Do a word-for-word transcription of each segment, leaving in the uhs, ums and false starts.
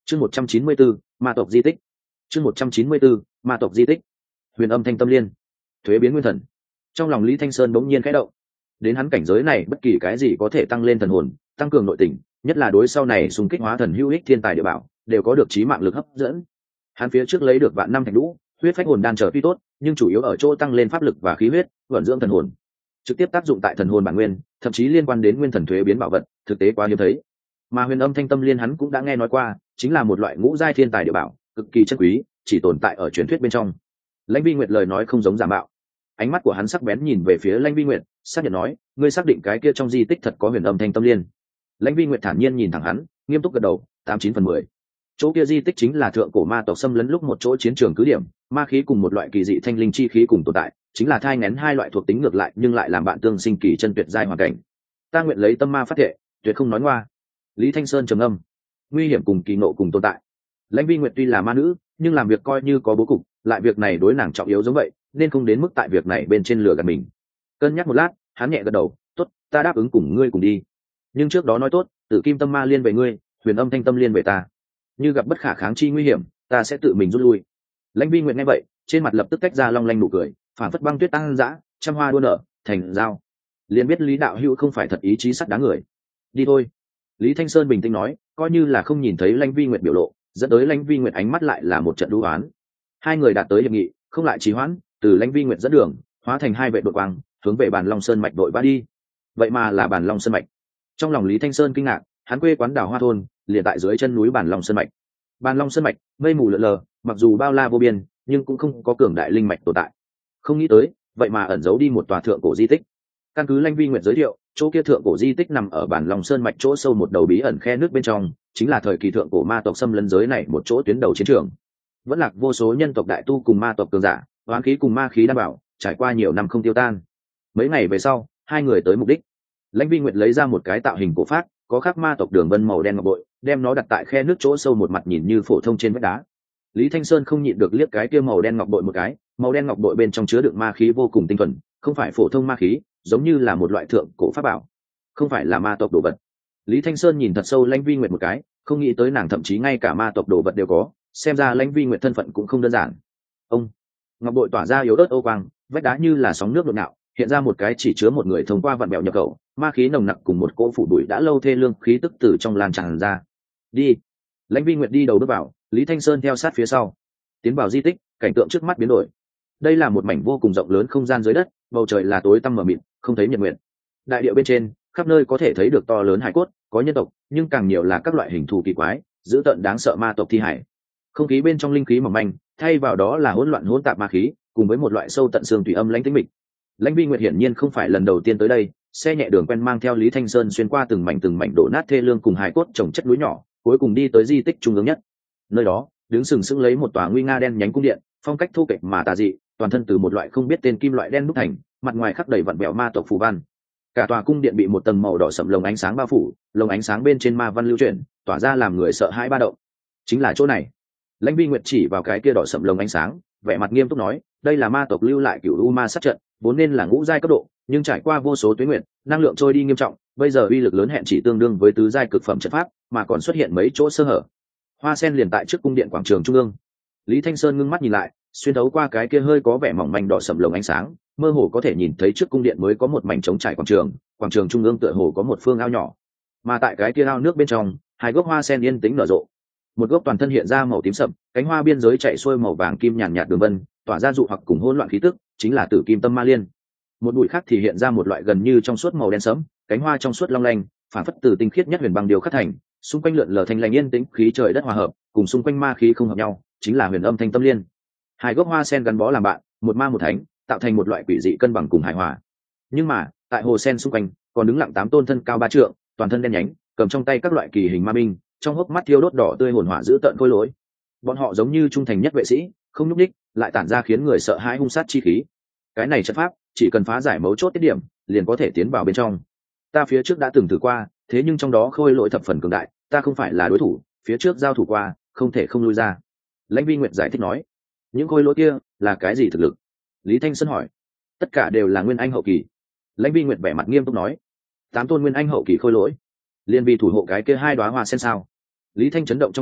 chương một trăm chín mươi bốn ma tộc di tích. chương một trăm chín mươi bốn ma tộc di tích. Huyền âm thanh tâm liên, thuế biến nguyên thần. Trong lòng Lý Thanh Sơn bỗng nhiên khẽ động. Đến hắn cảnh giới này, bất kỳ cái gì có thể tăng lên thần hồn, tăng cường nội tình, nhất là đối sau này xung kích hóa thần hữu ích thiên tài địa bảo, đều có được chí mạng lực hấp dẫn. Hắn phía trước lấy được vạn năm thạch lũ, huyết phách hồn đan trở tuy tốt, nhưng chủ yếu ở chỗ tăng lên pháp lực và khí huyết, vận dưỡng thần hồn, trực tiếp tác dụng tại thần hồn bản nguyên, thậm chí liên quan đến nguyên thần thuế biến bảo vật, thực tế quá hiếm thấy. Mà huyền âm thanh tâm liên hắn cũng đã nghe nói qua, chính là một loại ngũ giai thiên tài địa bảo, cực kỳ chân quý, chỉ tồn tại ở truyền thuyết bên trong. Lãnh Vi Nguyệt lời nói không giống giả mạo, ánh mắt của hắn sắc bén nhìn về phía Lãnh Vi Nguyệt, xác nhận nói, ngươi xác định cái kia trong di tích thật có huyền âm thanh tâm liên? Lãnh Vi Nguyệt thản nhiên nhìn thẳng hắn, nghiêm túc gật đầu, tám chín phần mười. Chỗ kia di tích chính là thượng cổ ma tộc xâm lấn lúc một chỗ chiến trường cứ điểm, ma khí cùng một loại kỳ dị thanh linh chi khí cùng tồn tại, chính là thai nghén hai loại thuộc tính ngược lại nhưng lại làm bạn tương sinh kỳ chân tuyệt giai hoàn cảnh. Ta nguyện lấy tâm ma phát thệ, tuyệt không nói ngoa. Lý Thanh Sơn trầm âm, nguy hiểm cùng kỳ nộ cùng tồn tại. Lãnh Vi Nguyệt tuy là ma nữ, nhưng làm việc coi như có bố cục, lại việc này đối nàng trọng yếu giống vậy, nên không đến mức tại việc này bên trên lửa gạt mình. Cân nhắc một lát, hắn nhẹ gật đầu, tốt, ta đáp ứng cùng ngươi cùng đi. Nhưng trước đó nói tốt, Tử Kim Tâm Ma liên về ngươi, Huyền Âm Thanh Tâm liên về ta. Như gặp bất khả kháng chi nguy hiểm, ta sẽ tự mình rút lui. Lãnh Vi Nguyệt nghe vậy, trên mặt lập tức tách ra long lanh nụ cười, phản phất băng tuyết tăng dã, trăm hoa đua nở, thành giao. Liền biết Lý đạo hữu không phải thật ý chí sắt đá người. Đi thôi. Lý Thanh Sơn bình tĩnh nói, coi như là không nhìn thấy Lãnh Vi Nguyệt biểu lộ, dẫn tới Lãnh Vi Nguyệt ánh mắt lại là một trận đú oán. Hai người đạt tới hiệp nghị, không lại trì hoãn, từ Lãnh Vi Nguyệt dẫn đường, hóa thành hai vệ đội quang, hướng về Bàn Long Sơn mạch đội ba đi. Vậy mà là Bàn Long Sơn mạch. Trong lòng Lý Thanh Sơn kinh ngạc, hắn quê quán đảo Hoa thôn, liền tại dưới chân núi Bàn Long Sơn mạch. Bàn Long Sơn mạch, mây mù lượn lờ, mặc dù bao la vô biên, nhưng cũng không có cường đại linh mạch tồn tại. Không nghĩ tới, vậy mà ẩn giấu đi một tòa thượng cổ di tích. Căn cứ Lãnh Vi Nguyệt giới thiệu, chỗ kia thượng cổ di tích nằm ở Bàn Long Sơn mạch chỗ sâu một đầu bí ẩn khe nước bên trong, chính là thời kỳ thượng cổ ma tộc xâm lấn giới này một chỗ tuyến đầu chiến trường. Vẫn lạc vô số nhân tộc đại tu cùng ma tộc cường giả, oán khí cùng ma khí đảm bảo, trải qua nhiều năm không tiêu tan. Mấy ngày về sau, hai người tới mục đích. Lãnh Vi Nguyệt lấy ra một cái tạo hình cổ phác, có khắc ma tộc đường vân màu đen ngọc bội, đem nó đặt tại khe nước chỗ sâu một mặt nhìn như phổ thông trên vách đá. Lý Thanh Sơn không nhịn được liếc cái kia màu đen ngọc bội một cái, màu đen ngọc bội bên trong chứa đựng ma khí vô cùng tinh thuần, không phải phổ thông ma khí, giống như là một loại thượng cổ pháp bảo, không phải là ma tộc đồ vật. Lý Thanh Sơn nhìn thật sâu Lãnh Vi Nguyệt một cái, không nghĩ tới nàng thậm chí ngay cả ma tộc đồ vật đều có, xem ra Lãnh Vi Nguyệt thân phận cũng không đơn giản. Ông ngọc bội tỏa ra yếu ớt ô quang, vách đá như là sóng nước nhộn nhạo, hiện ra một cái chỉ chứa một người thông qua vặn bèo nhập khẩu, ma khí nồng nặc cùng một cỗ phủ bụi đã lâu thê lương khí tức từ trong lan tràn ra. Đi. Lãnh Vi Nguyệt đi đầu bước vào, Lý Thanh Sơn theo sát phía sau. Tiến vào di tích, cảnh tượng trước mắt biến đổi. Đây là một mảnh vô cùng rộng lớn không gian dưới đất, bầu trời là tối tăm mờ mịt, không thấy nhật nguyện. Đại địa bên trên, khắp nơi có thể thấy được to lớn hải cốt, có nhân tộc, nhưng càng nhiều là các loại hình thù kỳ quái, dữ tợn đáng sợ ma tộc thi hải. Không khí bên trong linh khí mỏng manh, thay vào đó là hỗn loạn hỗn tạp ma khí, cùng với một loại sâu tận xương tùy âm lãnh tĩnh mịch. Lãnh Vi Nguyệt hiển nhiên không phải lần đầu tiên tới đây, xe nhẹ đường quen mang theo Lý Thanh Sơn xuyên qua từng mảnh từng mảnh đổ nát thê lương cùng hài cốt chồng chất núi nhỏ, cuối cùng đi tới di tích trung ương nhất. Nơi đó, đứng sừng sững lấy một tòa nguy nga đen nhánh cung điện, phong cách thu kệch mà tà dị, toàn thân từ một loại không biết tên kim loại đen đúc thành, mặt ngoài khắc đầy vặn vẹo ma tộc phù văn. Cả tòa cung điện bị một tầng màu đỏ sẫm lồng ánh sáng bao phủ, lồng ánh sáng bên trên ma văn lưu chuyển, tỏa ra làm người sợ hãi ba động. Chính là chỗ này. Lãnh Vi Nguyệt chỉ vào cái kia đỏ sẫm lồng ánh sáng, vẻ mặt nghiêm túc nói, đây là ma tộc lưu lại cửu u ma sát trận, vốn nên là ngũ giai cấp độ, nhưng trải qua vô số tuế nguyệt, năng lượng trôi đi nghiêm trọng, bây giờ uy lực lớn hẹn chỉ tương đương với tứ giai cực phẩm trận pháp, mà còn xuất hiện mấy chỗ sơ hở. Hoa sen liền tại trước cung điện quảng trường trung ương. Lý Thanh Sơn ngưng mắt nhìn lại, xuyên thấu qua cái kia hơi có vẻ mỏng manh đỏ sẫm lồng ánh sáng, mơ hồ có thể nhìn thấy trước cung điện mới có một mảnh trống trải quảng trường, quảng trường trung ương tựa hồ có một phương ao nhỏ, mà tại cái kia ao nước bên trong, hai gốc hoa sen yên tĩnh nở rộ. Một gốc toàn thân hiện ra màu tím sậm, cánh hoa biên giới chạy xuôi màu vàng kim nhàn nhạt đường vân, tỏa ra dụ hoặc cùng hỗn loạn khí tức, chính là Tử Kim Tâm Ma Liên. Một bụi khác thì hiện ra một loại gần như trong suốt màu đen sẫm, cánh hoa trong suốt long lanh, phản phất từ tinh khiết nhất huyền băng điều khắc thành, xung quanh lượn lờ thanh lành yên tĩnh, khí trời đất hòa hợp, cùng xung quanh ma khí không hợp nhau, chính là Huyền Âm Thanh Tâm Liên. Hai gốc hoa sen gắn bó làm bạn, một ma một thánh, tạo thành một loại quỷ dị cân bằng cùng hài hòa. Nhưng mà, tại hồ sen xung quanh, còn đứng lặng tám tôn thân cao ba trượng, toàn thân đen nhánh, cầm trong tay các loại kỳ hình ma binh, trong hốc mắt thiêu đốt đỏ tươi hồn hỏa dữ tợn khôi lỗi. Bọn họ giống như trung thành nhất vệ sĩ, không nhúc nhích, lại tản ra khiến người sợ hãi hung sát chi khí. Cái này trận pháp, chỉ cần phá giải mấu chốt tiết điểm, liền có thể tiến vào bên trong. Ta phía trước đã từng thử qua, thế nhưng trong đó khôi lỗi thập phần cường đại, ta không phải là đối thủ, phía trước giao thủ qua, không thể không lui ra. Lãnh Vi Nguyệt giải thích nói, những khôi lỗi kia là cái gì thực lực? Lý Thanh Sơn hỏi. Tất cả đều là nguyên anh hậu kỳ. Lãnh Vi Nguyệt vẻ mặt nghiêm túc nói, tám tôn nguyên anh hậu kỳ khôi lỗi, liên vì thủ hộ cái kia hai đóa hoa sen sao? Lý Thanh chấn động trong lòng,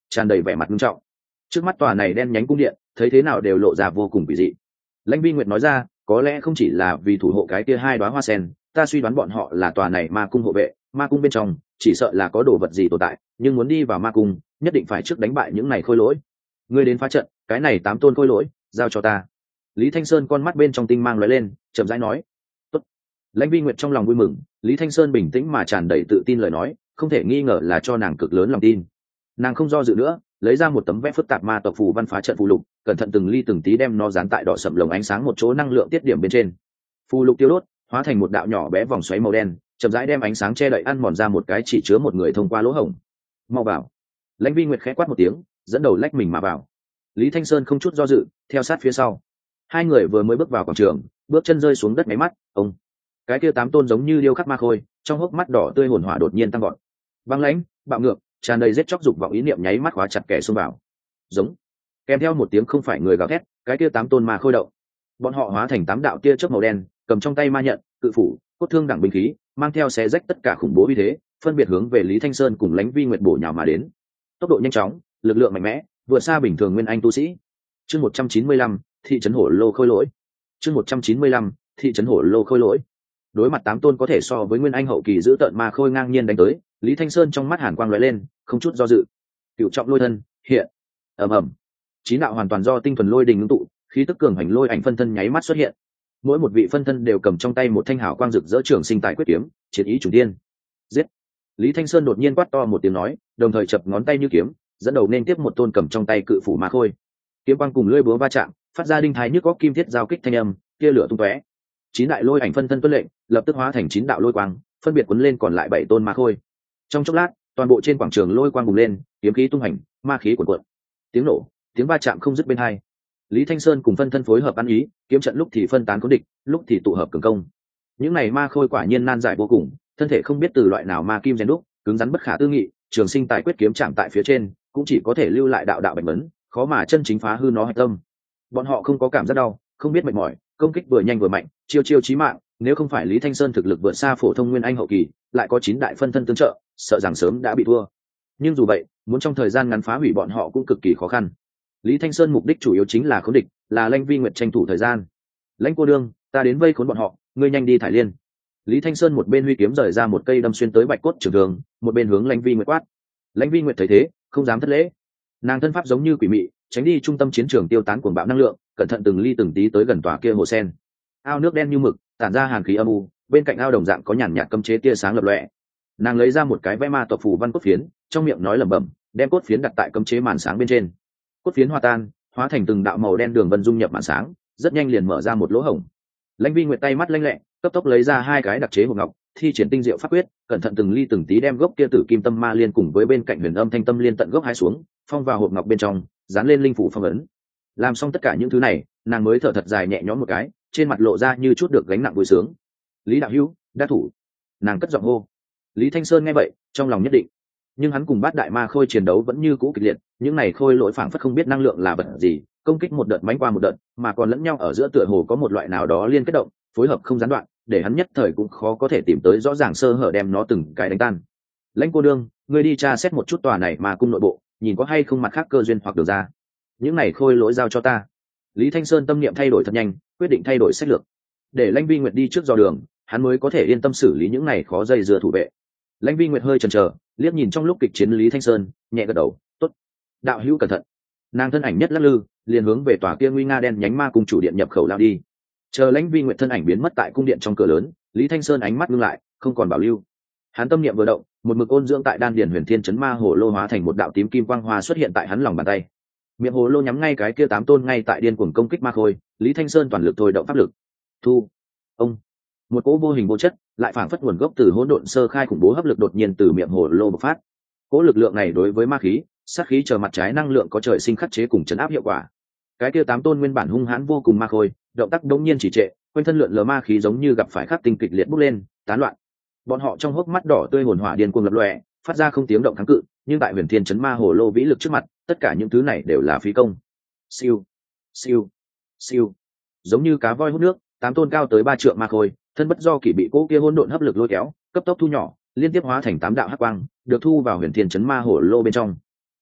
tràn đầy vẻ mặt nghiêm trọng. Trước mắt tòa này đen nhánh cung điện thấy thế nào đều lộ ra vô cùng kỳ dị. Lãnh Vi Nguyệt nói ra, có lẽ không chỉ là vì thủ hộ cái kia hai đóa hoa sen, ta suy đoán bọn họ là tòa này ma cung hộ vệ. Ma cung bên trong chỉ sợ là có đồ vật gì tồn tại, nhưng muốn đi vào ma cung nhất định phải trước đánh bại những này khôi lỗi. Ngươi đến phá trận, cái này tám tôn khôi lỗi giao cho ta. Lý Thanh Sơn con mắt bên trong tinh mang lóe lên, chậm rãi nói. Tốt. Lãnh Vi Nguyệt trong lòng vui mừng, Lý Thanh Sơn bình tĩnh mà tràn đầy tự tin lời nói, không thể nghi ngờ là cho nàng cực lớn lòng tin. Nàng không do dự nữa, lấy ra một tấm vẽ phức tạp ma tộc phù văn phá trận phù lục, cẩn thận từng ly từng tí đem nó dán tại đỏ sậm lồng ánh sáng một chỗ năng lượng tiết điểm bên trên. Phù lục tiêu đốt, hóa thành một đạo nhỏ bé vòng xoáy màu đen, chậm rãi đem ánh sáng che đậy ăn mòn ra một cái chỉ chứa một người thông qua lỗ hổng. Mau vào. Lãnh Vi Nguyệt khẽ quát một tiếng, dẫn đầu lách mình mà vào. Lý Thanh Sơn không chút do dự, theo sát phía sau. Hai người vừa mới bước vào quảng trường, bước chân rơi xuống đất máy mắt, ông. Cái kia tám tôn giống như điêu khắc ma khôi, trong hốc mắt đỏ tươi hồn hỏa đột nhiên tăng vọt. Băng lãnh, bạo ngược, tràn đầy giết chóc dục vọng ý niệm nháy mắt khóa chặt kẻ xông vào. Giống. Kèm theo một tiếng không phải người gào thét, cái kia tám tôn ma khôi động. Bọn họ hóa thành tám đạo tia chớp màu đen, cầm trong tay ma nhận, cự phủ, cốt thương đẳng binh khí, mang theo xé rách tất cả khủng bố uy thế, phân biệt hướng về Lý Thanh Sơn cùng Lãnh Vi Nguyệt bổ nhào mà đến. Tốc độ nhanh chóng, lực lượng mạnh mẽ, vượt xa bình thường nguyên anh tu sĩ. Chương một trăm chín mươi lăm, thị trấn hổ lô khôi lỗi. Chương một trăm chín mươi lăm, thị trấn hổ lô khôi lỗi. Đối mặt tám tôn có thể so với nguyên anh hậu kỳ giữ tợn ma khôi ngang nhiên đánh tới, Lý Thanh Sơn trong mắt hàn quang lóe lên, không chút do dự. Cựu trọng lôi thân, hiện. Ầm ầm. Chín đạo hoàn toàn do tinh thuần lôi đình ngưng tụ, khí tức cường hành lôi ảnh phân thân nháy mắt xuất hiện. Mỗi một vị phân thân đều cầm trong tay một thanh hào quang rực rỡ trường sinh tài quyết kiếm, chiến ý chủ tiên. Giết. Lý Thanh Sơn đột nhiên quát to một tiếng nói, đồng thời chập ngón tay như kiếm, dẫn đầu nên tiếp một tôn cầm trong tay cự phủ ma khôi. Kiếm quang cùng lưỡi búa va chạm, phát ra đinh thái nhức óc kim thiết giao kích thanh âm, tia lửa tung tóe. Chín đại lôi ảnh phân thân tuân lệnh, lập tức hóa thành chín đạo lôi quang, phân biệt cuốn lên còn lại bảy tôn ma khôi. Trong chốc lát, toàn bộ trên quảng trường lôi quang bùng lên, kiếm khí tung hành, ma khí cuồn cuộn. Tiếng nổ, tiếng va chạm không dứt bên hai. Lý Thanh Sơn cùng phân thân phối hợp ăn ý, kiếm trận lúc thì phân tán cố địch, lúc thì tụ hợp cường công. Những này ma khôi quả nhiên nan giải vô cùng, thân thể không biết từ loại nào ma kim rèn đúc, cứng rắn bất khả tư nghị, trường sinh tài quyết kiếm chạm tại phía trên, cũng chỉ có thể lưu lại đạo đạo bệnh vấn, khó mà chân chính phá hư nó hạch tâm. Bọn họ không có cảm giác đau, không biết mệt mỏi, công kích vừa nhanh vừa mạnh, chiêu chiêu chí mạng, nếu không phải Lý Thanh Sơn thực lực vượt xa phổ thông nguyên anh hậu kỳ, lại có chín đại phân thân tương trợ, sợ rằng sớm đã bị thua. Nhưng dù vậy, muốn trong thời gian ngắn phá hủy bọn họ cũng cực kỳ khó khăn. Lý Thanh Sơn mục đích chủ yếu chính là khốn địch, là Lãnh Vi Nguyệt tranh thủ thời gian. Lãnh cô đương, ta đến vây khốn bọn họ, ngươi nhanh đi thải liên. Lý Thanh Sơn một bên huy kiếm rời ra một cây đâm xuyên tới bạch cốt trường thường, một bên hướng Lãnh Vi Nguyệt quát. Lãnh Vi Nguyệt thấy thế, không dám thất lễ. Nàng thân pháp giống như quỷ mị, tránh đi trung tâm chiến trường tiêu tán cuồng bạo năng lượng, cẩn thận từng ly từng tí tới gần tòa kia hồ sen. Ao nước đen như mực, tản ra hàn khí âm u, bên cạnh ao đồng dạng có nhàn nhạt cấm chế tia sáng lập lòe. Nàng lấy ra một cái vẽ ma tộc phù văn cốt phiến, trong miệng nói lẩm bẩm, đem cốt phiến đặt tại cấm chế màn sáng bên trên. Cốt phiến hòa tan, hóa thành từng đạo màu đen đường vân dung nhập màn sáng, rất nhanh liền mở ra một lỗ hổng. Lãnh Vi Nguyệt tay mắt lanh lẹ, cấp tốc lấy ra hai cái đặc chế hộp ngọc, thi triển tinh diệu pháp quyết, cẩn thận từng ly từng tí đem gốc kia tử kim tâm ma liên cùng với bên cạnh huyền âm thanh tâm liên tận gốc hái xuống, phong vào hộp ngọc bên trong, dán lên linh phủ phong ấn. Làm xong tất cả những thứ này, nàng mới thở thật dài nhẹ nhõm một cái, trên mặt lộ ra như chút được gánh nặng vui sướng. Lý đạo hữu, đã thủ. Nàng cất giọng hô. Lý Thanh Sơn nghe vậy, trong lòng nhất định. Nhưng hắn cùng bát đại ma khôi chiến đấu vẫn như cũ kịch liệt, những này khôi lỗi phảng phất không biết năng lượng là vật gì, công kích một đợt mánh qua một đợt, mà còn lẫn nhau ở giữa tựa hồ có một loại nào đó liên kết động, phối hợp không gián đoạn, để hắn nhất thời cũng khó có thể tìm tới rõ ràng sơ hở đem nó từng cái đánh tan. Lãnh cô đương, ngươi đi tra xét một chút tòa này mà cung nội bộ, nhìn có hay không mặt khác cơ duyên hoặc được ra. Những này khôi lỗi giao cho ta. Lý Thanh Sơn tâm niệm thay đổi thật nhanh, quyết định thay đổi sách lược, để Lãnh Vi Nguyệt đi trước dò đường, hắn mới có thể yên tâm xử lý những này khó dây dưa thủ vệ. Lãnh Vi Nguyệt hơi chần chờ, liếc nhìn trong lúc kịch chiến Lý Thanh Sơn, nhẹ gật đầu, tốt. Đạo hữu cẩn thận. Nàng thân ảnh nhất lắc lư, liền hướng về tòa kia nguy nga đen nhánh ma cung chủ điện nhập khẩu lao đi. Chờ Lãnh Vi Nguyệt thân ảnh biến mất tại cung điện trong cửa lớn, Lý Thanh Sơn ánh mắt ngưng lại, không còn bảo lưu. Hắn tâm niệm vừa động, một mực ôn dưỡng tại đan điền huyền thiên chấn ma hồ lô hóa thành một đạo tím kim quang hoa xuất hiện tại hắn lòng bàn tay. Miệng hồ lô nhắm ngay cái kia tám tôn ngay tại điên cuồng công kích ma khôi, Lý Thanh Sơn toàn lực thôi động pháp lực. Thu. Ông. Một cỗ vô hình vô chất, lại phảng phất nguồn gốc từ hỗn độn sơ khai khủng bố hấp lực đột nhiên từ miệng hồ lô bộc phát. Cỗ lực lượng này đối với ma khí, sát khí chờ mặt trái năng lượng có trời sinh khắc chế cùng chấn áp hiệu quả. Cái kia tám tôn nguyên bản hung hãn vô cùng ma khôi, động tác đống nhiên chỉ trệ, quanh thân lượn lờ ma khí giống như gặp phải khắc tinh kịch liệt bốc lên, tán loạn. Bọn họ trong hốc mắt đỏ tươi hồn hỏa điên cuồng lập lòe, phát ra không tiếng động kháng cự, nhưng tại huyền thiên chấn ma hồ lô vĩ lực trước mặt, tất cả những thứ này đều là phí công. Siêu, siêu, siêu, giống như cá voi hút nước, tám tôn cao tới ba trượng ma khôi, thân bất do kỷ bị cỗ kia hỗn độn hấp lực lôi kéo, cấp tốc thu nhỏ, liên tiếp hóa thành tám đạo hắc quang, được thu vào huyền thiên chấn ma hồ lô bên trong.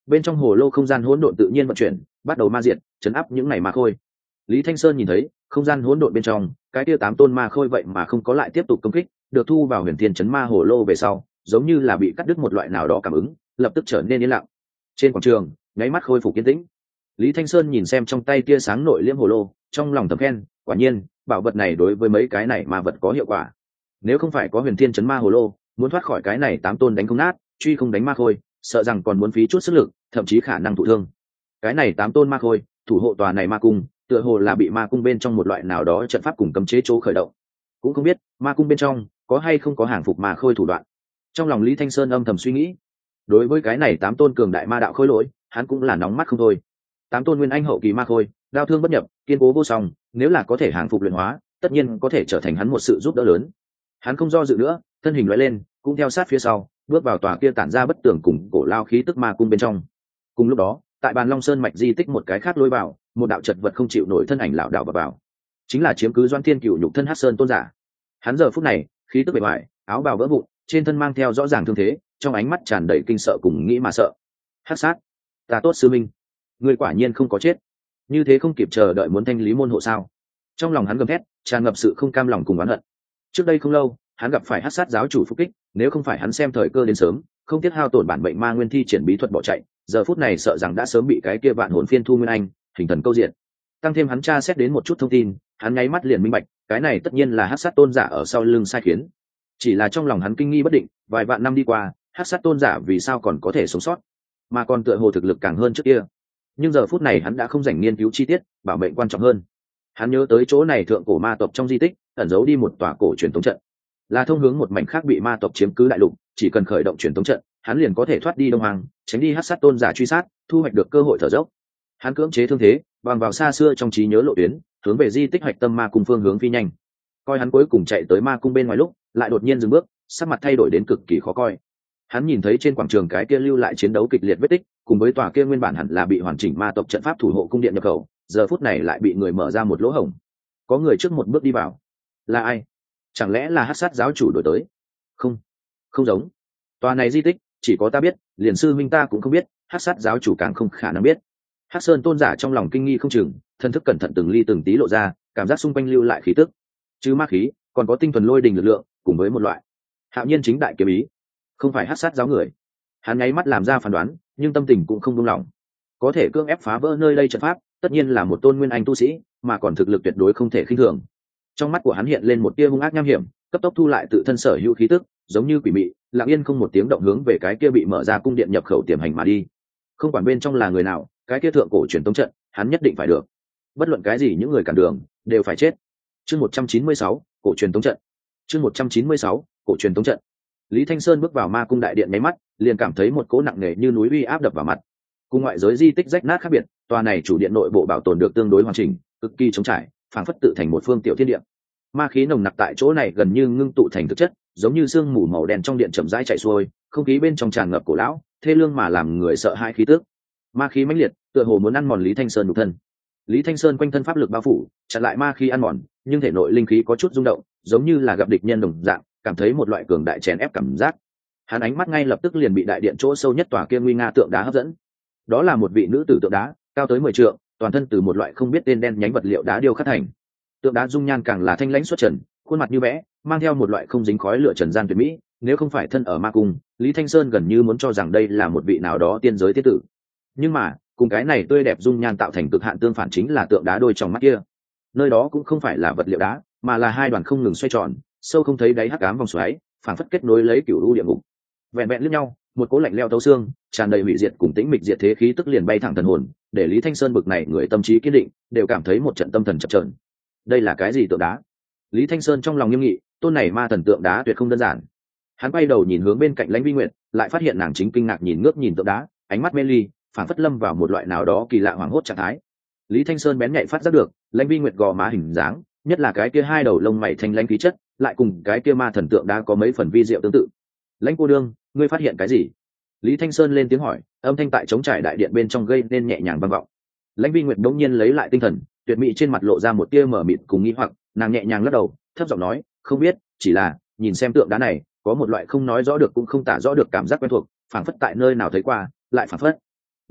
bên trong hồ lô không gian hỗn độn tự nhiên vận chuyển, bắt đầu ma diệt chấn áp những này ma khôi. Lý Thanh Sơn nhìn thấy không gian hỗn độn bên trong cái kia tám tôn ma khôi vậy mà không có lại tiếp tục công kích, được thu vào huyền thiên chấn ma hồ lô về sau, giống như là bị cắt đứt một loại nào đó cảm ứng, lập tức trở nên yên lặng. Trên quảng trường nháy mắt khôi phục yên tĩnh. Lý Thanh Sơn nhìn xem trong tay tia sáng nội liễm hồ lô, trong lòng thầm khen, quả nhiên bảo vật này đối với mấy cái này ma vật có hiệu quả. Nếu không phải có huyền thiên chấn ma hồ lô, muốn thoát khỏi cái này tám tôn đánh không nát, truy không đánh ma khôi, sợ rằng còn muốn phí chút sức lực, thậm chí khả năng thụ thương. Cái này tám tôn ma khôi thủ hộ tòa này ma cung, tựa hồ là bị ma cung bên trong một loại nào đó trận pháp cùng cấm chế chỗ khởi động. Cũng không biết ma cung bên trong có hay không có hàng phục ma khôi thủ đoạn. Trong lòng Lý Thanh Sơn âm thầm suy nghĩ. Đối với cái này tám tôn cường đại ma đạo khôi lỗi, hắn cũng là nóng mắt không thôi. Tám tôn nguyên anh hậu kỳ ma khôi, đao thương bất nhập, kiên cố vô song, nếu là có thể hàng phục luyện hóa, tất nhiên có thể trở thành hắn một sự giúp đỡ lớn. Hắn không do dự nữa, thân hình lóe lên, cũng theo sát phía sau, bước vào tòa kia tản ra bất tường cùng cổ lao khí tức ma cung bên trong. Cùng lúc đó, tại bàn Long Sơn mạch di tích một cái khác lối vào, một đạo chật vật không chịu nổi thân ảnh lão đạo vào vào, chính là chiếm cứ Doan Thiên Cửu nhục thân Hắc Sơn tôn giả. Hắn giờ phút này khí tức bề ngoài, áo bào vỡ vụn, trên thân mang theo rõ ràng thương thế, trong ánh mắt tràn đầy kinh sợ cùng nghĩ mà sợ. Hắc sát, ta tốt sư minh, người quả nhiên không có chết, như thế không kịp chờ đợi muốn thanh lý môn hộ sao? Trong lòng hắn gầm thét, tràn ngập sự không cam lòng cùng oán hận. Trước đây không lâu, hắn gặp phải Hắc sát giáo chủ phục kích, nếu không phải hắn xem thời cơ đến sớm, không tiếc hao tổn bản mệnh ma nguyên thi triển bí thuật bỏ chạy, giờ phút này sợ rằng đã sớm bị cái kia vạn hồn phiên thu nguyên anh hình thần câu diện. Tăng thêm hắn tra xét đến một chút thông tin, hắn nháy mắt liền minh bạch, cái này tất nhiên là Hắc sát tôn giả ở sau lưng sai khiến. Chỉ là trong lòng hắn kinh nghi bất định, vài vạn năm đi qua, Hắc sát tôn giả vì sao còn có thể sống sót, mà còn tựa hồ thực lực càng hơn trước kia. Nhưng giờ phút này hắn đã không dành nghiên cứu chi tiết, bảo mệnh quan trọng hơn. Hắn nhớ tới chỗ này thượng cổ ma tộc trong di tích ẩn giấu đi một tòa cổ truyền tống trận, là thông hướng một mảnh khác bị ma tộc chiếm cứ đại lục, chỉ cần khởi động truyền tống trận, hắn liền có thể thoát đi đông hoàng, tránh đi Hắc sát tôn giả truy sát, thu hoạch được cơ hội thở dốc. Hắn cưỡng chế thương thế, bằng vào xa xưa trong trí nhớ lộ tuyến, hướng về di tích hạch tâm ma cung phương hướng phi nhanh. Coi hắn cuối cùng chạy tới ma cung bên ngoài lúc, lại đột nhiên dừng bước, sắc mặt thay đổi đến cực kỳ khó coi. Hắn nhìn thấy trên quảng trường cái kia lưu lại chiến đấu kịch liệt vết tích, cùng với tòa kia nguyên bản hẳn là bị hoàn chỉnh ma tộc trận pháp thủ hộ cung điện nhập khẩu, giờ phút này lại bị người mở ra một lỗ hổng. Có người trước một bước đi vào. Là ai? Chẳng lẽ là Hắc sát giáo chủ đổi tới? Không, không giống. Tòa này di tích chỉ có ta biết, liền sư minh ta cũng không biết, Hắc sát giáo chủ càng không khả năng biết. Hắc Sơn tôn giả trong lòng kinh nghi không chừng, thân thức cẩn thận từng ly từng tí lộ ra, cảm giác xung quanh lưu lại khí tức, chứ ma khí, còn có tinh thuần lôi đình lực lượng, cùng với một loại hạo nhiên chính đại kiếm ý, không phải Hắc sát giáo người. Hắn nháy mắt làm ra phán đoán, nhưng tâm tình cũng không buông lỏng. Có thể cưỡng ép phá vỡ nơi đây trận pháp, tất nhiên là một tôn nguyên anh tu sĩ, mà còn thực lực tuyệt đối không thể khinh thường. Trong mắt của hắn hiện lên một tia hung ác nham hiểm, cấp tốc thu lại tự thân sở hữu khí tức, giống như quỷ mị, lặng yên không một tiếng động hướng về cái kia bị mở ra cung điện nhập khẩu tiềm hành mà đi. Không quản bên trong là người nào, cái kia thượng cổ truyền tống trận, hắn nhất định phải được. Bất luận cái gì những người cản đường đều phải chết. Chương một trăm chín mươi sáu, cổ truyền tống trận. Chương một trăm chín mươi sáu, cổ truyền tống trận. Lý Thanh Sơn bước vào ma cung đại điện nháy mắt, liền cảm thấy một cỗ nặng nề như núi uy áp đập vào mặt. Cùng ngoại giới di tích rách nát khác biệt, tòa này chủ điện nội bộ bảo tồn được tương đối hoàn chỉnh, cực kỳ trống trải, phảng phất tự thành một phương tiểu thiên địa. Ma khí nồng nặc tại chỗ này gần như ngưng tụ thành thực chất, giống như sương mù màu đen trong điện chậm rãi chảy xuôi, không khí bên trong tràn ngập cổ lão, thê lương mà làm người sợ hãi khí tức. Ma khí mãnh liệt, tựa hồ muốn ăn mòn Lý Thanh Sơn nhục thân. Lý Thanh Sơn quanh thân pháp lực bao phủ, chặn lại ma khí ăn mòn, nhưng thể nội linh khí có chút rung động, giống như là gặp địch nhân đồng dạng, cảm thấy một loại cường đại chèn ép cảm giác. Hắn ánh mắt ngay lập tức liền bị đại điện chỗ sâu nhất tòa kia nguy nga tượng đá hấp dẫn. Đó là một vị nữ tử tượng đá, cao tới mười trượng, toàn thân từ một loại không biết tên đen nhánh vật liệu đá điêu khắc thành. Tượng đá dung nhan càng là thanh lãnh xuất trần, khuôn mặt như vẽ, mang theo một loại không dính khói lửa trần gian tuyệt mỹ, nếu không phải thân ở ma cung, Lý Thanh Sơn gần như muốn cho rằng đây là một vị nào đó tiên giới tiên tử. Nhưng mà, cùng cái này tươi đẹp dung nhan tạo thành cực hạn tương phản chính là tượng đá đôi trong mắt kia. Nơi đó cũng không phải là vật liệu đá, mà là hai đoàn không ngừng xoay tròn, sâu không thấy đáy hắc ám vòng xoáy, phảng phất kết nối lấy cửu u địa ngục. Vẹn vẹn liếc nhau, một cỗ lạnh lẽo tấu xương, tràn đầy hủy diệt cùng tĩnh mịch diệt thế khí tức liền bay thẳng thần hồn, để Lý Thanh Sơn bực này người tâm trí kiên định, đều cảm thấy một trận tâm thần chập chờn. Đây là cái gì tượng đá? Lý Thanh Sơn trong lòng nghiêm nghị, tôn này ma thần tượng đá tuyệt không đơn giản. Hắn quay đầu nhìn hướng bên cạnh Lãnh Vi Nguyệt, lại phát hiện nàng chính kinh ngạc nhìn ngước nhìn tượng đá, ánh mắt mê ly, phảng phất lâm vào một loại nào đó kỳ lạ hoảng hốt trạng thái. Lý Thanh Sơn bén nhạy phát giác được, Lãnh Vi Nguyệt gò má hình dáng, nhất là cái kia hai đầu lông mày thanh lãnh khí chất, lại cùng cái kia ma thần tượng đá có mấy phần vi diệu tương tự. Lãnh cô đương, ngươi phát hiện cái gì? Lý Thanh Sơn lên tiếng hỏi, âm thanh tại trống trải đại điện bên trong gây nên nhẹ nhàng vang vọng. Lãnh Vi Nguyệt đống nhiên lấy lại tinh thần, tuyệt mỹ trên mặt lộ ra một tia mở mịt cùng nghi hoặc, nàng nhẹ nhàng lắc đầu, thấp giọng nói, không biết, chỉ là nhìn xem tượng đá này, có một loại không nói rõ được cũng không tả rõ được cảm giác quen thuộc, phảng phất tại nơi nào thấy qua, lại phảng phất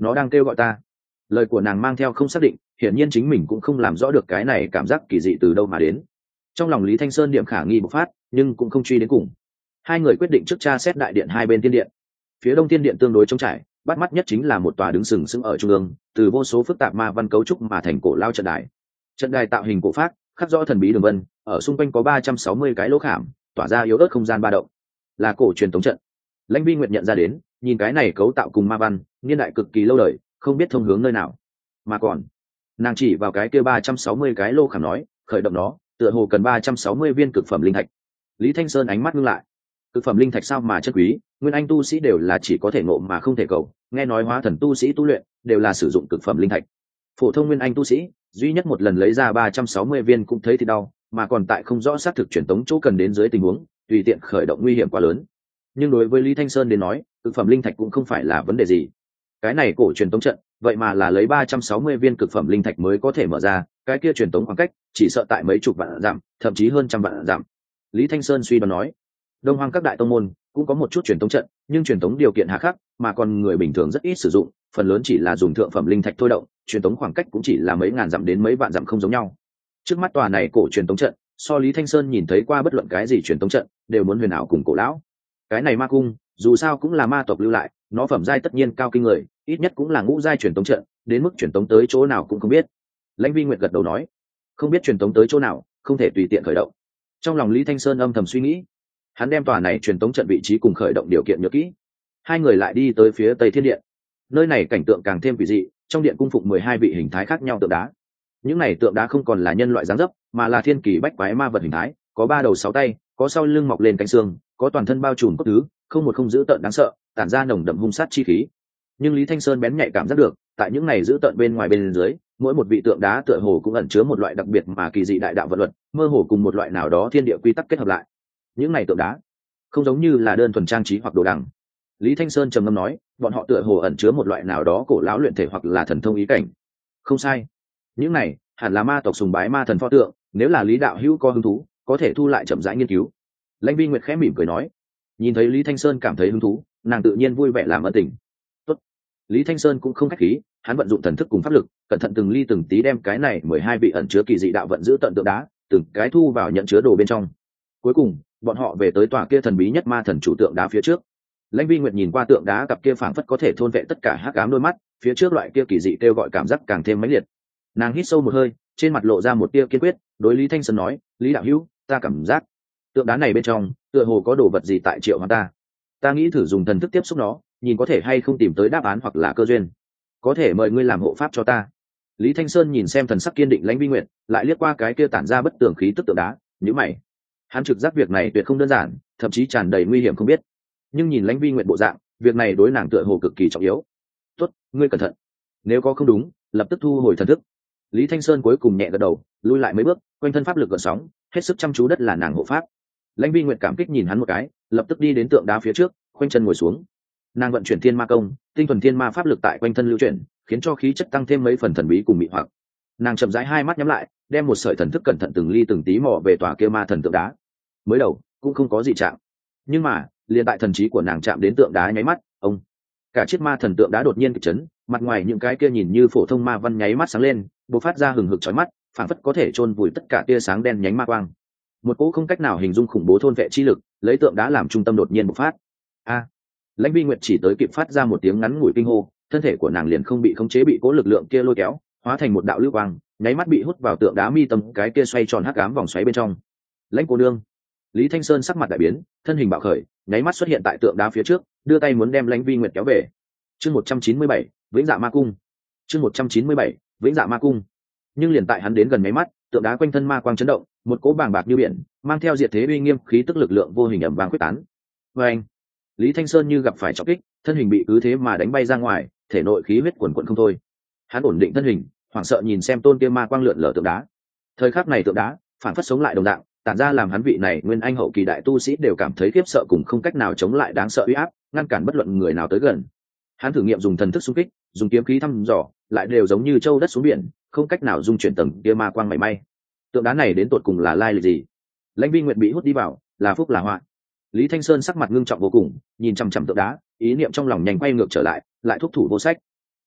nó đang kêu gọi ta. Lời của nàng mang theo không xác định, hiển nhiên chính mình cũng không làm rõ được cái này cảm giác kỳ dị từ đâu mà đến. Trong lòng Lý Thanh Sơn điểm khả nghi bộc phát, nhưng cũng không truy đến cùng. Hai người quyết định trước tra xét đại điện hai bên tiên điện. Phía đông tiên điện tương đối trống trải, bắt mắt nhất chính là một tòa đứng sừng sững ở trung ương, từ vô số phức tạp ma văn cấu trúc mà thành cổ lao trận đài. Trận đài tạo hình cổ phác, khắc rõ thần bí đường vân, ở xung quanh có ba trăm sáu mươi cái lỗ khảm, tỏa ra yếu ớt không gian ba động. Là cổ truyền tống trận. Lãnh Vi Nguyệt nhận ra đến, nhìn cái này cấu tạo cùng ma văn, niên đại cực kỳ lâu đời, không biết thông hướng nơi nào. Mà còn, nàng chỉ vào cái kia ba trăm sáu mươi cái lỗ khảm nói, khởi động nó, tựa hồ cần ba trăm sáu mươi viên cực phẩm linh thạch. Lý Thanh Sơn ánh mắt ngưng lại. Cực phẩm linh thạch sao mà chân quý, nguyên anh tu sĩ đều là chỉ có thể ngộ mà không thể cầu, nghe nói hóa thần tu sĩ tu luyện đều là sử dụng cực phẩm linh thạch. Phổ thông nguyên anh tu sĩ, duy nhất một lần lấy ra ba trăm sáu mươi viên cũng thấy thì đau, mà còn tại không rõ xác thực truyền tống chỗ cần đến dưới tình huống, tùy tiện khởi động nguy hiểm quá lớn. Nhưng đối với Lý Thanh Sơn đến nói, cực phẩm linh thạch cũng không phải là vấn đề gì. Cái này cổ truyền tống trận, vậy mà là lấy ba trăm sáu mươi viên cực phẩm linh thạch mới có thể mở ra, cái kia truyền tống khoảng cách chỉ sợ tại mấy chục vạn dặm, thậm chí hơn trăm vạn dặm. Lý Thanh Sơn suy đoán nói, Đông Hoang các đại tông môn cũng có một chút truyền tống trận, nhưng truyền tống điều kiện hà khắc, mà còn người bình thường rất ít sử dụng, phần lớn chỉ là dùng thượng phẩm linh thạch thôi động, truyền tống khoảng cách cũng chỉ là mấy ngàn dặm đến mấy vạn dặm không giống nhau. Trước mắt tòa này cổ truyền tống trận, so Lý Thanh Sơn nhìn thấy qua bất luận cái gì truyền tống trận, đều muốn huyền ảo cùng cổ lão. Cái này ma cung, dù sao cũng là ma tộc lưu lại, nó phẩm giai tất nhiên cao kinh người, ít nhất cũng là ngũ giai truyền tống trận, đến mức truyền tống tới chỗ nào cũng không biết. Lãnh Vi Nguyệt gật đầu nói, không biết truyền tống tới chỗ nào, không thể tùy tiện khởi động. Trong lòng Lý Thanh Sơn âm thầm suy nghĩ, hắn đem tòa này truyền tống trận vị trí cùng khởi động điều kiện nhớ kỹ. Hai người lại đi tới phía Tây Thiên Điện. Nơi này cảnh tượng càng thêm kỳ dị, trong điện cung phụng mười hai vị hình thái khác nhau tượng đá. Những này tượng đá không còn là nhân loại dáng dấp, mà là thiên kỳ bách quái ma vật hình thái, có ba đầu sáu tay, có sau lưng mọc lên cánh xương, có toàn thân bao trùm cốt thứ, không một không dữ tợn đáng sợ, tản ra nồng đậm hung sát chi khí. Nhưng Lý Thanh Sơn bén nhạy cảm giác được, tại những này dữ tợn bên ngoài bên dưới, mỗi một vị tượng đá tựa hồ cũng ẩn chứa một loại đặc biệt mà kỳ dị đại đạo vật luật, mơ hồ cùng một loại nào đó thiên địa quy tắc kết hợp lại. Những này tượng đá không giống như là đơn thuần trang trí hoặc đồ đằng. Lý Thanh Sơn trầm ngâm nói, bọn họ tựa hồ ẩn chứa một loại nào đó cổ lão luyện thể hoặc là thần thông ý cảnh. Không sai, những này hẳn là ma tộc sùng bái ma thần pho tượng, nếu là Lý đạo hữu có hứng thú, có thể thu lại chậm rãi nghiên cứu. Lãnh Vi Nguyệt khẽ mỉm cười nói. Nhìn thấy Lý Thanh Sơn cảm thấy hứng thú, nàng tự nhiên vui vẻ làm ân tình. Tốt. Lý Thanh Sơn cũng không khách khí, hắn vận dụng thần thức cùng pháp lực, cẩn thận từng ly từng tí đem cái này mười hai vị ẩn chứa kỳ dị đạo vận giữ tận tượng đá, từng cái thu vào nhận chứa đồ bên trong. Cuối cùng, bọn họ về tới tòa kia thần bí nhất ma thần chủ tượng đá phía trước. Lãnh Vi Nguyệt nhìn qua tượng đá cặp kia phảng phất có thể thôn vệ tất cả hắc ám đôi mắt, phía trước loại kia kỳ dị kêu gọi cảm giác càng thêm mãnh liệt. Nàng hít sâu một hơi, trên mặt lộ ra một tia kiên quyết, đối Lý Thanh Sơn nói, Lý đạo hữu, ta cảm giác tượng đá này bên trong tựa hồ có đồ vật gì tại triệu hoán ta. Ta nghĩ thử dùng thần thức tiếp xúc nó, nhìn có thể hay không tìm tới đáp án hoặc là cơ duyên. Có thể mời ngươi làm hộ pháp cho ta. Lý Thanh Sơn nhìn xem thần sắc kiên định Lãnh Vi Nguyệt, lại liếc qua cái kia tản ra bất tường khí tức tượng đá, nhíu mày. Hắn trực giác việc này tuyệt không đơn giản, thậm chí tràn đầy nguy hiểm không biết. Nhưng nhìn Lãnh Vi Nguyệt bộ dạng, việc này đối nàng tựa hồ cực kỳ trọng yếu. Tốt, ngươi cẩn thận. Nếu có không đúng, lập tức thu hồi thần thức. Lý Thanh Sơn cuối cùng nhẹ gật đầu, lui lại mấy bước, quanh thân pháp lực gợn sóng, hết sức chăm chú đất là nàng hộ pháp. Lãnh Vi Nguyệt cảm kích nhìn hắn một cái, lập tức đi đến tượng đá phía trước, khoanh chân ngồi xuống. Nàng vận chuyển thiên ma công, tinh thuần thiên ma pháp lực tại quanh thân lưu chuyển, khiến cho khí chất tăng thêm mấy phần thần bí cùng mị hoặc. Nàng chậm rãi hai mắt nhắm lại, đem một sợi thần thức cẩn thận từng ly từng tí mò về tòa kia ma thần tượng đá. Mới đầu cũng không có gì trạng, nhưng mà liền tại thần trí của nàng chạm đến tượng đá nháy mắt, ông cả chiếc ma thần tượng đá đột nhiên kịch chấn, mặt ngoài những cái kia nhìn như phổ thông ma văn nháy mắt sáng lên, bộc phát ra hừng hực chói mắt, phảng phất có thể chôn vùi tất cả tia sáng đen nhánh ma quang. Một cỗ không cách nào hình dung khủng bố thôn vệ chi lực lấy tượng đá làm trung tâm đột nhiên bộc phát. A! Lãnh Vi Nguyệt chỉ tới kịp phát ra một tiếng ngắn ngủi kinh hô, thân thể của nàng liền không bị khống chế bị cỗ lực lượng kia lôi kéo, hóa thành một đạo lưu quang, nháy mắt bị hút vào tượng đá mi tâm cái kia xoay tròn hắc ám vòng xoáy bên trong. Lãnh cô nương. Lý Thanh Sơn sắc mặt đại biến, thân hình bạo khởi, nháy mắt xuất hiện tại tượng đá phía trước, đưa tay muốn đem Lãnh Vi Nguyệt kéo về. Chương một trăm chín mươi bảy, Vĩnh Dạ Ma Cung. Chương một trăm chín mươi bảy, Vĩnh Dạ Ma Cung. Nhưng liền tại hắn đến gần mấy mắt, tượng đá quanh thân ma quang chấn động, một cỗ bàng bạc như biển, mang theo diệt thế uy nghiêm khí tức lực lượng vô hình ầm vang quyết tán. Oeng! Lý Thanh Sơn như gặp phải trọng kích, thân hình bị cứ thế mà đánh bay ra ngoài, thể nội khí huyết quần quần không thôi. Hắn ổn định thân hình, hoảng sợ nhìn xem tôn kia ma quang lượn lờ tượng đá. Thời khắc này tượng đá phản phất sống lại đồng dạng, tản ra làm hắn vị này nguyên anh hậu kỳ đại tu sĩ đều cảm thấy khiếp sợ cùng không cách nào chống lại đáng sợ uy áp, ngăn cản bất luận người nào tới gần. Hắn thử nghiệm dùng thần thức xung kích, dùng kiếm khí thăm dò, lại đều giống như châu đất xuống biển, không cách nào dung chuyển tầng kia ma quang mảy may. Tượng đá này đến tột cùng là lai lịch gì? Lãnh Vi Nguyệt bị hút đi vào, là phúc là họa? Lý Thanh Sơn sắc mặt ngưng trọng vô cùng, nhìn chằm chằm tượng đá, ý niệm trong lòng nhanh quay ngược trở lại, lại thúc thủ vô sách.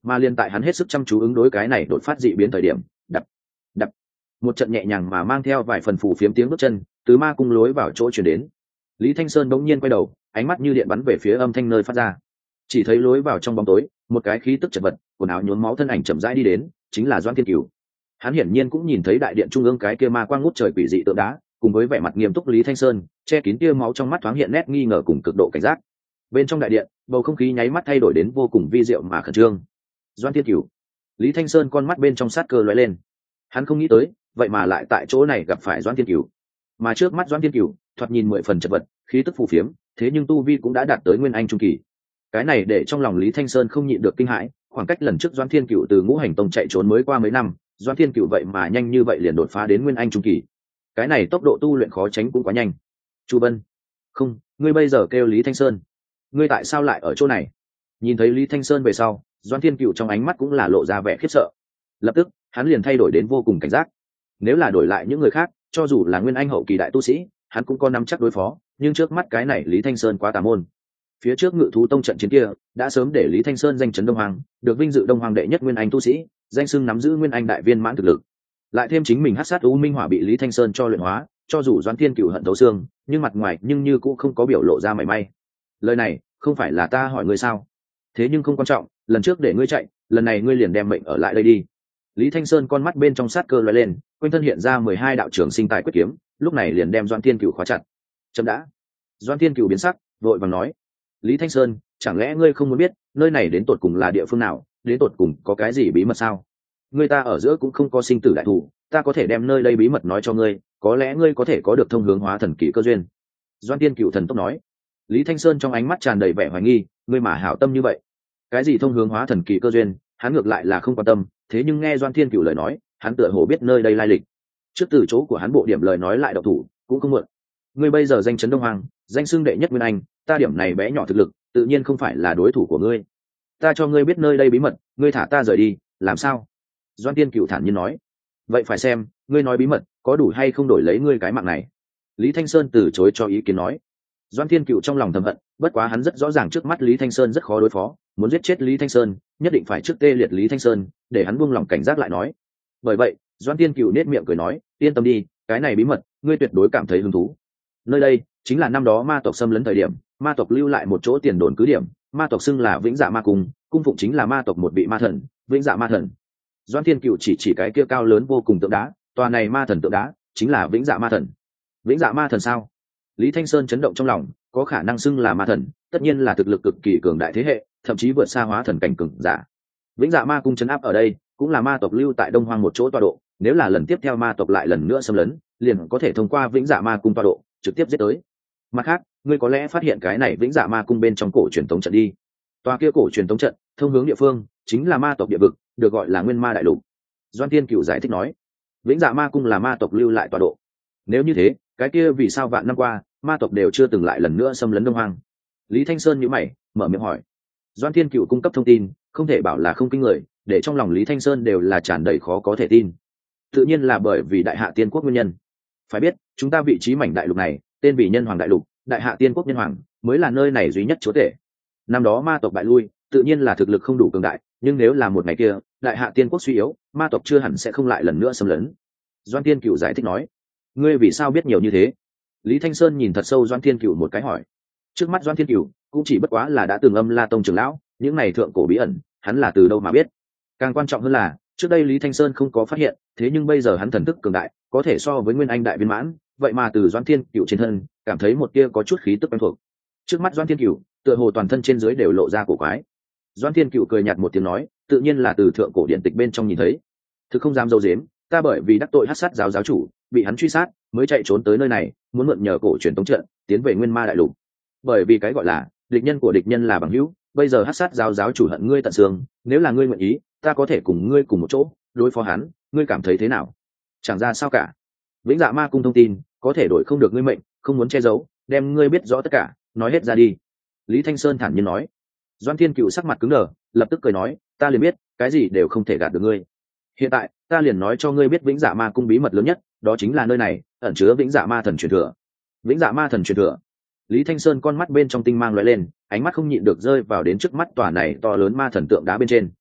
mà liên tại hắn hết sức chăm chú ứng đối cái này đột phát dị biến thời điểm, đập đập một trận nhẹ nhàng mà mang theo vài phần phù phiếm tiếng bước chân từ ma cung lối vào chỗ chuyển đến. Lý Thanh Sơn bỗng nhiên quay đầu, ánh mắt như điện bắn về phía âm thanh nơi phát ra. Chỉ thấy lối vào trong bóng tối, một cái khí tức chật vật, quần áo nhuốm máu thân ảnh chậm rãi đi đến, chính là Doãn Thiên Cửu. Hắn hiển nhiên cũng nhìn thấy đại điện trung ương cái kia ma quang ngút trời quỷ dị tượng đá, cùng với vẻ mặt nghiêm túc Lý Thanh Sơn, che kín tia máu trong mắt thoáng hiện nét nghi ngờ cùng cực độ cảnh giác. Bên trong đại điện, bầu không khí nháy mắt thay đổi đến vô cùng vi diệu mà khẩn trương. Doãn Thiên Cửu. Lý Thanh Sơn con mắt bên trong sát cơ lóe lên. Hắn không nghĩ tới, vậy mà lại tại chỗ này gặp phải Doãn Thiên Cửu. Mà trước mắt Doãn Thiên Cửu, thoạt nhìn mười phần chật vật, khí tức phù phiếm, thế nhưng tu vi cũng đã đạt tới nguyên anh trung kỳ. Cái này để trong lòng Lý Thanh Sơn không nhịn được kinh hãi, khoảng cách lần trước Doãn Thiên Cửu từ Ngũ Hành Tông chạy trốn mới qua mấy năm, Doãn Thiên Cửu vậy mà nhanh như vậy liền đột phá đến nguyên anh trung kỳ. Cái này tốc độ tu luyện khó tránh cũng quá nhanh. Chu Bân, không, ngươi bây giờ kêu Lý Thanh Sơn, ngươi tại sao lại ở chỗ này? Nhìn thấy Lý Thanh Sơn về sau, Doãn Thiên Cửu trong ánh mắt cũng là lộ ra vẻ khiếp sợ. Lập tức, hắn liền thay đổi đến vô cùng cảnh giác. Nếu là đổi lại những người khác, cho dù là nguyên anh hậu kỳ đại tu sĩ, hắn cũng có nắm chắc đối phó, nhưng trước mắt cái này Lý Thanh Sơn quá tà môn. Phía trước Ngự Thú Tông trận chiến kia đã sớm để Lý Thanh Sơn danh chấn Đông Hoàng, được vinh dự Đông Hoàng đệ nhất nguyên anh tu sĩ, danh xưng nắm giữ nguyên anh đại viên mãn thực lực. Lại thêm chính mình hắc sát u minh hỏa bị Lý Thanh Sơn cho luyện hóa, cho dù Doãn Thiên Cửu hận thấu xương, nhưng mặt ngoài nhưng như cũng không có biểu lộ ra mảy may. Lời này, không phải là ta hỏi ngươi sao? Thế nhưng không quan trọng, lần trước để ngươi chạy, lần này ngươi liền đem mệnh ở lại đây đi. Lý Thanh Sơn con mắt bên trong sát cơ lóe lên, quanh thân hiện ra mười hai đạo trường sinh tài quyết kiếm, lúc này liền đem Doãn Thiên Cửu khóa chặt. Chậm đã. Doãn Thiên Cửu biến sắc, vội vàng nói: Lý Thanh Sơn, chẳng lẽ ngươi không muốn biết nơi này đến tột cùng là địa phương nào, đến tột cùng có cái gì bí mật sao? Ngươi ta ở giữa cũng không có sinh tử đại thủ, ta có thể đem nơi đây bí mật nói cho ngươi, có lẽ ngươi có thể có được thông hướng hóa thần kỳ cơ duyên. Doãn Thiên Cửu thần tốc nói. Lý Thanh Sơn trong ánh mắt tràn đầy vẻ hoài nghi, ngươi mà hảo tâm như vậy, cái gì thông hướng hóa thần kỳ cơ duyên, hắn ngược lại là không quan tâm, thế nhưng nghe Doãn Thiên Cửu lời nói, hắn tựa hồ biết nơi đây lai lịch. Trước từ chỗ của hắn bộ điểm lời nói lại độc thủ, cũng không muộn. Ngươi bây giờ danh chấn Đông Hoàng, danh xưng đệ nhất nguyên anh, ta điểm này bé nhỏ thực lực, tự nhiên không phải là đối thủ của ngươi. Ta cho ngươi biết nơi đây bí mật, ngươi thả ta rời đi, làm sao? Doãn Thiên Cửu thản nhiên nói. Vậy phải xem, ngươi nói bí mật, có đủ hay không đổi lấy ngươi cái mạng này. Lý Thanh Sơn từ chối cho ý kiến nói. Doãn Thiên Cửu trong lòng thầm hận, bất quá hắn rất rõ ràng trước mắt Lý Thanh Sơn rất khó đối phó, muốn giết chết Lý Thanh Sơn, nhất định phải trước tê liệt Lý Thanh Sơn, để hắn buông lòng cảnh giác lại nói. Bởi vậy, Doãn Thiên Cửu nét miệng cười nói, yên tâm đi, cái này bí mật, ngươi tuyệt đối cảm thấy hứng thú. Nơi đây chính là năm đó ma tộc xâm lấn thời điểm, ma tộc lưu lại một chỗ tiền đồn cứ điểm, ma tộc xưng là Vĩnh Dạ Ma Cung, cung phụng chính là ma tộc một vị ma thần, Vĩnh Dạ Ma Thần. Doãn Thiên Cửu chỉ chỉ cái kia cao lớn vô cùng tượng đá, tòa này ma thần tượng đá chính là Vĩnh Dạ Ma Thần. Vĩnh Dạ Ma Thần sao? Lý Thanh Sơn chấn động trong lòng, có khả năng xưng là ma thần, tất nhiên là thực lực cực kỳ cường đại thế hệ, thậm chí vượt xa hóa thần cảnh cường giả. Vĩnh Dạ Ma Cung trấn áp ở đây, cũng là ma tộc lưu tại Đông Hoang một chỗ tọa độ, nếu là lần tiếp theo ma tộc lại lần nữa xâm lấn, liền có thể thông qua Vĩnh Dạ Ma Cung tọa độ, trực tiếp giết tới. Mặt khác, ngươi có lẽ phát hiện cái này Vĩnh Dạ Ma Cung bên trong cổ truyền tống trận đi. Tòa kia cổ truyền tống trận, thông hướng địa phương, chính là ma tộc địa vực, được gọi là Nguyên Ma Đại Lục. Doãn Thiên Cửu giải thích nói, Vĩnh Dạ Ma Cung là ma tộc lưu lại tọa độ. Nếu như thế, cái kia vì sao vạn năm qua, ma tộc đều chưa từng lại lần nữa xâm lấn Đông Hoang? Lý Thanh Sơn nhíu mày, mở miệng hỏi. Doãn Thiên Cửu cung cấp thông tin, không thể bảo là không kinh người, để trong lòng Lý Thanh Sơn đều là tràn đầy khó có thể tin. Tự nhiên là bởi vì Đại Hạ Tiên Quốc nguyên nhân. Phải biết, chúng ta vị trí mảnh đại lục này, tên vì Nhân Hoàng Đại Lục, Đại Hạ Tiên Quốc nhân hoàng mới là nơi này duy nhất chúa tể. Năm đó ma tộc bại lui, tự nhiên là thực lực không đủ cường đại, nhưng nếu là một ngày kia, Đại Hạ Tiên Quốc suy yếu, ma tộc chưa hẳn sẽ không lại lần nữa xâm lấn. Doãn Thiên Cửu giải thích nói, ngươi vì sao biết nhiều như thế? Lý Thanh Sơn nhìn thật sâu Doãn Thiên Cửu một cái hỏi. Trước mắt Doãn Thiên Cửu cũng chỉ bất quá là đã từng Âm La Tông trưởng lão, những này thượng cổ bí ẩn, hắn là từ đâu mà biết? Càng quan trọng hơn là, trước đây Lý Thanh Sơn không có phát hiện, thế nhưng bây giờ hắn thần thức cường đại, có thể so với Nguyên Anh đại viên mãn, vậy mà từ Doãn Thiên Cửu trên thân, cảm thấy một tia có chút khí tức quen thuộc. Trước mắt Doãn Thiên Cửu, tựa hồ toàn thân trên dưới đều lộ ra cổ quái. Doãn Thiên Cửu cười nhạt một tiếng nói, tự nhiên là từ thượng cổ điện tịch bên trong nhìn thấy. Thực không dám dâu dếm, ta bởi vì đắc tội hắc sát giáo giáo chủ, bị hắn truy sát, mới chạy trốn tới nơi này, muốn mượn nhờ cổ truyền tống trận, tiến về Nguyên Ma Đại Lục. Bởi vì cái gọi là địch nhân của địch nhân là bằng hữu, bây giờ hắc sát giáo giáo chủ hận ngươi tận xương, nếu là ngươi nguyện ý, ta có thể cùng ngươi cùng một chỗ đối phó hắn, ngươi cảm thấy thế nào? Chẳng ra sao cả. Vĩnh Dạ Ma Cung thông tin, có thể đổi không được ngươi mệnh, không muốn che giấu, đem ngươi biết rõ tất cả, nói hết ra đi. Lý Thanh Sơn thản nhiên nói. Doãn Thiên Cửu sắc mặt cứng đờ, lập tức cười nói, ta liền biết, cái gì đều không thể gạt được ngươi. Hiện tại, ta liền nói cho ngươi biết Vĩnh Dạ Ma Cung bí mật lớn nhất, đó chính là nơi này ẩn chứa Vĩnh Dạ Ma Thần truyền thừa. Vĩnh Dạ Ma Thần truyền thừa. Lý Thanh Sơn con mắt bên trong tinh mang lóe lên, ánh mắt không nhịn được rơi vào đến trước mắt tòa này to lớn ma thần tượng đá bên trên.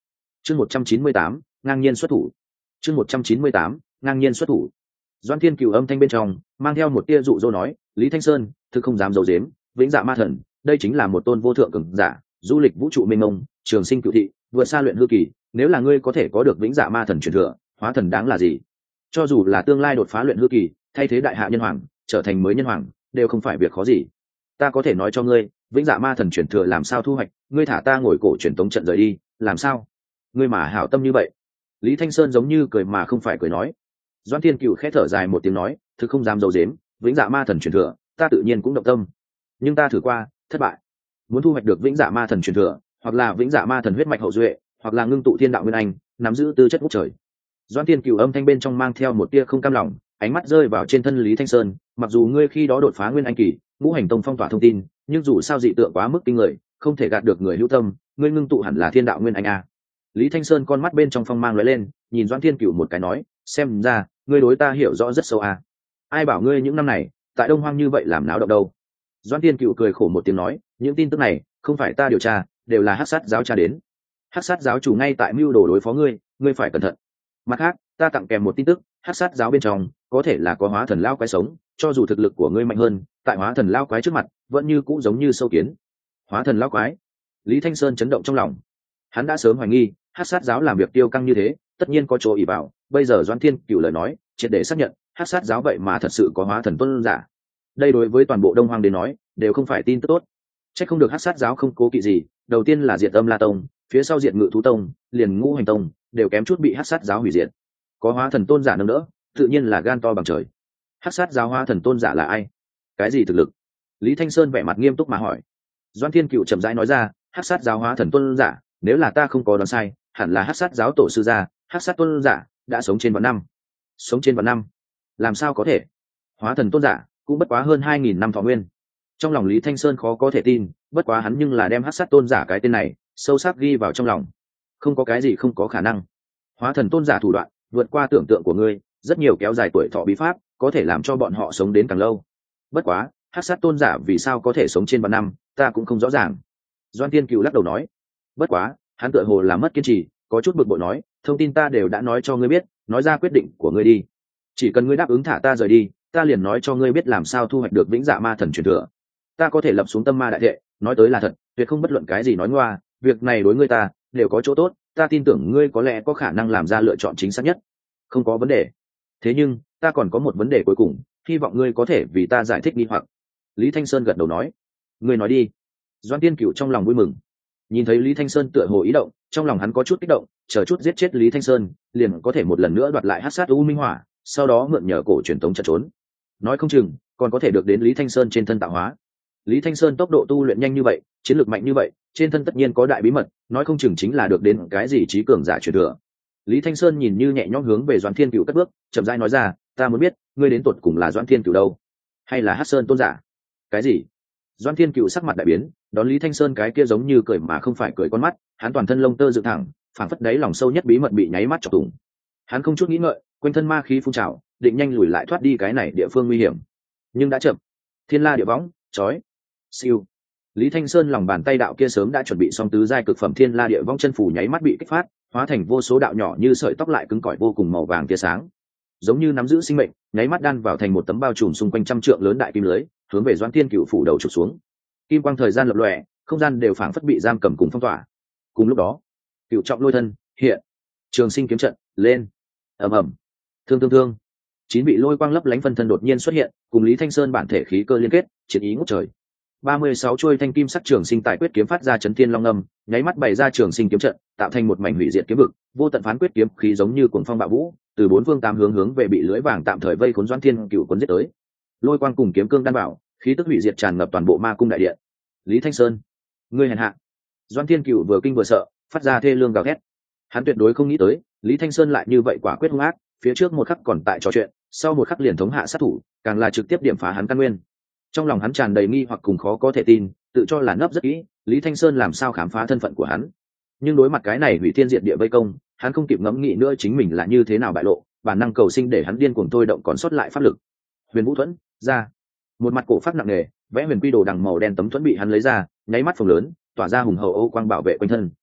chương một trăm chín mươi tám ngang nhiên xuất thủ. chương một trăm chín mươi tám ngang nhiên xuất thủ. Doãn Thiên Cửu âm thanh bên trong mang theo một tia dụ dỗ nói, Lý Thanh Sơn thực không dám giấu giếm, vĩnh dạ ma thần đây chính là một tôn vô thượng cường giả, du lịch vũ trụ mênh mông, trường sinh cửu thị, vượt xa luyện hư kỳ, nếu là ngươi có thể có được vĩnh dạ ma thần truyền thừa, hóa thần đáng là gì? Cho dù là tương lai đột phá luyện hư kỳ, thay thế đại hạ nhân hoàng, trở thành mới nhân hoàng, đều không phải việc khó gì. Ta có thể nói cho ngươi, vĩnh dạ ma thần truyền thừa làm sao thu hoạch, ngươi thả ta ngồi cổ truyền tống trận rời đi, làm sao? Ngươi mà hảo tâm như vậy. Lý Thanh Sơn giống như cười mà không phải cười nói. Doãn Thiên Cửu khẽ thở dài một tiếng nói, thực không dám giấu giếm, vĩnh dạ ma thần truyền thừa, ta tự nhiên cũng động tâm, nhưng ta thử qua, thất bại. Muốn thu hoạch được vĩnh dạ ma thần truyền thừa, hoặc là vĩnh dạ ma thần huyết mạch hậu duệ, hoặc là ngưng tụ thiên đạo nguyên anh, nắm giữ tư chất ngút trời. Doãn Thiên Cửu âm thanh bên trong mang theo một tia không cam lòng, ánh mắt rơi vào trên thân Lý Thanh Sơn, mặc dù ngươi khi đó đột phá nguyên anh kỳ, ngũ hành tông phong tỏa thông tin, nhưng dù sao dị tượng quá mức kinh người, không thể gạt được người hữu tâm, ngươi ngưng tụ hẳn là thiên đạo nguyên anh a. Lý Thanh Sơn con mắt bên trong phong mang lóe lên, nhìn Doãn Thiên Cửu một cái nói, xem ra ngươi đối ta hiểu rõ rất sâu a. Ai bảo ngươi những năm này tại Đông Hoang như vậy làm náo động đâu? Doãn Thiên Cửu cười khổ một tiếng nói, những tin tức này không phải ta điều tra, đều là Hắc Sát giáo tra đến. Hắc Sát giáo chủ ngay tại mưu đồ đối phó ngươi, ngươi phải cẩn thận. Mặt khác, ta tặng kèm một tin tức, Hắc Sát giáo bên trong có thể là có hóa thần lao quái sống, cho dù thực lực của ngươi mạnh hơn, tại hóa thần lao quái trước mặt, vẫn như cũ giống như sâu kiến. Hóa thần lao quái? Lý Thanh Sơn chấn động trong lòng. Hắn đã sớm hoài nghi, Hắc Sát giáo làm việc tiêu căng như thế, tất nhiên có chỗ ỷ vào, bây giờ Doãn Thiên Cửu lời nói, triệt để xác nhận, Hắc Sát giáo vậy mà thật sự có hóa thần tuân giả. Đây đối với toàn bộ Đông Hoang đến nói, đều không phải tin tức tốt. Chắc không được Hắc Sát giáo không cố kỵ gì, đầu tiên là diệt Âm La tông, phía sau diệt Ngự Thú tông, liền Ngũ Hành tông đều kém chút bị Hắc Sát giáo hủy diệt. Có hóa thần tôn giả nâng đỡ, tự nhiên là gan to bằng trời. Hắc Sát giáo hóa thần tôn giả là ai? Cái gì thực lực? Lý Thanh Sơn vẻ mặt nghiêm túc mà hỏi. Doãn Thiên Cửu chậm rãi nói ra, Hắc Sát giáo hóa thần tôn giả, nếu là ta không có đoán sai, hẳn là Hắc Sát giáo tổ sư gia, Hắc Sát tôn giả, đã sống trên vạn năm. Sống trên vạn năm? Làm sao có thể? Hóa thần tôn giả cũng bất quá hơn hai nghìn năm thọ nguyên. Trong lòng Lý Thanh Sơn khó có thể tin, bất quá hắn nhưng là đem Hắc Sát tôn giả cái tên này sâu sắc ghi vào trong lòng. Không có cái gì không có khả năng. Hóa thần tôn giả thủ đoạn vượt qua tưởng tượng của ngươi, rất nhiều kéo dài tuổi thọ bí pháp có thể làm cho bọn họ sống đến càng lâu. Bất quá, Hắc Sát tôn giả vì sao có thể sống trên vạn năm, ta cũng không rõ ràng. Doãn Thiên Cửu lắc đầu nói. Bất quá, hắn tựa hồ là mất kiên trì, có chút bực bội nói, thông tin ta đều đã nói cho ngươi biết, nói ra quyết định của ngươi đi. Chỉ cần ngươi đáp ứng thả ta rời đi, ta liền nói cho ngươi biết làm sao thu hoạch được vĩnh dạ ma thần truyền thừa. Ta có thể lập xuống tâm ma đại thệ, nói tới là thật, tuyệt không bất luận cái gì nói ngoa, việc này đối ngươi ta đều có chỗ tốt, ta tin tưởng ngươi có lẽ có khả năng làm ra lựa chọn chính xác nhất. Không có vấn đề. Thế nhưng, ta còn có một vấn đề cuối cùng, hy vọng ngươi có thể vì ta giải thích nghi hoặc. Lý Thanh Sơn gật đầu nói. Ngươi nói đi. Doãn Thiên Cửu trong lòng vui mừng. Nhìn thấy Lý Thanh Sơn tựa hồ ý động, trong lòng hắn có chút kích động, chờ chút giết chết Lý Thanh Sơn, liền có thể một lần nữa đoạt lại Hắc Sát U Minh Hỏa, sau đó mượn nhờ cổ truyền tống trận trốn. Nói không chừng, còn có thể được đến Lý Thanh Sơn trên thân tạo hóa. Lý Thanh Sơn tốc độ tu luyện nhanh như vậy, chiến lược mạnh như vậy, trên thân tất nhiên có đại bí mật, nói không chừng chính là được đến cái gì trí cường giả truyền thừa. Lý Thanh Sơn nhìn như nhẹ nhõm hướng về Doãn Thiên Cửu cất bước, chậm rãi nói ra, ta muốn biết, ngươi đến tuột cùng là Doãn Thiên Cửu đâu, hay là Hắc Sơn tôn giả? Cái gì? Doãn Thiên Cửu sắc mặt đại biến, đón Lý Thanh Sơn cái kia giống như cười mà không phải cười con mắt, hắn toàn thân lông tơ dựng thẳng, phảng phất đáy lòng sâu nhất bí mật bị nháy mắt chọc thủng. Hắn không chút nghĩ ngợi, quanh thân ma khí phun trào, định nhanh lùi lại thoát đi cái này địa phương nguy hiểm. Nhưng đã chậm. Thiên La địa võng, chói. Siêu. Lý Thanh Sơn lòng bàn tay đạo kia sớm đã chuẩn bị xong tứ giai cực phẩm Thiên La địa võng chân phủ nháy mắt bị kích phát, hóa thành vô số đạo nhỏ như sợi tóc lại cứng cỏi vô cùng màu vàng tia sáng, giống như nắm giữ sinh mệnh, nháy mắt đan vào thành một tấm bao trùm xung quanh trăm trượng lớn đại kim lưới, hướng về Doãn Thiên Cửu phủ đầu chụp xuống. Kim quang thời gian lập lòe, không gian đều phảng phất bị giam cầm cùng phong tỏa. Cùng lúc đó, Cửu trọng lôi thân hiện, trường sinh kiếm trận lên, ầm ầm, thương thương thương, chín vị lôi quang lấp lánh phân thân đột nhiên xuất hiện, cùng Lý Thanh Sơn bản thể khí cơ liên kết, chiến ý ngút trời. ba mươi sáu chuôi thanh kim sắc trường sinh tại quyết kiếm phát ra chấn thiên long âm, nháy mắt bày ra trường sinh kiếm trận, tạo thành một mảnh hủy diệt kiếm vực, vô tận phán quyết kiếm khí giống như cuồng phong bạo vũ, từ bốn phương tám hướng hướng về bị lưới vàng tạm thời vây khốn Doãn Thiên Cửu cuốn giết tới. Lôi quang cùng kiếm cương đan bảo, khí tức hủy diệt tràn ngập toàn bộ ma cung đại điện. Lý Thanh Sơn, ngươi hèn hạ! Doãn Thiên Cửu vừa kinh vừa sợ, phát ra thê lương gào thét. Hắn tuyệt đối không nghĩ tới, Lý Thanh Sơn lại như vậy quả quyết hung ác, phía trước một khắc còn tại trò chuyện, sau một khắc liền thống hạ sát thủ, càng là trực tiếp điểm phá hắn căn nguyên. Trong lòng hắn tràn đầy nghi hoặc cùng khó có thể tin, tự cho là nấp rất kỹ, Lý Thanh Sơn làm sao khám phá thân phận của hắn. Nhưng đối mặt cái này hủy thiên diệt địa vây công, hắn không kịp ngẫm nghĩ nữa chính mình là như thế nào bại lộ, bản năng cầu sinh để hắn điên cuồng thôi động còn sót lại pháp lực. Huyền Vũ Thuẫn ra, một mặt cổ pháp nặng nề, vẽ huyền quy đồ đằng màu đen tấm thuẫn bị hắn lấy ra, nháy mắt phồng lớn, tỏa ra hùng hậu ô quang bảo vệ quanh thân.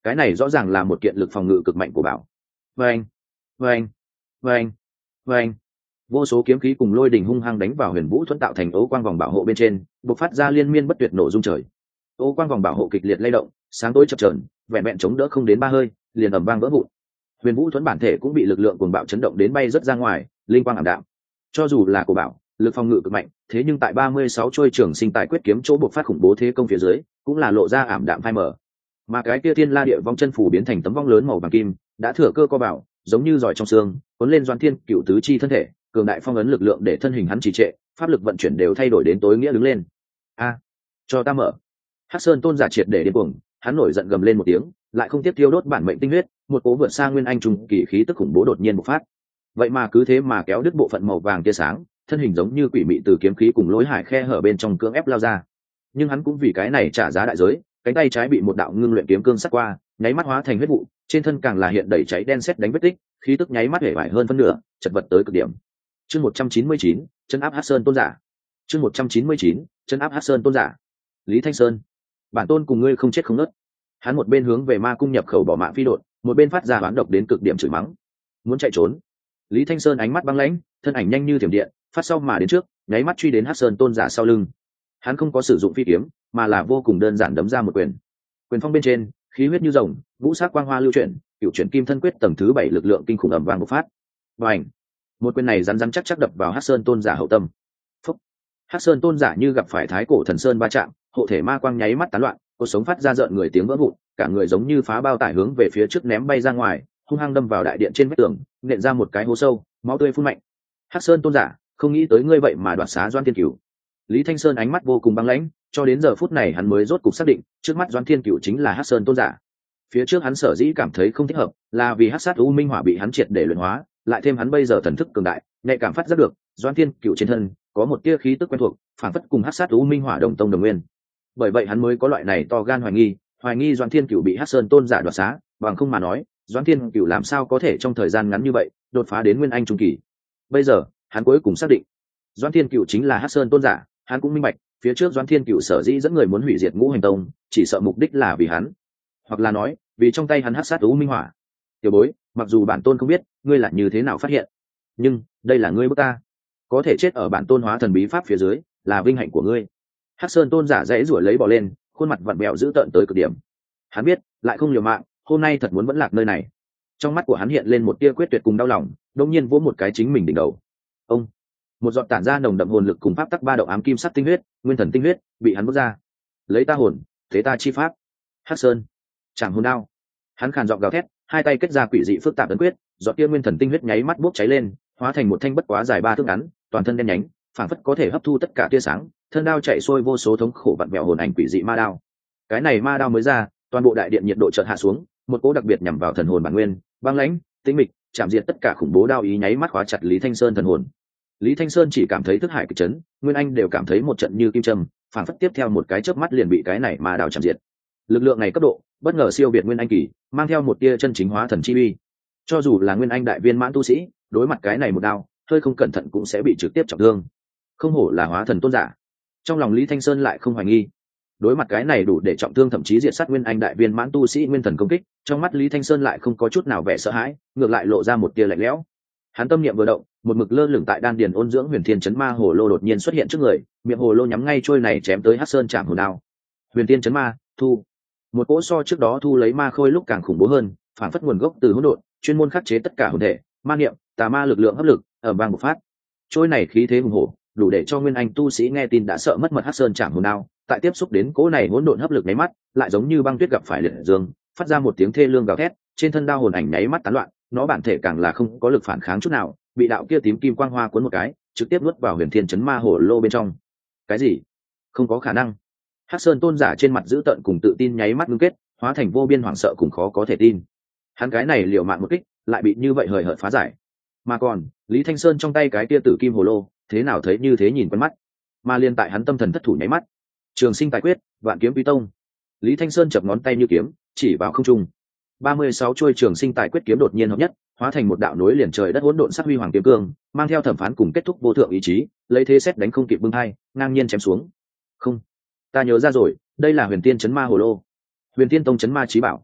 cái này rõ ràng là một kiện lực phòng ngự cực mạnh của bảo. Vâng, vâng, vâng, vâng. Vô số kiếm khí cùng lôi đình hung hăng đánh vào Huyền Vũ Thuẫn tạo thành ố quang vòng bảo hộ bên trên, bộc phát ra liên miên bất tuyệt nổ rung trời. Ố quang vòng bảo hộ kịch liệt lay động, sáng tối chập chờn, vẹn vẹn chống đỡ không đến ba hơi, liền ầm vang vỡ vụn. Huyền Vũ Thuẫn bản thể cũng bị lực lượng cuồng bạo chấn động đến bay rất ra ngoài, linh quang ảm đạm. Cho dù là của bảo, lực phòng ngự cực mạnh, thế nhưng tại ba mươi sáu trôi trường sinh tài quyết kiếm chỗ bộc phát khủng bố thế công phía dưới, cũng là lộ ra ảm đạm phai mờ. Mà cái kia Thiên La Địa Vong chân phủ biến thành tấm vong lớn màu vàng kim, đã thừa cơ co bảo, giống như giỏi trong xương, cuốn lên Doãn Thiên Cựu tứ chi thân thể, cường đại phong ấn lực lượng để thân hình hắn trì trệ, pháp lực vận chuyển đều thay đổi đến tối nghĩa đứng lên. A, cho ta mở. Hắc Sơn Tôn giả triệt để điên cuồng, hắn nổi giận gầm lên một tiếng, lại không tiếp tiêu đốt bản mệnh tinh huyết, một cố vượt xa nguyên anh trùng kỳ khí tức khủng bố đột nhiên bộc phát. Vậy mà cứ thế mà kéo đứt bộ phận màu vàng tia sáng, thân hình giống như quỷ mị từ kiếm khí cùng lối hải khe hở bên trong cưỡng ép lao ra. Nhưng hắn cũng vì cái này trả giá đại giới, cánh tay trái bị một đạo ngưng luyện kiếm cương sắt qua, nháy mắt hóa thành huyết vụ, trên thân càng là hiện đầy cháy đen sét đánh vết tích, khí tức nháy mắt hể vải hơn phân nửa, chật vật tới cực điểm. Chương một trăm chín mươi chín, chân áp Hắc Sơn Tôn giả. Chương một trăm chín mươi chín, chân áp Hắc Sơn Tôn giả. Lý Thanh Sơn, bản tôn cùng ngươi không chết không nứt. Hắn một bên hướng về ma cung nhập khẩu bỏ mạng phi đột, một bên phát ra oán độc đến cực điểm chửi mắng. Muốn chạy trốn. Lý Thanh Sơn ánh mắt băng lãnh, thân ảnh nhanh như thiểm điện, phát sau mà đến trước, nháy mắt truy đến Hắc Sơn Tôn giả sau lưng. Hắn không có sử dụng phi kiếm, mà là vô cùng đơn giản đấm ra một quyền. Quyền phong bên trên, khí huyết như rồng, vũ sắc quang hoa lưu chuyển, cựu chuyển kim thân quyết tầng thứ bảy lực lượng kinh khủng ầm vang bộc phát. Bành! Một quyền này rắn rắn chắc chắc đập vào Hắc Sơn Tôn giả hậu tâm. Phúc! Hắc Sơn Tôn giả như gặp phải thái cổ thần sơn va chạm, hộ thể ma quang nháy mắt tán loạn, cột sống phát ra rợn người tiếng vỡ vụn, cả người giống như phá bao tải hướng về phía trước ném bay ra ngoài, hung hăng đâm vào đại điện trên vách tường, nện ra một cái hố sâu, máu tươi phun mạnh. Hắc Sơn Tôn giả, không nghĩ tới ngươi vậy mà đoạt xá Doãn Thiên Cửu. Lý Thanh Sơn ánh mắt vô cùng băng lãnh, cho đến giờ phút này hắn mới rốt cục xác định, trước mắt Doãn Thiên Cửu chính là Hắc Sơn Tôn giả. Phía trước hắn sở dĩ cảm thấy không thích hợp, là vì Hắc Sát U Minh Hỏa bị hắn triệt để luyện hóa, lại thêm hắn bây giờ thần thức cường đại, nhạy cảm phát giác được, Doãn Thiên Cửu trên thân có một tia khí tức quen thuộc, phản phất cùng Hắc Sát U Minh Hỏa đồng tông đồng nguyên. Bởi vậy hắn mới có loại này to gan hoài nghi, hoài nghi Doãn Thiên Cửu bị Hắc Sơn Tôn giả đoạt xá, bằng không mà nói, Doãn Thiên Cửu làm sao có thể trong thời gian ngắn như vậy đột phá đến nguyên anh trung kỳ. Bây giờ, hắn cuối cùng xác định, Doãn Thiên Cửu chính là Hắc Sơn Tôn giả, hắn cũng minh bạch, phía trước Doãn Thiên Cửu sở dĩ dẫn người muốn hủy diệt Ngũ Hành Tông, chỉ sợ mục đích là vì hắn, hoặc là nói, vì trong tay hắn Hắc Sát U Minh Hỏa. Tiểu bối, mặc dù bản tôn không biết ngươi là như thế nào phát hiện, nhưng đây là ngươi bức ta, có thể chết ở bản tôn hóa thần bí pháp phía dưới, là vinh hạnh của ngươi. Hắc Sơn Tôn giả dãy rủa lấy bỏ lên, khuôn mặt vặn bẹo dữ tợn tới cực điểm. Hắn biết, lại không liều mạng, hôm nay thật muốn vẫn lạc nơi này. Trong mắt của hắn hiện lên một tia quyết tuyệt cùng đau lòng, đột nhiên vỗ một cái chính mình đỉnh đầu. Ông, một giọt tản ra nồng đậm hồn lực cùng pháp tắc ba động ám kim sắc tinh huyết, nguyên thần tinh huyết, bị hắn bốc ra. Lấy ta hồn, thế ta chi pháp. Hắc Sơn, chạm hồn đao. Hắn khàn giọng gào thét, hai tay kết ra quỷ dị phức tạp ấn quyết, giọt tia nguyên thần tinh huyết nháy mắt bốc cháy lên, hóa thành một thanh bất quá dài ba thước ngắn, toàn thân đen nhánh, phảng phất có thể hấp thu tất cả tia sáng, thân đao chạy xuôi vô số thống khổ vặn vẹo hồn ảnh quỷ dị ma đao. Cái này ma đao mới ra, toàn bộ đại điện nhiệt độ chợt hạ xuống, một cỗ đặc biệt nhằm vào thần hồn bản nguyên, băng lãnh, tĩnh mịch, chạm diệt tất cả khủng bố đao ý nháy mắt khóa chặt Lý Thanh Sơn thần hồn. Lý Thanh Sơn chỉ cảm thấy thức hải kịch chấn, nguyên anh đều cảm thấy một trận như kim châm, phảng phất tiếp theo một cái chớp mắt liền bị cái này ma đao chạm diệt. Lực lượng này cấp độ, bất ngờ siêu việt nguyên anh kỳ, mang theo một tia chân chính hóa thần chi uy. Cho dù là nguyên anh đại viên mãn tu sĩ, đối mặt cái này một đao, hơi không cẩn thận cũng sẽ bị trực tiếp trọng thương. Không hổ là hóa thần tôn giả. Trong lòng Lý Thanh Sơn lại không hoài nghi. Đối mặt cái này đủ để trọng thương thậm chí diệt sát nguyên anh đại viên mãn tu sĩ nguyên thần công kích, trong mắt Lý Thanh Sơn lại không có chút nào vẻ sợ hãi, ngược lại lộ ra một tia lạnh lẽo. Hắn tâm niệm vừa động, một mực lơ lửng tại đan điền ôn dưỡng huyền thiên chấn ma hồ lô đột nhiên xuất hiện trước người, miệng hồ lô nhắm ngay trôi này chém tới Hắc Sơn chạm hồn đao. Huyền thiên chấn ma, thu. Một cỗ so trước đó thu lấy ma khôi lúc càng khủng bố hơn, phản phất nguồn gốc từ hỗn độn, chuyên môn khắc chế tất cả hồn thể, ma niệm, tà ma lực lượng hấp lực, ở vang một phát. Trôi này khí thế hùng hổ, đủ để cho nguyên anh tu sĩ nghe tin đã sợ mất mật Hắc Sơn chạm hồn đao, tại tiếp xúc đến cỗ này hỗn độn hấp lực nháy mắt, lại giống như băng tuyết gặp phải liệt dương, phát ra một tiếng thê lương gào thét, trên thân đao hồn ảnh nháy mắt tán loạn, nó bản thể càng là không có lực phản kháng chút nào, bị đạo kia tím kim quang hoa cuốn một cái, trực tiếp nuốt vào huyền thiên chấn ma hồ lô bên trong. Cái gì? Không có khả năng. Hắc Sơn Tôn giả trên mặt dữ tợn cùng tự tin nháy mắt ngưng kết, hóa thành vô biên hoảng sợ cùng khó có thể tin. Hắn cái này liều mạng một kích, lại bị như vậy hời hợt phá giải. Mà còn, Lý Thanh Sơn trong tay cái tia tử kim hồ lô, thế nào thấy như thế nhìn quen mắt. Mà liên tại hắn tâm thần thất thủ nháy mắt, Trường Sinh Tài Quyết, Vạn Kiếm Quý Tông. Lý Thanh Sơn chập ngón tay như kiếm, chỉ vào không trung. ba mươi sáu chuôi Trường Sinh Tài Quyết kiếm đột nhiên hợp nhất, hóa thành một đạo nối liền trời đất hỗn độn sắc huy hoàng kiếm cương, mang theo thẩm phán cùng kết thúc vô thượng ý chí, lấy thế xét đánh không kịp bưng hai, ngang nhiên chém xuống. Không, ta nhớ ra rồi, đây là Huyền Tiên Chấn Ma Hồ Lô, Huyền Tiên Tông Chấn Ma Chí Bảo.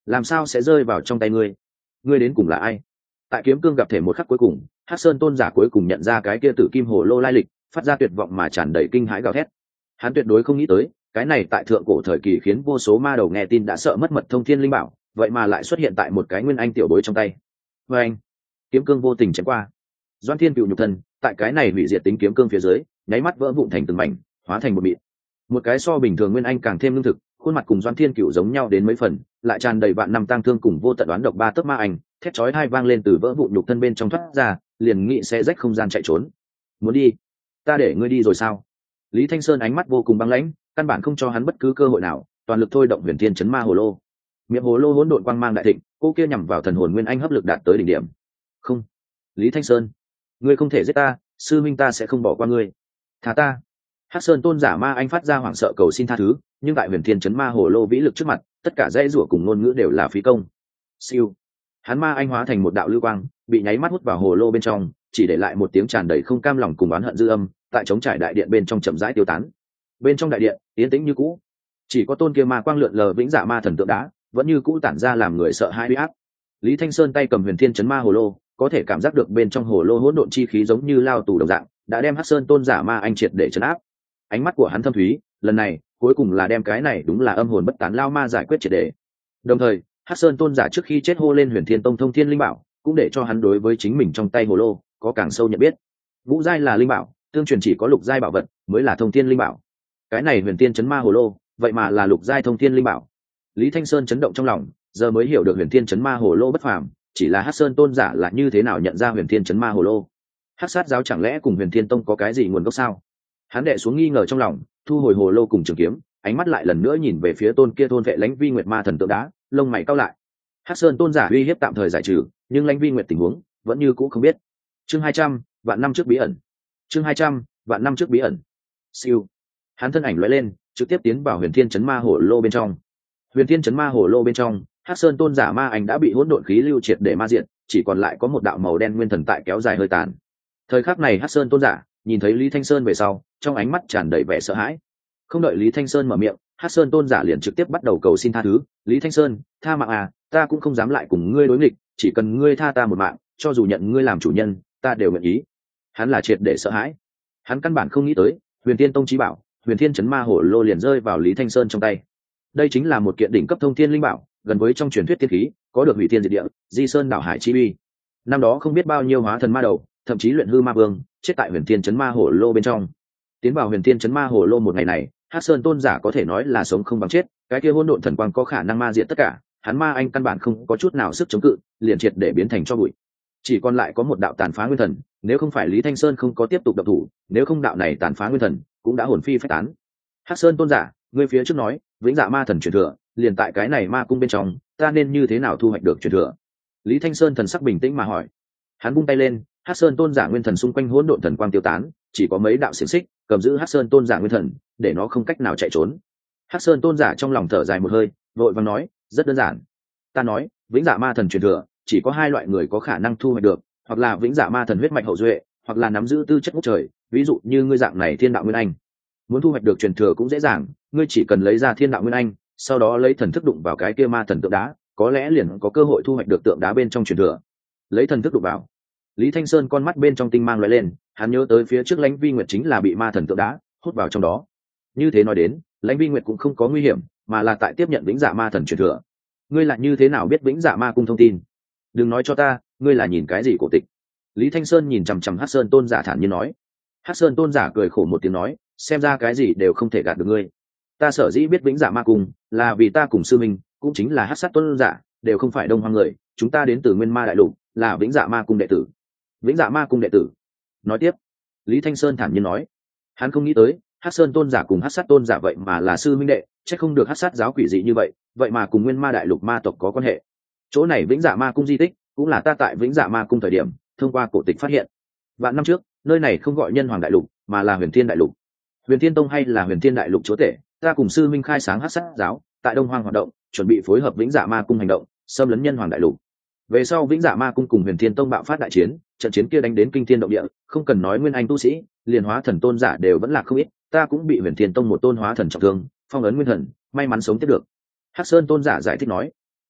làm sao sẽ rơi vào trong tay ngươi? Ngươi đến cùng là ai? Tại kiếm cương gặp thể một khắc cuối cùng, Hắc Sơn tôn giả cuối cùng nhận ra cái kia tử kim hồ lô lai lịch, phát ra tuyệt vọng mà tràn đầy kinh hãi gào thét. Hắn tuyệt đối không nghĩ tới, cái này tại thượng cổ thời kỳ khiến vô số ma đầu nghe tin đã sợ mất mật thông thiên linh bảo, vậy mà lại xuất hiện tại một cái nguyên anh tiểu bối trong tay. Và anh, kiếm cương vô tình chém qua. Doan Thiên Cựu nhục thân, tại cái này hủy diệt tính kiếm cương phía dưới, nháy mắt vỡ vụn thành từng mảnh, hóa thành một mịn. Một cái so bình thường nguyên anh càng thêm lương thực, khuôn mặt cùng Doan Thiên Cựu giống nhau đến mấy phần, lại tràn đầy vạn năm tang thương cùng vô tận đoán độc ba tấc ma ảnh, thét chói tai vang lên từ vỡ vụn nhục thân bên trong thoát ra, liền nghĩ sẽ rách không gian chạy trốn. Muốn đi? Ta để ngươi đi rồi sao? Lý Thanh Sơn ánh mắt vô cùng băng lãnh, căn bản không cho hắn bất cứ cơ hội nào, toàn lực thôi động huyền thiên chấn ma hồ lô. Miệng hồ lô hỗn độn quang mang đại thịnh, cô kia nhằm vào thần hồn nguyên anh hấp lực đạt tới đỉnh điểm. Không, Lý Thanh Sơn, ngươi không thể giết ta, sư minh ta sẽ không bỏ qua ngươi. Thả ta! Hắc Sơn tôn giả ma anh phát ra hoảng sợ cầu xin tha thứ, nhưng tại huyền thiên chấn ma hồ lô vĩ lực trước mặt, tất cả dãy rủa cùng ngôn ngữ đều là phí công. Siêu, hắn ma anh hóa thành một đạo lưu quang, bị nháy mắt hút vào hồ lô bên trong, chỉ để lại một tiếng tràn đầy không cam lòng cùng oán hận dư âm, tại chống trải đại điện bên trong chậm rãi tiêu tán. Bên trong đại điện yên tĩnh như cũ, chỉ có tôn kia ma quang lượn lờ vĩnh dạ ma thần tượng đá vẫn như cũ tản ra làm người sợ hãi uy áp. Lý Thanh Sơn tay cầm huyền thiên chấn ma hồ lô, có thể cảm giác được bên trong hồ lô hỗn độn chi khí giống như lao tù đồng dạng, đã đem Hắc Sơn tôn giả ma anh triệt để trấn áp. Ánh mắt của hắn thâm thúy, lần này cuối cùng là đem cái này đúng là âm hồn bất tán lao ma giải quyết triệt để. Đồng thời, Hắc Sơn tôn giả trước khi chết hô lên huyền thiên tông thông thiên linh bảo, cũng để cho hắn đối với chính mình trong tay hồ lô có càng sâu nhận biết. Ngũ giai là linh bảo, tương truyền chỉ có lục giai bảo vật mới là thông thiên linh bảo. Cái này huyền thiên chấn ma hồ lô, vậy mà là lục giai thông thiên linh bảo. Lý Thanh Sơn chấn động trong lòng, giờ mới hiểu được huyền thiên chấn ma hồ lô bất phàm, chỉ là Hắc Sơn tôn giả là như thế nào nhận ra huyền thiên chấn ma hồ lô. Hắc sát giáo chẳng lẽ cùng huyền thiên tông có cái gì nguồn gốc sao? Hắn đệ xuống nghi ngờ trong lòng, thu hồi hồ lô cùng trường kiếm, ánh mắt lại lần nữa nhìn về phía tôn kia thôn vệ lãnh vi nguyệt ma thần tượng đá, lông mày cau lại. Hắc Sơn tôn giả uy hiếp tạm thời giải trừ, nhưng lãnh vi nguyệt tình huống vẫn như cũ không biết. Chương hai trăm, vạn năm trước bí ẩn. Chương hai trăm, vạn năm trước bí ẩn. Siêu. Hắn thân ảnh lóe lên, trực tiếp tiến vào huyền thiên chấn ma hồ lô bên trong. Huyền thiên chấn ma hồ lô bên trong, Hắc Sơn tôn giả ma ảnh đã bị hỗn độn khí lưu triệt để ma diện, chỉ còn lại có một đạo màu đen nguyên thần tại kéo dài hơi tàn. Thời khắc này Hắc Sơn tôn giả nhìn thấy Lý Thanh Sơn về sau, trong ánh mắt tràn đầy vẻ sợ hãi. Không đợi Lý Thanh Sơn mở miệng, Hắc Sơn tôn giả liền trực tiếp bắt đầu cầu xin tha thứ. Lý Thanh Sơn, tha mạng à, ta cũng không dám lại cùng ngươi đối nghịch, chỉ cần ngươi tha ta một mạng, cho dù nhận ngươi làm chủ nhân, ta đều nguyện ý. Hắn là triệt để sợ hãi. Hắn căn bản không nghĩ tới, huyền thiên tông chí bảo, huyền thiên chấn ma hồ lô liền rơi vào Lý Thanh Sơn trong tay. Đây chính là một kiện đỉnh cấp thông thiên linh bảo, gần với trong truyền thuyết tiên khí, có được hủy thiên diệt địa, di sơn đảo hải chi uy. Năm đó không biết bao nhiêu hóa thần ma đầu, thậm chí luyện hư ma vương, chết tại huyền thiên chấn ma hồ lô bên trong. Tiến vào huyền thiên chấn ma hồ lô một ngày này, Hắc Sơn tôn giả có thể nói là sống không bằng chết, cái kia hỗn độn thần quang có khả năng ma diệt tất cả, hắn ma anh căn bản không có chút nào sức chống cự, liền triệt để biến thành cho bụi. Chỉ còn lại có một đạo tàn phá nguyên thần, nếu không phải Lý Thanh Sơn không có tiếp tục động thủ, nếu không đạo này tàn phá nguyên thần cũng đã hồn phi phách tán. Hắc Sơn tôn giả, ngươi phía trước nói, vĩnh dạ ma thần truyền thừa, liền tại cái này ma cung bên trong, ta nên như thế nào thu hoạch được truyền thừa? Lý Thanh Sơn thần sắc bình tĩnh mà hỏi. Hắn vung tay lên, Hắc Sơn tôn giả nguyên thần xung quanh hỗn độn thần quang tiêu tán, chỉ có mấy đạo xiềng xích cầm giữ Hắc Sơn tôn giả nguyên thần, để nó không cách nào chạy trốn. Hắc Sơn tôn giả trong lòng thở dài một hơi, vội vàng nói, rất đơn giản. Ta nói, vĩnh dạ ma thần truyền thừa, chỉ có hai loại người có khả năng thu hoạch được, hoặc là vĩnh dạ ma thần huyết mạch hậu duệ, hoặc là nắm giữ tư chất ngút trời, ví dụ như ngươi dạng này thiên đạo nguyên anh. Muốn thu hoạch được truyền thừa cũng dễ dàng, ngươi chỉ cần lấy ra thiên đạo nguyên anh, sau đó lấy thần thức đụng vào cái kia ma thần tượng đá, có lẽ liền có cơ hội thu hoạch được tượng đá bên trong truyền thừa. Lấy thần thức đụng vào. Lý Thanh Sơn con mắt bên trong tinh mang lóe lên, hắn nhớ tới phía trước Lãnh Vi Nguyệt chính là bị ma thần tượng đá hút vào trong đó. Như thế nói đến, Lãnh Vi Nguyệt cũng không có nguy hiểm, mà là tại tiếp nhận vĩnh dạ ma thần truyền thừa. Ngươi lại như thế nào biết vĩnh dạ ma cung thông tin? Đừng nói cho ta, ngươi là nhìn cái gì cổ tịch? Lý Thanh Sơn nhìn chằm chằm Hắc Sơn tôn giả thản nhiên nói. Hắc Sơn tôn giả cười khổ một tiếng nói, xem ra cái gì đều không thể gạt được ngươi. Ta sở dĩ biết vĩnh dạ ma cung, là vì ta cùng sư minh, cũng chính là Hắc Sát tôn giả, đều không phải Đông Hoang người, chúng ta đến từ Nguyên Ma đại lục, là vĩnh dạ ma cung đệ tử. Vĩnh dạ ma cung đệ tử. Nói tiếp, Lý Thanh Sơn thản nhiên nói, hắn không nghĩ tới Hắc Sơn tôn giả cùng Hắc Sát tôn giả vậy mà là sư minh đệ, chắc không được Hắc Sát giáo quỷ dị như vậy, vậy mà cùng Nguyên Ma đại lục ma tộc có quan hệ. Chỗ này vĩnh dạ ma cung di tích, cũng là ta tại vĩnh dạ ma cung thời điểm thông qua cổ tịch phát hiện. Vạn năm trước, nơi này không gọi Nhân Hoàng đại lục, mà là Huyền Thiên đại lục. Huyền Thiên tông hay là Huyền Thiên đại lục chúa tể, ta cùng sư minh khai sáng Hắc Sát giáo, tại Đông Hoang hoạt động, chuẩn bị phối hợp vĩnh dạ ma cung hành động, xâm lấn Nhân Hoàng đại lục. Về sau vĩnh dạ ma cung cùng Huyền Thiên tông bạo phát đại chiến, trận chiến kia đánh đến kinh thiên động địa, không cần nói nguyên anh tu sĩ, liền hóa thần tôn giả đều vẫn là không ít, ta cũng bị Huyền Thiên tông một tôn hóa thần trọng thương, phong ấn nguyên thần, may mắn sống tiếp được. Hắc Sơn tôn giả giải thích nói.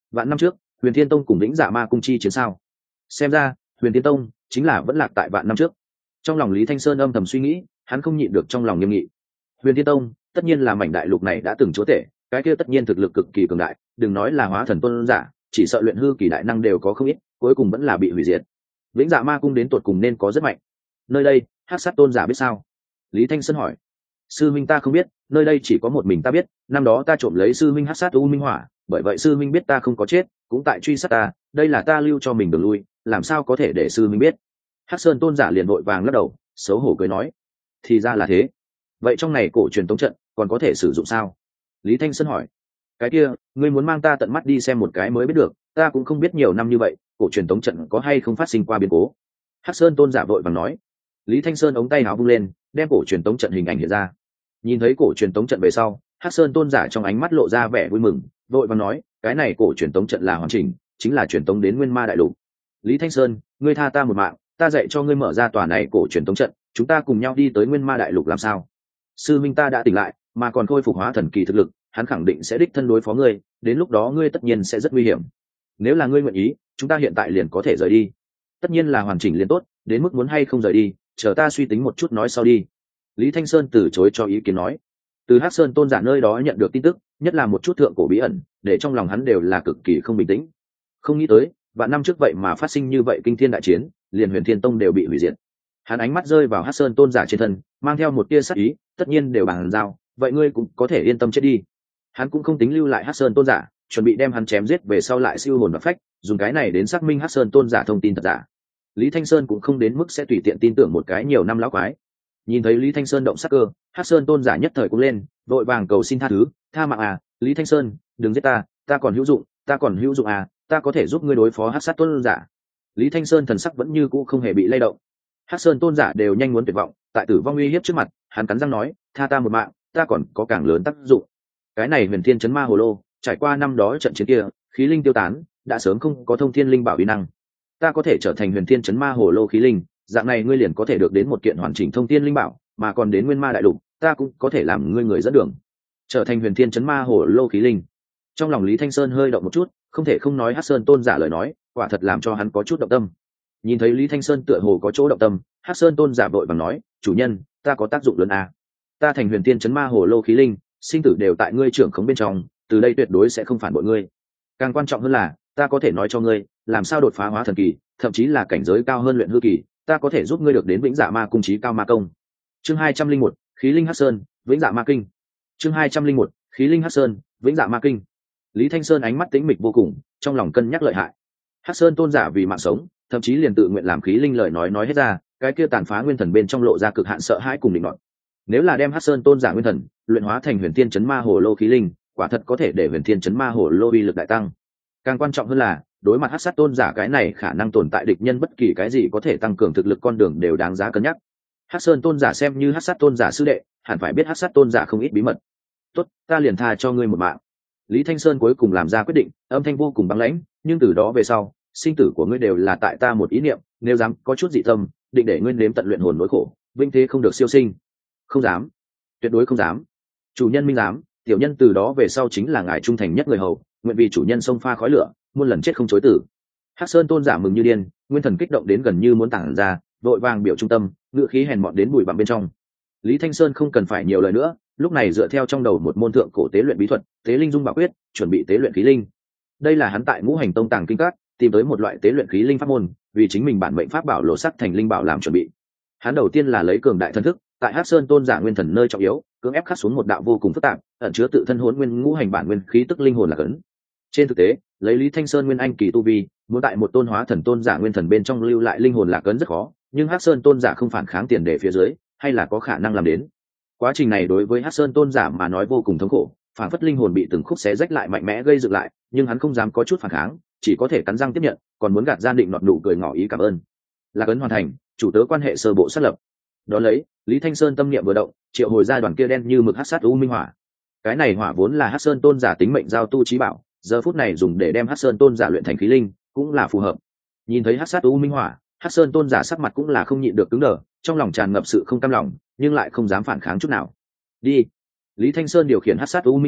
vạn năm trước huyền thiên tông cùng lĩnh dạ ma cung chi chiến sao? Xem ra huyền thiên tông chính là vẫn lạc tại vạn năm trước. Trong lòng Lý Thanh Sơn âm thầm suy nghĩ, hắn không nhịn được trong lòng nghiêm nghị. Huyền thiên tông tất nhiên là mảnh đại lục này đã từng chúa tể, cái kia tất nhiên thực lực cực kỳ cường đại, đừng nói là hóa thần tôn giả, chỉ sợ luyện hư kỳ đại năng đều có không ít, cuối cùng vẫn là bị hủy diệt. Vĩnh Dạ Ma cung đến tột cùng nên có rất mạnh. Nơi đây hắc sát tôn giả biết sao? Lý Thanh Sơn hỏi. Sư minh ta không biết, nơi đây chỉ có một mình ta biết, năm đó ta trộm lấy sư minh hắc sát u minh hỏa, bởi vậy sư minh biết ta không có chết, cũng tại truy sát ta, đây là ta lưu cho mình đường lui, làm sao có thể để sư minh biết? Hắc Sơn tôn giả liền vội vàng lắc đầu, xấu hổ cười nói. Thì ra là thế. Vậy trong này cổ truyền tống trận còn có thể sử dụng sao? Lý Thanh Sơn hỏi. Cái kia, ngươi muốn mang ta tận mắt đi xem một cái mới biết được, ta cũng không biết nhiều năm như vậy, cổ truyền tống trận có hay không phát sinh qua biến cố. Hắc Sơn tôn giả vội vàng nói. Lý Thanh Sơn ống tay áo vung lên, đem cổ truyền tống trận hình ảnh hiện ra. Nhìn thấy cổ truyền tống trận về sau, Hắc Sơn tôn giả trong ánh mắt lộ ra vẻ vui mừng, vội vàng nói, cái này cổ truyền tống trận là hoàn chỉnh, chính là truyền tống đến Nguyên Ma đại lục. Lý Thanh Sơn, ngươi tha ta một mạng, ta dạy cho ngươi mở ra tòa này cổ truyền tống trận, chúng ta cùng nhau đi tới Nguyên Ma đại lục làm sao? Sư minh ta đã tỉnh lại, mà còn khôi phục hóa thần kỳ thực lực, hắn khẳng định sẽ đích thân đối phó ngươi, đến lúc đó ngươi tất nhiên sẽ rất nguy hiểm. Nếu là ngươi nguyện ý, chúng ta hiện tại liền có thể rời đi. Tất nhiên là hoàn chỉnh liền tốt, đến mức muốn hay không rời đi, chờ ta suy tính một chút nói sau đi. Lý Thanh Sơn từ chối cho ý kiến nói. Từ Hắc Sơn tôn giả nơi đó nhận được tin tức, nhất là một chút thượng cổ bí ẩn, để trong lòng hắn đều là cực kỳ không bình tĩnh. Không nghĩ tới, vạn năm trước vậy mà phát sinh như vậy kinh thiên đại chiến, liền Huyền Thiên Tông đều bị hủy diệt. Hắn ánh mắt rơi vào Hắc Sơn tôn giả trên thân, mang theo một tia sắc ý, tất nhiên đều bàn giao, vậy ngươi cũng có thể yên tâm chết đi. Hắn cũng không tính lưu lại Hắc Sơn tôn giả, chuẩn bị đem hắn chém giết về sau lại siêu hồn và phách, dùng cái này đến xác minh Hắc Sơn tôn giả thông tin thật giả. Lý Thanh Sơn cũng không đến mức sẽ tùy tiện tin tưởng một cái nhiều năm lão quái. Nhìn thấy Lý Thanh Sơn động sắc cơ, Hắc Sơn tôn giả nhất thời cũng lên, vội vàng cầu xin tha thứ, tha mạng à, Lý Thanh Sơn, đừng giết ta, ta còn hữu dụng, ta còn hữu dụng à, ta có thể giúp ngươi đối phó Hắc sát tôn giả. Lý Thanh Sơn thần sắc vẫn như cũ không hề bị lay động. Hắc Sơn tôn giả đều nhanh muốn tuyệt vọng, tại tử vong uy hiếp trước mặt, hắn cắn răng nói, tha ta một mạng, ta còn có càng lớn tác dụng. Cái này Huyền Thiên Chấn Ma Hồ Lô, trải qua năm đó trận chiến kia, khí linh tiêu tán, đã sớm không có thông thiên linh bảo uy năng. Ta có thể trở thành Huyền Thiên Chấn Ma Hồ Lô khí linh, dạng này ngươi liền có thể được đến một kiện hoàn chỉnh thông thiên linh bảo, mà còn đến Nguyên Ma đại lục, ta cũng có thể làm ngươi người dẫn đường, trở thành Huyền Thiên Chấn Ma Hồ Lô khí linh. Trong lòng Lý Thanh Sơn hơi động một chút, không thể không nói Hắc Sơn tôn giả lời nói, quả thật làm cho hắn có chút động tâm. Nhìn thấy Lý Thanh Sơn tựa hồ có chỗ động tâm, Hắc Sơn tôn giả vội vàng nói, chủ nhân, ta có tác dụng lớn à. Ta thành Huyền Thiên Chấn Ma Hồ Lô khí linh, sinh tử đều tại ngươi trưởng khống bên trong, từ đây tuyệt đối sẽ không phản bội ngươi. Càng quan trọng hơn là, ta có thể nói cho ngươi, làm sao đột phá hóa thần kỳ, thậm chí là cảnh giới cao hơn luyện hư kỳ, ta có thể giúp ngươi được đến Vĩnh Dạ Ma cung chí cao ma công. Chương hai trăm linh một, khí linh Hắc Sơn, Vĩnh Dạ Ma kinh. Chương hai trăm linh một, khí linh Hắc Sơn, Vĩnh Dạ Ma kinh. Lý Thanh Sơn ánh mắt tĩnh mịch vô cùng, trong lòng cân nhắc lợi hại. Hắc Sơn tôn giả vì mạng sống, thậm chí liền tự nguyện làm khí linh lời nói nói hết ra, cái kia tàn phá nguyên thần bên trong lộ ra cực hạn sợ hãi cùng định nọt. Nếu là đem Hắc Sơn tôn giả nguyên thần luyện hóa thành Huyền Thiên Chấn Ma Hồ Lô khí linh, quả thật có thể để Huyền Thiên Chấn Ma Hồ Lô uy lực đại tăng. Càng quan trọng hơn là, đối mặt Hắc sát tôn giả cái này khả năng tồn tại địch nhân bất kỳ cái gì có thể tăng cường thực lực con đường đều đáng giá cân nhắc. Hắc Sơn tôn giả xem như Hắc sát tôn giả sư đệ, hẳn phải biết Hắc sát tôn giả không ít bí mật. Tốt, ta liền tha cho ngươi một mạng. Lý Thanh Sơn cuối cùng làm ra quyết định, âm thanh vô cùng băng lãnh, nhưng từ đó về sau, sinh tử của ngươi đều là tại ta một ý niệm, nếu dám có chút dị tâm, định để ngươi nếm tận luyện hồn nỗi khổ, vinh thế không được siêu sinh. Không dám, tuyệt đối không dám. Chủ nhân minh dám, tiểu nhân từ đó về sau chính là ngài trung thành nhất người hầu, nguyện vì chủ nhân xông pha khói lửa, muôn lần chết không chối tử. Hắc Sơn tôn giả mừng như điên, nguyên thần kích động đến gần như muốn tản ra, vội vàng biểu trung tâm, ngự khí hèn mọn đến bụi bặm bên trong. Lý Thanh Sơn không cần phải nhiều lời nữa, lúc này dựa theo trong đầu một môn thượng cổ tế luyện bí thuật, tế linh dung bảo quyết, chuẩn bị tế luyện khí linh. Đây là hắn tại Ngũ Hành Tông tàng kinh các tìm tới một loại tế luyện khí linh pháp môn, vì chính mình bản mệnh pháp bảo lộ sắc thành linh bảo làm chuẩn bị. Hắn đầu tiên là lấy cường đại thân thức, tại Hắc Sơn tôn giả nguyên thần nơi trọng yếu, cưỡng ép khắc xuống một đạo vô cùng phức tạp, ẩn chứa tự thân hỗn nguyên ngũ hành bản nguyên khí tức linh hồn là cấn. Trên thực tế, lấy Lý Thanh Sơn nguyên anh kỳ tu vi, muốn tại một tôn hóa thần tôn giả nguyên thần bên trong lưu lại linh hồn lạc ấn rất khó, nhưng Hắc Sơn tôn giả không phản kháng tiền đề phía dưới, hay là có khả năng làm đến. Quá trình này đối với Hắc Sơn tôn giả mà nói vô cùng thống khổ, phản phất linh hồn bị từng khúc xé rách lại mạnh mẽ gây dựng lại, nhưng hắn không dám có chút phản kháng, chỉ có thể cắn răng tiếp nhận, còn muốn gạt gian định nọt nụ cười ngỏ ý cảm ơn. Lạc ấn hoàn thành, chủ tớ quan hệ sơ bộ xác lập. Đó lấy, Lý Thanh Sơn tâm niệm vừa động, triệu hồi ra đoàn kia đen như mực hắc sát u minh hỏa. Cái này hỏa vốn là Hắc Sơn tôn giả tính mệnh giao tu trí bảo, giờ phút này dùng để đem Hắc Sơn tôn giả luyện thành khí linh, cũng là phù hợp. Nhìn thấy hắc sát u minh hỏa, Hắc Sơn tôn giả sắc mặt cũng là không nhịn được cứng đờ, trong lòng tràn ngập sự không cam lòng, nhưng lại không dám phản kháng chút nào. Đi. Lý Thanh Sơn điều khiển hắc sát u minh hỏa,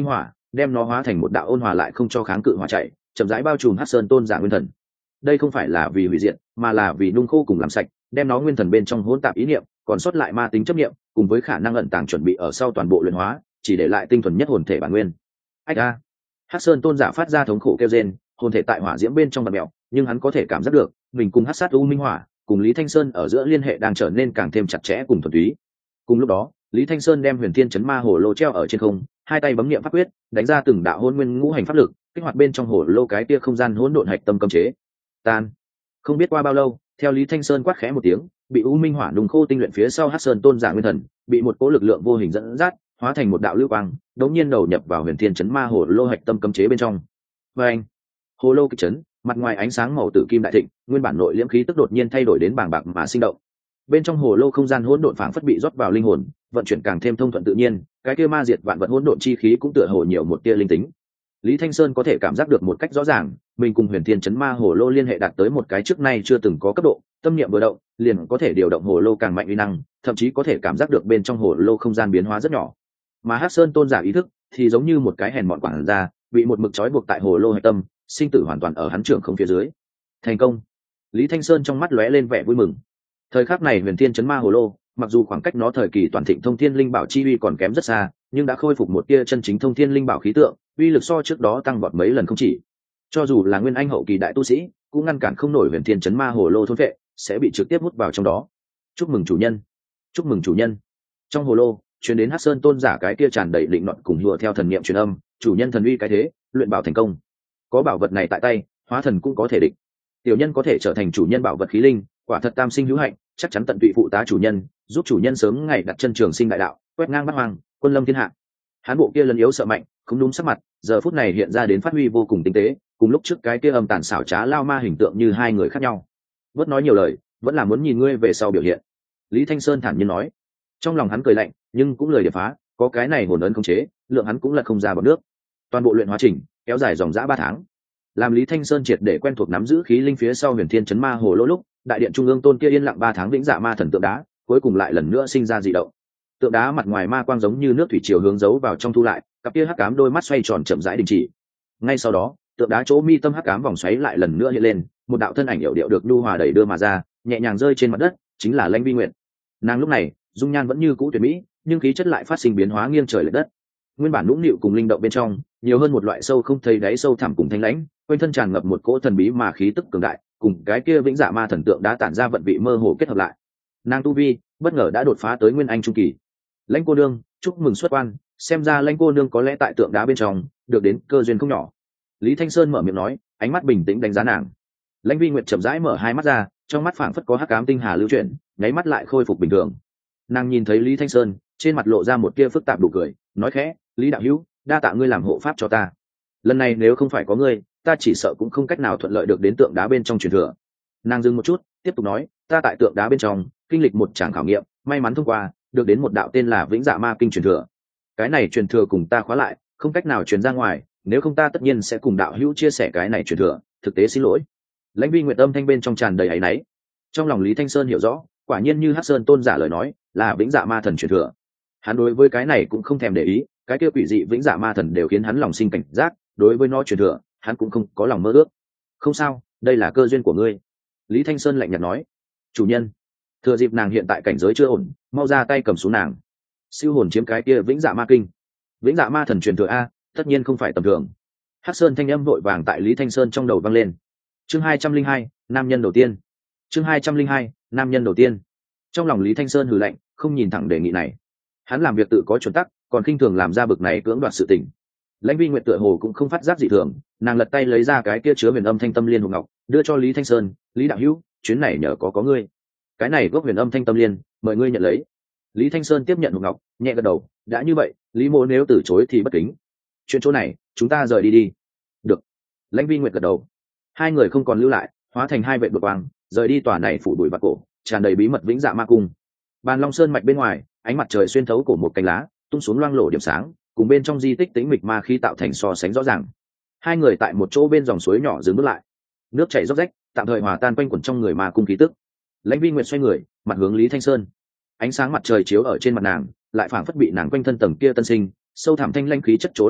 đem nó hóa thành một đạo ôn hòa lại không cho kháng cự hỏa chạy, chậm rãi bao trùm Hắc Sơn tôn giả nguyên thần. Đây không phải là vì hủy diệt, mà là vì nung khô cùng làm sạch, đem nó nguyên thần bên trong hỗn tạp ý niệm, còn sót lại ma tính chấp niệm, cùng với khả năng ẩn tàng chuẩn bị ở sau toàn bộ luyện hóa, chỉ để lại tinh thuần nhất hồn thể bản nguyên. Ách a! Hắc Sơn tôn giả phát ra thống khổ kêu rên, hồn thể tại hỏa diễm bên trong bật mèo, nhưng hắn có thể cảm giác được, mình cùng Hắc Sát U Minh Hỏa, cùng Lý Thanh Sơn ở giữa liên hệ đang trở nên càng thêm chặt chẽ cùng thuần túy. Cùng lúc đó, Lý Thanh Sơn đem Huyền Thiên Chấn Ma Hồ Lô treo ở trên không, hai tay bấm niệm pháp quyết, đánh ra từng đạo hôn nguyên ngũ hành pháp lực, kích hoạt bên trong hồ lô cái tia không gian hỗn độn hạch tâm cấm chế. Tan. Không biết qua bao lâu, theo Lý Thanh Sơn quát khẽ một tiếng, bị U Minh Hỏa nung khô tinh luyện phía sau Hắc Sơn tôn giả nguyên thần, bị một cỗ lực lượng vô hình dẫn dắt, hóa thành một đạo lưu quang, đống nhiên đầu nhập vào Huyền Thiên Chấn Ma Hồ Lô hạch tâm cấm chế bên trong. Và anh, hồ lô kịch chấn, mặt ngoài ánh sáng màu tử kim đại thịnh, nguyên bản nội liễm khí tức đột nhiên thay đổi đến bàng bạc mà sinh động. Bên trong hồ lô không gian hỗn độn phảng phất bị rót vào linh hồn, vận chuyển càng thêm thông thuận tự nhiên, cái kia ma diệt vạn vật hỗn độn chi khí cũng tựa hồ nhiều một tia linh tính. Lý Thanh Sơn có thể cảm giác được một cách rõ ràng, mình cùng Huyền Thiên Chấn Ma Hồ Lô liên hệ đạt tới một cái trước nay chưa từng có cấp độ, tâm niệm vừa động, liền có thể điều động hồ lô càng mạnh uy năng, thậm chí có thể cảm giác được bên trong hồ lô không gian biến hóa rất nhỏ. Mà Hắc Sơn tôn giả ý thức thì giống như một cái hèn mọn quản gia, bị một mực trói buộc tại hồ lô hạch tâm, sinh tử hoàn toàn ở hắn trưởng không phía dưới. Thành công! Lý Thanh Sơn trong mắt lóe lên vẻ vui mừng. Thời khắc này Huyền Thiên Chấn Ma Hồ Lô, mặc dù khoảng cách nó thời kỳ toàn thịnh thông thiên linh bảo chi uy còn kém rất xa, nhưng đã khôi phục một tia chân chính thông thiên linh bảo khí tượng, uy lực so trước đó tăng vọt mấy lần không chỉ. Cho dù là nguyên anh hậu kỳ đại tu sĩ, cũng ngăn cản không nổi Huyền Thiên Chấn Ma Hồ Lô thôn vệ, sẽ bị trực tiếp hút vào trong đó. Chúc mừng chủ nhân, chúc mừng chủ nhân. Trong hồ lô, truyền đến Hắc Sơn tôn giả cái kia tràn đầy định nọt cùng hùa theo thần niệm truyền âm, chủ nhân thần uy cái thế, luyện bảo thành công. Có bảo vật này tại tay, hóa thần cũng có thể địch. Tiểu nhân có thể trở thành chủ nhân bảo vật khí linh, quả thật tam sinh hữu hạnh, chắc chắn tận tụy phụ tá chủ nhân, giúp chủ nhân sớm ngày đặt chân trường sinh đại đạo, quét ngang bát hoang, quân lâm thiên hạ. Hán bộ kia lần yếu sợ mạnh, không đúng sắc mặt, giờ phút này hiện ra đến phát huy vô cùng tinh tế, cùng lúc trước cái kia âm tàn xảo trá lao ma hình tượng như hai người khác nhau. Bớt nói nhiều lời, vẫn là muốn nhìn ngươi về sau biểu hiện. Lý Thanh Sơn thản nhiên nói. Trong lòng hắn cười lạnh, nhưng cũng lời điệp phá, có cái này hồn ấn khống chế, lượng hắn cũng là không ra bằng nước. Toàn bộ luyện hóa trình kéo dài dòng dã ba tháng. Làm Lý Thanh Sơn triệt để quen thuộc nắm giữ khí linh phía sau Huyền Thiên Chấn Ma Hồ Lô lúc, đại điện trung ương tôn kia yên lặng ba tháng vĩnh dạ ma thần tượng đá, cuối cùng lại lần nữa sinh ra dị động. Tượng đá mặt ngoài ma quang giống như nước thủy triều hướng giấu vào trong thu lại, cặp kia hắc ám đôi mắt xoay tròn chậm rãi đình chỉ. Ngay sau đó, tượng đá chỗ mi tâm hắc ám vòng xoáy lại lần nữa hiện lên, một đạo thân ảnh hiệu điệu được nhu hòa đẩy đưa mà ra, nhẹ nhàng rơi trên mặt đất, chính là Lãnh Vi Nguyệt. Nàng lúc này, dung nhan vẫn như cũ tuyệt mỹ, nhưng khí chất lại phát sinh biến hóa nghiêng trời lệch đất. Nguyên bản nũng nịu cùng linh động bên trong, nhiều hơn một loại sâu không thấy đáy sâu thẳm cùng thanh lãnh, quanh thân tràn ngập một cỗ thần bí mà khí tức cường đại, cùng cái kia vĩnh dạ ma thần tượng đã tản ra vận vị mơ hồ kết hợp lại. Nàng tu vi bất ngờ đã đột phá tới nguyên anh trung kỳ. Lãnh cô nương, chúc mừng xuất quan, xem ra Lãnh cô nương có lẽ tại tượng đá bên trong được đến cơ duyên không nhỏ. Lý Thanh Sơn mở miệng nói, ánh mắt bình tĩnh đánh giá nàng. Lãnh Vi Nguyệt chậm rãi mở hai mắt ra, trong mắt phảng phất có hắc ám tinh hà lưu chuyển, nháy mắt lại khôi phục bình thường. Nàng nhìn thấy Lý Thanh Sơn, trên mặt lộ ra một tia phức tạp đủ cười, nói khẽ, Lý đạo hữu, đa tạ ngươi làm hộ pháp cho ta. Lần này nếu không phải có ngươi, ta chỉ sợ cũng không cách nào thuận lợi được đến tượng đá bên trong truyền thừa. Nàng dừng một chút, tiếp tục nói, ta tại tượng đá bên trong kinh lịch một tràng khảo nghiệm, may mắn thông qua, được đến một đạo tên là Vĩnh Dạ Ma Kinh truyền thừa. Cái này truyền thừa cùng ta khóa lại, không cách nào truyền ra ngoài, nếu không ta tất nhiên sẽ cùng đạo hữu chia sẻ cái này truyền thừa, thực tế xin lỗi. Lãnh Vi Nguyệt âm thanh bên trong tràn đầy áy náy. Trong lòng Lý Thanh Sơn hiểu rõ, quả nhiên như Hắc Sơn tôn giả lời nói, là Vĩnh Dạ Ma Thần truyền thừa. Hắn đối với cái này cũng không thèm để ý, cái kia quỷ dị Vĩnh Dạ Ma Thần đều khiến hắn lòng sinh cảnh giác, đối với nó truyền thừa, hắn cũng không có lòng mơ ước. Không sao, đây là cơ duyên của ngươi. Lý Thanh Sơn lạnh nhạt nói. Chủ nhân, thừa dịp nàng hiện tại cảnh giới chưa ổn, mau ra tay cầm xuống nàng. Siêu hồn chiếm cái kia Vĩnh Dạ Ma Kinh. Vĩnh Dạ Ma Thần truyền thừa a, tất nhiên không phải tầm thường. Hắc Sơn thanh âm vội vàng tại Lý Thanh Sơn trong đầu vang lên. Chương hai trăm linh hai, nam nhân đầu tiên. Chương hai trăm linh hai, nam nhân đầu tiên. Trong lòng Lý Thanh Sơn hừ lạnh, không nhìn thẳng đề nghị này. Hắn làm việc tự có chuẩn tắc, còn khinh thường làm ra bực này cưỡng đoạt sự tình. Lãnh Vi Nguyệt tựa hồ cũng không phát giác dị thường, nàng lật tay lấy ra cái kia chứa huyền âm thanh tâm liên hộp ngọc, đưa cho Lý Thanh Sơn, Lý đạo hữu, chuyến này nhờ có có ngươi. Cái này gốc huyền âm thanh tâm liên, mời ngươi nhận lấy. Lý Thanh Sơn tiếp nhận hộp ngọc, nhẹ gật đầu, đã như vậy, Lý mỗ nếu từ chối thì bất kính. Chuyện chỗ này, chúng ta rời đi đi. Được. Lãnh Vi Nguyệt gật đầu. Hai người không còn lưu lại, hóa thành hai vệ đột quang, rời đi tòa này phủ đuổi bạc cổ, tràn đầy bí mật Vĩnh Dạ Ma Cung. Bàn Long Sơn mạch bên ngoài, ánh mặt trời xuyên thấu cổ một cánh lá, tung xuống loang lổ điểm sáng, cùng bên trong di tích tĩnh mịch ma khí tạo thành so sánh rõ ràng. Hai người tại một chỗ bên dòng suối nhỏ dừng bước lại, nước chảy róc rách, tạm thời hòa tan quanh quẩn trong người ma cung khí tức. Lãnh Vi Nguyệt xoay người, mặt hướng Lý Thanh Sơn. Ánh sáng mặt trời chiếu ở trên mặt nàng, lại phảng phất bị nàng quanh thân tầng kia tân sinh, sâu thẳm thanh lãnh khí chất chối loại bỏ,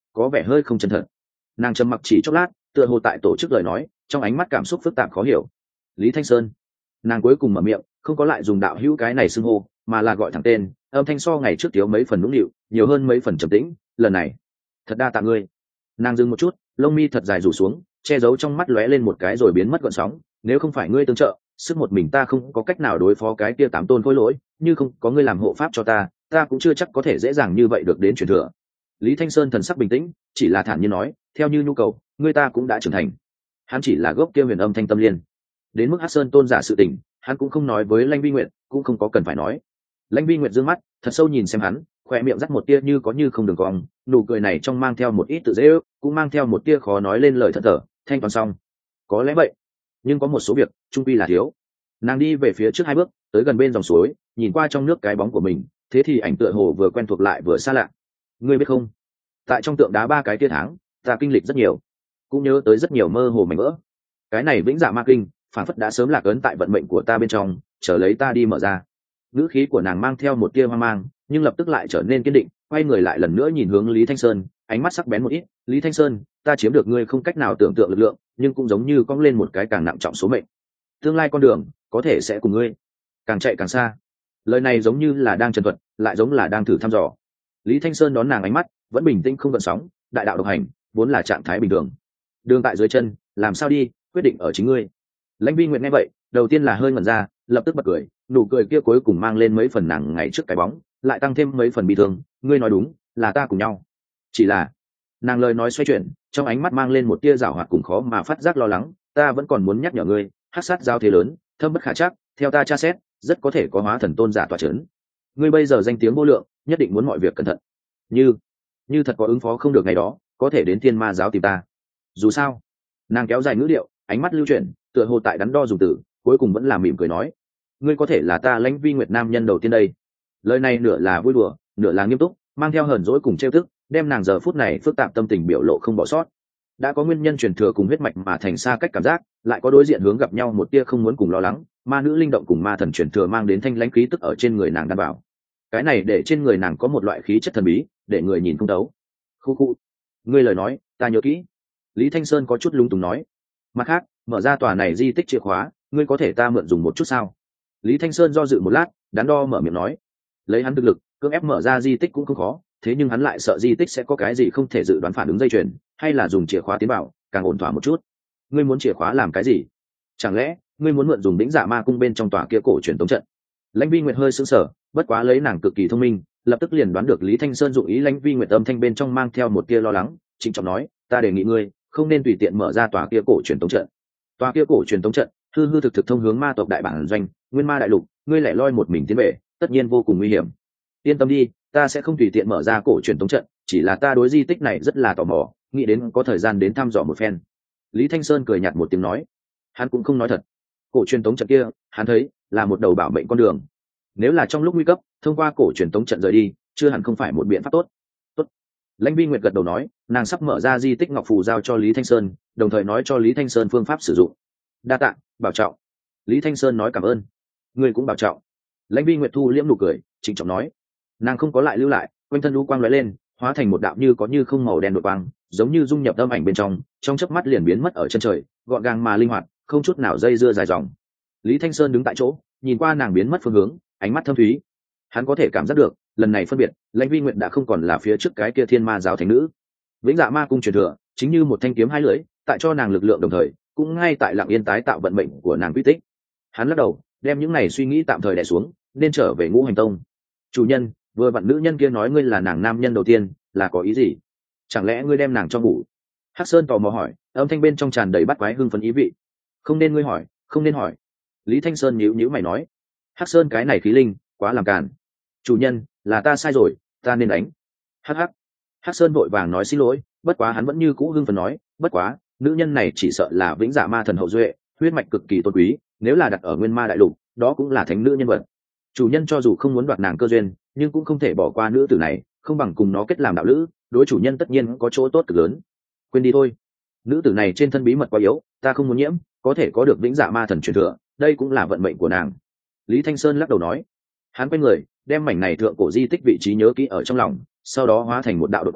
có vẻ hơi không chân thật. Nàng trầm mặc chỉ chốc lát, tựa hồ tại tổ chức lời nói, trong ánh mắt cảm xúc phức tạp khó hiểu. Lý Thanh Sơn. Nàng cuối cùng mở miệng, không có lại dùng đạo hữu cái này xưng hô, mà là gọi thẳng tên, âm thanh so ngày trước thiếu mấy phần nũng nịu, nhiều hơn mấy phần trầm tĩnh. Lần này thật đa tạ ngươi. Nàng dừng một chút, lông mi thật dài rủ xuống, che giấu trong mắt lóe lên một cái rồi biến mất gợn sóng. Nếu không phải ngươi tương trợ, sức một mình ta không có cách nào đối phó cái kia tám tôn khối lỗi, như không có ngươi làm hộ pháp cho ta, ta cũng chưa chắc có thể dễ dàng như vậy được đến truyền thừa. Lý Thanh Sơn thần sắc bình tĩnh, chỉ là thản nhiên nói, theo như nhu cầu, ngươi ta cũng đã trưởng thành. Hắn chỉ là gốc kia huyền âm thanh tâm liên. Đến mức Hắc Sơn tôn giả sự tình, hắn cũng không nói với Lãnh Vi Nguyệt, cũng không có cần phải nói. Lãnh Vi Nguyệt dương mắt, thật sâu nhìn xem hắn, khoe miệng dắt một tia như có như không đường cong, nụ cười này trong mang theo một ít tự dễ ước, cũng mang theo một tia khó nói lên lời thật thở. Thanh toàn xong. Có lẽ vậy, nhưng có một số việc trung quy là thiếu. Nàng đi về phía trước hai bước, tới gần bên dòng suối, nhìn qua trong nước cái bóng của mình, thế thì ảnh tựa hồ vừa quen thuộc lại vừa xa lạ. Ngươi biết không, tại trong tượng đá ba cái tia tháng, ta kinh lịch rất nhiều, cũng nhớ tới rất nhiều mơ hồ mảnh vỡ. Cái này vĩnh dạ ma kinh, phản phất đã sớm lạc ấn tại vận mệnh của ta bên trong, chờ lấy ta đi mở ra. Ngữ khí của nàng mang theo một tia hoang mang, nhưng lập tức lại trở nên kiên định, quay người lại lần nữa nhìn hướng Lý Thanh Sơn, ánh mắt sắc bén một ít. Lý Thanh Sơn, ta chiếm được ngươi không cách nào tưởng tượng lực lượng, nhưng cũng giống như cong lên một cái càng nặng trọng số mệnh. Tương lai con đường có thể sẽ cùng ngươi càng chạy càng xa. Lời này giống như là đang trần thuật, lại giống là đang thử thăm dò. Lý Thanh Sơn đón nàng ánh mắt, vẫn bình tĩnh không gợn sóng. Đại đạo độc hành vốn là trạng thái bình thường, đường tại dưới chân, làm sao đi, quyết định ở chính ngươi. Lãnh Vi Nguyệt nghe vậy, đầu tiên là hơi ngẩn ra, lập tức bật cười, nụ cười kia cuối cùng mang lên mấy phần nàng ngày trước cái bóng, lại tăng thêm mấy phần bi thương. Ngươi nói đúng, là ta cùng nhau. Chỉ là, nàng lời nói xoay chuyển, trong ánh mắt mang lên một tia giảo hoạt cùng khó mà phát giác lo lắng. Ta vẫn còn muốn nhắc nhở ngươi, Hắc sát giao thế lớn, thâm bất khả trắc, theo ta tra xét, rất có thể có hóa thần tôn giả tọa chấn. Ngươi bây giờ danh tiếng vô lượng, nhất định muốn mọi việc cẩn thận. Như, như thật có ứng phó không được ngày đó, có thể đến Thiên Ma giáo tìm ta. Dù sao, nàng kéo dài ngữ điệu, ánh mắt lưu chuyển, tựa hồ tại đắn đo dùng từ, cuối cùng vẫn là mỉm cười nói, ngươi có thể là ta Lãnh Vi Nguyệt nam nhân đầu tiên đây. Lời này nửa là vui đùa, nửa là nghiêm túc, mang theo hờn dỗi cùng trêu tức, đem nàng giờ phút này phức tạp tâm tình biểu lộ không bỏ sót. Đã có nguyên nhân truyền thừa cùng huyết mạch mà thành xa cách cảm giác, lại có đối diện hướng gặp nhau một tia không muốn cùng lo lắng, ma nữ linh động cùng ma thần truyền thừa mang đến thanh lãnh khí tức ở trên người nàng đảm bảo. Cái này để trên người nàng có một loại khí chất thần bí, để người nhìn không thấu. Khu khu, ngươi lời nói, ta nhớ kỹ. Lý Thanh Sơn có chút lung túng nói. Mặt khác, mở ra tòa này di tích chìa khóa, ngươi có thể ta mượn dùng một chút sao? Lý Thanh Sơn do dự một lát, đắn đo mở miệng nói. Lấy hắn thực lực, cưỡng ép mở ra di tích cũng không khó, thế nhưng hắn lại sợ di tích sẽ có cái gì không thể dự đoán phản ứng dây chuyền, hay là dùng chìa khóa tiến bảo, càng ổn thỏa một chút. Ngươi muốn chìa khóa làm cái gì? Chẳng lẽ ngươi muốn mượn dùng đỉnh dạ ma cung bên trong tòa kia cổ truyền tống trận? Lãnh Vi Nguyệt hơi sững sờ, bất quá lấy nàng cực kỳ thông minh, lập tức liền đoán được Lý Thanh Sơn dụng ý. Lãnh Vi Nguyệt âm thanh bên trong mang theo một tia lo lắng, trịnh trọng nói, ta đề nghị ngươi không nên tùy tiện mở ra tòa kia cổ truyền tống trận. Tòa kia cổ truyền tống trận hư hư thực thực thông hướng ma tộc đại bản doanh, nguyên ma đại lục, ngươi lẻ loi một mình tiến về, tất nhiên vô cùng nguy hiểm. Yên tâm đi, ta sẽ không tùy tiện mở ra cổ truyền tống trận, chỉ là ta đối di tích này rất là tò mò, nghĩ đến có thời gian đến thăm dò một phen. Lý Thanh Sơn cười nhạt một tiếng nói. Hắn cũng không nói thật. Cổ truyền tống trận kia, hắn thấy là một đầu bảo mệnh con đường. Nếu là trong lúc nguy cấp, thông qua cổ truyền tống trận rời đi, chưa hẳn không phải một biện pháp tốt. Tốt. Lãnh Vi Nguyệt gật đầu nói, nàng sắp mở ra di tích ngọc phù giao cho Lý Thanh Sơn, đồng thời nói cho Lý Thanh Sơn phương pháp sử dụng. Đa tạ, bảo trọng. Lý Thanh Sơn nói cảm ơn. Ngươi cũng bảo trọng. Lãnh Vi Nguyệt thu liễm nụ cười, trịnh trọng nói. Nàng không có lại lưu lại, quanh thân lũ quang lóe lên, hóa thành một đạo như có như không màu đen đột quang, giống như dung nhập âm ảnh bên trong, trong chớp mắt liền biến mất ở chân trời, gọn gàng mà linh hoạt, không chút nào dây dưa dài dòng. Lý Thanh Sơn đứng tại chỗ, nhìn qua nàng biến mất phương hướng, ánh mắt thâm thúy. Hắn có thể cảm giác được, lần này phân biệt, Lãnh Vi Nguyệt đã không còn là phía trước cái kia Thiên Ma giáo thánh nữ. Vĩnh Dạ Ma cung truyền thừa, chính như một thanh kiếm hai lưỡi, tại cho nàng lực lượng đồng thời, cũng ngay tại lặng yên tái tạo vận mệnh của nàng quy tích. Hắn lắc đầu, đem những này suy nghĩ tạm thời đè xuống, nên trở về Ngũ Hành Tông. Chủ nhân, vừa vặn nữ nhân kia nói ngươi là nàng nam nhân đầu tiên, là có ý gì? Chẳng lẽ ngươi đem nàng cho ngủ? Hắc Sơn tò mò hỏi, âm thanh bên trong tràn đầy bắt quái hưng phấn ý vị. Không nên ngươi hỏi, không nên hỏi. Lý Thanh Sơn nhíu nhíu mày nói. Hắc Sơn cái này khí linh, quá làm càn. Chủ nhân, là ta sai rồi, ta nên đánh. Hắc hắc. Hắc Sơn vội vàng nói xin lỗi, bất quá hắn vẫn như cũ hưng phấn nói, bất quá, nữ nhân này chỉ sợ là Vĩnh Dạ Ma thần hậu duệ, huyết mạch cực kỳ tôn quý, nếu là đặt ở Nguyên Ma đại lục, đó cũng là thánh nữ nhân vật. Chủ nhân cho dù không muốn đoạt nàng cơ duyên, nhưng cũng không thể bỏ qua nữ tử này, không bằng cùng nó kết làm đạo lữ, đối chủ nhân tất nhiên có chỗ tốt cực lớn. Quên đi thôi, nữ tử này trên thân bí mật quá yếu, ta không muốn nhiễm, có thể có được Vĩnh Dạ Ma thần truyền thừa, đây cũng là vận mệnh của nàng. Lý Thanh Sơn lắc đầu nói. Hắn quay người, đem mảnh này thượng cổ di tích vị trí nhớ kỹ ở trong lòng, sau đó hóa thành một đạo đột quang,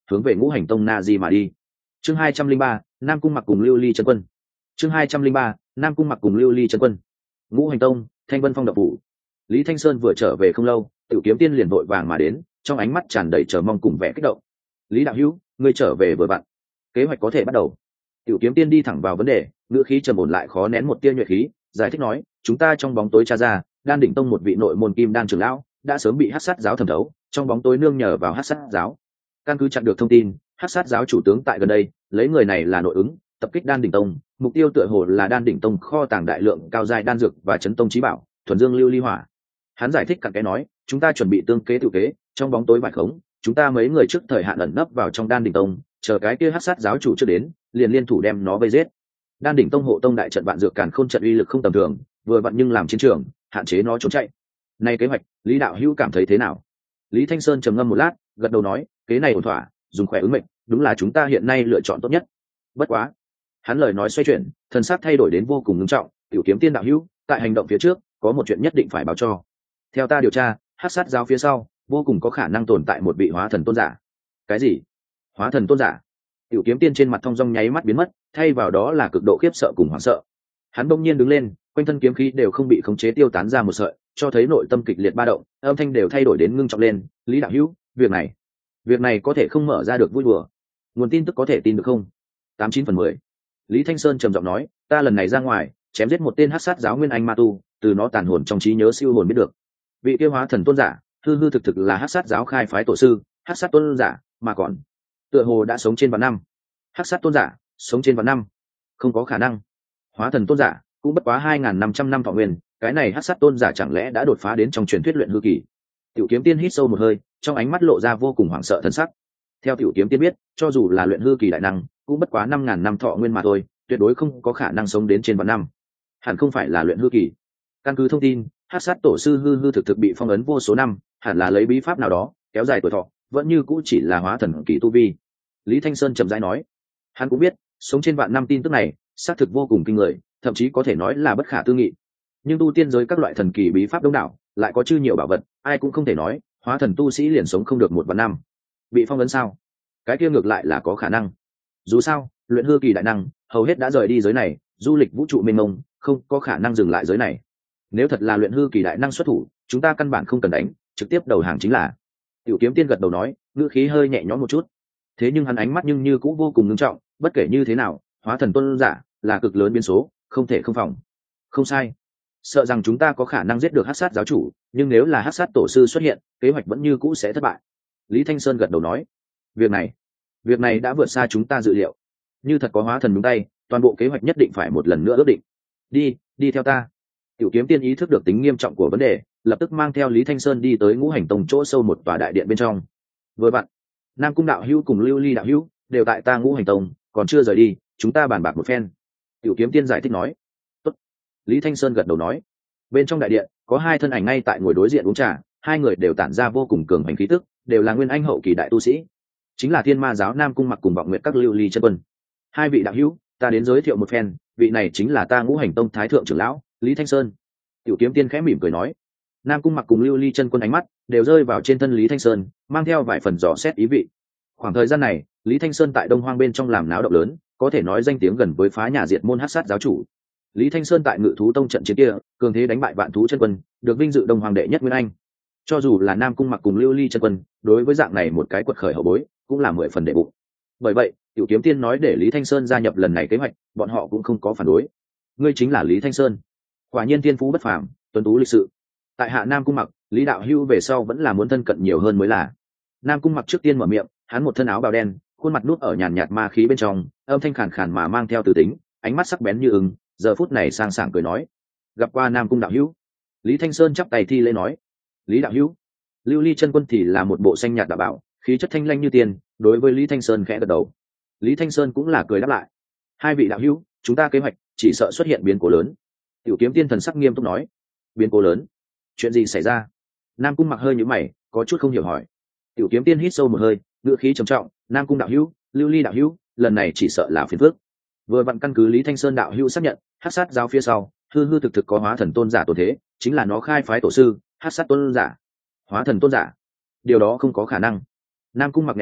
hướng về ngũ hành tông na di mà đi. Chương hai trăm linh ba, Nam Cung Mặc cùng Lưu Ly chân quân. Chương hai trăm linh ba, Nam Cung Mặc cùng Lưu Ly chân quân. Ngũ hành tông, Thanh Vân Phong độc phủ. Lý Thanh Sơn vừa trở về không lâu, Tiểu Kiếm Tiên liền vội vàng mà đến, trong ánh mắt tràn đầy chờ mong cùng vẻ kích động. Lý đạo hữu, ngươi trở về vừa vặn, kế hoạch có thể bắt đầu. Tiểu Kiếm Tiên đi thẳng vào vấn đề, ngữ khí trầm ổn lại khó nén một tia nhuệ khí, giải thích nói, chúng ta trong bóng tối tra ra, Đan Đỉnh Tông một vị nội môn kim đan trưởng lão đã sớm bị Hắc Sát giáo thẩm thấu, trong bóng tối nương nhờ vào Hắc Sát giáo. Căn cứ chặn được thông tin, Hắc Sát giáo chủ tướng tại gần đây, lấy người này là nội ứng, tập kích Đan Đỉnh Tông, mục tiêu tựa hồ là Đan Đỉnh Tông kho tàng đại lượng cao giai đan dược và chấn tông chí bảo, thuần dương lưu ly hỏa. Hắn giải thích cặn kẽ nói, chúng ta chuẩn bị tương kế tự kế, trong bóng tối vải khống, chúng ta mấy người trước thời hạn ẩn nấp vào trong Đan Đỉnh Tông, chờ cái kia Hắc Sát giáo chủ chưa đến, liền liên thủ đem nó vây giết. Đan Đỉnh Tông hộ tông đại trận vạn dược càn khôn trận uy lực không tầm thường, vừa vặn nhưng làm chiến trường, hạn chế nó trốn chạy. Này kế hoạch, Lý đạo hữu cảm thấy thế nào? Lý Thanh Sơn trầm ngâm một lát, gật đầu nói, kế này ổn thỏa, dùng khỏe ứng mệnh, đúng là chúng ta hiện nay lựa chọn tốt nhất. Bất quá, hắn lời nói xoay chuyển, thần sắc thay đổi đến vô cùng nghiêm trọng, Tiểu Kiếm Tiên đạo hữu, tại hành động phía trước, có một chuyện nhất định phải báo cho. Theo ta điều tra, Hắc Sát giáo phía sau, vô cùng có khả năng tồn tại một vị hóa thần tôn giả. Cái gì? Hóa thần tôn giả? Tiểu Kiếm Tiên trên mặt thông dong nháy mắt biến mất, thay vào đó là cực độ khiếp sợ cùng hoảng sợ. Hắn bỗng nhiên đứng lên, quanh thân kiếm khí đều không bị khống chế tiêu tán ra một sợi, cho thấy nội tâm kịch liệt ba động, âm thanh đều thay đổi đến ngưng trọng lên. Lý đạo hữu, việc này, việc này có thể không mở ra được vui đùa. Nguồn tin tức có thể tin được không? Tám chín phần mười. Lý Thanh Sơn trầm giọng nói, ta lần này ra ngoài, chém giết một tên Hắc Sát giáo nguyên anh ma tu, từ nó tàn hồn trong trí nhớ siêu hồn biết được, vị kia hóa thần tôn giả, hư hư thực thực là Hắc Sát giáo khai phái tổ sư, Hắc Sát tôn giả, mà còn tựa hồ đã sống trên vạn năm. Hắc Sát tôn giả, sống trên vạn năm? Không có khả năng. Hóa thần tôn giả cũng bất quá hai nghìn năm trăm năm thọ nguyên, cái này Hắc Sát tôn giả chẳng lẽ đã đột phá đến trong truyền thuyết luyện hư kỳ? Tiểu Kiếm Tiên hít sâu một hơi, trong ánh mắt lộ ra vô cùng hoảng sợ thần sắc. Theo Tiểu Kiếm Tiên biết, cho dù là luyện hư kỳ đại năng, cũng bất quá năm ngàn năm thọ nguyên mà thôi, tuyệt đối không có khả năng sống đến trên vạn năm. Hẳn không phải là luyện hư kỳ. Căn cứ thông tin, Hắc Sát tổ sư hư hư thực thực bị phong ấn vô số năm, hẳn là lấy bí pháp nào đó kéo dài tuổi thọ, vẫn như cũ chỉ là hóa thần kỳ tu vi. Lý Thanh Sơn trầm rãi nói, hắn cũng biết, sống trên vạn năm tin tức này, xác thực vô cùng kinh người, thậm chí có thể nói là bất khả tư nghị. Nhưng tu tiên giới các loại thần kỳ bí pháp đông đảo, lại có chư nhiều bảo vật, ai cũng không thể nói, hóa thần tu sĩ liền sống không được một vạn năm. Bị phong ấn sao? Cái kia ngược lại là có khả năng. Dù sao, luyện hư kỳ đại năng, hầu hết đã rời đi giới này, du lịch vũ trụ mênh mông, không có khả năng dừng lại giới này. Nếu thật là luyện hư kỳ đại năng xuất thủ, chúng ta căn bản không cần đánh, trực tiếp đầu hàng chính là. Tiểu Kiếm Tiên gật đầu nói, ngữ khí hơi nhẹ nhõm một chút. Thế nhưng hắn ánh mắt nhưng như cũng vô cùng nghiêm trọng, bất kể như thế nào, hóa thần tôn giả là cực lớn biến số, không thể không phòng. Không sai. Sợ rằng chúng ta có khả năng giết được Hắc Sát giáo chủ, nhưng nếu là Hắc Sát tổ sư xuất hiện, kế hoạch vẫn như cũ sẽ thất bại. Lý Thanh Sơn gật đầu nói, việc này, việc này đã vượt xa chúng ta dự liệu. Như thật có hóa thần đúng tay, toàn bộ kế hoạch nhất định phải một lần nữa ước định. Đi, đi theo ta. Tiểu Kiếm Tiên ý thức được tính nghiêm trọng của vấn đề, lập tức mang theo Lý Thanh Sơn đi tới Ngũ Hành Tông chỗ sâu một tòa đại điện bên trong. Vừa vặn, Nam Cung đạo hữu cùng Lưu Ly đạo hữu đều tại ta Ngũ Hành Tông, còn chưa rời đi, chúng ta bàn bạc một phen. Tiểu Kiếm Tiên giải thích nói. Tốt. Lý Thanh Sơn gật đầu nói. Bên trong đại điện có hai thân ảnh ngay tại ngồi đối diện uống trà, hai người đều tản ra vô cùng cường hành khí tức, đều là nguyên anh hậu kỳ đại tu sĩ, chính là Thiên Ma giáo Nam Cung Mặc cùng Vọng Nguyệt các Lưu Ly chân quân. Hai vị đạo hữu, ta đến giới thiệu một phen, vị này chính là ta Ngũ Hành Tông thái thượng trưởng lão Lý Thanh Sơn. Tiểu Kiếm Tiên khẽ mỉm cười nói. Nam Cung Mặc cùng Lưu Ly chân quân ánh mắt đều rơi vào trên thân Lý Thanh Sơn, mang theo vài phần dò xét ý vị. Khoảng thời gian này, Lý Thanh Sơn tại Đông Hoang bên trong làm náo động lớn, có thể nói danh tiếng gần với phá nhà diệt môn Hắc Sát giáo chủ. Lý Thanh Sơn tại Ngự Thú Tông trận chiến kia, cường thế đánh bại Vạn Thú chân quân, được vinh dự Đông Hoàng đệ nhất nguyên anh. Cho dù là Nam Cung Mặc cùng Lưu Ly chân quân, đối với dạng này một cái quật khởi hậu bối, cũng là mười phần đệ bụng. Bởi vậy, Tiểu Kiếm Tiên nói để Lý Thanh Sơn gia nhập lần này kế hoạch, bọn họ cũng không có phản đối. Ngươi chính là Lý Thanh Sơn. Quả nhiên thiên phú bất phàm, tuấn tú lịch sự. Tại hạ Nam Cung Mặc, Lý đạo hữu về sau vẫn là muốn thân cận nhiều hơn mới là. Nam Cung Mặc trước tiên mở miệng, hắn một thân áo bào đen, khuôn mặt nút ở nhàn nhạt ma khí bên trong, âm thanh khàn khàn mà mang theo từ tính, ánh mắt sắc bén như ưng, giờ phút này sang sảng cười nói. Gặp qua Nam Cung đạo hữu. Lý Thanh Sơn chắp tay thi lễ nói. Lý đạo hữu. Lưu Ly chân quân thì là một bộ xanh nhạt đạo bảo, khí chất thanh lanh như tiền, đối với Lý Thanh Sơn khẽ gật đầu. Lý Thanh Sơn cũng là cười đáp lại. Hai vị đạo hữu, chúng ta kế hoạch chỉ sợ xuất hiện biến cố lớn. Tiểu Kiếm Tiên thần sắc nghiêm túc nói. Biến cố lớn? Chuyện gì xảy ra? Nam Cung Mặc hơi nhíu mày, có chút không hiểu hỏi. Tiểu Kiếm Tiên hít sâu một hơi, ngữ khí trầm trọng. Nam Cung đạo hữu, Lưu Ly đạo hữu, lần này chỉ sợ là phiền phức. Vừa vặn căn cứ Lý Thanh Sơn đạo hữu xác nhận, Hắc Sát giáo phía sau hư hư thực thực có hóa thần tôn giả tồn thế, chính là nó khai phái tổ sư Hắc Sát tôn giả. Hóa thần tôn giả? Điều đó không có khả năng. Nam Cung Mặc nghẹn nào,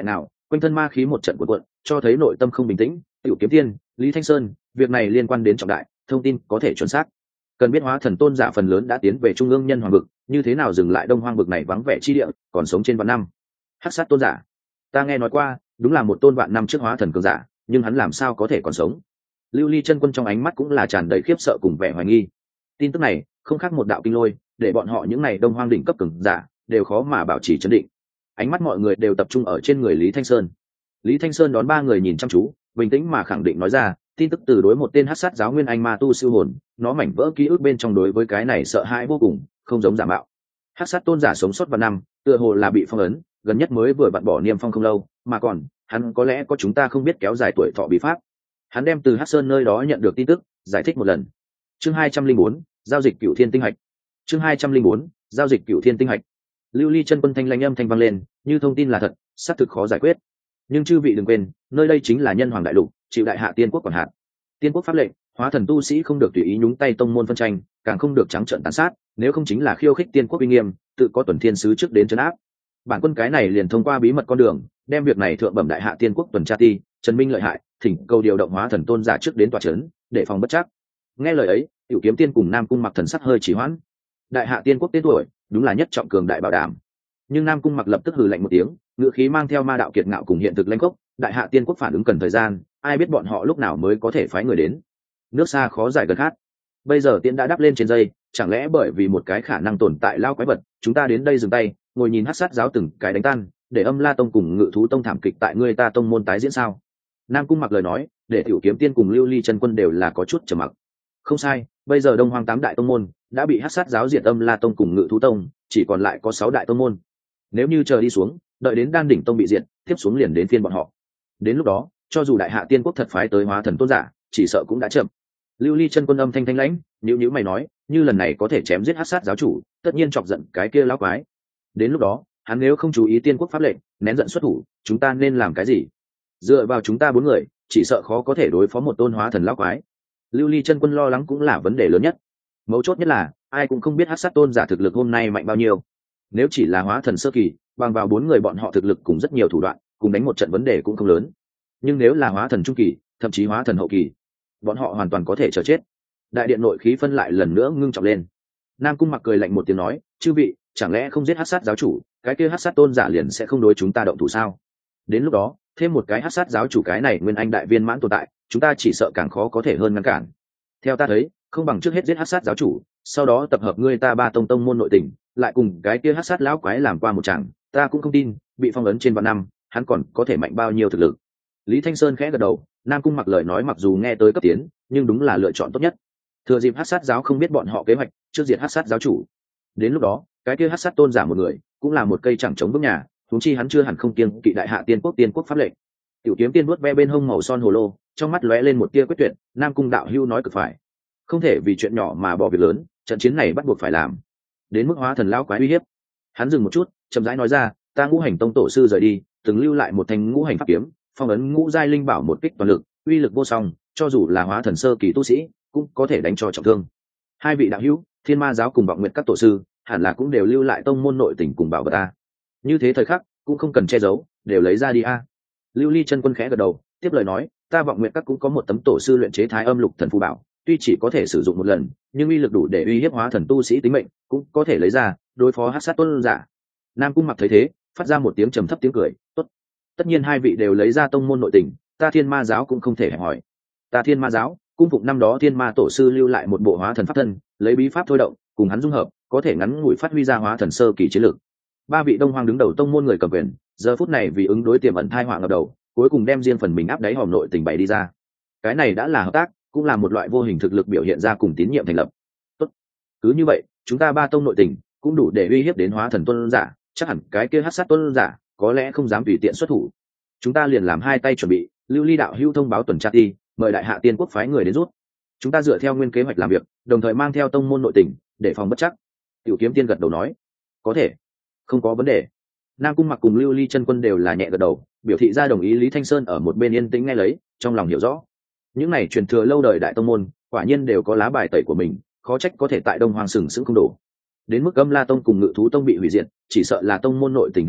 quanh thân ma khí một trận cuộn cuộn, cho thấy nội tâm không bình tĩnh. Tiểu Kiếm Tiên, Lý Thanh Sơn, việc này liên quan đến trọng đại, thông tin có thể chuẩn xác. Cần biết hóa thần tôn giả phần lớn đã tiến về trung ương nhân hoàng vực, như thế nào dừng lại đông hoang vực này vắng vẻ chi địa, còn sống trên vạn năm. Hắc sát tôn giả, ta nghe nói qua, đúng là một tôn vạn năm trước hóa thần cường giả, nhưng hắn làm sao có thể còn sống? Lưu Ly chân quân trong ánh mắt cũng là tràn đầy khiếp sợ cùng vẻ hoài nghi. Tin tức này không khác một đạo kinh lôi, để bọn họ những này đông hoang đỉnh cấp cường giả đều khó mà bảo trì trấn định. Ánh mắt mọi người đều tập trung ở trên người Lý Thanh Sơn. Lý Thanh Sơn đón ba người nhìn chăm chú, bình tĩnh mà khẳng định nói ra, tin tức từ đối một tên hắc sát giáo nguyên anh ma tu siêu hồn, nó mảnh vỡ ký ức bên trong đối với cái này sợ hãi vô cùng, không giống giả mạo. Hắc sát tôn giả sống sót vạn năm, tựa hồ là bị phong ấn, gần nhất mới vừa vặn bỏ niêm phong không lâu, mà còn hắn có lẽ có chúng ta không biết kéo dài tuổi thọ bí pháp. Hắn đem từ Hắc Sơn nơi đó nhận được tin tức, giải thích một lần. Chương hai trăm linh bốn, giao dịch Cửu Thiên tinh hạch. Chương hai trăm linh bốn, giao dịch Cửu Thiên tinh hạch. Lưu Ly chân quân thanh lãnh âm thanh vang lên, như thông tin là thật, xác thực khó giải quyết. Nhưng chư vị đừng quên, nơi đây chính là nhân hoàng đại lục, chịu đại hạ tiên quốc quản hạt. Tiên quốc pháp lệnh, hóa thần tu sĩ không được tùy ý nhúng tay tông môn phân tranh, càng không được trắng trợn tàn sát, nếu không chính là khiêu khích tiên quốc uy nghiêm, tự có tuần thiên sứ trước đến trấn áp. Bản quân cái này liền thông qua bí mật con đường, đem việc này thượng bẩm đại hạ tiên quốc tuần tra ti, Trần Minh lợi hại, thỉnh cầu điều động hóa thần tôn giả trước đến tòa trấn, để phòng bất trắc. Nghe lời ấy, Tiểu Kiếm Tiên cùng Nam Cung Mặc thần sắc hơi chỉ hoãn. Đại hạ tiên quốc tên tuổi, đúng là nhất trọng cường đại bảo đảm. Nhưng Nam Cung Mặc lập tức hừ lạnh một tiếng, ngữ khí mang theo ma đạo kiệt ngạo cùng hiện thực lãnh khốc, đại hạ tiên quốc phản ứng cần thời gian, ai biết bọn họ lúc nào mới có thể phái người đến. Nước xa khó giải gần khát. Bây giờ tiễn đã đắp lên trên dây, chẳng lẽ bởi vì một cái khả năng tồn tại lao quái vật, chúng ta đến đây dừng tay, ngồi nhìn hắc sát giáo từng cái đánh tan, để Âm La tông cùng Ngự thú tông thảm kịch tại người ta tông môn tái diễn sao? Nam Cung Mặc lời nói, để Tiểu Kiếm Tiên cùng Lưu Ly chân quân đều là có chút trầm mặc. Không sai, bây giờ Đông Hoang tám đại tông môn đã bị hắc sát giáo diệt, Âm La tông cùng Ngự thú tông chỉ còn lại có sáu đại tông môn. Nếu như chờ đi xuống, đợi đến Đan đỉnh tông bị diệt, tiếp xuống liền đến phiên bọn họ. Đến lúc đó, cho dù đại hạ tiên quốc thật phái tới hóa thần tôn giả, chỉ sợ cũng đã chậm. Lưu Ly chân quân âm thanh thanh lãnh, nhíu nhíu mày nói, như lần này có thể chém giết hắc sát giáo chủ, tất nhiên chọc giận cái kia lão quái. Đến lúc đó, hắn nếu không chú ý tiên quốc pháp lệnh, nén giận xuất thủ, chúng ta nên làm cái gì? Dựa vào chúng ta bốn người, chỉ sợ khó có thể đối phó một tôn hóa thần lão quái. Lưu Ly chân quân lo lắng cũng là vấn đề lớn nhất. Mấu chốt nhất là, ai cũng không biết hắc sát tôn giả thực lực hôm nay mạnh bao nhiêu. Nếu chỉ là hóa thần sơ kỳ, bằng vào bốn người bọn họ thực lực cùng rất nhiều thủ đoạn, cùng đánh một trận vấn đề cũng không lớn. Nhưng nếu là hóa thần trung kỳ, thậm chí hóa thần hậu kỳ, bọn họ hoàn toàn có thể chờ chết. Đại điện nội khí phân lại lần nữa ngưng trọng lên. Nam Cung Mặc cười lạnh một tiếng nói, chư vị, chẳng lẽ không giết hắc sát giáo chủ, cái kia hắc sát tôn giả liền sẽ không đối chúng ta động thủ sao? Đến lúc đó, thêm một cái hắc sát giáo chủ cái này nguyên anh đại viên mãn tồn tại, chúng ta chỉ sợ càng khó có thể hơn ngăn cản. Theo ta thấy, không bằng trước hết giết hắc sát giáo chủ, sau đó tập hợp ngươi ta ba tông tông môn nội tình, lại cùng cái kia hắc sát lão quái làm qua một trận, ta cũng không tin, bị phong ấn trên vạn năm, hắn còn có thể mạnh bao nhiêu thực lực. Lý Thanh Sơn khẽ gật đầu, Nam Cung Mặc lời nói mặc dù nghe tới cấp tiến, nhưng đúng là lựa chọn tốt nhất. Thừa dịp hắc sát giáo không biết bọn họ kế hoạch, trước diệt hắc sát giáo chủ. Đến lúc đó, cái kia hắc sát tôn giả một người, cũng là một cây chẳng chống vững nhà, huống chi hắn chưa hẳn không kiêng kỵ đại hạ tiên quốc tiên quốc pháp lệnh. Tiểu Kiếm Tiên vuốt ve bên hông màu son hồ lô, trong mắt lóe lên một tia quyết tuyệt, Nam Cung đạo hưu nói cực phải. Không thể vì chuyện nhỏ mà bỏ việc lớn, trận chiến này bắt buộc phải làm. Đến mức hóa thần lão quái uy hiếp. Hắn dừng một chút, chậm rãi nói ra, ta Ngũ Hành tông tổ sư rời đi, từng lưu lại một thanh ngũ hành pháp kiếm, phong ấn ngũ giai linh bảo một kích toàn lực, uy lực vô song, cho dù là hóa thần sơ kỳ tu sĩ cũng có thể đánh cho trọng thương. Hai vị đạo hữu, Thiên Ma giáo cùng Vọng Nguyệt các tổ sư, hẳn là cũng đều lưu lại tông môn nội tình cùng bảo vật ta. Như thế thời khắc, cũng không cần che giấu, đều lấy ra đi a. Lưu Ly chân quân khẽ gật đầu, tiếp lời nói, ta Vọng Nguyệt các cũng có một tấm tổ sư luyện chế Thái Âm Lục Thần phù bảo, tuy chỉ có thể sử dụng một lần, nhưng uy lực đủ để uy hiếp hóa thần tu sĩ tính mệnh, cũng có thể lấy ra đối phó hắc sát tôn giả. Nam Cung Mặc thấy thế, phát ra một tiếng trầm thấp tiếng cười, tốt. Tất nhiên hai vị đều lấy ra tông môn nội tình, ta Thiên Ma giáo cũng không thể hẹp hỏi. Ta Thiên Ma giáo cung phụng năm đó Thiên Ma tổ sư lưu lại một bộ hóa thần pháp thân, lấy bí pháp thôi động, cùng hắn dung hợp, có thể ngắn ngủi phát huy ra hóa thần sơ kỳ chiến lược. Ba vị Đông Hoang đứng đầu tông môn người cầm quyền, giờ phút này vì ứng đối tiềm ẩn tai họa ngập đầu, cuối cùng đem riêng phần mình áp đáy hòm nội tình bày đi ra. Cái này đã là hợp tác, cũng là một loại vô hình thực lực biểu hiện ra cùng tín nhiệm thành lập. Tốt, cứ như vậy, chúng ta ba tông nội tình cũng đủ để uy hiếp đến hóa thần tuân giả, chắc hẳn cái kia hắc sát tuân giả có lẽ không dám tùy tiện xuất thủ. Chúng ta liền làm hai tay chuẩn bị, Lưu Ly đạo hữu thông báo tuần tra ti, mời đại hạ tiên quốc phái người đến rút. Chúng ta dựa theo nguyên kế hoạch làm việc, đồng thời mang theo tông môn nội tình, để phòng bất chắc. Tiểu Kiếm Tiên gật đầu nói, có thể, không có vấn đề. Nam Cung Mặc cùng Lưu Ly chân quân đều là nhẹ gật đầu, biểu thị ra đồng ý. Lý Thanh Sơn ở một bên yên tĩnh nghe lấy, trong lòng hiểu rõ, những này truyền thừa lâu đời đại tông môn, quả nhiên đều có lá bài tẩy của mình, khó trách có thể tại Đông Hoang sừng sững không đổ. Đến mức Âm La tông cùng Ngự thú tông bị hủy diệt, chỉ sợ là tông môn nội tình hao hết,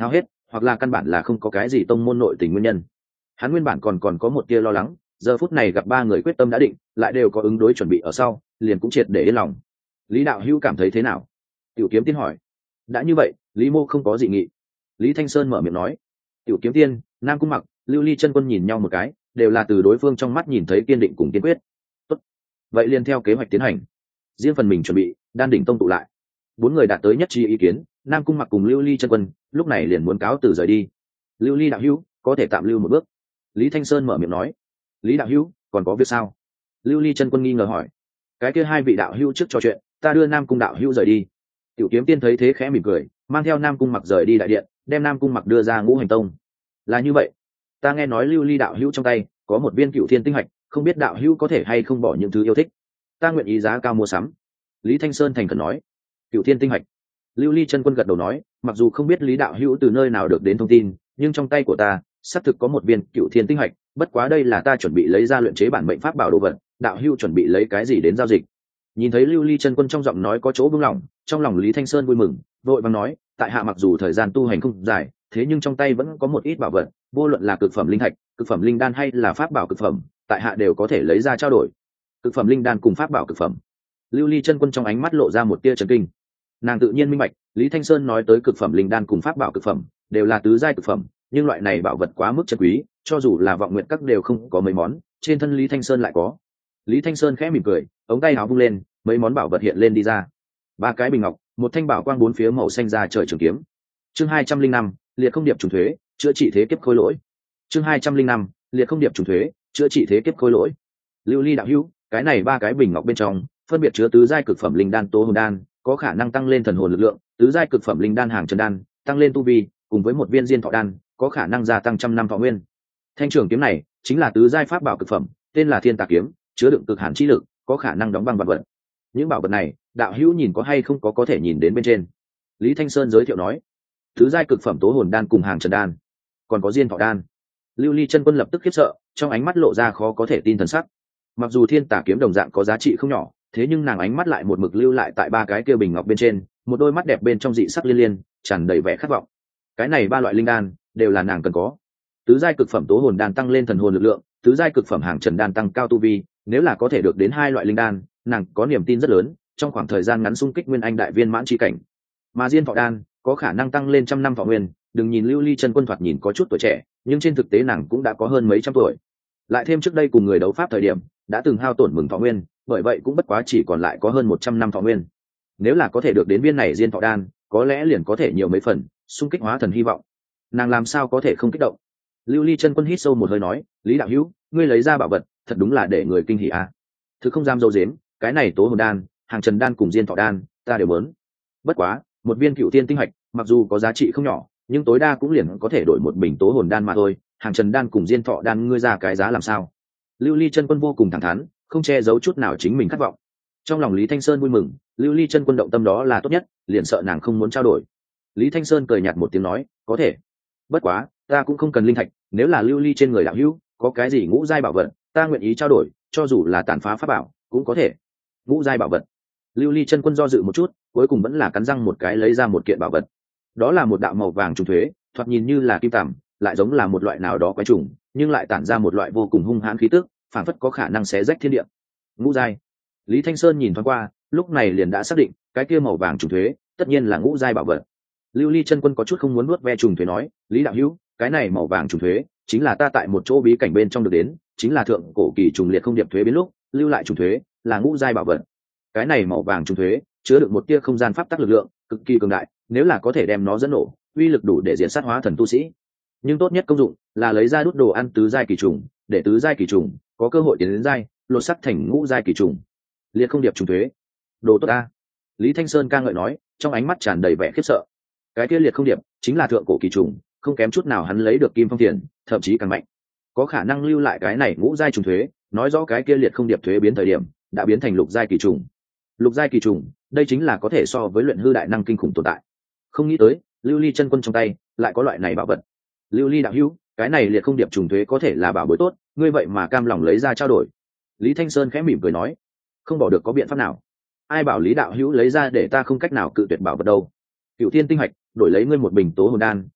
hoặc là căn bản là không có cái gì tông môn nội tình nguyên nhân. Hắn nguyên bản còn còn có một tia lo lắng, giờ phút này gặp ba người quyết tâm đã định, lại đều có ứng đối chuẩn bị ở sau, liền cũng triệt để yên lòng. Lý đạo hữu cảm thấy thế nào? Tiểu Kiếm Tiên hỏi. Đã như vậy, Lý mô không có dị nghị. Lý Thanh Sơn mở miệng nói. Tiểu Kiếm Tiên, Nam Cung Mặc, Lưu Ly Chân Quân nhìn nhau một cái, đều là từ đối phương trong mắt nhìn thấy kiên định cùng kiên quyết. Tốt, vậy liền theo kế hoạch tiến hành. Riêng phần mình chuẩn bị, đan đỉnh tông tụ lại. Bốn người đạt tới nhất trí ý kiến, Nam Cung Mặc cùng Lưu Ly Chân Quân lúc này liền muốn cáo từ rời đi. Lưu Ly đạo hữu, có thể tạm lưu một bước. Lý Thanh Sơn mở miệng nói. Lý đạo hữu, còn có việc sao? Lưu Ly Chân Quân nghi ngờ hỏi. Cái kia hai vị đạo hữu trước trò chuyện, ta đưa Nam Cung đạo hữu rời đi. Tiểu Kiếm Tiên thấy thế khẽ mỉm cười, mang theo Nam Cung Mặc rời đi đại điện, đem Nam Cung Mặc đưa ra Ngũ Hành Tông. Là như vậy, ta nghe nói Lưu Ly đạo hữu trong tay có một viên Cựu Thiên tinh hạch, không biết đạo hữu có thể hay không bỏ những thứ yêu thích, ta nguyện ý giá cao mua sắm. Lý Thanh Sơn thành khẩn nói. Cựu Thiên tinh hạch. Lưu Ly Chân Quân gật đầu nói, mặc dù không biết Lý đạo hữu từ nơi nào được đến thông tin, nhưng trong tay của ta xác thực có một viên Cựu Thiên tinh hạch, bất quá đây là ta chuẩn bị lấy ra luyện chế bản mệnh pháp bảo đồ vật, đạo hữu chuẩn bị lấy cái gì đến giao dịch? Nhìn thấy Lưu Ly Chân Quân trong giọng nói có chỗ buông lỏng, trong lòng Lý Thanh Sơn vui mừng, vội vàng nói, tại hạ mặc dù thời gian tu hành không dài, thế nhưng trong tay vẫn có một ít bảo vật, vô luận là cực phẩm linh thạch, cực phẩm linh đan hay là pháp bảo cực phẩm, tại hạ đều có thể lấy ra trao đổi. Cực phẩm linh đan cùng pháp bảo cực phẩm. Lưu Ly Chân Quân trong ánh mắt lộ ra một tia chấn kinh. Nàng tự nhiên minh bạch, Lý Thanh Sơn nói tới cực phẩm linh đan cùng pháp bảo cực phẩm đều là tứ giai cực phẩm, nhưng loại này bảo vật quá mức chân quý, cho dù là vọng nguyện các đều không có mấy món, trên thân Lý Thanh Sơn lại có. Lý Thanh Sơn khẽ mỉm cười, ống tay áo vung lên, mấy món bảo vật hiện lên đi ra. Ba cái bình ngọc, một thanh bảo quang bốn phía màu xanh ra trời trường kiếm. Chương hai trăm linh năm, liệt không điệp trùng thuế, chữa trị thế kiếp khôi lỗi. Chương hai trăm linh năm, liệt không điệp trùng thuế, chữa trị thế kiếp khôi lỗi. Lưu Ly đạo hữu, cái này ba cái bình ngọc bên trong, phân biệt chứa tứ giai cực phẩm linh đan tố hồn đan, có khả năng tăng lên thần hồn lực lượng, tứ giai cực phẩm linh đan hàng trần đan, tăng lên tu vi, cùng với một viên diên thọ đan, có khả năng gia tăng trăm năm thọ nguyên. Thanh trường kiếm này chính là tứ giai pháp bảo cực phẩm, tên là Thiên Tà kiếm, chứa đựng cực hàn chi lực, có khả năng đóng băng vạn vật. Những bảo vật này, đạo hữu nhìn có hay không có có thể nhìn đến bên trên. Lý Thanh Sơn giới thiệu nói. Tứ giai cực phẩm tố hồn đan cùng hàng trần đan, còn có diên thọ đan. Lưu Ly Chân Quân lập tức khiếp sợ, trong ánh mắt lộ ra khó có thể tin thần sắc. Mặc dù Thiên Tà kiếm đồng dạng có giá trị không nhỏ, thế nhưng nàng ánh mắt lại một mực lưu lại tại ba cái kia bình ngọc bên trên, một đôi mắt đẹp bên trong dị sắc liên liên, tràn đầy vẻ khát vọng. Cái này ba loại linh đan đều là nàng cần có. Tứ giai cực phẩm tố hồn đan tăng lên thần hồn lực lượng, tứ giai cực phẩm hàng trần đan tăng cao tu vi, nếu là có thể được đến hai loại linh đan, nàng có niềm tin rất lớn, trong khoảng thời gian ngắn xung kích nguyên anh đại viên mãn chi cảnh. Mà diên thọ đan có khả năng tăng lên trăm năm thọ nguyên, đừng nhìn Lưu Ly Chân Quân thoạt nhìn có chút tuổi trẻ, nhưng trên thực tế nàng cũng đã có hơn mấy trăm tuổi. Lại thêm trước đây cùng người đấu pháp thời điểm, đã từng hao tổn mừng thọ nguyên, bởi vậy cũng bất quá chỉ còn lại có hơn một trăm năm thọ nguyên. Nếu là có thể được đến viên này diên thọ đan, có lẽ liền có thể nhiều mấy phần xung kích hóa thần hy vọng. Nàng làm sao có thể không kích động? Lưu Ly Chân Quân hít sâu một hơi nói, Lý đạo hữu, ngươi lấy ra bảo vật, thật đúng là để người kinh hỉ a. À. Thứ không dám dâu dếm, cái này tố hồn đan, hàng trần đan cùng diên thọ đan, ta đều muốn. Bất quá, một viên Cựu Thiên tinh hạch, mặc dù có giá trị không nhỏ, nhưng tối đa cũng liền có thể đổi một bình tố hồn đan mà thôi. Hàng trần đan cùng diên thọ đan ngươi ra cái giá làm sao? Lưu Ly Chân Quân vô cùng thẳng thắn, không che giấu chút nào chính mình khát vọng. Trong lòng Lý Thanh Sơn vui mừng, Lưu Ly Chân Quân động tâm đó là tốt nhất, liền sợ nàng không muốn trao đổi. Lý Thanh Sơn cười nhạt một tiếng nói, có thể. Bất quá, ta cũng không cần linh thạch, nếu là Lưu Ly trên người đạo hữu có cái gì ngũ giai bảo vật, ta nguyện ý trao đổi, cho dù là tàn phá pháp bảo cũng có thể. Ngũ giai bảo vật. Lưu Ly Chân Quân do dự một chút, cuối cùng vẫn là cắn răng một cái lấy ra một kiện bảo vật. Đó là một đạo màu vàng trùng thuế, thoạt nhìn như là kim tằm, lại giống là một loại nào đó quái trùng, nhưng lại tản ra một loại vô cùng hung hãn khí tức, phản phất có khả năng xé rách thiên địa. Ngũ giai. Lý Thanh Sơn nhìn thoáng qua, lúc này liền đã xác định, cái kia màu vàng trùng thuế, tất nhiên là ngũ giai bảo vật. Lưu Ly Chân Quân có chút không muốn nuốt ve trùng thuế nói, Lý đạo hữu, cái này màu vàng trùng thuế, chính là ta tại một chỗ bí cảnh bên trong được đến, chính là thượng cổ kỳ trùng liệt không điệp thuế biến lúc, lưu lại trùng thuế, là ngũ giai bảo vật. Cái này màu vàng trùng thuế, chứa đựng một tia không gian pháp tắc lực lượng, cực kỳ cường đại, nếu là có thể đem nó dẫn nổ, uy lực đủ để diện sát hóa thần tu sĩ. Nhưng tốt nhất công dụng là lấy ra đút đồ ăn tứ giai kỳ trùng, để tứ giai kỳ trùng có cơ hội tiến đến giai, lột sắc thành ngũ giai kỳ trùng. Liệt không điệp trùng thuế, đồ tốt ta. Lý Thanh Sơn ca ngợi nói, trong ánh mắt tràn đầy vẻ khiếp sợ. Cái kia liệt không điệp chính là thượng cổ kỳ trùng, không kém chút nào hắn lấy được kim phong tiền, thậm chí càng mạnh. Có khả năng lưu lại cái này ngũ giai trùng thuế, nói rõ cái kia liệt không điệp thuế biến thời điểm đã biến thành lục giai kỳ trùng. Lục giai kỳ trùng, đây chính là có thể so với luyện hư đại năng kinh khủng tồn tại. Không nghĩ tới, Lưu Ly Chân Quân trong tay lại có loại này bảo vật. Lưu Ly đạo hữu, cái này liệt không điệp trùng thuế có thể là bảo bối tốt, ngươi vậy mà cam lòng lấy ra trao đổi. Lý Thanh Sơn khẽ mỉm cười nói, không bỏ được có biện pháp nào. Ai bảo Lý đạo hữu lấy ra để ta không cách nào cự tuyệt bảo vật đâu. Cựu Thiên tinh hạch đổi lấy ngươi một bình tố hồn đan,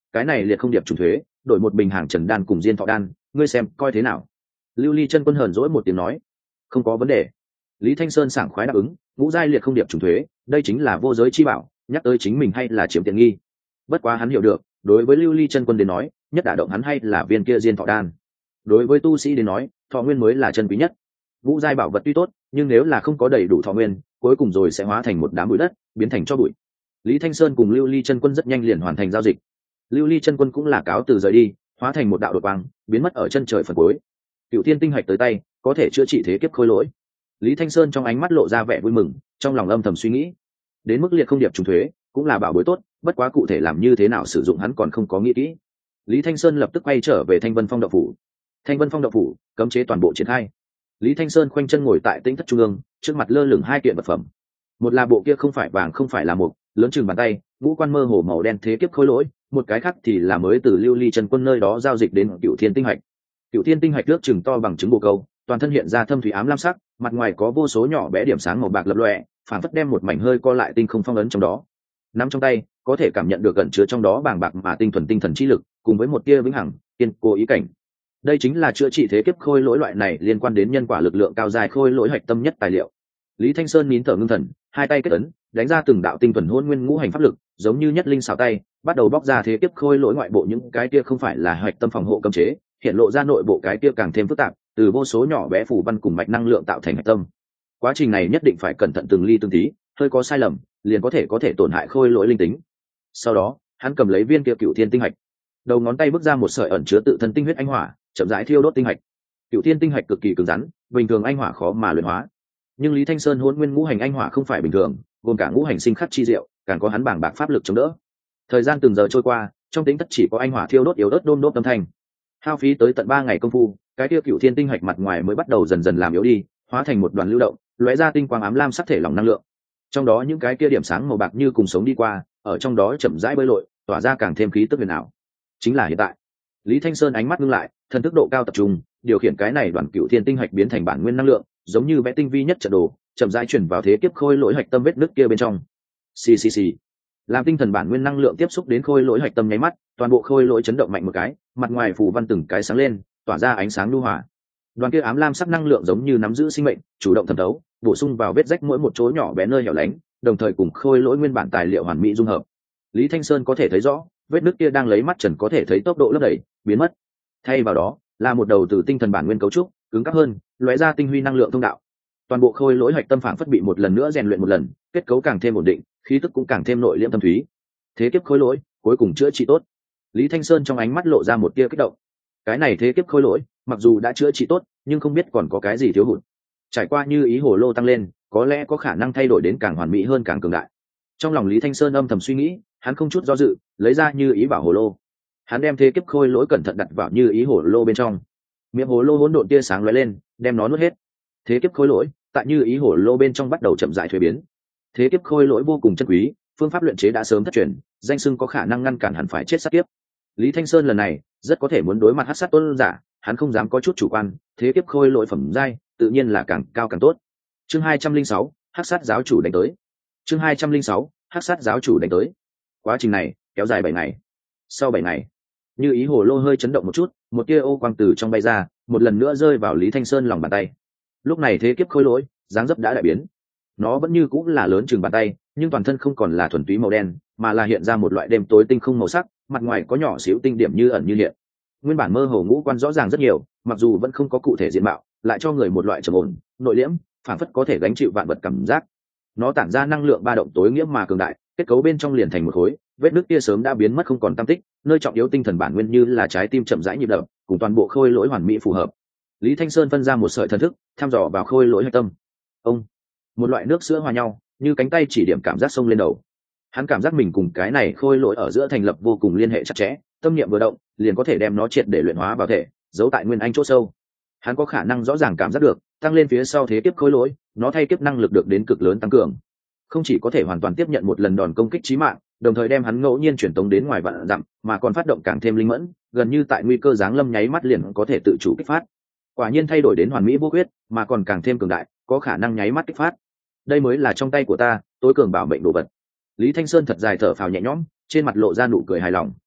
cái này liệt không điệp trùng thuế đổi một bình hàng trần đan cùng diên thọ đan, ngươi xem coi thế nào. Lưu ly chân quân hờn dỗi một tiếng nói. Không có vấn đề. Lý Thanh Sơn sảng khoái đáp ứng. Ngũ giai liệt không điệp trùng thuế, đây chính là vô giới chi bảo, nhắc tới chính mình hay là chiếm tiện nghi. Bất quá hắn hiểu được, đối với lưu ly chân quân đến nói, nhất đả động hắn hay là viên kia diên thọ đan. Đối với tu sĩ đến nói, thọ nguyên mới là chân quý nhất. Ngũ giai bảo vật tuy tốt, nhưng nếu là không có đầy đủ thọ nguyên, cuối cùng rồi sẽ hóa thành một đám bụi đất, biến thành cho bụi. Lý Thanh Sơn cùng lưu ly chân quân rất nhanh liền hoàn thành giao dịch. Lưu ly chân quân cũng là cáo từ rời đi, hóa thành một đạo đột quang, biến mất ở chân trời phần cuối. Cựu thiên tinh hạch tới tay, có thể chữa trị thế kiếp khôi lỗi. Lý Thanh Sơn trong ánh mắt lộ ra vẻ vui mừng, trong lòng âm thầm suy nghĩ, đến mức liệt không điệp trùng thuế cũng là bảo bối tốt, bất quá cụ thể làm như thế nào sử dụng hắn còn không có nghĩ kỹ. Lý Thanh Sơn lập tức quay trở về Thanh Vân Phong động phủ. Thanh Vân Phong động phủ cấm chế toàn bộ triển khai. Lý Thanh Sơn khoanh chân ngồi tại tĩnh thất trung ương, trước mặt lơ lửng hai kiện vật phẩm. Một là bộ kia không phải vàng không phải là mộc, lớn chừng bàn tay, ngũ quan mơ hồ màu đen thế kiếp khôi lỗi, một cái khác thì là mới từ lưu ly chân quân nơi đó giao dịch đến cựu thiên tinh hạch. Cựu thiên tinh hạch nước chừng to bằng trứng bồ câu, toàn thân hiện ra thâm thủy ám lam sắc, mặt ngoài có vô số nhỏ bé điểm sáng màu bạc lập lòe, phản phất đem một mảnh hơi co lại tinh không phong ấn trong đó. Nắm trong tay, có thể cảm nhận được gần chứa trong đó bàng bạc mà tinh thuần tinh thần chi lực, cùng với một tia vĩnh hằng, kiên cố ý cảnh. Đây chính là chữa trị thế kiếp khôi lỗi loại này liên quan đến nhân quả lực lượng cao dài khôi lỗi hạch tâm nhất tài liệu. Lý Thanh Sơn nín thở ngưng thần, hai tay kết ấn, đánh ra từng đạo tinh thuần hôn nguyên ngũ hành pháp lực, giống như nhất linh xảo tay, bắt đầu bóc ra thế kiếp khôi lỗi ngoại bộ những cái kia không phải là hạch tâm phòng hộ cấm chế, hiện lộ ra nội bộ cái kia càng thêm phức tạp, từ vô số nhỏ bé phù văn cùng mạch năng lượng tạo thành hạch tâm. Quá trình này nhất định phải cẩn thận từng ly từng tí, hơi có sai lầm, liền có thể có thể tổn hại khôi lỗi linh tính. Sau đó, hắn cầm lấy viên kia cựu thiên tinh hạch, đầu ngón tay bước ra một sợi ẩn chứa tự thân tinh huyết anh hỏa, chậm rãi thiêu đốt tinh hạch. Cựu thiên tinh hạch cực kỳ cứng rắn, bình thường anh hỏa khó mà luyện hóa. Nhưng Lý Thanh Sơn hôn nguyên ngũ hành anh hỏa không phải bình thường, gồm cả ngũ hành sinh khắc chi diệu, càng có hắn bảng bạc pháp lực chống đỡ. Thời gian từng giờ trôi qua, trong tính thất chỉ có anh hỏa thiêu đốt yếu ớt đôm đốt âm thanh. Hao phí tới tận ba ngày công phu, cái kia cựu thiên tinh hạch mặt ngoài mới bắt đầu dần dần làm yếu đi, hóa thành một đoàn lưu động, lóe ra tinh quang ám lam sắc thể lỏng năng lượng. Trong đó những cái kia điểm sáng màu bạc như cùng sống đi qua, ở trong đó chậm rãi bơi lội, tỏa ra càng thêm khí tức huyền ảo. Chính là hiện tại. Lý Thanh Sơn ánh mắt ngưng lại, thần thức độ cao tập trung, điều khiển cái này đoàn cựu thiên tinh hạch biến thành bản nguyên năng lượng, giống như vẽ tinh vi nhất trận đồ, chậm rãi chuyển vào thế kiếp khôi lỗi hạch tâm vết nứt kia bên trong. Xì xì xì. Làm tinh thần bản nguyên năng lượng tiếp xúc đến khôi lỗi hạch tâm nháy mắt, toàn bộ khôi lỗi chấn động mạnh một cái, mặt ngoài phù văn từng cái sáng lên, tỏa ra ánh sáng lưu hỏa. Đoàn kia ám lam sắc năng lượng giống như nắm giữ sinh mệnh, chủ động thẩm thấu, bổ sung vào vết rách mỗi một chỗ nhỏ bé nơi hẻo lánh, đồng thời cùng khôi lỗi nguyên bản tài liệu hoàn mỹ dung hợp. Lý Thanh Sơn có thể thấy rõ, vết nứt kia đang lấy mắt trần có thể thấy tốc độ lấp đầy, biến mất. Thay vào đó, là một đầu từ tinh thần bản nguyên cấu trúc, cứng cáp hơn, lóe ra tinh huy năng lượng thông đạo. Toàn bộ khôi lỗi hạch tâm phảng phất bị một lần nữa rèn luyện một lần, kết cấu càng thêm ổn định, khí tức cũng càng thêm nội liễm thâm thúy. Thế kiếp khôi lỗi, cuối cùng chữa trị tốt. Lý Thanh Sơn trong ánh mắt lộ ra một tia kích động. Cái này thế kiếp khôi lỗi, mặc dù đã chữa trị tốt, nhưng không biết còn có cái gì thiếu hụt. Trải qua như ý hồ lô tăng lên, có lẽ có khả năng thay đổi đến càng hoàn mỹ hơn càng cường đại. Trong lòng Lý Thanh Sơn âm thầm suy nghĩ, hắn không chút do dự, lấy ra như ý bảo hồ lô. Hắn đem thế kiếp khôi lỗi cẩn thận đặt vào như ý hồ lô bên trong. Miệng hồ lô hỗn độn tia sáng lóe lên, đem nó nuốt hết. Thế kiếp khôi lỗi, tại như ý hồ lô bên trong bắt đầu chậm rãi thuế biến. Thế kiếp khôi lỗi vô cùng chân quý, phương pháp luyện chế đã sớm thất truyền, danh xưng có khả năng ngăn cản hắn phải chết sát kiếp. Lý Thanh Sơn lần này rất có thể muốn đối mặt hắc sát tôn giả, hắn không dám có chút chủ quan, thế kiếp khôi lỗi phẩm giai, tự nhiên là càng cao càng tốt. Chương hai trăm linh sáu, hắc sát giáo chủ đánh tới. Chương hai trăm linh sáu, hắc sát giáo chủ đánh tới. Quá trình này kéo dài bảy ngày. Sau bảy ngày, như ý hồ lô hơi chấn động một chút, một tia ô quang từ trong bay ra, một lần nữa rơi vào Lý Thanh Sơn lòng bàn tay. Lúc này thế kiếp khôi lỗi, dáng dấp đã đại biến. Nó vẫn như cũng là lớn chừng bàn tay, nhưng toàn thân không còn là thuần túy màu đen, mà là hiện ra một loại đêm tối tinh không màu sắc, mặt ngoài có nhỏ xíu tinh điểm như ẩn như hiện. Nguyên bản mơ hồ ngũ quan rõ ràng rất nhiều, mặc dù vẫn không có cụ thể diện mạo, lại cho người một loại trầm ổn, nội liễm, phản phất có thể gánh chịu vạn vật cảm giác. Nó tản ra năng lượng ba động tối nghĩa mà cường đại, kết cấu bên trong liền thành một khối, vết nứt kia sớm đã biến mất không còn tăm tích, nơi trọng yếu tinh thần bản nguyên như là trái tim chậm rãi nhịp đập, cùng toàn bộ khôi lỗi hoàn mỹ phù hợp. Lý Thanh Sơn phân ra một sợi thần thức, thăm dò vào khôi lỗi hạch tâm. Ông, một loại nước sữa hòa nhau, như cánh tay chỉ điểm cảm giác sông lên đầu. Hắn cảm giác mình cùng cái này khôi lỗi ở giữa thành lập vô cùng liên hệ chặt chẽ, tâm niệm vừa động, liền có thể đem nó triệt để luyện hóa vào thể, giấu tại nguyên anh chỗ sâu. Hắn có khả năng rõ ràng cảm giác được, tăng lên phía sau thế kiếp khôi lỗi, nó thay kiếp năng lực được đến cực lớn tăng cường. Không chỉ có thể hoàn toàn tiếp nhận một lần đòn công kích chí mạng, đồng thời đem hắn ngẫu nhiên chuyển tống đến ngoài vạn dặm, mà còn phát động càng thêm linh mẫn, gần như tại nguy cơ giáng lâm nháy mắt liền có thể tự chủ kích phát. Quả nhiên thay đổi đến hoàn mỹ vô khuyết, mà còn càng thêm cường đại, có khả năng nháy mắt kích phát. Đây mới là trong tay của ta, tối cường bảo mệnh đồ vật. Lý Thanh Sơn thật dài thở phào nhẹ nhõm, trên mặt lộ ra nụ cười hài lòng.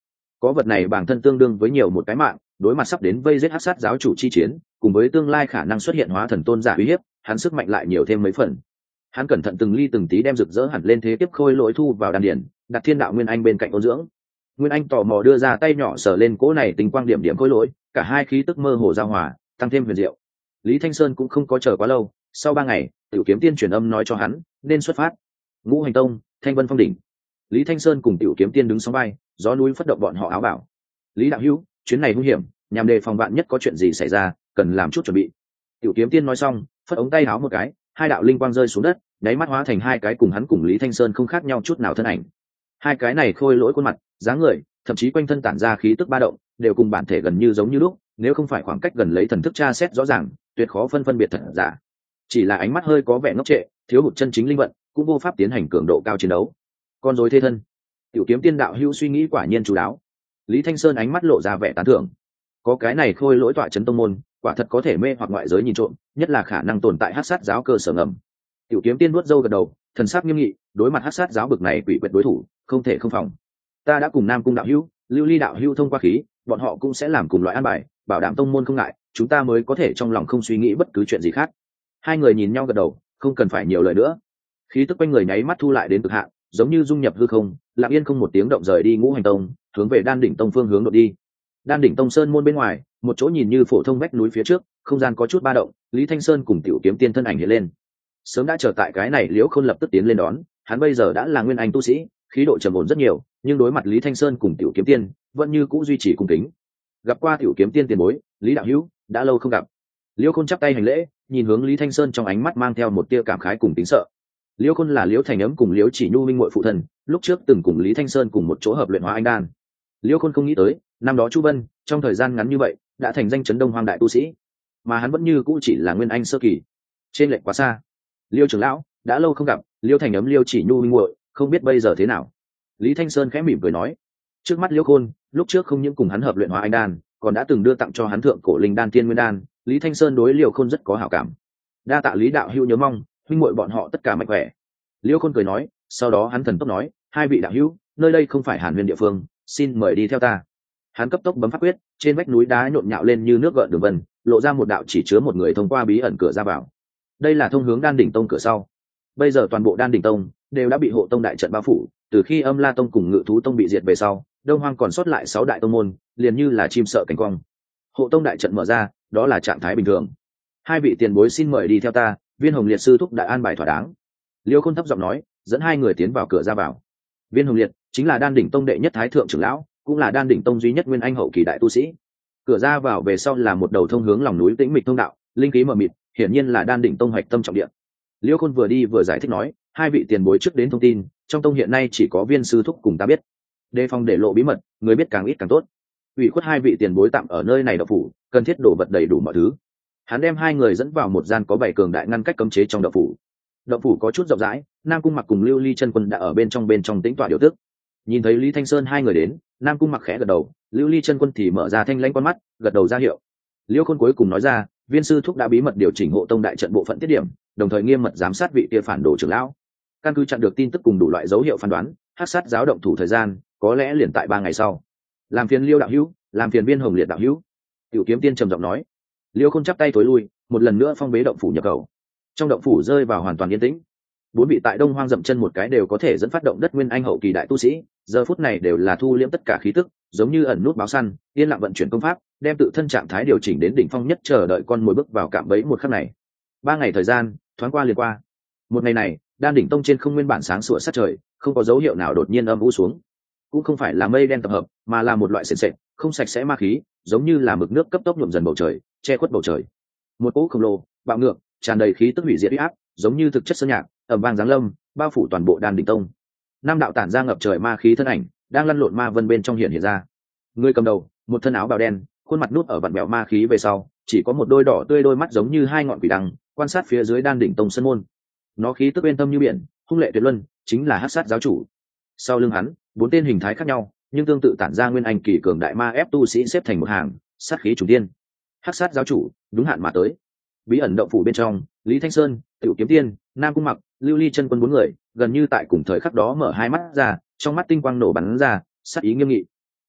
có vật này bản thân tương đương với nhiều một cái mạng, đối mặt sắp đến vây giết hắc sát giáo chủ chi chiến, cùng với tương lai khả năng xuất hiện hóa thần tôn giả uy hiếp, hắn sức mạnh lại nhiều thêm mấy phần. Hắn cẩn thận từng ly từng tí đem rực rỡ hẳn lên thế tiếp khôi lỗi thu vào đan điển, đặt thiên đạo nguyên anh bên cạnh ôn dưỡng. Nguyên anh tò mò đưa ra tay nhỏ sờ lên cỗ này tinh quang điểm điểm khôi lỗi, cả hai khí tức mơ hồ giao hòa, tăng thêm huyền diệu. Lý Thanh Sơn cũng không có chờ quá lâu, sau ba ngày, Tiểu Kiếm Tiên truyền âm nói cho hắn nên xuất phát. Ngũ Hành Tông, Thanh Vân Phong đỉnh. Lý Thanh Sơn cùng Tiểu Kiếm Tiên đứng sóng vai, gió núi phất động bọn họ áo bảo. Lý đạo hữu, chuyến này nguy hiểm, nhằm đề phòng vạn nhất có chuyện gì xảy ra, cần làm chút chuẩn bị. Tiểu Kiếm Tiên nói xong, phất ống tay áo một cái, hai đạo linh quang rơi xuống đất, nháy mắt hóa thành hai cái cùng hắn cùng Lý Thanh Sơn không khác nhau chút nào thân ảnh. Hai cái này khôi lỗi khuôn mặt, dáng người, thậm chí quanh thân tản ra khí tức ba động, đều cùng bản thể gần như giống như lúc, nếu không phải khoảng cách gần lấy thần thức tra xét rõ ràng, tuyệt khó phân phân biệt thật giả. Chỉ là ánh mắt hơi có vẻ ngốc trệ, thiếu hụt chân chính linh vận, cũng vô pháp tiến hành cường độ cao chiến đấu. Con rối thế thân. Tiểu Kiếm Tiên đạo hữu suy nghĩ quả nhiên chú đáo. Lý Thanh Sơn ánh mắt lộ ra vẻ tán thưởng. Có cái này khôi lỗi tọa chấn tông môn, quả thật có thể mê hoặc ngoại giới nhìn trộm, nhất là khả năng tồn tại hắc sát giáo cơ sở ngầm. Tiểu Kiếm Tiên nuốt râu gật đầu, thần sắc nghiêm nghị, đối mặt hắc sát giáo bực này quỷ quyệt đối thủ, không thể không phòng. Ta đã cùng Nam Cung đạo hữu, Lưu Ly đạo hữu thông qua khí, bọn họ cũng sẽ làm cùng loại an bài, bảo đảm tông môn không ngại, chúng ta mới có thể trong lòng không suy nghĩ bất cứ chuyện gì khác. Hai người nhìn nhau gật đầu, không cần phải nhiều lời nữa. Khí tức quanh người nháy mắt thu lại đến cực hạn, giống như dung nhập hư không, lặng yên không một tiếng động rời đi Ngũ Hành Tông, hướng về Đan Đỉnh Tông phương hướng đột đi. Đan Đỉnh Tông sơn môn bên ngoài, một chỗ nhìn như phổ thông vách núi phía trước, không gian có chút ba động, Lý Thanh Sơn cùng Tiểu Kiếm Tiên thân ảnh hiện lên. Sớm đã chờ tại cái này, Liễu Khôn lập tức tiến lên đón, hắn bây giờ đã là nguyên anh tu sĩ, khí độ trầm ổn rất nhiều, nhưng đối mặt Lý Thanh Sơn cùng Tiểu Kiếm Tiên, vẫn như cũ duy trì cung kính. Gặp qua Tiểu Kiếm Tiên tiền bối, Lý đạo hữu, đã lâu không gặp. Liễu Khôn chắp tay hành lễ, nhìn hướng Lý Thanh Sơn trong ánh mắt mang theo một tia cảm khái cùng kính sợ. Liễu Khôn là Liễu Thành Ấm cùng Liễu Chỉ Nhu minh muội phụ thân, lúc trước từng cùng Lý Thanh Sơn cùng một chỗ hợp luyện hóa anh đan. Liễu Khôn không nghĩ tới, năm đó Chu Vân, trong thời gian ngắn như vậy, đã thành danh chấn Đông Hoang đại tu sĩ, mà hắn vẫn như cũ chỉ là nguyên anh sơ kỳ, trên lệch quá xa. Liễu trưởng lão, đã lâu không gặp, Liễu Thành Ấm, Liễu Chỉ Nhu minh muội, không biết bây giờ thế nào. Lý Thanh Sơn khẽ mỉm cười nói, trước mắt Liễu Khôn, lúc trước không những cùng hắn hợp luyện hóa anh đan, còn đã từng đưa tặng cho hắn thượng cổ linh đan tiên nguyên đan, Lý Thanh Sơn đối Liễu Khôn rất có hảo cảm. Đa tạ Lý đạo hữu nhớ mong, huynh muội bọn họ tất cả mạnh khỏe. Liễu Khôn cười nói, sau đó hắn thần tốc nói, hai vị đạo hữu, nơi đây không phải Hàn Huyền địa phương, xin mời đi theo ta. Hắn cấp tốc bấm pháp quyết, trên vách núi đá nhộn nhạo lên như nước gợn đường vân, lộ ra một đạo chỉ chứa một người thông qua bí ẩn cửa ra vào. Đây là thông hướng Đan Đỉnh Tông cửa sau. Bây giờ toàn bộ Đan Đỉnh Tông đều đã bị hộ tông đại trận bao phủ, từ khi Âm La Tông cùng Ngự Thú Tông bị diệt về sau, Đông Hoang còn sót lại sáu đại tông môn, liền như là chim sợ cánh cong. Hộ tông đại trận mở ra, đó là trạng thái bình thường. Hai vị tiền bối xin mời đi theo ta, Viên Hồng Liệt sư thúc đại an bài thỏa đáng. Liêu Khôn thấp giọng nói, dẫn hai người tiến vào cửa ra vào. Viên Hồng Liệt chính là Đan Đỉnh Tông đệ nhất thái thượng trưởng lão, cũng là Đan Đỉnh Tông duy nhất nguyên anh hậu kỳ đại tu sĩ. Cửa ra vào về sau là một đầu thông hướng lòng núi tĩnh mịch thông đạo, linh khí mờ mịt, hiển nhiên là Đan Đỉnh Tông hoạch tâm trọng địa. Liêu Khôn vừa đi vừa giải thích nói, hai vị tiền bối trước đến thông tin, trong tông hiện nay chỉ có Viên sư thúc cùng ta biết, đề phòng để lộ bí mật, người biết càng ít càng tốt. Ủy khuất hai vị tiền bối tạm ở nơi này đậu phủ, cần thiết đồ vật đầy đủ mọi thứ. Hắn đem hai người dẫn vào một gian có bảy cường đại ngăn cách cấm chế trong đậu phủ. Đậu phủ có chút rộng rãi, Nam Cung Mặc cùng Lưu Ly chân quân đã ở bên trong bên trong tĩnh tọa điều tức. Nhìn thấy Lý Thanh Sơn hai người đến, Nam Cung Mặc khẽ gật đầu, Lưu Ly chân quân thì mở ra thanh lãnh con mắt, gật đầu ra hiệu. Liêu Khôn cuối cùng nói ra, Viên sư thúc đã bí mật điều chỉnh hộ tông đại trận bộ phận tiết điểm, đồng thời nghiêm mật giám sát vị kia phản đồ trưởng lão. Căn cứ chặn được tin tức cùng đủ loại dấu hiệu phán đoán, hắc sát giáo động thủ thời gian có lẽ liền tại ba ngày sau. Làm phiền Liêu đạo hữu, làm phiền Viên Hồng Liệt đạo hữu. Tiểu Kiếm Tiên trầm giọng nói. Liêu Khôn chắp tay tối lui, một lần nữa phong bế động phủ nhập khẩu. Trong động phủ rơi vào hoàn toàn yên tĩnh. Bốn vị tại Đông Hoang dậm chân một cái đều có thể dẫn phát động đất nguyên anh hậu kỳ đại tu sĩ, giờ phút này đều là thu liễm tất cả khí tức, giống như ẩn nút báo săn, yên lặng vận chuyển công pháp, đem tự thân trạng thái điều chỉnh đến đỉnh phong nhất, chờ đợi con mồi bước vào cạm bẫy một khắc này. Ba ngày thời gian thoáng qua liền qua. Một ngày này, Đan Đỉnh Tông trên không nguyên bản sáng sủa sát trời, không có dấu hiệu nào đột nhiên âm u xuống. Cũng không phải là mây đen tập hợp, mà là một loại sền sệt, không sạch sẽ ma khí, giống như là mực nước cấp tốc nhuộm dần bầu trời, che khuất bầu trời. Một cỗ khổng lồ, bạo ngược, tràn đầy khí tức hủy diệt uy áp, giống như thực chất sơn nhạc, ầm vang giáng lâm, bao phủ toàn bộ Đan Đỉnh Tông. Năm đạo tản ra ngập trời ma khí thân ảnh, đang lăn lộn ma vân bên trong hiện hiện ra. Người cầm đầu, một thân áo bào đen, khuôn mặt nút ở vặn bẹo ma khí về sau, chỉ có một đôi đỏ tươi đôi mắt giống như hai ngọn quỷ đằng, quan sát phía dưới Đan Đỉnh Tông sân môn. Nó khí tức bên tâm như biển, hung lệ tuyệt luân, chính là hắc sát giáo chủ. Sau lưng hắn, bốn tên hình thái khác nhau, nhưng tương tự tản ra nguyên anh kỳ cường đại ma ép tu sĩ xếp thành một hàng, sát khí trùng tiên. Hắc sát giáo chủ, đúng hạn mà tới. Bí ẩn động phủ bên trong, Lý Thanh Sơn, Tiểu Kiếm Tiên, Nam Cung Mặc, Lưu Ly chân quân bốn người, gần như tại cùng thời khắc đó mở hai mắt ra, trong mắt tinh quang nổ bắn ra, sát ý nghiêm nghị.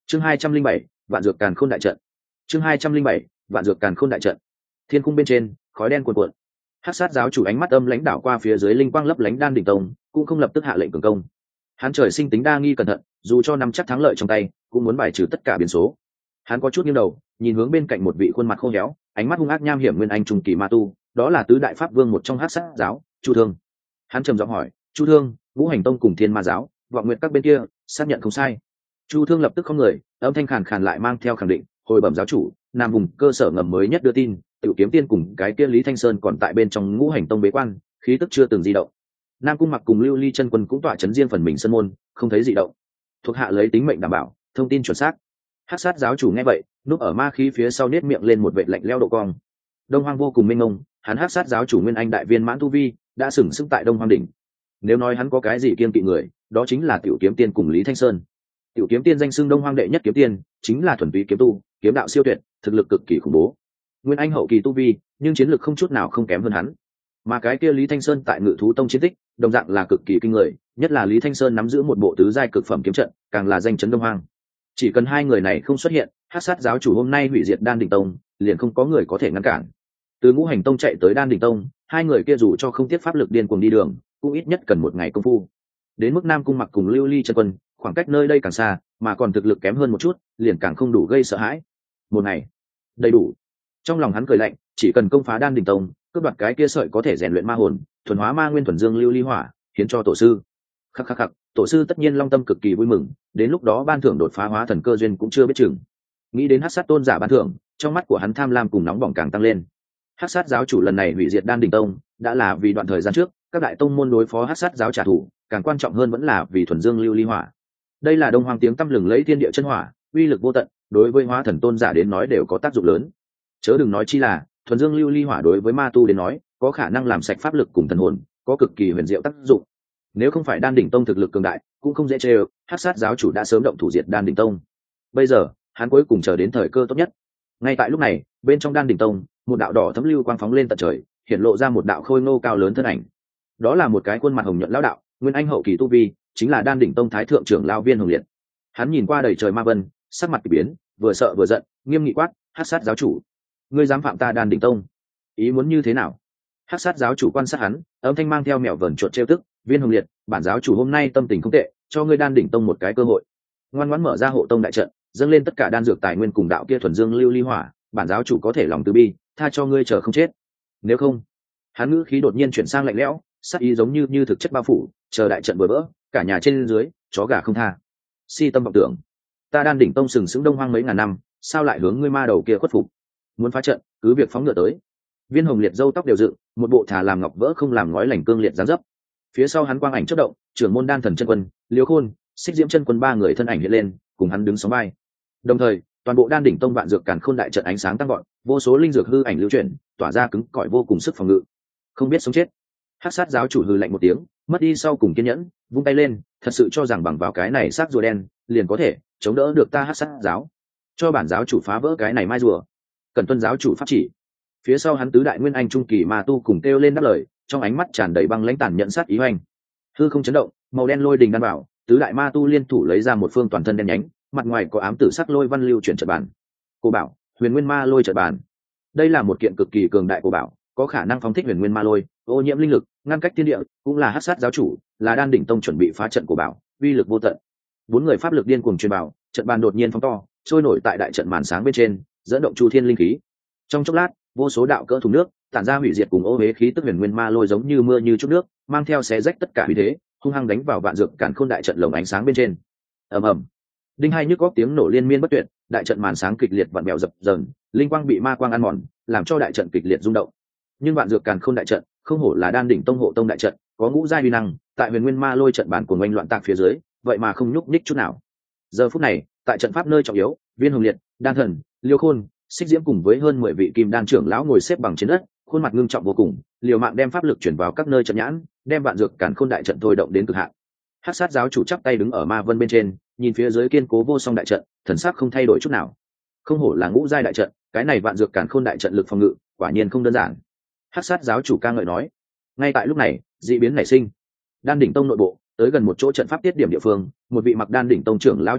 chương hai trăm linh bảy vạn dược càn khôn đại trận. chương hai trăm linh bảy vạn dược càn khôn đại trận. Thiên cung bên trên khói đen cuồn cuộn, hắc sát giáo chủ ánh mắt âm lãnh đảo qua phía dưới linh quang lấp lánh đan đỉnh tông, cũng không lập tức hạ lệnh cường công. Hắn trời sinh tính đa nghi cẩn thận, dù cho nắm chắc thắng lợi trong tay cũng muốn bài trừ tất cả biến số. Hắn có chút nghiêng đầu nhìn hướng bên cạnh một vị khuôn mặt khô héo, ánh mắt hung ác nham hiểm nguyên anh trung kỳ ma tu, đó là tứ đại pháp vương một trong hắc sát giáo, Chu Thương. Hắn trầm giọng hỏi, Chu Thương, Ngũ Hành Tông cùng Thiên Ma giáo, Vọng Nguyện các bên kia xác nhận không sai? Chu Thương lập tức không người, âm thanh khàn khàn lại mang theo khẳng định, hồi bẩm giáo chủ, nam vùng cơ sở ngầm mới nhất đưa tin, Tiểu Kiếm Tiên cùng cái kia Lý Thanh Sơn còn tại bên trong Ngũ Hành Tông bế quan, khí tức chưa từng di động. Nam Cung Mặc cùng Lưu Ly chân quân cũng tọa chấn riêng phần mình sân môn, không thấy dị động. Thuộc hạ lấy tính mệnh đảm bảo, thông tin chuẩn xác. Hắc sát giáo chủ nghe vậy, núp ở ma khí phía sau nết miệng lên một vệt lạnh lẽo độ cong. Đông Hoang vô cùng mênh mông, hắn Hắc sát giáo chủ nguyên anh đại viên mãn tu vi, đã sừng sững tại Đông Hoang đỉnh. Nếu nói hắn có cái gì kiêng kỵ người, đó chính là Tiểu Kiếm Tiên cùng Lý Thanh Sơn. Tiểu Kiếm Tiên danh xưng Đông Hoang đệ nhất kiếm tiên, chính là thuần túy kiếm tu, kiếm đạo siêu tuyệt, thực lực cực kỳ khủng bố. Nguyên anh hậu kỳ tu vi, nhưng chiến lực không chút nào không kém hơn hắn. Mà cái kia Lý Thanh Sơn tại Ngự Thú Tông chiến tích, đồng dạng là cực kỳ kinh người, nhất là Lý Thanh Sơn nắm giữ một bộ tứ giai cực phẩm kiếm trận, càng là danh chấn Đông Hoang. Chỉ cần hai người này không xuất hiện, Hắc sát giáo chủ hôm nay hủy diệt Đan Đỉnh Tông, liền không có người có thể ngăn cản. Từ Ngũ Hành Tông chạy tới Đan Đỉnh Tông, hai người kia dù cho không tiếc pháp lực điên cuồng đi đường, cũng ít nhất cần một ngày công phu. Đến mức Nam Cung Mặc cùng Lưu Ly chân quân, khoảng cách nơi đây càng xa, mà còn thực lực kém hơn một chút, liền càng không đủ gây sợ hãi. Một ngày, đầy đủ. Trong lòng hắn cười lạnh, chỉ cần công phá Đan Đỉnh Tông, cướp đoạt cái kia sợi có thể rèn luyện ma hồn, thuần hóa ma nguyên thuần dương lưu ly hỏa, hiến cho tổ sư. Khắc khắc khắc, tổ sư tất nhiên long tâm cực kỳ vui mừng, đến lúc đó ban thưởng đột phá hóa thần cơ duyên cũng chưa biết chừng. Nghĩ đến Hắc sát tôn giả ban thưởng, trong mắt của hắn tham lam cùng nóng bỏng càng tăng lên. Hắc sát giáo chủ lần này hủy diệt Đan Đỉnh Tông, đã là vì đoạn thời gian trước, các đại tông môn đối phó Hắc sát giáo trả thù, càng quan trọng hơn vẫn là vì thuần dương lưu ly hỏa. Đây là Đông Hoang tiếng tăm lừng lấy thiên địa chân hỏa, uy lực vô tận, đối với hóa thần tôn giả đến nói đều có tác dụng lớn. Chớ đừng nói chi là, thuần dương lưu ly hỏa đối với ma tu đến nói, có khả năng làm sạch pháp lực cùng thần hồn, có cực kỳ huyền diệu tác dụng. Nếu không phải Đan Đỉnh Tông thực lực cường đại, cũng không dễ chơi, Hắc sát giáo chủ đã sớm động thủ diệt Đan Đỉnh Tông. Bây giờ, hắn cuối cùng chờ đến thời cơ tốt nhất. Ngay tại lúc này, bên trong Đan Đỉnh Tông, một đạo đỏ thấm lưu quang phóng lên tận trời, hiện lộ ra một đạo khôi ngô cao lớn thân ảnh. Đó là một cái khuôn mặt hồng nhuận lão đạo, nguyên anh hậu kỳ tu vi, chính là Đan Đỉnh Tông thái thượng trưởng lão Viên Hồng Liệt. Hắn nhìn qua đầy trời ma vân, sắc mặt kỳ biến, vừa sợ vừa giận, nghiêm nghị quát, Hắc sát giáo chủ, ngươi dám phạm ta Đan Đỉnh Tông, ý muốn như thế nào? Hắc sát giáo chủ quan sát hắn, âm thanh mang theo mèo vờn chuột trêu tức, Viên Hồng Liệt, bản giáo chủ hôm nay tâm tình không tệ, cho ngươi Đan Đỉnh Tông một cái cơ hội. Ngoan ngoãn mở ra hộ tông đại trận, dâng lên tất cả đan dược tài nguyên cùng đạo kia thuần dương lưu ly hỏa, bản giáo chủ có thể lòng từ bi, tha cho ngươi chờ không chết. Nếu không, hắn ngữ khí đột nhiên chuyển sang lạnh lẽo, sát ý giống như như thực chất bao phủ, chờ đại trận vừa vỡ, cả nhà trên dưới, chó gà không tha. Si tâm vọng tưởng, ta Đan Đỉnh Tông sừng sững Đông Hoang mấy ngàn năm, sao lại hướng ngươi ma đầu kia khuất phục? Muốn phá trận, cứ việc phóng ngựa tới. Viên Hồng Liệt râu tóc đều dựng, một bộ thà làm ngọc vỡ không làm ngói lành cương liệt dáng dấp. Phía sau hắn quang ảnh chớp động, trưởng môn Đan Thần chân quân, Liêu Khôn, Xích Diễm chân quân ba người thân ảnh hiện lên, cùng hắn đứng sóng vai. Đồng thời, toàn bộ Đan Đỉnh Tông vạn dược càn khôn đại trận ánh sáng tăng gọn, vô số linh dược hư ảnh lưu chuyển, tỏa ra cứng cỏi vô cùng sức phòng ngự. Không biết sống chết. Hắc sát giáo chủ hừ lạnh một tiếng, mất đi sau cùng kiên nhẫn, vung tay lên, thật sự cho rằng bằng vào cái này xác rùa đen, liền có thể chống đỡ được ta Hắc sát giáo. Cho bản giáo chủ phá vỡ cái này mai rùa, cần tuân giáo chủ pháp chỉ. Phía sau hắn tứ đại nguyên anh trung kỳ ma tu cùng kêu lên đáp lời, trong ánh mắt tràn đầy băng lãnh tàn nhẫn sát ý hoành. Hư không chấn động, màu đen lôi đình đan bảo, tứ đại ma tu liên thủ lấy ra một phương toàn thân đen nhánh, mặt ngoài có ám tử sắc lôi văn lưu chuyển trận bàn. Cô bảo, huyền nguyên ma lôi trận bàn. Đây là một kiện cực kỳ cường đại của bảo, có khả năng phóng thích huyền nguyên ma lôi, ô nhiễm linh lực, ngăn cách thiên địa, cũng là Hắc sát giáo chủ, là Đan Đỉnh Tông chuẩn bị phá trận của bảo, uy lực vô tận. Bốn người pháp lực điên cuồng truyền bảo, trận bàn đột nhiên phóng to, trôi nổi tại đại trận màn sáng bên trên, dẫn động chu thiên linh khí. Trong chốc lát, vô số đạo cỡ thùng nước tản ra hủy diệt cùng ô huế khí tức huyền nguyên ma lôi giống như mưa như chút nước, mang theo xé rách tất cả uy thế, hung hăng đánh vào vạn dược càn khôn đại trận lồng ánh sáng bên trên. Ầm ầm, đinh hai nhức góc tiếng nổ liên miên bất tuyệt, đại trận màn sáng kịch liệt vặn bèo dập dờn, linh quang bị ma quang ăn mòn, làm cho đại trận kịch liệt rung động. Nhưng vạn dược càn khôn đại trận không hổ là Đan Đỉnh Tông hộ tông đại trận, có ngũ giai uy năng, tại huyền nguyên ma lôi trận bản của ngoanh loạn tạc phía dưới, vậy mà không nhúc nhích chút nào. Giờ phút này, tại trận pháp nơi trọng yếu, Viên Hồng Liệt, Đan Thần, Liêu Khôn, Xích Diễm cùng với hơn mười vị kim đan trưởng lão ngồi xếp bằng trên đất, khuôn mặt ngưng trọng vô cùng, liều mạng đem pháp lực chuyển vào các nơi trận nhãn, đem vạn dược càn khôn đại trận thôi động đến cực hạn. Hắc sát giáo chủ chắp tay đứng ở ma vân bên trên, nhìn phía dưới kiên cố vô song đại trận, thần sắc không thay đổi chút nào. Không hổ là ngũ giai đại trận, cái này vạn dược càn khôn đại trận lực phòng ngự, quả nhiên không đơn giản. Hắc sát giáo chủ ca ngợi nói. Ngay tại lúc này, dị biến nảy sinh. Đan Đỉnh Tông nội bộ, tới gần một chỗ trận pháp tiết điểm địa phương, một vị mặc Đan Đỉnh Tông trưởng lão trang phục,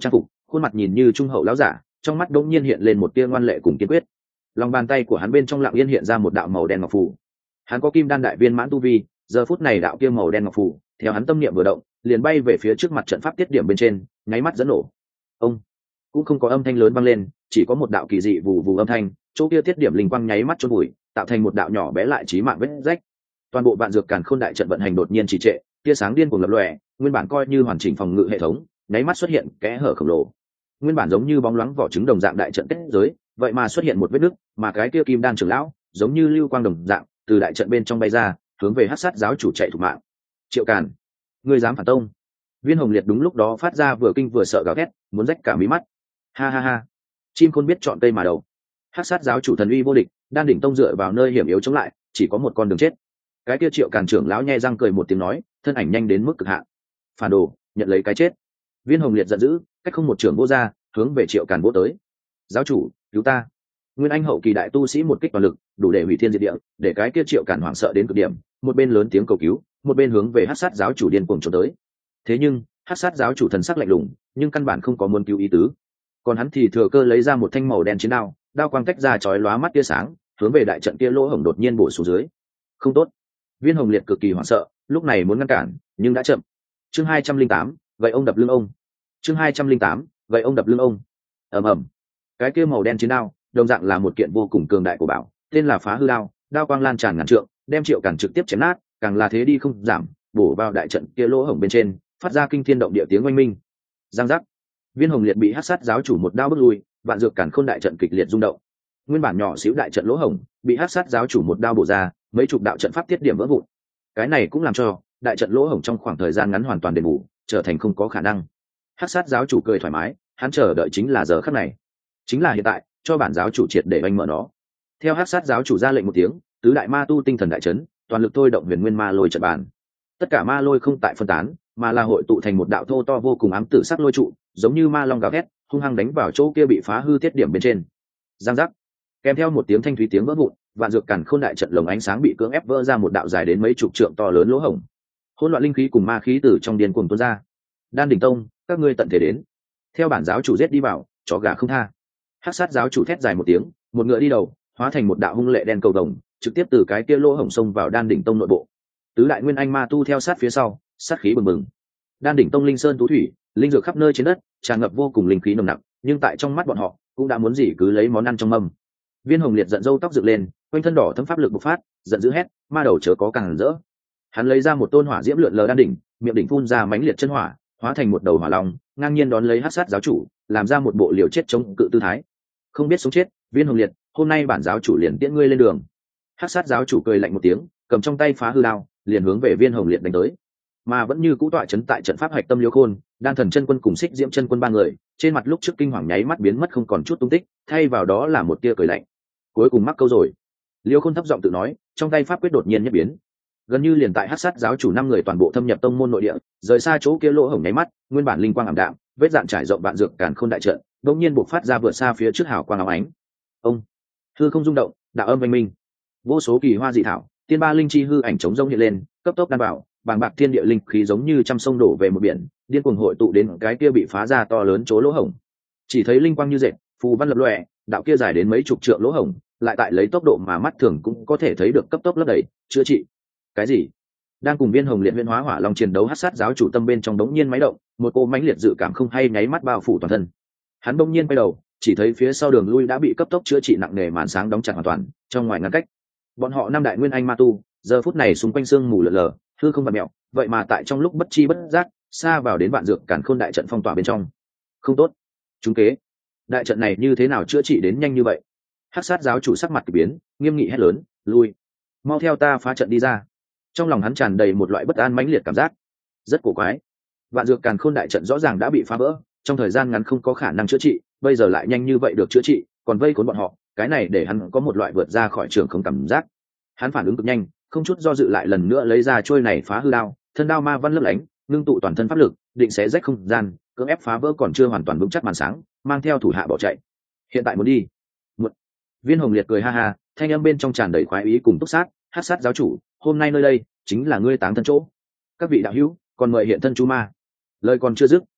khuôn mặt nhìn như trung hậu lão giả, trong mắt đống nhiên hiện lên một tia ngoan lệ cùng kiên quyết. Lòng bàn tay của hắn bên trong lặng yên hiện ra một đạo màu đen ngọc phù. Hắn có kim đan đại viên mãn tu vi, giờ phút này đạo kia màu đen ngọc phù, theo hắn tâm niệm vừa động, liền bay về phía trước mặt trận pháp tiết điểm bên trên, nháy mắt dẫn nổ. Ông cũng không có âm thanh lớn vang lên, chỉ có một đạo kỳ dị vù vù âm thanh, chỗ kia tiết điểm linh quang nháy mắt chôn bụi, tạo thành một đạo nhỏ bé lại chí mạng vết rách. Toàn bộ vạn dược càn khôn đại trận vận hành đột nhiên trì trệ, tia sáng điên cuồng lập lòe, nguyên bản coi như hoàn chỉnh phòng ngự hệ thống, nháy mắt xuất hiện kẽ hở khổng lồ. Nguyên bản giống như bóng loáng vỏ trứng đồng dạng đại trận kết giới, vậy mà xuất hiện một vết nứt, mà cái kia kim đan trưởng lão, giống như lưu quang đồng dạng, từ đại trận bên trong bay ra, hướng về Hắc Sát giáo chủ chạy thục mạng. Triệu Càn, ngươi dám phản tông? Viên Hồng Liệt đúng lúc đó phát ra vừa kinh vừa sợ gào thét, muốn rách cả mí mắt. Ha ha ha, chim khôn biết chọn cây mà đầu. Hắc Sát giáo chủ thần uy vô địch, đan đỉnh tông dựa vào nơi hiểm yếu chống lại, chỉ có một con đường chết. Cái kia Triệu Càn trưởng lão nhe răng cười một tiếng nói, thân ảnh nhanh đến mức cực hạn. Phản đồ, nhận lấy cái chết. Viên Hồng Liệt giận dữ, cách không một trưởng vô ra, hướng về Triệu Càn vỗ tới. Giáo chủ, cứu ta! Nguyên anh hậu kỳ đại tu sĩ một kích toàn lực, đủ để hủy thiên diệt địa, để cái kia Triệu Càn hoảng sợ đến cực điểm, một bên lớn tiếng cầu cứu, một bên hướng về Hắc Sát giáo chủ điên cuồng trốn tới. Thế nhưng, Hắc Sát giáo chủ thần sắc lạnh lùng, nhưng căn bản không có muốn cứu ý tứ. Còn hắn thì thừa cơ lấy ra một thanh màu đen chiến đao, đao quang tách ra chói lóa mắt tia sáng, hướng về đại trận kia lỗ hổng đột nhiên bổ xuống dưới. Không tốt! Viên Hồng Liệt cực kỳ hoảng sợ, lúc này muốn ngăn cản, nhưng đã chậm. Chương hai trăm linh tám, vậy ông đập lưng ông. Chương hai trăm linh tám, vậy ông đập lưng ông. Ầm ầm. Cái kia màu đen chiến đao, đồng dạng là một kiện vô cùng cường đại của bảo, tên là Phá Hư đao, đao quang lan tràn ngàn trượng, đem Triệu Càn trực tiếp chém nát, càng là thế đi không giảm, bổ vào đại trận kia lỗ hổng bên trên, phát ra kinh thiên động địa tiếng oanh minh. Giang giác. Viên Hồng Liệt bị Hắc Sát giáo chủ một đao bước lui, vạn dược càn khôn đại trận kịch liệt rung động. Nguyên bản nhỏ xíu đại trận lỗ hổng, bị Hắc Sát giáo chủ một đao bổ ra, mấy chục đạo trận pháp tiết điểm vỡ vụn. Cái này cũng làm cho đại trận lỗ hổng trong khoảng thời gian ngắn hoàn toàn đền bù, trở thành không có khả năng. Hắc Sát giáo chủ cười thoải mái, hắn chờ đợi chính là giờ khắc này, chính là hiện tại, cho bản giáo chủ triệt để oanh mở nó. Theo Hắc Sát giáo chủ ra lệnh một tiếng, tứ đại ma tu tinh thần đại chấn, toàn lực thôi động huyền nguyên ma lôi trận bàn. Tất cả ma lôi không tại phân tán, mà là hội tụ thành một đạo thô to vô cùng ám tử sắc lôi trụ, giống như ma long gào thét, hung hăng đánh vào chỗ kia bị phá hư tiết điểm bên trên. Giang giác. Kèm theo một tiếng thanh thúy tiếng vỡ vụn, vạn dược càn khôn đại trận lồng ánh sáng bị cưỡng ép vỡ ra một đạo dài đến mấy chục trượng to lớn lỗ hổng. Hỗn loạn linh khí cùng ma khí từ trong điên cuồng tuôn ra. Đan đỉnh tông, các ngươi tận thể đến. Theo bản giáo chủ giết đi vào, chó gà không tha. Hắc Sát giáo chủ thét dài một tiếng, một ngựa đi đầu, hóa thành một đạo hung lệ đen cầu vồng, trực tiếp từ cái kia lỗ hổng xông vào đan đỉnh tông nội bộ. Tứ đại nguyên anh ma tu theo sát phía sau, sát khí bừng bừng. Đan đỉnh tông linh sơn tú thủy, linh dược khắp nơi trên đất, tràn ngập vô cùng linh khí nồng nặc, nhưng tại trong mắt bọn họ, cũng đã muốn gì cứ lấy món ăn trong mâm. Viên Hồng Liệt giận râu tóc dựng lên, quanh thân đỏ thấm pháp lực bộc phát, giận dữ hét, ma đầu chớ có càng rỡ. Hắn lấy ra một tôn hỏa diễm lượn lờ đan đỉnh, miệng đỉnh phun ra mãnh liệt chân hỏa, hóa thành một đầu hỏa long, ngang nhiên đón lấy Hắc Sát giáo chủ, làm ra một bộ liều chết chống cự tư thái. Không biết sống chết, Viên Hồng Liệt, hôm nay bản giáo chủ liền tiễn ngươi lên đường. Hắc Sát giáo chủ cười lạnh một tiếng, cầm trong tay Phá Hư đao, liền hướng về Viên Hồng Liệt đánh tới. Mà vẫn như cũ tọa chấn tại trận pháp hạch tâm Liêu Khôn, Đan Thần chân quân cùng Xích Diễm chân quân ba người, trên mặt lúc trước kinh hoàng nháy mắt biến mất không còn chút tung tích, thay vào đó là một tia cười lạnh. Cuối cùng mắc câu rồi. Liêu Khôn thấp giọng tự nói, trong tay pháp quyết đột nhiên nhất biến. Gần như liền tại Hắc Sát giáo chủ năm người toàn bộ thâm nhập tông môn nội địa, rời xa chỗ kia lỗ hổng nháy mắt, nguyên bản linh quang ảm đạm, vết dạn trải rộng vạn dược càn khôn đại trận, đột nhiên bộc phát ra vượt xa phía trước hào quang óng ánh. Ông, hư không rung động, đạo âm vang minh, vô số kỳ hoa dị thảo, tiên ba linh chi hư ảnh chống rông hiện lên, cấp tốc đan bảo, bàng bạc thiên địa linh khí giống như trăm sông đổ về một biển, điên cuồng hội tụ đến cái kia bị phá ra to lớn chỗ lỗ hổng. Chỉ thấy linh quang như dệt, phù văn lập lòe, đạo kia dài đến mấy chục trượng lỗ hổng, lại tại lấy tốc độ mà mắt thường cũng có thể thấy được cấp tốc lấp đầy, chữa trị. Cái gì? Đang cùng Viên Hồng Liệt huyễn hóa hỏa long chiến đấu, Hắc Sát giáo chủ tâm bên trong đống nhiên máy động, một cô mãnh liệt dự cảm không hay nháy mắt bao phủ toàn thân. Hắn bỗng nhiên quay đầu, chỉ thấy phía sau đường lui đã bị cấp tốc chữa trị nặng nề, màn sáng đóng chặt hoàn toàn, trong ngoài ngăn cách. Bọn họ năm đại nguyên anh ma tu, giờ phút này xung quanh sương mù lờ lờ, hư không vặn mèo, vậy mà tại trong lúc bất chi bất giác, xa vào đến vạn dược càn khôn đại trận phong tỏa bên trong. Không tốt, chúng kế. Đại trận này như thế nào chữa trị đến nhanh như vậy? Hắc Sát giáo chủ sắc mặt kỳ biến, nghiêm nghị hét lớn, lui, mau theo ta phá trận đi ra. Trong lòng hắn tràn đầy một loại bất an mãnh liệt cảm giác, rất cổ quái. Vạn dược càn khôn đại trận rõ ràng đã bị phá vỡ, trong thời gian ngắn không có khả năng chữa trị, bây giờ lại nhanh như vậy được chữa trị, còn vây khốn bọn họ, cái này để hắn có một loại vượt ra khỏi trường không cảm giác. Hắn phản ứng cực nhanh, không chút do dự lại lần nữa lấy ra trôi này Phá Hư đao, thân đao ma văn lấp lánh, ngưng tụ toàn thân pháp lực, định sẽ rách không gian, cưỡng ép phá vỡ còn chưa hoàn toàn vững chắc màn sáng, mang theo thủ hạ bỏ chạy. Hiện tại muốn đi. Một. Viên Hồng Liệt cười ha ha, thanh âm bên trong tràn đầy khoái ý cùng túc sát, Hắc Sát giáo chủ, hôm nay nơi đây chính là ngươi táng thân chỗ. Các vị đạo hữu, còn mời hiện thân chú ma. Lời còn chưa dứt,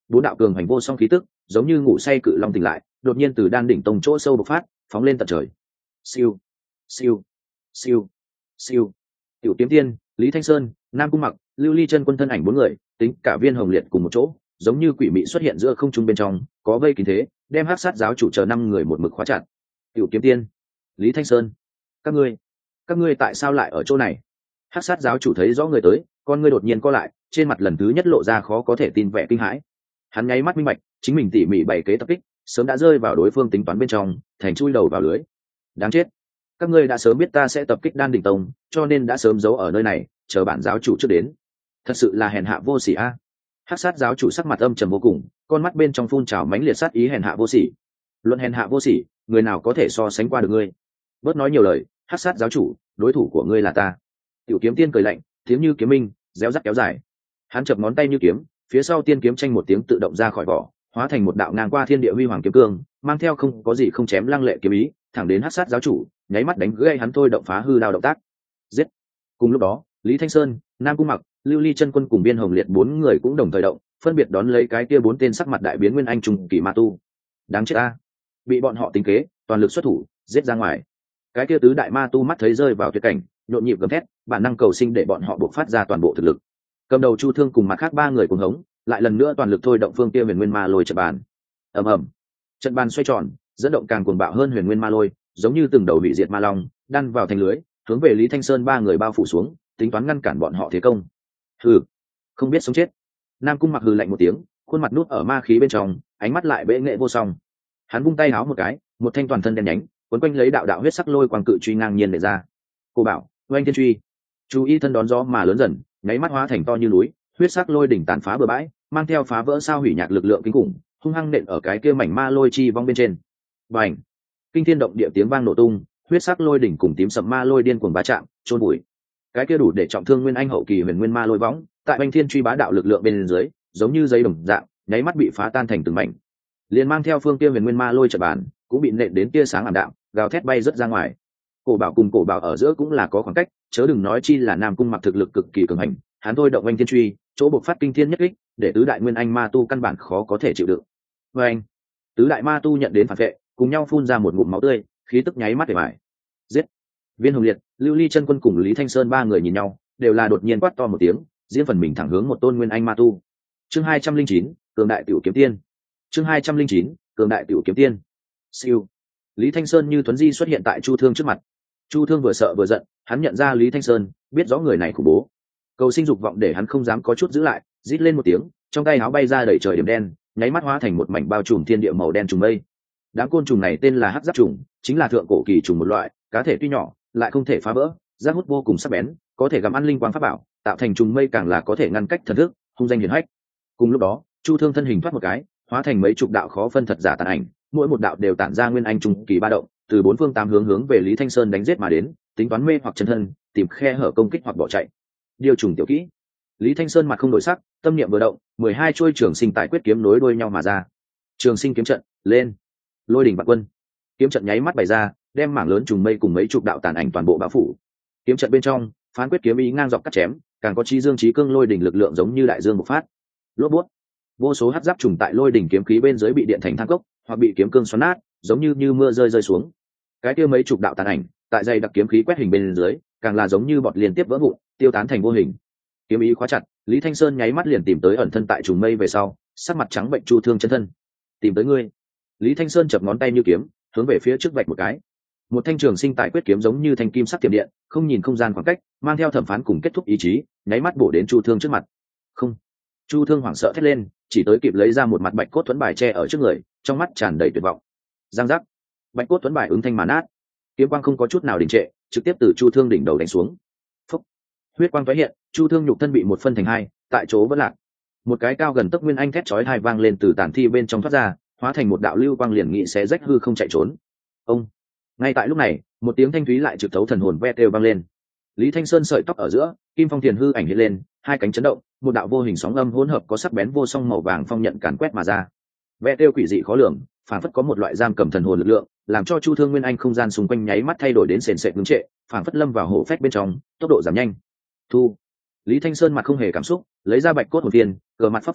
bốn đạo cường hành vô song khí tức giống như ngủ say cự long tỉnh lại, đột nhiên từ đan đỉnh tông chỗ sâu bộc phát, phóng lên tận trời. Siêu, siêu, siêu, siêu. Tiểu Kiếm Tiên, Lý Thanh Sơn, Nam Cung Mặc, Lưu Ly Chân Quân thân ảnh bốn người, tính cả Viên Hồng Liệt cùng một chỗ, giống như quỷ mị xuất hiện giữa không trung bên trong, có vây kín thế, đem Hắc Sát giáo chủ chờ năm người một mực khóa chặt. Tiểu Kiếm Tiên, Lý Thanh Sơn, các ngươi, các ngươi tại sao lại ở chỗ này? Hắc Sát giáo chủ thấy rõ người tới, con ngươi đột nhiên co lại, trên mặt lần thứ nhất lộ ra khó có thể tin vẻ kinh hãi. Hắn nháy mắt minh bạch, chính mình tỉ mỉ bày kế tập kích, sớm đã rơi vào đối phương tính toán bên trong, thành chui đầu vào lưới. Đáng chết, các ngươi đã sớm biết ta sẽ tập kích Đan Đỉnh Tông, cho nên đã sớm giấu ở nơi này, chờ bản giáo chủ trước đến. Thật sự là hèn hạ vô sỉ a. À. Hắc Sát giáo chủ sắc mặt âm trầm vô cùng, con mắt bên trong phun trào mãnh liệt sát ý hèn hạ vô sỉ. Luận hèn hạ vô sỉ, người nào có thể so sánh qua được ngươi? Bớt nói nhiều lời, Hắc Sát giáo chủ, đối thủ của ngươi là ta. Tiểu Kiếm Tiên cười lạnh, tiếng như kiếm minh, réo rắt kéo dài. Hắn chập ngón tay như kiếm, phía sau tiên kiếm tranh một tiếng tự động ra khỏi vỏ, hóa thành một đạo ngang qua thiên địa huy hoàng kiếm cương, mang theo không có gì không chém lăng lệ kiếm ý, thẳng đến Hắc Sát giáo chủ, nháy mắt đánh gãy hắn thôi động phá hư đao động tác. Giết! Cùng lúc đó, Lý Thanh Sơn, Nam Cung Mặc, Lưu Ly Chân Quân cùng Viên Hồng Liệt bốn người cũng đồng thời động, phân biệt đón lấy cái kia bốn tên sắc mặt đại biến nguyên anh trùng kỳ ma tu. Đáng chết a! Bị bọn họ tính kế, toàn lực xuất thủ, giết ra ngoài. Cái kia tứ đại ma tu mắt thấy rơi vào tuyệt cảnh, nhộn nhịp gầm thét, bản năng cầu sinh để bọn họ buộc phát ra toàn bộ thực lực. Cầm đầu Chu Thương cùng mặt khác ba người cùng hống, lại lần nữa toàn lực thôi động phương kia huyền nguyên ma lôi trận bàn. Ầm ầm, trận bàn xoay tròn, dẫn động càng cuồng bạo hơn huyền nguyên ma lôi, giống như từng đầu bị diệt ma long, đan vào thành lưới, hướng về Lý Thanh Sơn ba người bao phủ xuống, tính toán ngăn cản bọn họ thế công. Hừ, không biết sống chết. Nam Cung Mặc hừ lạnh một tiếng, khuôn mặt nút ở ma khí bên trong, ánh mắt lại bệ nghệ vô song. Hắn vung tay háo một cái, một thanh toàn thân đen nhánh, quấn quanh lấy đạo đạo huyết sắc lôi quang cự truy ngang nhiên để ra. Cô bảo, oanh thiên truy. Chú ý thân đón gió mà lớn dần, nháy mắt hóa thành to như núi, huyết sắc lôi đỉnh tàn phá bừa bãi, mang theo phá vỡ sao hủy nhạc lực lượng kinh khủng, hung hăng nện ở cái kia mảnh ma lôi chi vong bên trên. Bành! Kinh thiên động địa tiếng vang nổ tung, huyết sắc lôi đỉnh cùng tím sậm ma lôi điên cuồng va chạm, chôn bụi. Cái kia đủ để trọng thương nguyên anh hậu kỳ huyền nguyên ma lôi võng, tại oanh thiên truy bá đạo lực lượng bên dưới, giống như giấy đồng dạng, nháy mắt bị phá tan thành từng mảnh. Liền mang theo phương kia huyền nguyên ma lôi trận bàn, cũng bị nện đến tia sáng ảm đạm, gào thét bay rất ra ngoài. Cổ bảo cùng cổ bảo ở giữa cũng là có khoảng cách, chớ đừng nói chi là Nam Cung Mặc thực lực cực kỳ cường hành, hắn thôi động oanh thiên truy, chỗ bộc phát kinh thiên nhất kích, để tứ đại nguyên anh ma tu căn bản khó có thể chịu đựng. Oanh! Tứ đại ma tu nhận đến phản vệ, cùng nhau phun ra một ngụm máu tươi, khí tức nháy mắt để bại. Giết! Viên Hồng Liệt, Lưu Ly Chân Quân cùng Lý Thanh Sơn ba người nhìn nhau, đều là đột nhiên quát to một tiếng, diễn phần mình thẳng hướng một tôn nguyên anh ma tu. Chương hai trăm linh chín, cường đại tiểu kiếm tiên. Chương hai trăm linh chín, cường đại tiểu kiếm tiên. Siêu. Lý Thanh Sơn như thuấn di xuất hiện tại Chu Thương trước mặt. Chu Thương vừa sợ vừa giận, hắn nhận ra Lý Thanh Sơn, biết rõ người này khủng bố. Cầu sinh dục vọng để hắn không dám có chút giữ lại, rít lên một tiếng, trong tay áo bay ra đầy trời điểm đen, nháy mắt hóa thành một mảnh bao trùm thiên địa màu đen trùng mây. Đám côn trùng này tên là hắc giáp trùng, chính là thượng cổ kỳ trùng một loại, cá thể tuy nhỏ, lại không thể phá vỡ, giác hút vô cùng sắc bén, có thể gặm ăn linh quang pháp bảo, tạo thành trùng mây càng là có thể ngăn cách thần thức, hung danh hiển hách. Cùng lúc đó, Chu Thương thân hình thoát một cái, hóa thành mấy chục đạo khó phân thật giả tàn ảnh, mỗi một đạo đều tản ra nguyên anh trùng kỳ ba động, từ bốn phương tám hướng hướng về Lý Thanh Sơn đánh giết mà đến, tính toán mê hoặc chân thân, tìm khe hở công kích hoặc bỏ chạy. Điều trùng tiểu kỹ. Lý Thanh Sơn mặt không đổi sắc, tâm niệm vừa động, mười hai chuôi trường sinh tại quyết kiếm nối đuôi nhau mà ra. Trường sinh kiếm trận, lên. Lôi đỉnh vạn quân. Kiếm trận nháy mắt bày ra, đem mảng lớn trùng mây cùng mấy chục đạo tàn ảnh toàn bộ bao phủ. Kiếm trận bên trong, phán quyết kiếm ý ngang dọc cắt chém, càng có chi dương chí cương lôi đỉnh lực lượng giống như đại dương bộc phát. Lốp bút. Vô số hắc giáp trùng tại lôi đỉnh kiếm khí bên dưới bị điện thành than cốc, hoặc bị kiếm cương xoắn nát, giống như như mưa rơi rơi xuống. Cái kia mấy chục đạo tàn ảnh, tại dây đặc kiếm khí quét hình bên dưới, càng là giống như bọt liên tiếp vỡ vụn, tiêu tán thành vô hình. Kiếm ý khóa chặt, Lý Thanh Sơn nháy mắt liền tìm tới ẩn thân tại trùng mây về sau, sắc mặt trắng bệnh Chu Thương chân thân. Tìm tới ngươi. Lý Thanh Sơn chập ngón tay như kiếm, hướng về phía trước vạch một cái. Một thanh trường sinh tại quyết kiếm giống như thanh kim sắc tiềm điện, không nhìn không gian khoảng cách, mang theo thẩm phán cùng kết thúc ý chí, nháy mắt bổ đến Chu Thương trước mặt. Không. Chu Thương hoảng sợ thét lên, chỉ tới kịp lấy ra một mặt bạch cốt thuẫn bài che ở trước người, trong mắt tràn đầy tuyệt vọng. Giang giác. Bạch cốt thuẫn bài ứng thanh mà nát. Kiếm quang không có chút nào đình trệ, trực tiếp từ Chu Thương đỉnh đầu đánh xuống. Phốc. Huyết quang tái hiện, Chu Thương nhục thân bị một phân thành hai, tại chỗ vẫn lạc. Một cái cao gần tấc nguyên anh thét chói tai vang lên từ tàn thi bên trong thoát ra, hóa thành một đạo lưu quang liền nghị xé rách hư không chạy trốn. Ông. Ngay tại lúc này, một tiếng thanh thúy lại trực thấu thần hồn ve kêu vang lên. Lý Thanh Sơn sợi tóc ở giữa, kim phong tiền hư ảnh hiện lên, hai cánh chấn động, một đạo vô hình sóng âm hỗn hợp có sắc bén vô song màu vàng phong nhận càn quét mà ra. Ve kêu quỷ dị khó lường, phản phất có một loại giam cầm thần hồn lực lượng, làm cho Chu Thương nguyên anh không gian xung quanh nháy mắt thay đổi đến sền sệt ngưng trệ, phản phất lâm vào hổ phách bên trong, tốc độ giảm nhanh. Thu. Lý Thanh Sơn mặt không hề cảm xúc, lấy ra bạch cốt hồn tiền, cờ mặt pháp phối,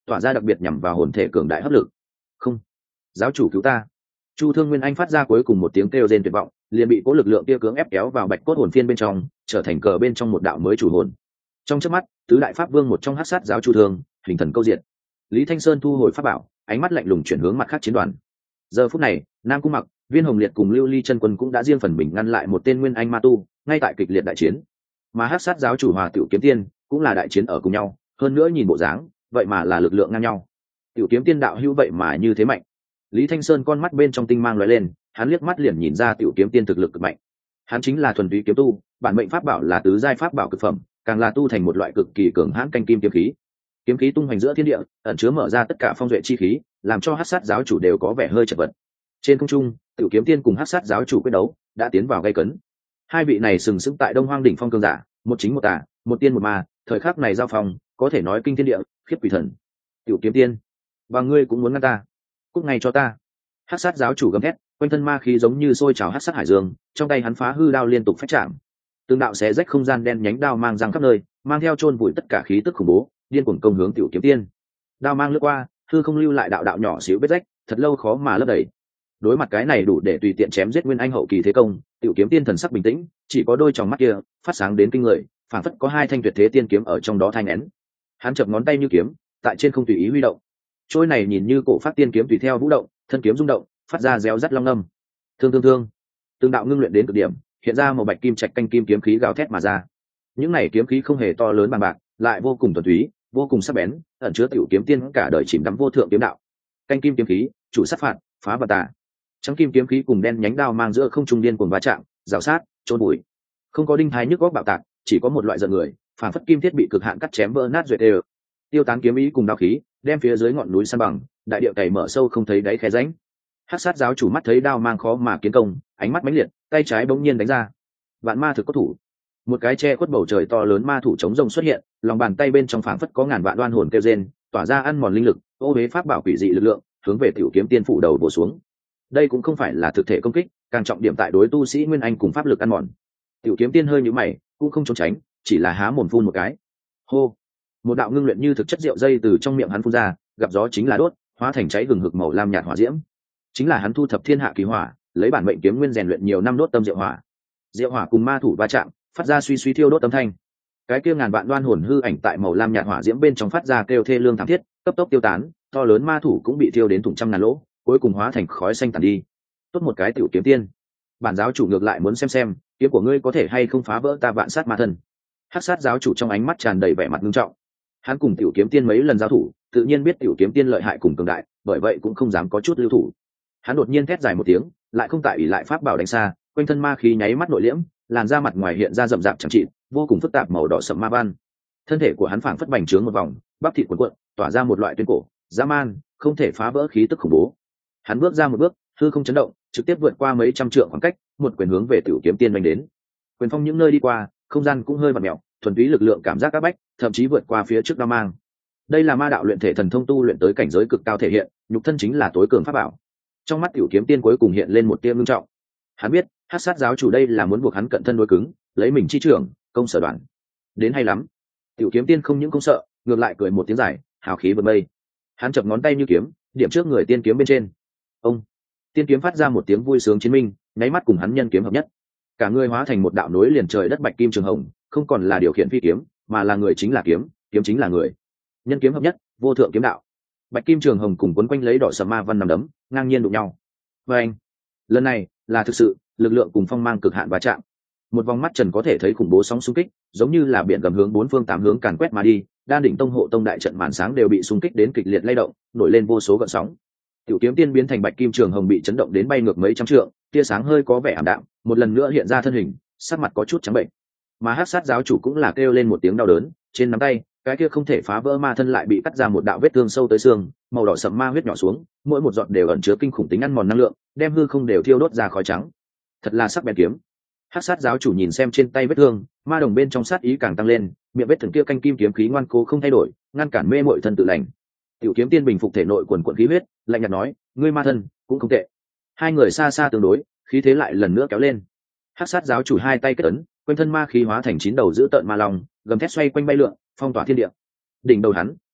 tỏa ra đặc biệt nhằm vào hồn thể cường đại hấp lực. Không, giáo chủ cứu ta! Chu Thương Nguyên Anh phát ra cuối cùng một tiếng kêu rên tuyệt vọng, liền bị cố lực lượng kia cưỡng ép kéo vào bạch cốt hồn phiên bên trong, trở thành cờ bên trong một đạo mới chủ hồn. Trong chớp mắt, tứ đại pháp vương một trong hắc sát giáo Chu Thương, hình thần câu diện. Lý Thanh Sơn thu hồi pháp bảo, ánh mắt lạnh lùng chuyển hướng mặt khác chiến đoàn. Giờ phút này, Nam Cung Mặc, Viên Hồng Liệt cùng Lưu Ly chân quân cũng đã riêng phần mình ngăn lại một tên Nguyên Anh ma tu, ngay tại kịch liệt đại chiến. Mà hắc sát giáo chủ Hòa Tiểu Kiếm Tiên cũng là đại chiến ở cùng nhau, hơn nữa nhìn bộ dáng, vậy mà là lực lượng ngang nhau. Tiểu Kiếm Tiên đạo hữu vậy mà như thế mạnh. Lý Thanh Sơn con mắt bên trong tinh mang lóe lên, hắn liếc mắt liền nhìn ra Tiểu Kiếm Tiên thực lực cực mạnh. Hắn chính là thuần túy kiếm tu, bản mệnh pháp bảo là tứ giai pháp bảo cực phẩm, càng là tu thành một loại cực kỳ cường hãn canh kim kiếm khí. Kiếm khí tung hoành giữa thiên địa, ẩn chứa mở ra tất cả phong duệ chi khí, làm cho hắc sát giáo chủ đều có vẻ hơi chật vật. Trên không trung, Tiểu Kiếm Tiên cùng hắc sát giáo chủ quyết đấu đã tiến vào gay cấn. Hai vị này sừng sững tại Đông Hoang đỉnh phong cường giả, một chính một tà, một tiên một ma, thời khắc này giao phong, có thể nói kinh thiên địa, khiếp quỷ thần. Tiểu Kiếm Tiên, và ngươi cũng muốn ngăn ta? Cút ngay cho ta! Hắc sát giáo chủ gầm thét, quanh thân ma khí giống như sôi trào hắc sát hải dương, trong tay hắn phá hư đao liên tục phách chạm. Từng đạo xé rách không gian đen nhánh đao mang răng khắp nơi, mang theo chôn vùi tất cả khí tức khủng bố, điên cuồng công hướng Tiểu Kiếm Tiên. Đao mang lướt qua, hư không lưu lại đạo đạo nhỏ xíu vết rách, thật lâu khó mà lấp đầy. Đối mặt cái này đủ để tùy tiện chém giết Nguyên Anh hậu kỳ thế công, Tiểu Kiếm Tiên thần sắc bình tĩnh, chỉ có đôi tròng mắt kia phát sáng đến kinh người, phảng phất có hai thanh tuyệt thế tiên kiếm ở trong đó thanh nén. Hắn chập ngón tay như kiếm, tại trên không tùy ý huy động. Trôi này nhìn như cổ phát tiên kiếm tùy theo vũ động, thân kiếm rung động, phát ra réo rắt long âm. Thương thương thương, tương đạo ngưng luyện đến cực điểm, hiện ra một bạch kim trạch canh kim kiếm khí gào thét mà ra. Những này kiếm khí không hề to lớn bằng bạc, lại vô cùng thuần túy, vô cùng sắc bén, ẩn chứa Tiểu Kiếm Tiên cả đời chìm đắm vô thượng kiếm đạo. Canh kim kiếm khí, chủ sát phạt, phá và tà. Trắng kim kiếm khí cùng đen nhánh đao mang giữa không trung điên cuồng va chạm, rào sát, trôn bụi. Không có đinh thái nhức góc bạo tạc, chỉ có một loại giận người, phản phất kim thiết bị cực hạn cắt chém vỡ nát duyệt đều. Tiêu tán kiếm ý cùng đao khí, đem phía dưới ngọn núi san bằng, đại địa cày mở sâu không thấy đáy khe rãnh. Hắc sát giáo chủ mắt thấy đao mang khó mà kiến công, ánh mắt mãnh liệt, tay trái bỗng nhiên đánh ra. Vạn ma thực có thủ. Một cái che khuất bầu trời to lớn ma thủ chống rông xuất hiện, lòng bàn tay bên trong phảng phất có ngàn vạn đoan hồn kêu rên, tỏa ra ăn mòn linh lực, ô huế pháp bảo quỷ dị lực lượng, hướng về Tiểu Kiếm Tiên phủ đầu bổ xuống. Đây cũng không phải là thực thể công kích, càng trọng điểm tại đối tu sĩ Nguyên Anh cùng pháp lực ăn mòn. Tiểu Kiếm Tiên hơi nhíu mày, cũng không trốn tránh, chỉ là há mồm phun một cái. Hô! Một đạo ngưng luyện như thực chất rượu dây từ trong miệng hắn phun ra, gặp gió chính là đốt, hóa thành cháy hừng hực màu lam nhạt hỏa diễm. Chính là hắn thu thập thiên hạ kỳ hỏa, lấy bản mệnh kiếm nguyên rèn luyện nhiều năm đốt tâm diệu hỏa. Diệu hỏa cùng ma thủ va chạm, phát ra suy suy thiêu đốt âm thanh. Cái kia ngàn vạn đoan hồn hư ảnh tại màu lam nhạt hỏa diễm bên trong phát ra kêu thê lương thảm thiết, cấp tốc tiêu tán, to lớn ma thủ cũng bị thiêu đến thủng trăm ngàn lỗ, cuối cùng hóa thành khói xanh tàn đi. Tốt một cái Tiểu Kiếm Tiên, bản giáo chủ ngược lại muốn xem xem kiếm của ngươi có thể hay không phá vỡ ta vạn sát ma thân. Hắc sát giáo chủ trong ánh mắt tràn đầy vẻ mặt nghiêm trọng. Hắn cùng Tiểu Kiếm Tiên mấy lần giao thủ, tự nhiên biết Tiểu Kiếm Tiên lợi hại cùng cường đại, bởi vậy cũng không dám có chút lưu thủ. Hắn đột nhiên thét dài một tiếng, lại không tại ủy lại pháp bảo đánh xa, quanh thân ma khí nháy mắt nội liễm, làn da mặt ngoài hiện ra rậm rạp chẳng trị, vô cùng phức tạp màu đỏ sậm ma văn. Thân thể của hắn phảng phất bành trướng một vòng, bắp thịt cuộn cuộn, tỏa ra một loại tuyên cổ, dã man, không thể phá vỡ khí tức khủng bố. Hắn bước ra một bước, hư không chấn động, trực tiếp vượt qua mấy trăm trượng khoảng cách, một quyền hướng về Tiểu Kiếm Tiên đánh đến. Quyền phong những nơi đi qua, không gian cũng hơi vặn mèo, thuần túy lực lượng cảm giác áp bách, thậm chí vượt qua phía trước đao mang. Đây là ma đạo luyện thể thần thông tu luyện tới cảnh giới cực cao thể hiện, nhục thân chính là tối cường pháp bảo. Trong mắt Tiểu Kiếm Tiên cuối cùng hiện lên một tia ngưng trọng. Hắn biết, Hắc sát giáo chủ đây là muốn buộc hắn cận thân đối cứng, lấy mình chi trưởng, công sở đoạn. Đến hay lắm. Tiểu Kiếm Tiên không những không sợ, ngược lại cười một tiếng dài, hào khí vượt mây. Hắn chập ngón tay như kiếm, điểm trước người tiên kiếm bên trên. Ông! Tiên kiếm phát ra một tiếng vui sướng chiến minh, nháy mắt cùng hắn nhân kiếm hợp nhất. Cả người hóa thành một đạo nối liền trời đất bạch kim trường hồng, không còn là điều khiển phi kiếm, mà là người chính là kiếm, kiếm chính là người. Nhân kiếm hợp nhất, vô thượng kiếm đạo. Bạch kim trường hồng cùng quấn quanh lấy đỏ sầm ma văn nằm đấm, ngang nhiên đụng nhau. Và anh, lần này là thực sự, lực lượng cùng phong mang cực hạn va chạm. Một vòng mắt trần có thể thấy khủng bố sóng xung kích, giống như là biển gầm hướng bốn phương tám hướng càn quét mà đi, đan đỉnh tông hộ tông đại trận màn sáng đều bị xung kích đến kịch liệt lay động, nổi lên vô số gợn sóng. Tiểu Kiếm Tiên biến thành bạch kim trường hồng bị chấn động đến bay ngược mấy trăm trượng, tia sáng hơi có vẻ ảm đạm, một lần nữa hiện ra thân hình, sắc mặt có chút trắng bệnh. Mà Hắc sát giáo chủ cũng là kêu lên một tiếng đau đớn, trên nắm tay, cái kia không thể phá vỡ ma thân lại bị cắt ra một đạo vết thương sâu tới xương, màu đỏ sậm ma huyết nhỏ xuống, mỗi một giọt đều ẩn chứa kinh khủng tính ăn mòn năng lượng, đem hư không đều thiêu đốt ra khói trắng. Thật là sắc bén kiếm. Hắc sát giáo chủ nhìn xem trên tay vết thương, ma đồng bên trong sát ý càng tăng lên, miệng vết thương kia canh kim kiếm khí ngoan cố không thay đổi, ngăn cản mê muội thân tự lành. Tiểu Kiếm Tiên bình phục thể nội quần quần khí huyết, lạnh nhạt nói, ngươi ma thân cũng không tệ. Hai người xa xa tương đối, khí thế lại lần nữa kéo lên. Hắc sát giáo chủ hai tay kết ấn, quanh thân ma khí hóa thành chín đầu giữ tợn ma long, gầm thét xoay quanh bay lượn, phong tỏa thiên địa. Đỉnh đầu hắn,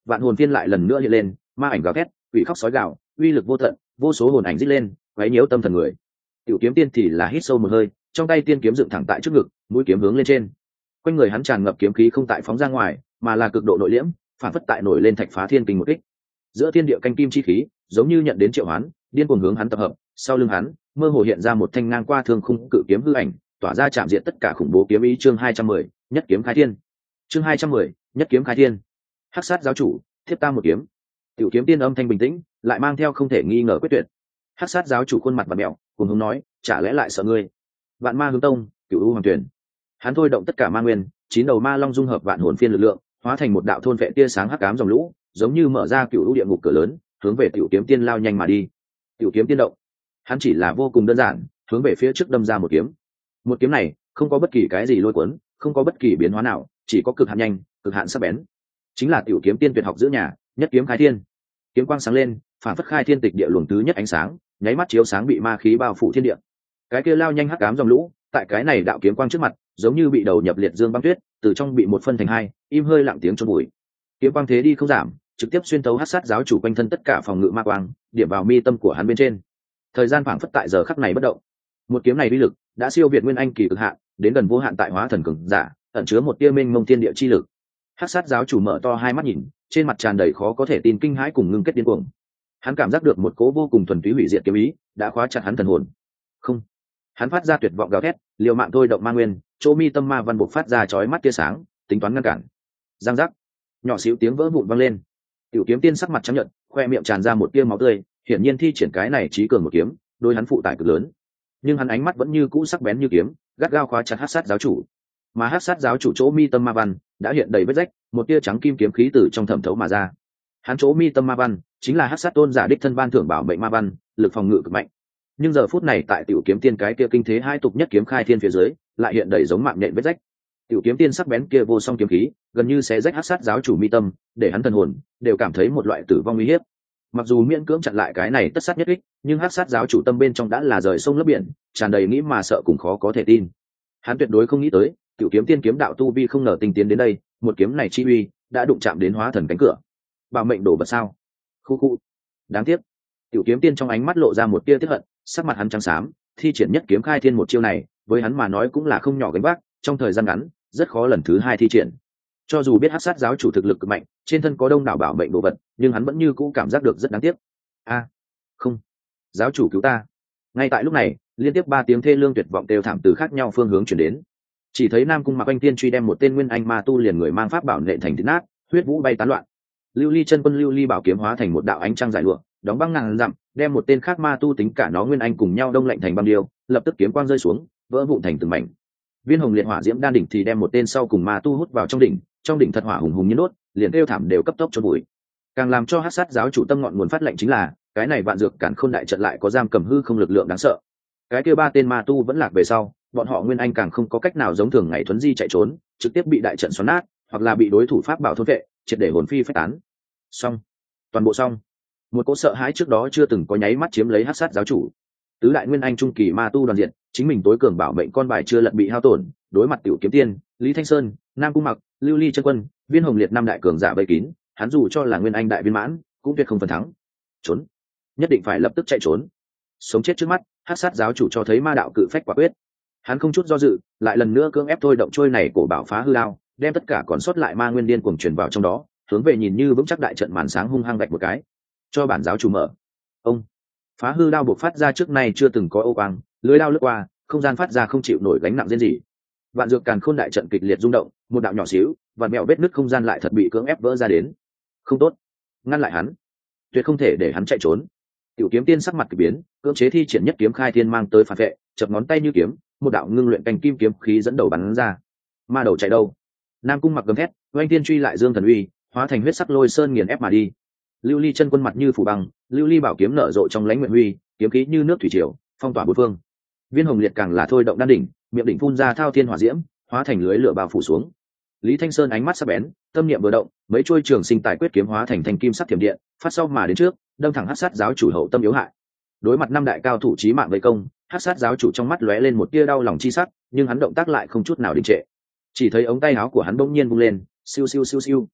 vạn hồn phiên lại lần nữa hiện lên, ma ảnh gào thét, quỷ khóc sói gào, uy lực vô tận, vô số hồn ảnh rít lên, quấy nhiễu tâm thần người. Tiểu kiếm tiên thì là hít sâu một hơi, trong tay tiên kiếm dựng thẳng tại trước ngực, mũi kiếm hướng lên trên. Quanh người hắn tràn ngập kiếm khí không tại phóng ra ngoài, mà là cực độ nội liễm, phản phất tại nổi lên thạch phá thiên kinh một kích. Giữa thiên địa canh kim chi khí, giống như nhận đến triệu hoán, điên cuồng hướng hắn tập hợp, sau lưng hắn, mơ hồ hiện ra một thanh ngang qua thương khung cự kiếm hư ảnh, tỏa ra chạm diện tất cả khủng bố kiếm ý. Chương hai trăm mười, nhất kiếm khai thiên. Chương hai trăm mười, nhất kiếm khai thiên. Hắc sát giáo chủ, thiếp ta một kiếm. Tiểu kiếm tiên âm thanh bình tĩnh, lại mang theo không thể nghi ngờ quyết tuyệt. Hắc sát giáo chủ khuôn mặt bặm mèo, cùng hướng nói, chả lẽ lại sợ ngươi? Vạn ma hướng tông, cửu u hoàng tuyển. Hắn thôi động tất cả ma nguyên, chín đầu ma long dung hợp vạn hồn phiên lực lượng, hóa thành một đạo thôn vệ tia sáng hắc ám dòng lũ, giống như mở ra cửu u địa ngục cửa lớn, hướng về tiểu kiếm tiên lao nhanh mà đi. Tiểu kiếm tiên động, hắn chỉ là vô cùng đơn giản, hướng về phía trước đâm ra một kiếm. Một kiếm này không có bất kỳ cái gì lôi cuốn, không có bất kỳ biến hóa nào, chỉ có cực hạn nhanh, cực hạn sắc bén. Chính là tiểu kiếm tiên tuyệt học giữ nhà, nhất kiếm khai thiên. Kiếm quang sáng lên, phản phất khai thiên tịch địa luồng thứ nhất ánh sáng, nháy mắt chiếu sáng bị ma khí bao phủ thiên địa. Cái kia lao nhanh hắc ám dòng lũ, tại cái này đạo kiếm quang trước mặt, giống như bị đầu nhập liệt dương băng tuyết, từ trong bị một phân thành hai, im hơi lặng tiếng chôn bụi. Kiếm quang thế đi không giảm, trực tiếp xuyên thấu hắc sát giáo chủ quanh thân tất cả phòng ngự ma quang, điểm vào mi tâm của hắn bên trên. Thời gian phảng phất tại giờ khắc này bất động. Một kiếm này uy lực đã siêu việt nguyên anh kỳ cực hạn, đến gần vô hạn tại hóa thần cường giả, ẩn chứa một tia mênh mông thiên địa chi lực. Hắc sát giáo chủ mở to hai mắt nhìn, trên mặt tràn đầy khó có thể tin kinh hãi cùng ngưng kết điên cuồng. Hắn cảm giác được một cỗ vô cùng thuần túy hủy diệt kiếm ý đã khóa chặt hắn thần hồn. Không, hắn phát ra tuyệt vọng gào thét, liều mạng thôi động ma nguyên, chỗ mi tâm ma văn bộc phát ra chói mắt tia sáng, tính toán ngăn cản. Giang giác, nhỏ xíu tiếng vỡ vụn vang lên. Tiểu kiếm tiên sắc mặt trắng nhợt, khoe miệng tràn ra một tia máu tươi, hiển nhiên thi triển cái này chí cường một kiếm, đôi hắn phụ tải cực lớn. Nhưng hắn ánh mắt vẫn như cũ sắc bén như kiếm, gắt gao khóa chặt hắc sát giáo chủ. Mà hắc sát giáo chủ chỗ mi tâm ma văn đã hiện đầy vết rách, một tia trắng kim kiếm khí từ trong thẩm thấu mà ra. Hắn chỗ mi tâm ma văn chính là hắc sát tôn giả đích thân ban thưởng bảo mệnh ma văn, lực phòng ngự cực mạnh. Nhưng giờ phút này tại tiểu kiếm tiên cái kia kinh thế hai tục nhất kiếm khai thiên phía dưới, lại hiện đầy giống mạng nhện vết rách. Tiểu kiếm tiên sắc bén kia vô song kiếm khí, gần như sẽ rách hắc sát giáo chủ mi tâm, để hắn thần hồn đều cảm thấy một loại tử vong uy hiếp. Mặc dù miễn cưỡng chặn lại cái này tất sát nhất kích, nhưng hắc sát giáo chủ tâm bên trong đã là rời sông lấp biển, tràn đầy nghĩ mà sợ cùng khó có thể tin. Hắn tuyệt đối không nghĩ tới, tiểu kiếm tiên kiếm đạo tu vi không ngờ tinh tiến đến đây, một kiếm này chi uy đã đụng chạm đến hóa thần cánh cửa. Bảo mệnh đổ bật sao? Khu khu. Đáng tiếc. Tiểu kiếm tiên trong ánh mắt lộ ra một tia tiếc hận, sắc mặt hắn trắng xám, thi triển nhất kiếm khai thiên một chiêu này, với hắn mà nói cũng là không nhỏ gánh vác, trong thời gian ngắn, rất khó lần thứ hai thi triển. Cho dù biết hắc sát giáo chủ thực lực cực mạnh, trên thân có đông đảo bảo mệnh đồ vật, nhưng hắn vẫn như cũ cảm giác được rất đáng tiếc. A, không, giáo chủ cứu ta! Ngay tại lúc này, liên tiếp ba tiếng thê lương tuyệt vọng đều thảm từ khác nhau phương hướng chuyển đến. Chỉ thấy Nam Cung Mạc Anh Tiên truy đem một tên nguyên anh ma tu liền người mang pháp bảo nện thành thịt nát, huyết vũ bay tán loạn. Lưu Ly chân quân Lưu Ly bảo kiếm hóa thành một đạo ánh trăng dài lụa, đóng băng ngàn dặm, đem một tên khác ma tu tính cả nó nguyên anh cùng nhau đông lạnh thành băng điêu, lập tức kiếm quang rơi xuống, vỡ vụn thành từng mảnh. Viên hồng liệt hỏa diễm đan đỉnh thì đem một tên sau cùng ma tu hút vào trong đỉnh, trong đỉnh thật hỏa hùng hùng như đốt, liền kêu thảm đều cấp tốc cho bụi. Càng làm cho hắc sát giáo chủ tâm ngọn nguồn phát lệnh chính là, cái này vạn dược cản khôn đại trận lại có giam cầm hư không lực lượng đáng sợ. Cái kia ba tên ma tu vẫn lạc về sau, bọn họ nguyên anh càng không có cách nào giống thường ngày thuấn di chạy trốn, trực tiếp bị đại trận xoắn nát, hoặc là bị đối thủ pháp bảo thôn vệ, triệt để hồn phi phách tán. Xong, toàn bộ xong. Một cỗ sợ hãi trước đó chưa từng có nháy mắt chiếm lấy hắc sát giáo chủ. Tứ đại nguyên anh trung kỳ ma tu đoàn diện, chính mình tối cường bảo mệnh con bài chưa lật bị hao tổn, đối mặt tiểu kiếm tiên, Lý Thanh Sơn, Nam Cung Mặc, Lưu Ly chân quân, Viên Hồng liệt năm đại cường giả vây kín, hắn dù cho là nguyên anh đại viên mãn, cũng tuyệt không phần thắng. Trốn, nhất định phải lập tức chạy trốn. Sống chết trước mắt, hắc sát giáo chủ cho thấy ma đạo cự phách quả quyết. Hắn không chút do dự, lại lần nữa cưỡng ép thôi động trôi này cổ bảo phá hư đao, đem tất cả còn sót lại ma nguyên điên cuồng truyền vào trong đó, hướng về nhìn như vững chắc đại trận màn sáng hung hăng vạch một cái. Cho bản giáo chủ mở. Ông phá hư đao buộc phát ra trước nay chưa từng có ô quang, lưới đao lướt qua, không gian phát ra không chịu nổi gánh nặng riêng gì. Vạn dược càn khôn đại trận kịch liệt rung động, một đạo nhỏ xíu, vạn mèo vết nứt không gian lại thật bị cưỡng ép vỡ ra đến. Không tốt, ngăn lại hắn, tuyệt không thể để hắn chạy trốn. Tiểu kiếm tiên sắc mặt kỳ biến, cưỡng chế thi triển nhất kiếm khai thiên mang tới phản vệ, chập ngón tay như kiếm, một đạo ngưng luyện canh kim kiếm khí dẫn đầu bắn ra. Ma đầu chạy đâu? Nam Cung Mặc gầm thét, oanh tiên truy lại dương thần uy, hóa thành huyết sắc lôi sơn nghiền ép mà đi. Lưu Ly chân quân mặt như phủ băng, Lưu Ly bảo kiếm nở rộ trong lãnh nguyện huy, kiếm khí như nước thủy triều, phong tỏa bốn phương. Viên Hồng liệt càng là thôi động đan đỉnh, miệng đỉnh phun ra thao thiên hỏa diễm, hóa thành lưới lửa bao phủ xuống. Lý Thanh Sơn ánh mắt sắc bén, tâm niệm vừa động, mấy chuôi trường sinh tài quyết kiếm hóa thành thanh kim sắc thiểm điện, phát sau mà đến trước, đâm thẳng hắc sát giáo chủ hậu tâm yếu hại. Đối mặt năm đại cao thủ chí mạng vây công, hắc sát giáo chủ trong mắt lóe lên một tia đau lòng chi sắc, nhưng hắn động tác lại không chút nào đình trệ. Chỉ thấy ống tay áo của hắn bỗng nhiên vung lên, siêu siêu siêu siêu.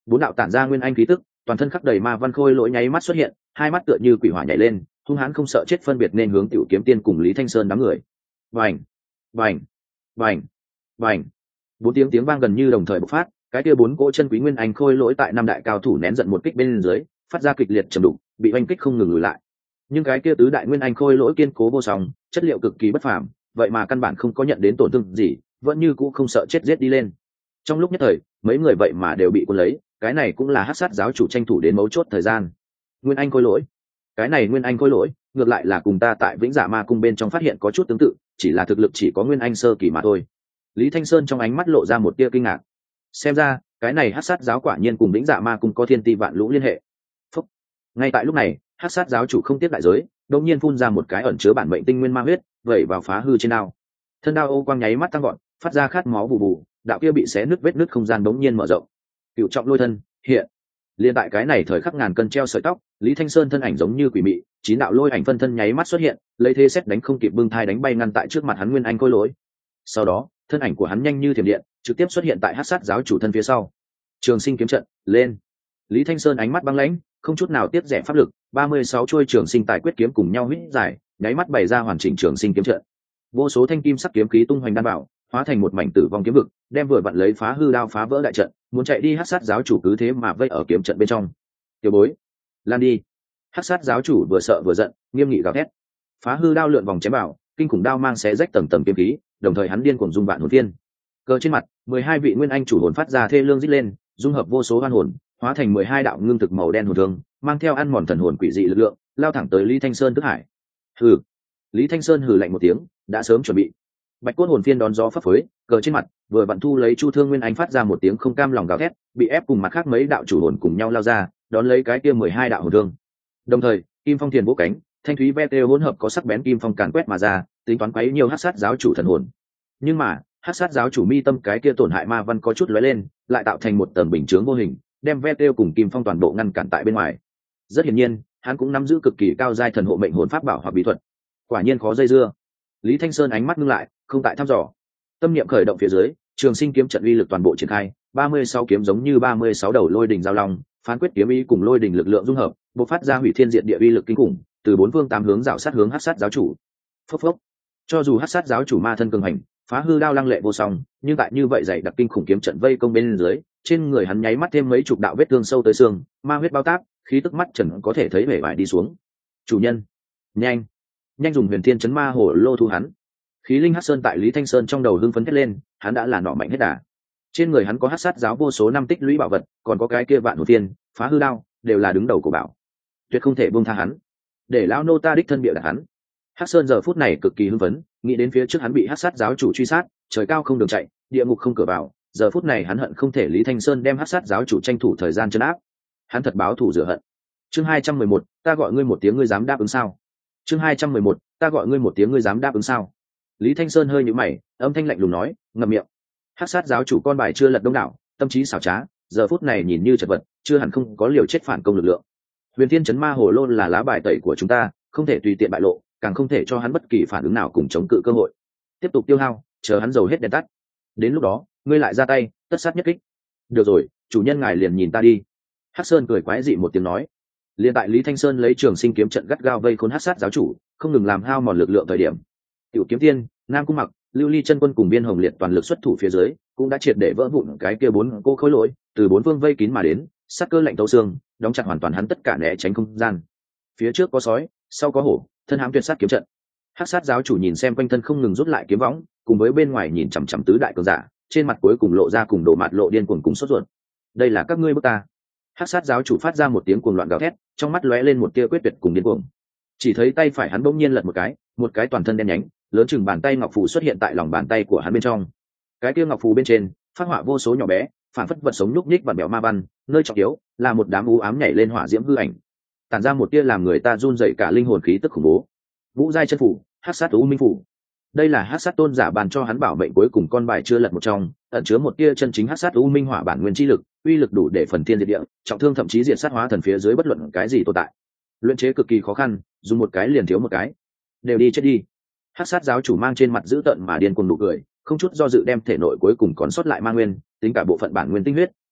bốn đạo tản ra nguyên anh khí tức, toàn thân khắc đầy ma văn khôi lỗi nháy mắt xuất hiện, hai mắt tựa như quỷ hỏa nhảy lên, hung hãn không sợ chết phân biệt nên hướng Tiểu Kiếm Tiên cùng Lý Thanh Sơn đám người. Vành, vành, vành, vành. Bốn tiếng tiếng vang gần như đồng thời bộc phát, cái kia bốn cỗ chân quý nguyên anh khôi lỗi tại năm đại cao thủ nén giận một kích bên dưới, phát ra kịch liệt trầm đục, bị oanh kích không ngừng lùi lại. Nhưng cái kia tứ đại nguyên anh khôi lỗi kiên cố vô song, chất liệu cực kỳ bất phàm, vậy mà căn bản không có nhận đến tổn thương gì, vẫn như cũ không sợ chết giết đi lên. Trong lúc nhất thời, mấy người vậy mà đều bị cuốn lấy, cái này cũng là hắc sát giáo chủ tranh thủ đến mấu chốt thời gian. Nguyên anh khôi lỗi, cái này nguyên anh khôi lỗi, ngược lại là cùng ta tại Vĩnh Dạ Ma Cung bên trong phát hiện có chút tương tự, chỉ là thực lực chỉ có nguyên anh sơ kỳ mà thôi. Lý Thanh Sơn trong ánh mắt lộ ra một tia kinh ngạc. Xem ra, cái này hắc sát giáo quả nhiên cùng Vĩnh Dạ Ma Cung có thiên ti vạn lũ liên hệ. Phúc. Ngay tại lúc này, hắc sát giáo chủ không tiếp đại giới, đột nhiên phun ra một cái ẩn chứa bản mệnh tinh nguyên ma huyết, vẩy vào phá hư trên đao. Thân đao ô quang nháy mắt tăng gọn, phát ra khát máu bù bù, đạo kia bị xé nứt vết nứt không gian đống nhiên mở rộng. Cựu trọng lôi thân hiện. Liên tại cái này thời khắc ngàn cân treo sợi tóc, Lý Thanh Sơn thân ảnh giống như quỷ mị, chín đạo lôi ảnh phân thân nháy mắt xuất hiện, lấy thế xét đánh không kịp bưng thai đánh bay ngăn tại trước mặt hắn nguyên anh khôi lỗi. Sau đó, thân ảnh của hắn nhanh như thiểm điện, trực tiếp xuất hiện tại hắc sát giáo chủ thân phía sau. Trường sinh kiếm trận, lên. Lý Thanh Sơn ánh mắt băng lãnh, không chút nào tiếc rẻ pháp lực, ba mươi sáu chuôi trường sinh tài quyết kiếm cùng nhau huýt giải, nháy mắt bày ra hoàn chỉnh trường sinh kiếm trận. Vô số thanh kim sắc kiếm khí tung hoành đan bảo, hóa thành một mảnh tử vong kiếm vực, đem vừa vặn lấy phá hư đao phá vỡ đại trận, muốn chạy đi hắc sát giáo chủ cứ thế mà vây ở kiếm trận bên trong. Tiểu bối, lan đi. Hắc sát giáo chủ vừa sợ vừa giận, nghiêm nghị gào thét. Phá hư đao lượn vòng chém bảo, kinh khủng đao mang xé rách tầng tầng kiếm khí, đồng thời hắn điên cuồng dung vạn hồn thiên. Cờ trên mặt, mười hai vị nguyên anh chủ hồn phát ra thê lương rít lên, dung hợp vô số oan hồn, hóa thành mười hai đạo ngưng thực màu đen hồn thương, mang theo ăn mòn thần hồn quỷ dị lực lượng, lao thẳng tới Lý Thanh Sơn tức hải. Hừ. Lý Thanh Sơn hừ lạnh một tiếng, đã sớm chuẩn bị. Bạch cốt hồn phiên đón gió phấp phới, cờ trên mặt, vừa vặn thu lấy Chu Thương Nguyên Anh phát ra một tiếng không cam lòng gào thét, bị ép cùng mặt khác mấy đạo chủ hồn cùng nhau lao ra, đón lấy cái kia mười hai đạo hồn thương. Đồng thời, Kim Phong Thiền vỗ cánh, thanh thúy ve tê hỗn hợp có sắc bén kim phong càn quét mà ra, tính toán quấy nhiều hắc sát giáo chủ thần hồn. Nhưng mà, hắc sát giáo chủ mi tâm cái kia tổn hại ma văn có chút lóe lên, lại tạo thành một tầng bình chướng vô hình, đem ve tê cùng kim phong toàn bộ ngăn cản tại bên ngoài. Rất hiển nhiên, hắn cũng nắm giữ cực kỳ cao giai thần hộ mệnh hồn pháp bảo hoặc bí thuật. Quả nhiên khó dây dưa. Lý Thanh Sơn ánh mắt ngưng lại, không tại thăm dò. Tâm niệm khởi động phía dưới, trường sinh kiếm trận uy lực toàn bộ triển khai, ba mươi sáu kiếm giống như ba mươi sáu đầu lôi đỉnh giao long, phán quyết kiếm ý cùng lôi đỉnh lực lượng dung hợp, bộc phát ra hủy thiên diệt địa uy lực kinh khủng, từ bốn phương tám hướng rảo sát hướng hắc sát giáo chủ. Phốc phốc. Cho dù hắc sát giáo chủ ma thân cường hành, phá hư đao lăng lệ vô song, nhưng tại như vậy dày đặc kinh khủng kiếm trận vây công bên dưới, trên người hắn nháy mắt thêm mấy chục đạo vết thương sâu tới xương, ma huyết bao tác, khí tức mắt trần có thể thấy vẻ vải đi xuống. Chủ nhân, nhanh, nhanh dùng huyền thiên chấn ma hổ lô thu hắn. Khí linh hắc sơn tại Lý Thanh Sơn trong đầu hưng phấn thét lên, hắn đã là nọ mạnh hết đà. Trên người hắn có hắc sát giáo vô số năm tích lũy bảo vật, còn có cái kia vạn hồn tiên, phá hư đao, đều là đứng đầu của bảo, tuyệt không thể buông tha hắn. Để lão nô ta đích thân bịa đặt hắn. Hắc sơn giờ phút này cực kỳ hưng phấn, nghĩ đến phía trước hắn bị hắc sát giáo chủ truy sát, trời cao không đường chạy, địa ngục không cửa vào, giờ phút này hắn hận không thể Lý Thanh Sơn đem hắc sát giáo chủ tranh thủ thời gian trấn áp. Hắn thật báo thù rửa hận. Chương hai trăm mười một, ta gọi ngươi một tiếng ngươi dám đáp ứng sao? Chương hai trăm mười một, ta gọi ngươi một tiếng ngươi dám đáp ứng sao? Lý Thanh Sơn hơi nhíu mày, âm thanh lạnh lùng nói, ngậm miệng. Hắc sát giáo chủ con bài chưa lật đông đảo, tâm trí xảo trá, giờ phút này nhìn như chật vật, chưa hẳn không có liều chết phản công lực lượng. Huyền Thiên chấn ma hồ lô là lá bài tẩy của chúng ta, không thể tùy tiện bại lộ, càng không thể cho hắn bất kỳ phản ứng nào cùng chống cự cơ hội. Tiếp tục tiêu hao, chờ hắn dầu hết đèn tắt. Đến lúc đó, ngươi lại ra tay, tất sát nhất kích. Được rồi, chủ nhân ngài liền nhìn ta đi. Hắc Sơn cười quái dị một tiếng nói. Liên tại Lý Thanh Sơn lấy trường sinh kiếm trận gắt gao vây khốn hắc sát giáo chủ, không ngừng làm hao mòn lực lượng thời điểm. Tiểu Kiếm Tiên, Nam Cung Mặc, Lưu Ly chân quân cùng Biên Hồng Liệt toàn lực xuất thủ phía dưới, cũng đã triệt để vỡ vụn cái kia bốn cô khối lỗi, từ bốn phương vây kín mà đến, sát cơ lạnh tấu xương, đóng chặt hoàn toàn hắn tất cả né tránh không gian. Phía trước có sói, sau có hổ, thân hãm tuyệt sát kiếm trận. Hắc sát giáo chủ nhìn xem quanh thân không ngừng rút lại kiếm võng, cùng với bên ngoài nhìn chằm chằm tứ đại cường giả, trên mặt cuối cùng lộ ra cùng độ mặt lộ điên cuồng cùng sốt ruột. Đây là các ngươi bức ta. Hắc sát giáo chủ phát ra một tiếng cuồng loạn gào thét, trong mắt lóe lên một tia quyết tuyệt cùng điên cuồng. Chỉ thấy tay phải hắn bỗng nhiên lật một cái, một cái toàn thân đen nhánh, lớn chừng bàn tay ngọc phù xuất hiện tại lòng bàn tay của hắn bên trong. Cái kia ngọc phù bên trên, phát họa vô số nhỏ bé, phản phất vật sống nhúc nhích vặn bẹo ma văn, nơi trọng yếu là một đám u ám nhảy lên hỏa diễm hư ảnh, tản ra một tia làm người ta run rẩy cả linh hồn khí tức khủng bố. Vũ giai chân phủ, hắc sát u minh phủ. Đây là hắc sát tôn giả bàn cho hắn bảo mệnh cuối cùng con bài chưa lật một trong, ẩn chứa một tia chân chính hắc sát u minh hỏa bản nguyên chi lực, uy lực đủ để phần thiên diệt địa, trọng thương thậm chí diệt sát hóa thần phía dưới bất luận cái gì tồn tại. Luyện chế cực kỳ khó khăn, dùng một cái liền thiếu một cái. Đều đi chết đi. Hắc sát giáo chủ mang trên mặt dữ tợn mà điên cuồng nụ cười, không chút do dự đem thể nội cuối cùng còn sót lại ma nguyên, tính cả bộ phận bản nguyên tinh huyết,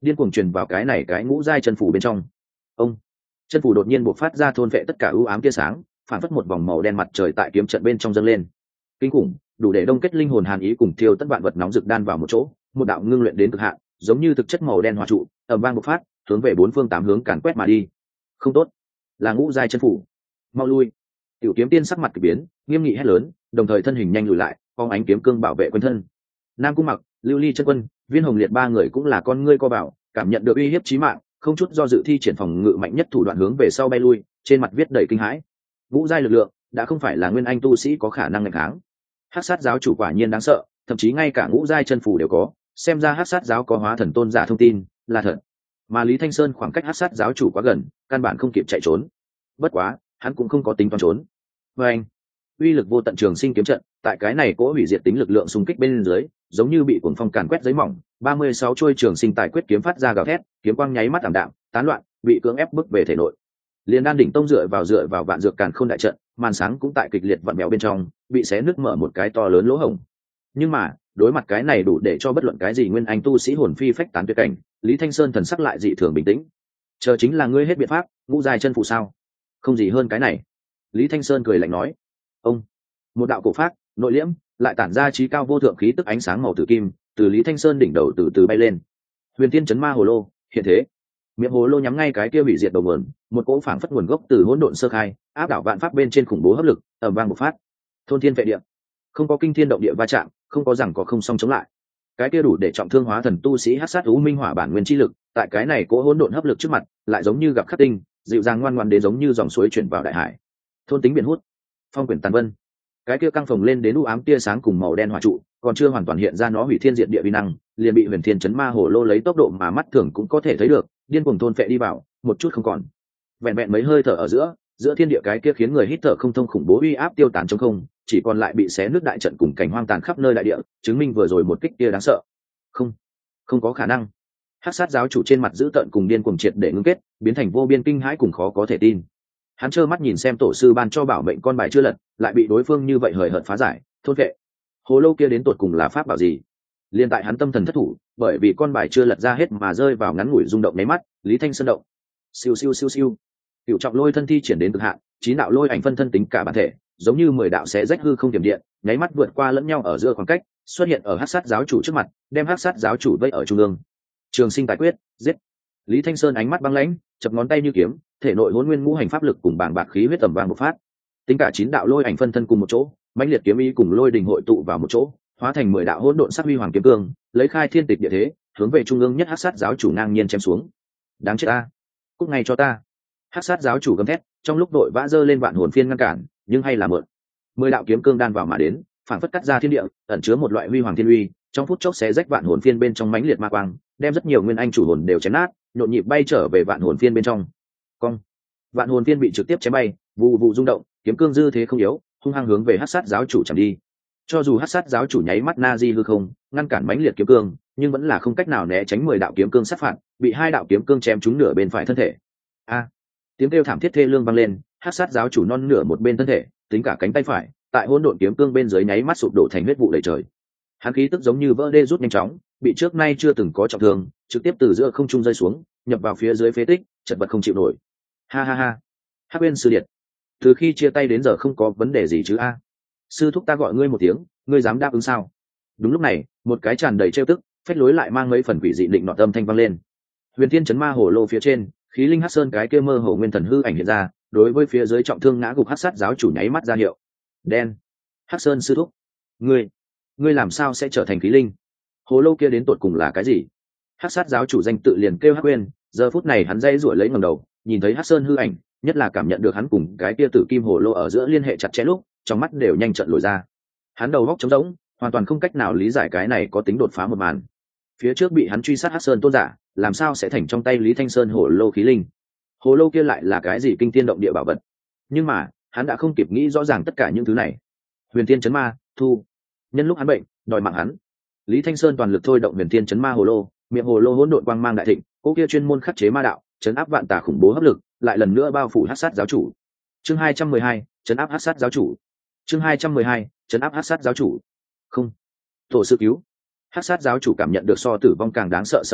điên cuồng truyền vào cái này cái ngũ giai chân phủ bên trong. Ông chân phủ đột nhiên bộc phát ra thôn vệ tất cả ưu ám tia sáng, phản phất một vòng màu đen mặt trời tại kiếm trận bên trong dâng lên. Kinh khủng, đủ để đông kết linh hồn hàn ý cùng thiêu tất vạn vật nóng rực đan vào một chỗ, một đạo ngưng luyện đến cực hạn, giống như thực chất màu đen hỏa trụ, ầm vang bộc phát, hướng về bốn phương tám hướng càn quét mà đi. Không tốt, là ngũ giai chân phủ, mau lui! Tiểu kiếm tiên sắc mặt kỳ biến, nghiêm nghị hét lớn, đồng thời thân hình nhanh lùi lại, phong ánh kiếm cương bảo vệ quân thân. Nam Cung Mặc, Lưu Ly chân quân, Viên Hồng Liệt ba người cũng là con ngươi co bảo, cảm nhận được uy hiếp chí mạng, không chút do dự thi triển phòng ngự mạnh nhất thủ đoạn hướng về sau bay lui, trên mặt viết đầy kinh hãi. Ngũ giai lực lượng đã không phải là nguyên anh tu sĩ có khả năng nghịch kháng. Hắc sát giáo chủ quả nhiên đáng sợ, thậm chí ngay cả ngũ giai chân phù đều có, xem ra Hắc sát giáo có hóa thần tôn giả thông tin là thật. Mà Lý Thanh Sơn khoảng cách Hắc sát giáo chủ quá gần, căn bản không kịp chạy trốn. Bất quá, hắn cũng không có tính toán trốn. Và anh, uy lực vô tận trường sinh kiếm trận, tại cái này cỗ hủy diệt tính lực lượng xung kích bên dưới, giống như bị cuồng phong càn quét giấy mỏng, ba mươi sáu chuôi trường sinh tài quyết kiếm phát ra gào thét, kiếm quang nháy mắt ảm đạm, tán loạn, bị cưỡng ép bức về thể nội. Liên đan đỉnh tông dựa vào dựa vào vạn dược càn khôn đại trận, màn sáng cũng tại kịch liệt vặn mèo bên trong, bị xé nứt mở một cái to lớn lỗ hổng. Nhưng mà, đối mặt cái này đủ để cho bất luận cái gì nguyên anh tu sĩ hồn phi phách tán tuyệt cảnh, Lý Thanh Sơn thần sắc lại dị thường bình tĩnh. Chờ chính là ngươi hết biện pháp, ngũ giai chân phù sao? Không gì hơn cái này. Lý Thanh Sơn cười lạnh nói. Ông, một đạo cổ pháp, nội liễm, lại tản ra trí cao vô thượng khí tức ánh sáng màu tử kim, từ Lý Thanh Sơn đỉnh đầu từ từ bay lên. Huyền Tiên chấn ma hồ lô, hiện thế. Miệng hồ lô nhắm ngay cái kia hủy diệt đầu nguồn, một cỗ phảng phất nguồn gốc từ hỗn độn sơ khai, áp đảo vạn pháp bên trên khủng bố hấp lực, ầm vang bộc phát. Thôn thiên vệ địa, không có kinh thiên động địa va chạm, không có rằng có không song chống lại. Cái kia đủ để trọng thương hóa thần tu sĩ hắc sát u minh hỏa bản nguyên chi lực, tại cái này cỗ hỗn độn hấp lực trước mặt, lại giống như gặp khắc tinh, dịu dàng ngoan ngoãn đến giống như dòng suối chuyển vào đại hải. Thôn tính biển hút, phong quyển tàn vân. Cái kia căng phồng lên đến u ám tia sáng cùng màu đen hỏa trụ, còn chưa hoàn toàn hiện ra nó hủy thiên diệt địa vi năng, liền bị Huyền Thiên chấn ma hồ lô lấy tốc độ mà mắt thường cũng có thể thấy được, điên cuồng thôn phệ đi vào, một chút không còn. Vẹn vẹn mấy hơi thở ở giữa, giữa thiên địa cái kia khiến người hít thở không thông khủng bố uy áp tiêu tán trong không, chỉ còn lại bị xé nứt đại trận cùng cảnh hoang tàn khắp nơi đại địa, chứng minh vừa rồi một kích kia đáng sợ. Không, không có khả năng. Hắc sát giáo chủ trên mặt dữ tợn cùng điên cuồng triệt để ngưng kết, biến thành vô biên kinh hãi cùng khó có thể tin. Hắn trơ mắt nhìn xem tổ sư ban cho bảo mệnh con bài chưa lật, lại bị đối phương như vậy hời hợt phá giải, thôn vệ. Hồ lô kia đến tột cùng là pháp bảo gì? Liên tại hắn tâm thần thất thủ, bởi vì con bài chưa lật ra hết mà rơi vào ngắn ngủi rung động nháy mắt, Lý Thanh Sơn động. Siêu siêu siêu siêu. Cửu trọng lôi thân thi triển đến cực hạn, chín đạo lôi ảnh phân thân tính cả bản thể, giống như mười đạo xé rách hư không tiềm điện, nháy mắt vượt qua lẫn nhau ở giữa khoảng cách, xuất hiện ở Hắc sát giáo chủ trước mặt, đem Hắc sát giáo chủ vây ở trung ương. Trường sinh tài quyết, giết. Lý Thanh Sơn ánh mắt băng lãnh, chập ngón tay như kiếm, thể nội hỗn nguyên ngũ hành pháp lực cùng bàng bạc khí huyết tầm vang bộc phát. Tính cả chín đạo lôi ảnh phân thân cùng một chỗ, mãnh liệt kiếm ý cùng lôi đình hội tụ vào một chỗ, hóa thành mười đạo hỗn độn sắc huy hoàng kiếm cương, lấy khai thiên tịch địa thế, hướng về trung ương nhất Hắc sát giáo chủ ngang nhiên chém xuống. Đáng chết ta, cút ngay cho ta! Hắc sát giáo chủ gầm thét, trong lúc đội vã dơ lên vạn hồn phiên ngăn cản, nhưng hay là mượn. Mười đạo kiếm cương đan vào mà đến, phản phất cắt ra thiên địa, ẩn chứa một loại huy hoàng thiên uy, trong phút chốc xé rách vạn hồn phiên bên trong mãnh liệt ma quang, đem rất nhiều nguyên anh chủ hồn đều chém nát, nhộn nhịp bay trở về vạn hồn phiên bên trong. Cong, vạn hồn phiên bị trực tiếp chém bay, vụ vụ rung động, kiếm cương dư thế không yếu, hung hăng hướng về Hắc sát giáo chủ chạm đi. Cho dù Hắc sát giáo chủ nháy mắt na di hư không, ngăn cản mãnh liệt kiếm cương, nhưng vẫn là không cách nào né tránh mười đạo kiếm cương sát phạt, bị hai đạo kiếm cương chém trúng nửa bên phải thân thể. A, tiếng kêu thảm thiết thê lương vang lên, Hắc sát giáo chủ non nửa một bên thân thể, tính cả cánh tay phải, tại hỗn độn kiếm cương bên dưới nháy mắt sụp đổ thành huyết vụ đầy trời. Hắn khí tức giống như vỡ đê rút nhanh chóng, bị trước nay chưa từng có trọng thương, trực tiếp từ giữa không trung rơi xuống, nhập vào phía dưới phế tích, chật vật không chịu nổi. Ha ha ha, Hắc Uyên sư điệt, từ khi chia tay đến giờ không có vấn đề gì chứ a? Sư thúc ta gọi ngươi một tiếng, ngươi dám đáp ứng sao? Đúng lúc này, một cái tràn đầy trêu tức, phách lối lại mang mấy phần quỷ dị định nọ tâm thanh vang lên. Huyền Thiên chấn ma hồ lô phía trên, khí linh Hắc Sơn cái kia mơ hồ nguyên thần hư ảnh hiện ra, đối với phía dưới trọng thương ngã gục Hắc sát giáo chủ nháy mắt ra hiệu. Đen, Hắc Sơn sư thúc, ngươi, ngươi làm sao sẽ trở thành khí linh? Hồ lô kia đến tột cùng là cái gì? Hắc sát giáo chủ danh tự liền kêu Hắc Uyên, giờ phút này hắn dây rủi lấy ngẩng đầu, nhìn thấy Hắc Sơn hư ảnh, nhất là cảm nhận được hắn cùng cái kia tử kim hồ lô ở giữa liên hệ chặt chẽ lúc, trong mắt đều nhanh trận lồi ra. Hắn đầu góc trống rỗng, hoàn toàn không cách nào lý giải cái này có tính đột phá một màn. Phía trước bị hắn truy sát Hắc Sơn tôn giả, làm sao sẽ thành trong tay Lý Thanh Sơn hồ lô khí linh? Hồ lô kia lại là cái gì kinh thiên động địa bảo vật? Nhưng mà, hắn đã không kịp nghĩ rõ ràng tất cả những thứ này. Huyền Thiên chấn ma, thu. Nhân lúc hắn bệnh, đòi mạng hắn. Lý Thanh Sơn toàn lực thôi động Huyền Thiên chấn ma hồ lô, miệng hồ lô hỗn độn quang mang đại thịnh, cô kia chuyên môn khắc chế ma đạo, chấn áp vạn tà khủng bố hấp lực, lại lần nữa bao phủ Hắc sát giáo chủ. Chương hai trăm mười hai, chấn áp Hắc sát giáo chủ. Chương hai trăm mười hai, chấn áp Hắc sát giáo chủ. Không, tổ sư cứu. Hắc sát giáo chủ cảm nhận được so tử vong càng đáng sợ sợ hãi,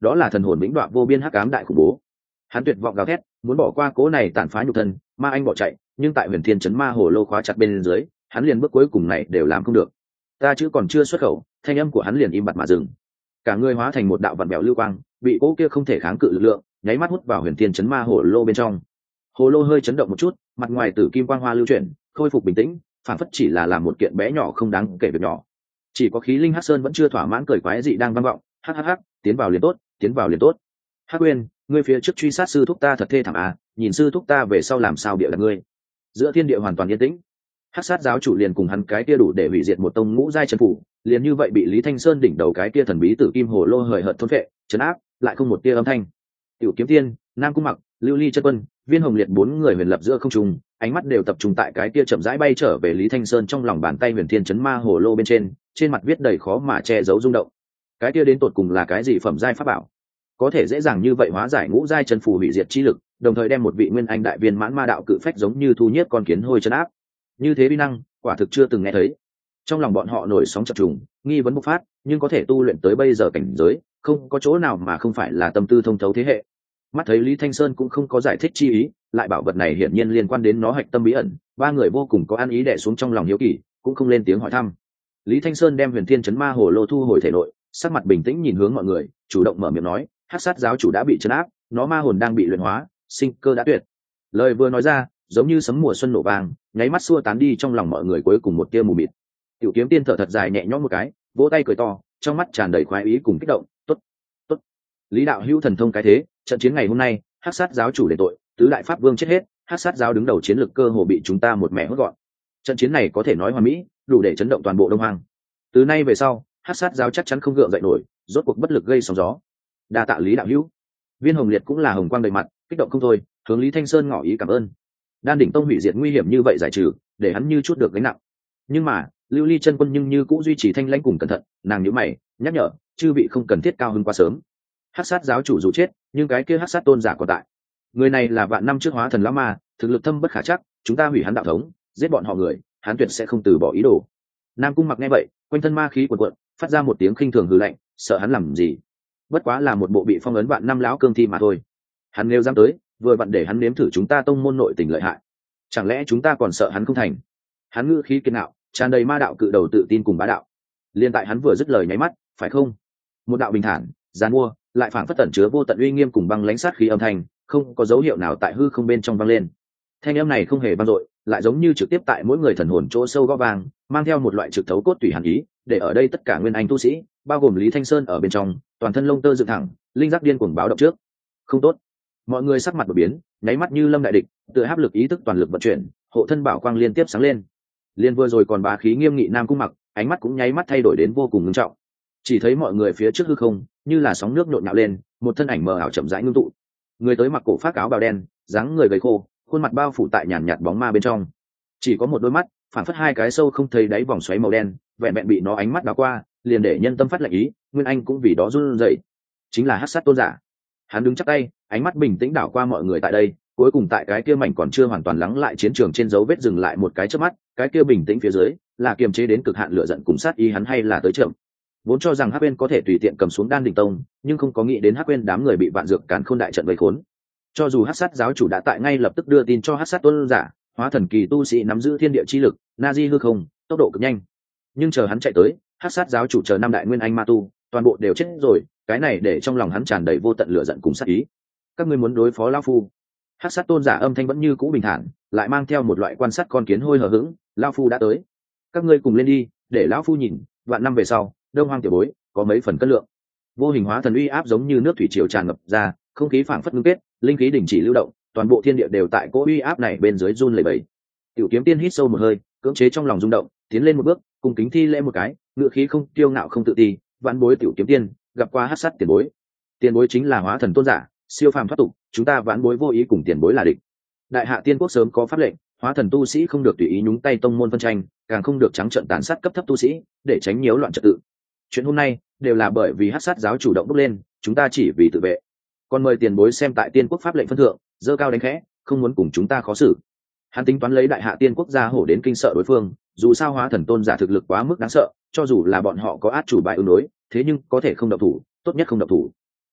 đó là thần hồn vĩnh đoạn vô biên hắc ám đại khủng bố. Hắn tuyệt vọng gào thét, muốn bỏ qua cố này tàn phá nhục thân, ma anh bỏ chạy, nhưng tại huyền thiên chấn ma hồ lô khóa chặt bên dưới, hắn liền bước cuối cùng này đều làm không được. Ta chữ còn chưa xuất khẩu, thanh âm của hắn liền im bặt mà dừng. Cả người hóa thành một đạo vặn bèo lưu quang, bị cố kia không thể kháng cự lực lượng nháy mắt hút vào huyền thiên chấn ma hồ lô bên trong. Hồ lô hơi chấn động một chút, mặt ngoài tử kim quang hoa lưu chuyển, khôi phục bình tĩnh, phản phất chỉ là làm một kiện bé nhỏ không đáng kể việc nhỏ. Chỉ có khí linh hắc sơn vẫn chưa thỏa mãn cười quái dị đang vang vọng, hắc hắc hắc, tiến vào liền tốt, tiến vào liền tốt. Hắc Uyên, ngươi phía trước truy sát sư thúc ta thật thê thảm à, nhìn sư thúc ta về sau làm sao địa là ngươi. Giữa thiên địa hoàn toàn yên tĩnh, hắc sát giáo chủ liền cùng hắn cái kia đủ để hủy diệt một tông ngũ giai chân phủ, liền như vậy bị Lý Thanh Sơn đỉnh đầu cái kia thần bí tử kim hồ lô hời hợt thôn phệ, trấn áp, lại không một tia âm thanh. Tiểu Kiếm Tiên, Nam Cung Mặc, Lưu Ly Chân Quân, Viên Hồng Liệt bốn người huyền lập giữa không trung, ánh mắt đều tập trung tại cái kia chậm rãi bay trở về Lý Thanh Sơn trong lòng bàn tay huyền thiên chấn ma hồ lô bên trên, trên mặt viết đầy khó mà che giấu rung động. Cái kia đến tột cùng là cái gì phẩm giai pháp bảo, có thể dễ dàng như vậy hóa giải ngũ giai chân phù hủy diệt chi lực, đồng thời đem một vị nguyên anh đại viên mãn ma đạo cự phách giống như thu nhiếp con kiến hôi chân áp. Như thế uy năng, quả thực chưa từng nghe thấy. Trong lòng bọn họ nổi sóng chập trùng, nghi vấn bộc phát, nhưng có thể tu luyện tới bây giờ cảnh giới, không có chỗ nào mà không phải là tâm tư thông thấu thế hệ. Mắt thấy Lý Thanh Sơn cũng không có giải thích chi ý, lại bảo vật này hiển nhiên liên quan đến nó hạch tâm bí ẩn, ba người vô cùng có an ý đè xuống trong lòng hiếu kỳ, cũng không lên tiếng hỏi thăm. Lý Thanh Sơn đem huyền thiên chấn ma hồ lô thu hồi thể nội, sắc mặt bình tĩnh nhìn hướng mọi người, chủ động mở miệng nói, hắc sát giáo chủ đã bị trấn áp, nó ma hồn đang bị luyện hóa, sinh cơ đã tuyệt. Lời vừa nói ra, giống như sấm mùa xuân nổ vang, nháy mắt xua tán đi trong lòng mọi người cuối cùng một tia mù mịt. Tiểu Kiếm Tiên thở thật dài nhẹ nhõm một cái, vỗ tay cười to, trong mắt tràn đầy khoái ý cùng kích động. Tốt, tốt. Lý đạo hữu thần thông cái thế, trận chiến ngày hôm nay, hắc sát giáo chủ đền tội, tứ đại pháp vương chết hết, hắc sát giáo đứng đầu chiến lực cơ hồ bị chúng ta một mẻ hốt gọn. Trận chiến này có thể nói hoàn mỹ, đủ để chấn động toàn bộ Đông Hoang. Từ nay về sau, hắc sát giáo chắc chắn không gượng dậy nổi, rốt cuộc bất lực gây sóng gió. Đa tạ Lý đạo hữu. Viên Hồng Liệt cũng là hồng quang đầy mặt, kích động không thôi, hướng Lý Thanh Sơn ngỏ ý cảm ơn. Đan đỉnh tông hủy diệt nguy hiểm như vậy giải trừ, để hắn như chút được gánh nặng. Nhưng mà Lưu Ly Chân Quân nhưng như cũng duy trì thanh lãnh cùng cẩn thận, nàng nhíu mày nhắc nhở, chư vị không cần thiết cao hứng quá sớm. Hắc sát giáo chủ dù chết, nhưng cái kia hắc sát tôn giả còn tại. Người này là vạn năm trước hóa thần lão ma, thực lực thâm bất khả trắc, chúng ta hủy hắn đạo thống, giết bọn họ người, hắn tuyệt sẽ không từ bỏ ý đồ. Nam Cung Mặc nghe vậy, quanh thân ma khí cuồn cuộn, phát ra một tiếng khinh thường hừ lạnh, sợ hắn làm gì? Bất quá là một bộ bị phong ấn vạn năm lão cương thi mà thôi. Hắn nếu dám tới, vừa vặn để hắn nếm thử chúng ta tông môn nội tình lợi hại. Chẳng lẽ chúng ta còn sợ hắn không thành? Hắn ngữ khí kiên ngạo, tràn đầy ma đạo cự đầu tự tin cùng bá đạo. Liên tại hắn vừa dứt lời nháy mắt, phải không? Một đạo bình thản, giàn mua, lại phảng phất tẩn chứa vô tận uy nghiêm cùng băng lãnh sát khí âm thanh, không có dấu hiệu nào tại hư không bên trong vang lên. Thanh âm này không hề vang dội, lại giống như trực tiếp tại mỗi người thần hồn chỗ sâu gõ vang, mang theo một loại trực thấu cốt tủy hàn ý, để ở đây tất cả nguyên anh tu sĩ, bao gồm Lý Thanh Sơn ở bên trong, toàn thân lông tơ dựng thẳng, linh giác điên cuồng báo động trước. Không tốt. Mọi người sắc mặt đổi biến, nháy mắt như lâm đại địch, tựa áp lực ý thức toàn lực vận chuyển, hộ thân bảo quang liên tiếp sáng lên. Liên vừa rồi còn bá khí nghiêm nghị Nam Cung Mặc, ánh mắt cũng nháy mắt thay đổi đến vô cùng nghiêm trọng. Chỉ thấy mọi người phía trước hư không, như là sóng nước nhộn nhạo lên, một thân ảnh mờ ảo chậm rãi ngưng tụ. Người tới mặc cổ phát áo bào đen, dáng người gầy khô, khuôn mặt bao phủ tại nhàn nhạt bóng ma bên trong. Chỉ có một đôi mắt, phản phất hai cái sâu không thấy đáy vòng xoáy màu đen, vẹn vẹn bị nó ánh mắt đảo qua, liền để nhân tâm phát lạnh ý, Nguyên Anh cũng vì đó run rẩy. Chính là Hắc Sát tôn giả. Hắn đứng chắp tay, ánh mắt bình tĩnh đảo qua mọi người tại đây, cuối cùng tại cái kia mảnh còn chưa hoàn toàn lắng lại chiến trường trên dấu vết dừng lại một cái chớp mắt, cái kia bình tĩnh phía dưới là kiềm chế đến cực hạn lửa giận cùng sát ý hắn hay là tới chậm. Vốn cho rằng Hắc Uyên có thể tùy tiện cầm xuống Đan đỉnh tông, nhưng không có nghĩ đến Hắc Uyên đám người bị vạn dược càn khôn đại trận vây khốn. Cho dù Hắc Sát giáo chủ đã tại ngay lập tức đưa tin cho Hắc Sát tôn giả, hóa thần kỳ tu sĩ nắm giữ thiên địa chi lực, na di hư không, tốc độ cực nhanh. Nhưng chờ hắn chạy tới, Hắc Sát giáo chủ chờ năm đại nguyên anh ma tu, toàn bộ đều chết rồi, cái này để trong lòng hắn tràn đầy vô tận lửa giận cùng sát ý. Các ngươi muốn đối phó lão phu? Hắc Sát tôn giả âm thanh vẫn như cũ bình thản, lại mang theo một loại quan sát con kiến hôi hờ hững, lão phu đã tới. Các ngươi cùng lên đi, để lão phu nhìn, vạn năm về sau, Đông Hoang tiểu bối có mấy phần cân lượng. Vô hình hóa thần uy áp giống như nước thủy triều tràn ngập ra, không khí phảng phất ngưng kết, linh khí đình chỉ lưu động, toàn bộ thiên địa đều tại cỗ uy áp này bên dưới run lẩy bẩy. Tiểu Kiếm Tiên hít sâu một hơi, cưỡng chế trong lòng rung động, tiến lên một bước, cùng kính thi lễ một cái, ngựa khí không kiêu ngạo không tự ti, vạn bối Tiểu Kiếm Tiên gặp qua Hắc Sát tiền bối. Tiền bối chính là hóa thần tôn giả, siêu phàm thoát tục, chúng ta vạn bối vô ý cùng tiền bối là địch. Đại hạ tiên quốc sớm có pháp lệnh, hóa thần tu sĩ không được tùy ý nhúng tay tông môn phân tranh, càng không được trắng trợn tàn sát cấp thấp tu sĩ, để tránh nhiễu loạn trật tự. Chuyện hôm nay đều là bởi vì Hắc Sát giáo chủ động bốc lên, chúng ta chỉ vì tự vệ. Còn mời tiền bối xem tại tiên quốc pháp lệnh phân thượng, dơ cao đánh khẽ, không muốn cùng chúng ta khó xử. Hắn tính toán lấy đại hạ tiên quốc gia hổ đến kinh sợ đối phương, dù sao hóa thần tôn giả thực lực quá mức đáng sợ, cho dù là bọn họ có át chủ bài ứng đối, thế nhưng có thể không động thủ, tốt nhất không động thủ.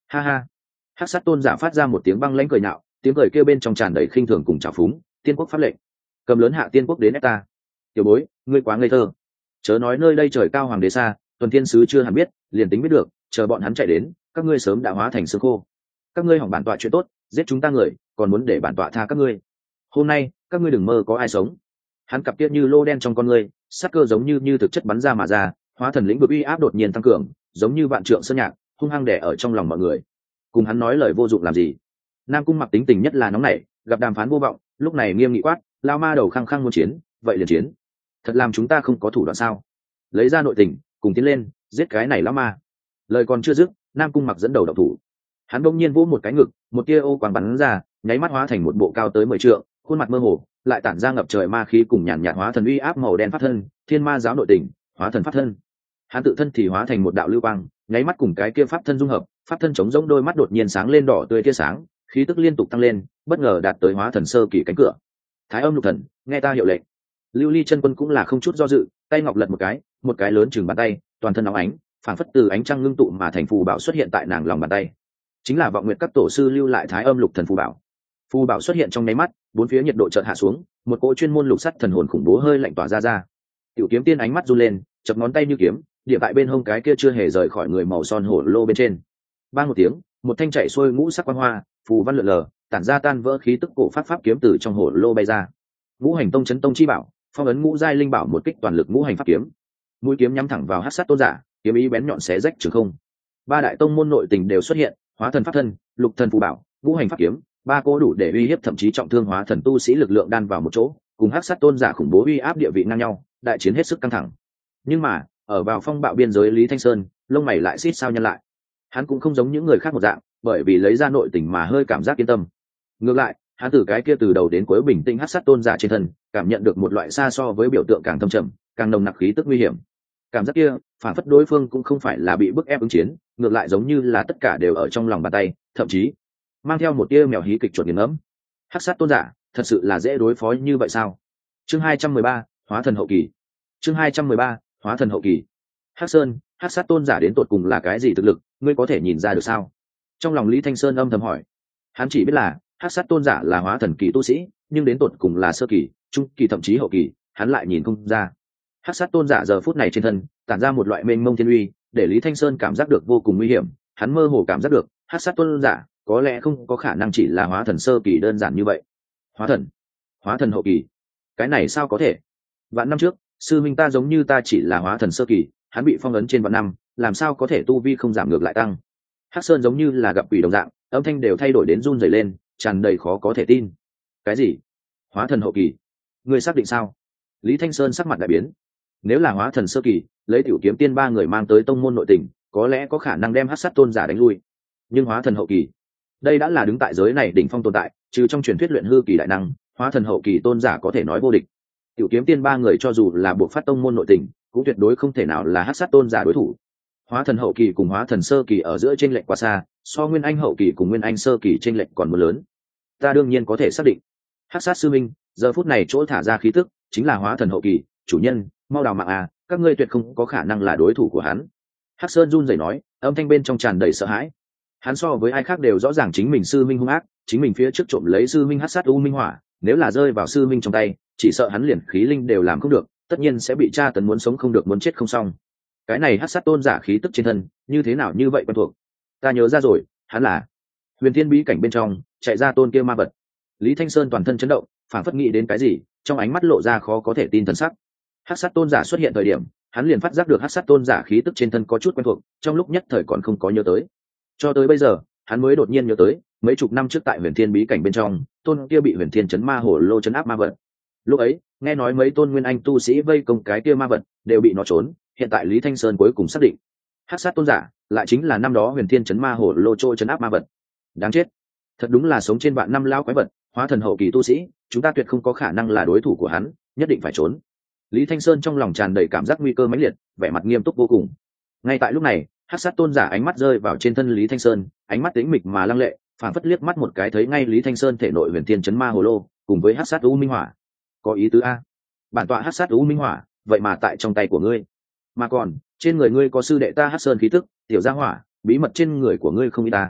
Ha ha. Hắc sát tôn giả phát ra một tiếng băng lãnh cười nhạo, tiếng cười kêu bên trong tràn đầy khinh thường cùng trào phúng. Tiên quốc pháp lệnh, cầm lớn hạ tiên quốc đến ép ta. Tiểu bối, ngươi quá ngây thơ. Chớ nói nơi đây trời cao hoàng đế xa, tuần thiên sứ chưa hẳn biết, liền tính biết được, chờ bọn hắn chạy đến, các ngươi sớm đã hóa thành xương khô. Các ngươi hỏng bản tọa chuyện tốt, giết chúng ta người, còn muốn để bản tọa tha các ngươi. Hôm nay, các ngươi đừng mơ có ai sống. Hắn cặp kia như lô đen trong con ngươi, sát cơ giống như như thực chất bắn ra mà ra, hóa thần lĩnh vực uy áp đột nhiên tăng cường, giống như vạn trượng sơn nhạc, hung hăng đè ở trong lòng mọi người. Cùng hắn nói lời vô dụng làm gì? Nam Cung Mặc tính tình nhất là nóng nảy, gặp đàm phán vô vọng, lúc này nghiêm nghị quát, lao ma đầu khăng khăng muốn chiến, vậy liền chiến. Thật làm chúng ta không có thủ đoạn sao? Lấy ra nội tình, cùng tiến lên, giết cái này lão ma. Lời còn chưa dứt, Nam Cung Mặc dẫn đầu động thủ. Hắn bỗng nhiên vỗ một cái ngực, một tia ô quang bắn ra, nháy mắt hóa thành một bộ cao tới mười trượng, khuôn mặt mơ hồ, lại tản ra ngập trời ma khí cùng nhàn nhạt hóa thần uy áp màu đen pháp thân, thiên ma giáo nội tình, hóa thần pháp thân. Hắn tự thân thì hóa thành một đạo lưu quang, nháy mắt cùng cái kia pháp thân dung hợp, pháp thân chống rỗng đôi mắt đột nhiên sáng lên đỏ tươi tia sáng, khí tức liên tục tăng lên, bất ngờ đạt tới hóa thần sơ kỳ cánh cửa. Thái Âm Lục Thần, nghe ta hiệu lệnh. Lưu Ly chân quân cũng là không chút do dự, tay ngọc lật một cái, một cái lớn chừng bàn tay, toàn thân óng ánh, phảng phất từ ánh trăng ngưng tụ mà thành phù bảo xuất hiện tại nàng lòng bàn tay. Chính là vọng nguyện các tổ sư lưu lại Thái Âm Lục Thần phù bảo. Phù bảo xuất hiện trong nháy mắt, bốn phía nhiệt độ chợt hạ xuống, một cỗ chuyên môn lục sắt thần hồn khủng bố hơi lạnh tỏa ra ra. Tiểu kiếm tiên ánh mắt run lên, chập ngón tay như kiếm, địa tại bên hông cái kia chưa hề rời khỏi người màu son hổ lô bên trên. Bang một tiếng, một thanh chạy xuôi ngũ sắc quang hoa, phù văn lượn lờ, tản ra tan vỡ khí tức cổ pháp pháp kiếm từ trong hổ lô bay ra. Ngũ hành tông chấn tông chi bảo, phong ấn ngũ giai linh bảo một kích toàn lực ngũ hành pháp kiếm. Mũi kiếm nhắm thẳng vào hắc sát tôn giả, kiếm ý bén nhọn xé rách trường không. Ba đại tông môn nội tình đều xuất hiện, hóa thần pháp thân, lục thần phù bảo, ngũ hành pháp kiếm, ba cố đủ để uy hiếp thậm chí trọng thương hóa thần tu sĩ lực lượng đan vào một chỗ, cùng hắc sát tôn giả khủng bố uy áp địa vị ngang nhau, đại chiến hết sức căng thẳng. Nhưng mà, ở vào phong bạo biên giới Lý Thanh Sơn, lông mày lại xít sao nhăn lại. Hắn cũng không giống những người khác một dạng, bởi vì lấy ra nội tình mà hơi cảm giác yên tâm. Ngược lại, hắn từ cái kia từ đầu đến cuối bình tĩnh hắc sát tôn giả trên thân, cảm nhận được một loại xa so với biểu tượng càng thâm trầm, càng nồng nặc khí tức nguy hiểm. Cảm giác kia, phản phất đối phương cũng không phải là bị bức ép ứng chiến, ngược lại giống như là tất cả đều ở trong lòng bàn tay, thậm chí mang theo một tia mèo hí kịch chuột nghiền ngẫm. Hắc sát tôn giả, thật sự là dễ đối phó như vậy sao? Chương hai trăm mười ba, hóa thần hậu kỳ. Chương hai trăm mười ba, hóa thần hậu kỳ. Hắc Sơn, Hắc sát tôn giả đến tột cùng là cái gì thực lực, ngươi có thể nhìn ra được sao? Trong lòng Lý Thanh Sơn âm thầm hỏi. Hắn chỉ biết là Hắc sát tôn giả là hóa thần kỳ tu sĩ, nhưng đến tột cùng là sơ kỳ, trung kỳ thậm chí hậu kỳ, hắn lại nhìn không ra. Hắc sát tôn giả giờ phút này trên thân tản ra một loại mênh mông thiên uy, để Lý Thanh Sơn cảm giác được vô cùng nguy hiểm. Hắn mơ hồ cảm giác được Hắc sát tôn giả có lẽ không có khả năng chỉ là hóa thần sơ kỳ đơn giản như vậy. Hóa thần, hóa thần hậu kỳ, cái này sao có thể? Vạn năm trước, sư minh ta giống như ta chỉ là hóa thần sơ kỳ, hắn bị phong ấn trên vạn năm, làm sao có thể tu vi không giảm ngược lại tăng? Hắc Sơn giống như là gặp quỷ đồng dạng, âm thanh đều thay đổi đến run rẩy lên, tràn đầy khó có thể tin. Cái gì? Hóa thần hậu kỳ? Ngươi xác định sao? Lý Thanh Sơn sắc mặt đại biến. Nếu là hóa thần sơ kỳ, lấy tiểu kiếm tiên ba người mang tới tông môn nội tình, có lẽ có khả năng đem Hắc sát tôn giả đánh lui. Nhưng hóa thần hậu kỳ, đây đã là đứng tại giới này đỉnh phong tồn tại, trừ trong truyền thuyết luyện hư kỳ đại năng, hóa thần hậu kỳ tôn giả có thể nói vô địch. Tiểu kiếm tiên ba người cho dù là buộc phát tông môn nội tình, cũng tuyệt đối không thể nào là Hắc sát tôn giả đối thủ. Hóa thần hậu kỳ cùng hóa thần sơ kỳ ở giữa chênh lệch quá xa, so nguyên anh hậu kỳ cùng nguyên anh sơ kỳ chênh lệch còn một lớn. Ta đương nhiên có thể xác định, Hắc sát sư minh giờ phút này chỗ thả ra khí tức chính là hóa thần hậu kỳ. Chủ nhân, mau đào mạng à, các ngươi tuyệt không có khả năng là đối thủ của hắn. Hắc Sơn run rẩy nói, âm thanh bên trong tràn đầy sợ hãi. Hắn so với ai khác đều rõ ràng chính mình sư minh hung ác, chính mình phía trước trộm lấy sư minh Hắc sát u minh hỏa, nếu là rơi vào sư minh trong tay, chỉ sợ hắn liền khí linh đều làm không được, tất nhiên sẽ bị tra tấn muốn sống không được muốn chết không xong. Cái này Hắc sát tôn giả khí tức trên thân, như thế nào như vậy quen thuộc? Ta nhớ ra rồi, hắn là Huyền Thiên bí cảnh bên trong chạy ra tôn kia ma vật. Lý Thanh Sơn toàn thân chấn động, phảng phất nghĩ đến cái gì, trong ánh mắt lộ ra khó có thể tin thần sắc. Hắc sát tôn giả xuất hiện thời điểm, hắn liền phát giác được Hắc sát tôn giả khí tức trên thân có chút quen thuộc, trong lúc nhất thời còn không có nhớ tới. Cho tới bây giờ, hắn mới đột nhiên nhớ tới, mấy chục năm trước tại Huyền Thiên bí cảnh bên trong, tôn kia bị Huyền Thiên chấn ma hổ lô chấn áp ma vật. Lúc ấy, nghe nói mấy tôn nguyên anh tu sĩ vây công cái kia ma vật, đều bị nó trốn, hiện tại Lý Thanh Sơn cuối cùng xác định, Hắc sát tôn giả lại chính là năm đó Huyền Thiên chấn ma hổ lô trôi chấn áp ma vật. Đáng chết, thật đúng là sống trên vạn năm lao quái vật, hóa thần hậu kỳ tu sĩ, chúng ta tuyệt không có khả năng là đối thủ của hắn, nhất định phải trốn. Lý Thanh Sơn trong lòng tràn đầy cảm giác nguy cơ mãnh liệt, vẻ mặt nghiêm túc vô cùng. Ngay tại lúc này, Hắc sát tôn giả ánh mắt rơi vào trên thân Lý Thanh Sơn, ánh mắt tĩnh mịch mà lăng lệ, phảng phất liếc mắt một cái thấy ngay Lý Thanh Sơn thể nội Huyền Thiên chấn ma hồ lô, cùng với Hắc sát u minh hỏa. Có ý tứ a? Bản tọa Hắc sát u minh hỏa, vậy mà tại trong tay của ngươi. Mà còn, trên người ngươi có sư đệ ta Hắc Sơn khí tức, tiểu gia hỏa, bí mật trên người của ngươi không ít ta.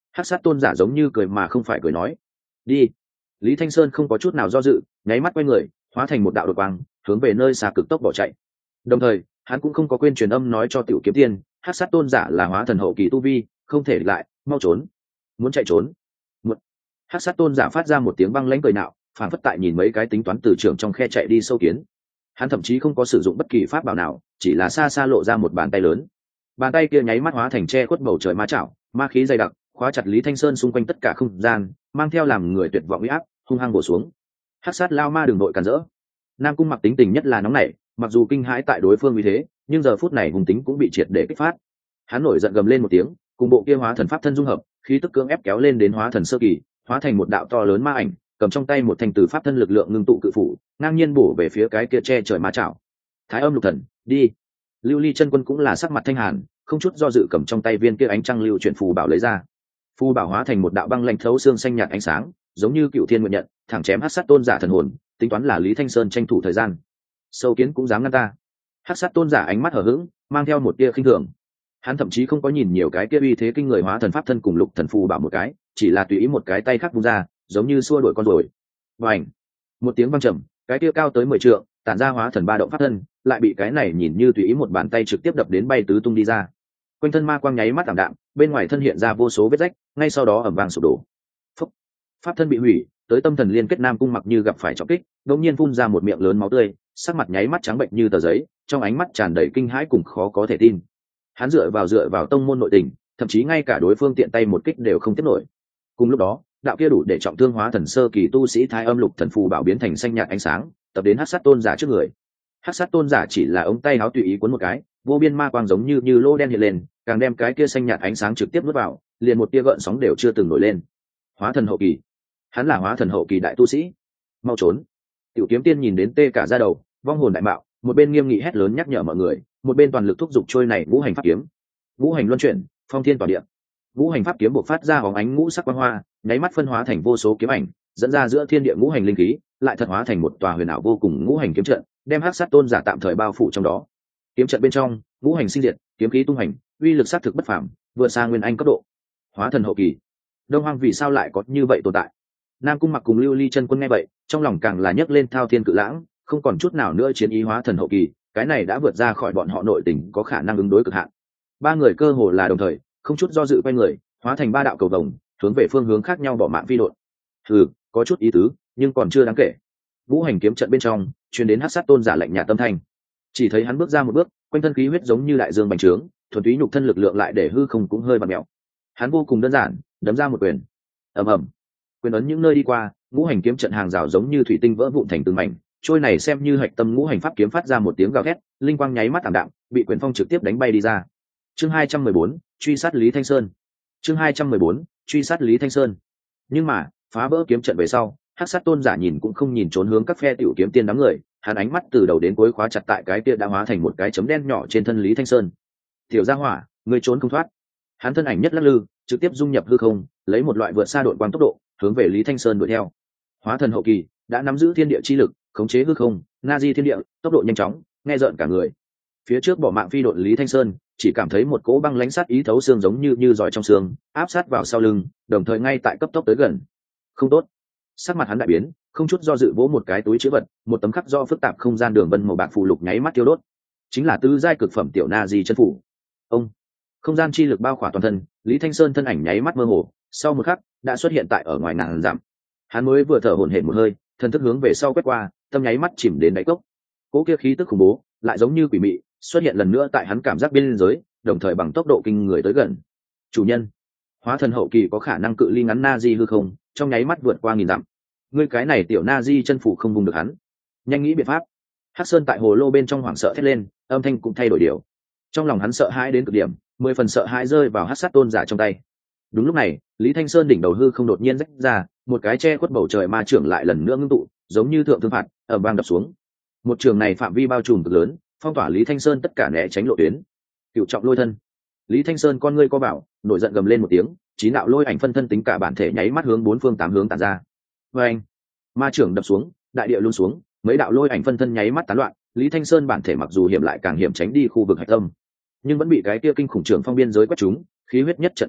Hắc sát tôn giả giống như cười mà không phải cười nói, đi. Lý Thanh Sơn không có chút nào do dự, nháy mắt quay người, hóa thành một đạo đột quang, hướng về nơi xa cực tốc bỏ chạy. Đồng thời hắn cũng không có quên truyền âm nói cho Tiểu Kiếm Tiên, Hắc sát tôn giả là hóa thần hậu kỳ tu vi, không thể địch lại, mau trốn. Muốn chạy trốn. Một. Hắc sát tôn giả phát ra một tiếng băng lãnh cười nạo, phản phất tại nhìn mấy cái tính toán từ trường trong khe chạy đi sâu kiến. Hắn thậm chí không có sử dụng bất kỳ pháp bảo nào, chỉ là xa xa lộ ra một bàn tay lớn. Bàn tay kia nháy mắt hóa thành che khuất bầu trời ma chảo, ma khí dày đặc, khóa chặt Lý Thanh Sơn xung quanh tất cả không gian, mang theo làm người tuyệt vọng uy áp, hung hăng bổ xuống. Hắc sát lao ma đường nội cản rỡ. Nam Cung Mặc tính tình nhất là nóng nảy, mặc dù kinh hãi tại đối phương như thế, nhưng giờ phút này hùng tính cũng bị triệt để kích phát. Hắn nổi giận gầm lên một tiếng, cùng bộ kia hóa thần pháp thân dung hợp, khí tức cưỡng ép kéo lên đến hóa thần sơ kỳ, hóa thành một đạo to lớn ma ảnh, cầm trong tay một thanh từ pháp thân lực lượng ngưng tụ cự phủ, ngang nhiên bổ về phía cái kia che trời ma chảo. Thái Âm Lục Thần, đi. Lưu Ly chân quân cũng là sắc mặt thanh hàn, không chút do dự cầm trong tay viên kia ánh trăng lưu chuyển phù bảo lấy ra. Phù bảo hóa thành một đạo băng lạnh thấu xương xanh nhạt ánh sáng, giống như cựu thiên nguyện nhận, thẳng chém hắc sát tôn giả thần hồn, tính toán là Lý Thanh Sơn tranh thủ thời gian. Sâu kiến cũng dám ngăn ta. Hắc sát tôn giả ánh mắt hở hững, mang theo một tia khinh thường. Hắn thậm chí không có nhìn nhiều cái kia uy thế kinh người hóa thần pháp thân cùng lục thần phù bảo một cái, chỉ là tùy ý một cái tay khác vung ra, giống như xua đuổi con ruồi. Vành. Một tiếng vang trầm, cái kia cao tới mười trượng, tản ra hóa thần ba động pháp thân, lại bị cái này nhìn như tùy ý một bàn tay trực tiếp đập đến bay tứ tung đi ra. Quanh thân ma quang nháy mắt tạm đạm, bên ngoài thân hiện ra vô số vết rách, ngay sau đó ầm vang sụp đổ. Phúc. Pháp thân bị hủy, tới tâm thần liên kết Nam Cung Mặc như gặp phải trọng kích, đột nhiên phun ra một miệng lớn máu tươi, sắc mặt nháy mắt trắng bệnh như tờ giấy, trong ánh mắt tràn đầy kinh hãi cùng khó có thể tin. Hắn dựa vào dựa vào tông môn nội tình, thậm chí ngay cả đối phương tiện tay một kích đều không tiếp nổi. Cùng lúc đó, đạo kia đủ để trọng thương hóa thần sơ kỳ tu sĩ Thái Âm Lục Thần phù bảo biến thành xanh nhạt ánh sáng, tập đến Hắc sát tôn giả trước người. Hắc sát tôn giả chỉ là ống tay áo tùy ý cuốn một cái, vô biên ma quang giống như như lô đen hiện lên, càng đem cái kia xanh nhạt ánh sáng trực tiếp nuốt vào, liền một tia gợn sóng đều chưa từng nổi lên. Hóa thần hậu kỳ, hắn là hóa thần hậu kỳ đại tu sĩ, mau trốn. Tiểu Kiếm Tiên nhìn đến tê cả da đầu, vong hồn đại mạo, một bên nghiêm nghị hét lớn nhắc nhở mọi người, một bên toàn lực thúc giục trôi này ngũ hành pháp kiếm. Ngũ hành luân chuyển, phong thiên tỏa địa. Ngũ hành pháp kiếm bộc phát ra bóng ánh ngũ sắc quang hoa, nháy mắt phân hóa thành vô số kiếm ảnh, dẫn ra giữa thiên địa ngũ hành linh khí, lại thật hóa thành một tòa huyền ảo vô cùng ngũ hành kiếm trận, đem hắc sát tôn giả tạm thời bao phủ trong đó. Kiếm trận bên trong, ngũ hành sinh diệt, kiếm khí tung hành, uy lực sát thực bất phàm, vượt xa nguyên anh cấp độ. Hóa thần hậu kỳ, Đông Hoang vì sao lại có như vậy tồn tại? Nam Cung Mặc cùng Lưu Ly chân quân nghe vậy, trong lòng càng là nhấc lên thao thiên cự lãng, không còn chút nào nữa chiến ý hóa thần hậu kỳ, cái này đã vượt ra khỏi bọn họ nội tình có khả năng ứng đối cực hạn. Ba người cơ hồ là đồng thời, không chút do dự quay người, hóa thành ba đạo cầu vồng, hướng về phương hướng khác nhau bỏ mạng phi độn. Hừ, có chút ý tứ, nhưng còn chưa đáng kể. Ngũ hành kiếm trận bên trong, truyền đến hắc sát tôn giả lạnh nhạt tâm thanh. Chỉ thấy hắn bước ra một bước, quanh thân khí huyết giống như đại dương bành trướng, thuần túy nhục thân lực lượng lại để hư không cũng hơi bặm mèo. Hắn vô cùng đơn giản, đấm ra một quyền. Ầm ầm. Quyền ấn những nơi đi qua, ngũ hành kiếm trận hàng rào giống như thủy tinh vỡ vụn thành từng mảnh, trôi này xem như hạch tâm ngũ hành pháp kiếm phát ra một tiếng gào thét, linh quang nháy mắt tạm đạm, bị quyền phong trực tiếp đánh bay đi ra. Chương hai trăm mười bốn, truy sát Lý Thanh Sơn. Chương hai trăm mười bốn, truy sát Lý Thanh Sơn. Nhưng mà, phá vỡ kiếm trận về sau, hắc sát tôn giả nhìn cũng không nhìn trốn hướng các phe tiểu kiếm tiên đám người, hắn ánh mắt từ đầu đến cuối khóa chặt tại cái kia đã hóa thành một cái chấm đen nhỏ trên thân Lý Thanh Sơn. Tiểu gia hỏa, ngươi trốn không thoát. Hắn thân ảnh nhất lắc lư, trực tiếp dung nhập hư không, lấy một loại vượt xa đội quang tốc độ, hướng về Lý Thanh Sơn đuổi theo. Hóa thần hậu kỳ, đã nắm giữ thiên địa chi lực, khống chế hư không, na di thiên địa, tốc độ nhanh chóng, nghe rợn cả người. Phía trước bỏ mạng phi độn Lý Thanh Sơn, chỉ cảm thấy một cỗ băng lãnh sát ý thấu xương giống như như giỏi trong xương, áp sát vào sau lưng, đồng thời ngay tại cấp tốc tới gần. Không tốt. Sắc mặt hắn đại biến, không chút do dự vỗ một cái túi chữ vật, một tấm khắc do phức tạp không gian đường vân màu bạc phù lục nháy mắt tiêu đốt. Chính là tứ giai cực phẩm tiểu na di chân phủ. Ông, không gian chi lực bao khỏa toàn thân, Lý Thanh Sơn thân ảnh nháy mắt mơ hồ, sau một khắc đã xuất hiện tại ở ngoài ngàn dặm. Hắn mới vừa thở hổn hển một hơi, thân thức hướng về sau quét qua, tâm nháy mắt chìm đến đáy cốc. Cỗ kia khí tức khủng bố, lại giống như quỷ mị, xuất hiện lần nữa tại hắn cảm giác biên giới, đồng thời bằng tốc độ kinh người tới gần. Chủ nhân, hóa thần hậu kỳ có khả năng cự ly ngắn na di hư không, trong nháy mắt vượt qua nghìn dặm. Ngươi cái này tiểu na di chân phủ không vùng được hắn, nhanh nghĩ biện pháp. Hắc Sơn tại hồ lô bên trong hoảng sợ thét lên, âm thanh cũng thay đổi điều. Trong lòng hắn sợ hãi đến cực điểm, mười phần sợ hãi rơi vào hắc sát tôn giả trong tay. Đúng lúc này, Lý Thanh Sơn đỉnh đầu hư không đột nhiên rách ra, một cái che khuất bầu trời ma trưởng lại lần nữa ngưng tụ, giống như thượng thương phạt, ầm vang đập xuống. Một trường này phạm vi bao trùm cực lớn, phong tỏa Lý Thanh Sơn tất cả né tránh lộ tuyến. Cựu trọng lôi thân. Lý Thanh Sơn con ngươi co bảo, nổi giận gầm lên một tiếng, chín đạo lôi ảnh phân thân tính cả bản thể nháy mắt hướng bốn phương tám hướng tản ra. Và anh, ma trưởng đập xuống, đại địa luôn xuống, mấy đạo lôi ảnh phân thân nháy mắt tán loạn. Lý Thanh Sơn bản thể mặc dù hiểm lại càng hiểm tránh đi khu vực hạch tâm, nhưng vẫn bị cái kia kinh khủng trường phong biên giới quét trúng, khí huyết nhất trận cuộn cuộn,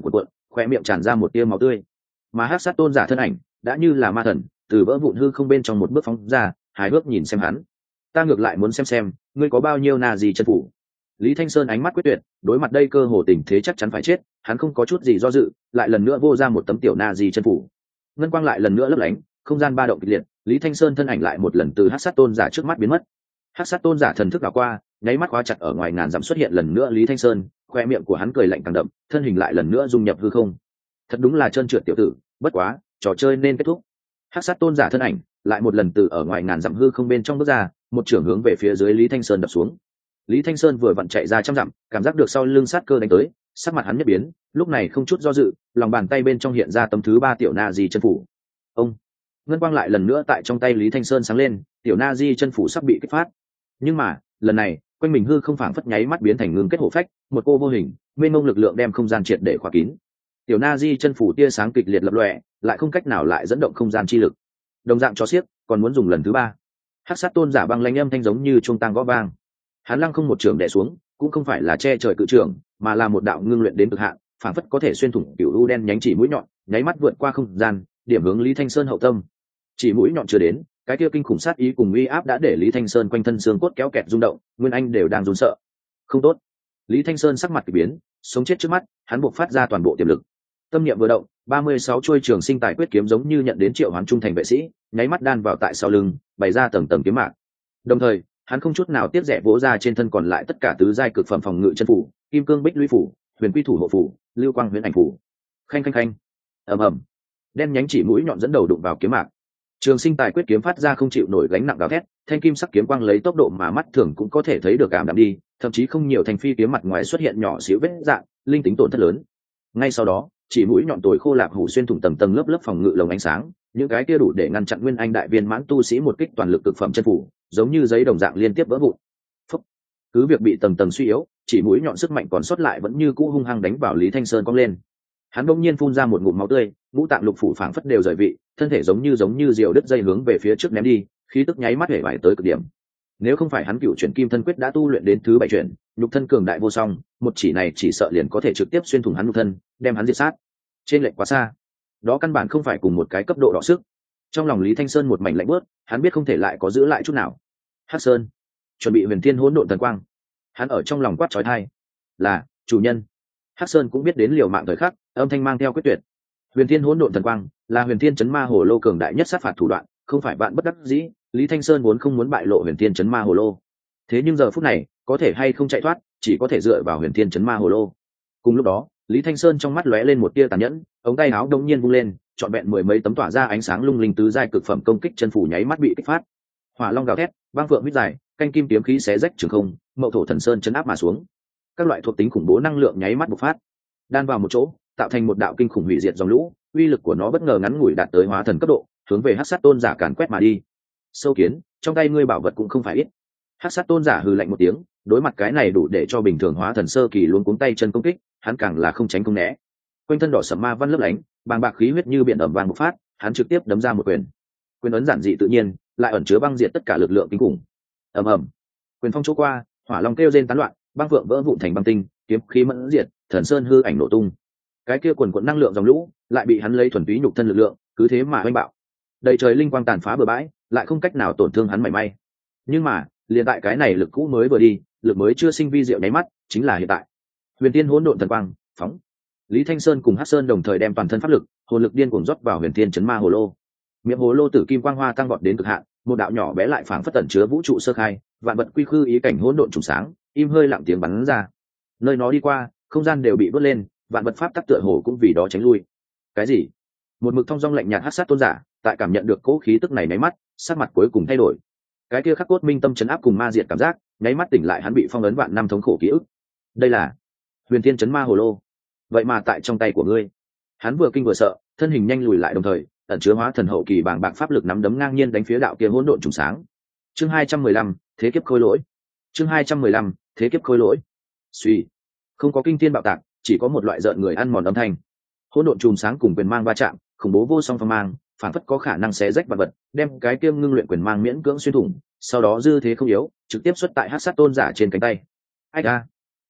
khoe miệng tràn ra một tia máu tươi. Mà hắc sát tôn giả thân ảnh đã như là ma thần từ vỡ vụn hư không bên trong một bước phóng ra, hài hước nhìn xem hắn. Ta ngược lại muốn xem xem ngươi có bao nhiêu na gì chân phủ. Lý Thanh Sơn ánh mắt quyết tuyệt, đối mặt đây cơ hồ tình thế chắc chắn phải chết, hắn không có chút gì do dự, lại lần nữa vô ra một tấm tiểu na gì chân phủ. Ngân quang lại lần nữa lấp lánh, không gian ba động kịch liệt, Lý Thanh Sơn thân ảnh lại một lần từ hắc sát tôn giả trước mắt biến mất. Hắc sát tôn giả thần thức đảo qua, nháy mắt khóa chặt ở ngoài ngàn dặm xuất hiện lần nữa Lý Thanh Sơn, khoe miệng của hắn cười lạnh càng đậm, thân hình lại lần nữa dung nhập hư không. Thật đúng là trơn trượt tiểu tử, bất quá, trò chơi nên kết thúc. Hắc sát tôn giả thân ảnh lại một lần từ ở ngoài ngàn dặm hư không bên trong bước ra, một trường hướng về phía dưới Lý Thanh Sơn đập xuống. Lý Thanh Sơn vừa vặn chạy ra trăm dặm, cảm giác được sau lưng sát cơ đánh tới, sắc mặt hắn nhất biến, lúc này không chút do dự, lòng bàn tay bên trong hiện ra tấm thứ ba tiểu na di chân phủ. Ông, ngân quang lại lần nữa tại trong tay Lý Thanh Sơn sáng lên, tiểu na di chân phủ sắp bị kích phát. Nhưng mà, lần này, quanh mình hư không phảng phất nháy mắt biến thành ngưng kết hổ phách, một cô vô hình, mênh mông lực lượng đem không gian triệt để khóa kín. Tiểu na di chân phủ tia sáng kịch liệt lập lòe, lại không cách nào lại dẫn động không gian chi lực. Đồng dạng cho xiếc, còn muốn dùng lần thứ ba. Hắc sát tôn giả băng lãnh âm thanh giống như chuông tang gõ vang. Hắn lăng không một trường đè xuống, cũng không phải là che trời cự trường, mà là một đạo ngưng luyện đến cực hạn, phảng phất có thể xuyên thủng cửu u đen nhánh chỉ mũi nhọn, nháy mắt vượt qua không gian, điểm hướng Lý Thanh Sơn hậu tâm. Chỉ mũi nhọn chưa đến, cái kia kinh khủng sát ý cùng uy áp đã để Lý Thanh Sơn quanh thân xương cốt kéo kẹt rung động, nguyên anh đều đang run sợ. Không tốt. Lý Thanh Sơn sắc mặt kỳ biến, sống chết trước mắt, hắn buộc phát ra toàn bộ tiềm lực. Tâm niệm vừa động, ba mươi sáu chuôi trường sinh tài quyết kiếm giống như nhận đến triệu hoán trung thành vệ sĩ, nháy mắt đan vào tại sau lưng, bày ra tầng tầng kiếm mạc. Đồng thời, hắn không chút nào tiếc rẻ vỗ ra trên thân còn lại tất cả tứ giai cực phẩm phòng ngự chân phủ, kim cương bích lũy phủ, huyền quy thủ hộ phủ, lưu quang huyền ảnh phủ. Khanh khanh khanh. Ầm ầm. Đen nhánh chỉ mũi nhọn dẫn đầu đụng vào kiếm mạc. Trường sinh tài quyết kiếm phát ra không chịu nổi gánh nặng gào thét, thanh kim sắc kiếm quang lấy tốc độ mà mắt thường cũng có thể thấy được cảm đạm đi, thậm chí không nhiều thành phi kiếm mặt ngoài xuất hiện nhỏ xíu vết dạng, linh tính tổn thất lớn. Ngay sau đó, chỉ mũi nhọn tồi khô lạp hủ xuyên thủng tầng tầng lớp lớp phòng ngự lồng ánh sáng, những cái kia đủ để ngăn chặn nguyên anh đại viên mãn tu sĩ một kích toàn lực cực phẩm chân phủ, giống như giấy đồng dạng liên tiếp vỡ vụn. Phúc. Cứ việc bị tầng tầng suy yếu, chỉ mũi nhọn sức mạnh còn sót lại vẫn như cũ hung hăng đánh vào Lý Thanh Sơn cong lên. Hắn bỗng nhiên phun ra một ngụm máu tươi, ngũ tạng lục phủ phảng phất đều rời vị, thân thể giống như giống như diều đứt dây hướng về phía trước ném đi, khí tức nháy mắt hể vải tới cực điểm. Nếu không phải hắn cựu chuyển kim thân quyết đã tu luyện đến thứ bảy chuyển, nhục thân cường đại vô song, một chỉ này chỉ sợ liền có thể trực tiếp xuyên thủng hắn nhục thân, đem hắn diệt sát. Trên lệch quá xa, đó căn bản không phải cùng một cái cấp độ đọ sức. Trong lòng Lý Thanh Sơn một mảnh lạnh bước, hắn biết không thể lại có giữ lại chút nào. Hắc Sơn, chuẩn bị huyền thiên hỗn độn thần quang. Hắn ở trong lòng quát chói tai. Là chủ nhân. Hắc Sơn cũng biết đến liều mạng thời khắc, âm thanh mang theo quyết tuyệt. Huyền thiên hỗn độn thần quang là huyền thiên chấn ma hồ lô cường đại nhất sát phạt thủ đoạn, không phải bạn bất đắc dĩ, Lý Thanh Sơn vốn không muốn bại lộ huyền thiên chấn ma hồ lô. Thế nhưng giờ phút này, có thể hay không chạy thoát, chỉ có thể dựa vào huyền thiên chấn ma hồ lô. Cùng lúc đó, Lý Thanh Sơn trong mắt lóe lên một tia tàn nhẫn, ống tay áo đông nhiên vung lên, trọn vẹn mười mấy tấm tỏa ra ánh sáng lung linh tứ giai cực phẩm công kích chân phủ nháy mắt bị kích phát. Hỏa long gào thét, băng phượng huyết dài, canh kim kiếm khí xé rách trường không, mậu thổ thần sơn chấn áp mà xuống. Các loại thuộc tính khủng bố năng lượng nháy mắt bộc phát, đan vào một chỗ, tạo thành một đạo kinh khủng hủy diệt dòng lũ, uy lực của nó bất ngờ ngắn ngủi đạt tới hóa thần cấp độ, hướng về hắc sát tôn giả càn quét mà đi. Sâu kiến, trong tay ngươi bảo vật cũng không phải ít. Hắc sát tôn giả hừ lạnh một tiếng, đối mặt cái này đủ để cho bình thường hóa thần sơ kỳ luôn cuống tay chân công kích, hắn càng là không tránh không né. Quanh thân đỏ sẫm ma văn lấp lánh, bàng bạc khí huyết như biển ẩm vàng bộc phát, hắn trực tiếp đấm ra một quyền. Quyền ấn giản dị tự nhiên, lại ẩn chứa băng diệt tất cả lực lượng kinh khủng. Ầm ầm. Quyền phong chỗ qua, hỏa long kêu rên tán loạn, băng vượng vỡ vụn thành băng tinh, kiếm khí mẫn diệt, thần sơn hư ảnh nổ tung. Cái kia quần quần năng lượng dòng lũ, lại bị hắn lấy thuần túy nhục thân lực lượng, cứ thế mà hoành bạo. Đầy trời linh quang tàn phá bừa bãi, lại không cách nào tổn thương hắn mảy may. Nhưng mà, liền tại cái này lực cũ mới vừa đi, lực mới chưa sinh vi diệu nháy mắt, chính là hiện tại. Huyền Tiên hỗn độn thần quang, phóng. Lý Thanh Sơn cùng Hắc Sơn đồng thời đem toàn thân pháp lực, hồn lực điên cuồng rót vào Huyền Tiên chấn ma hồ lô. Miệng hồ lô tử kim quang hoa tăng vọt đến cực hạn, một đạo nhỏ bé lại phảng phất tẩn chứa vũ trụ sơ khai, vạn vật quy khư ý cảnh hỗn độn trùng sáng, im hơi lặng tiếng bắn ra. Nơi nó đi qua, không gian đều bị vớt lên, vạn vật pháp tắc tựa hồ cũng vì đó tránh lui. Cái gì? Một mực thông dong lạnh nhạt Hắc sát tôn giả, tại cảm nhận được cỗ khí tức này nháy mắt, sắc mặt cuối cùng thay đổi. Cái kia khắc cốt minh tâm chấn áp cùng ma diệt cảm giác, nháy mắt tỉnh lại hắn bị phong ấn vạn năm thống khổ ký ức. Đây là Huyền Tiên chấn ma hồ lô. Vậy mà tại trong tay của ngươi. Hắn vừa kinh vừa sợ, thân hình nhanh lùi lại đồng thời, ẩn chứa hóa thần hậu kỳ bàng bạc pháp lực nắm đấm ngang nhiên đánh phía đạo kia hỗn độn trùng sáng. Chương hai trăm mười lăm, thế kiếp khôi lỗi. Chương hai trăm mười lăm, thế kiếp khôi lỗi. Suy, không có kinh thiên bạo tạc, chỉ có một loại rợn người ăn mòn âm thanh. Hỗn độn trùng sáng cùng quyền mang va chạm, khủng bố vô song phong mang, phản phất có khả năng xé rách vật vật, đem cái kia ngưng luyện quyền mang miễn cưỡng xuyên thủng, sau đó dư thế không yếu, trực tiếp xuất tại Hắc sát tôn giả trên cánh tay. Ách a!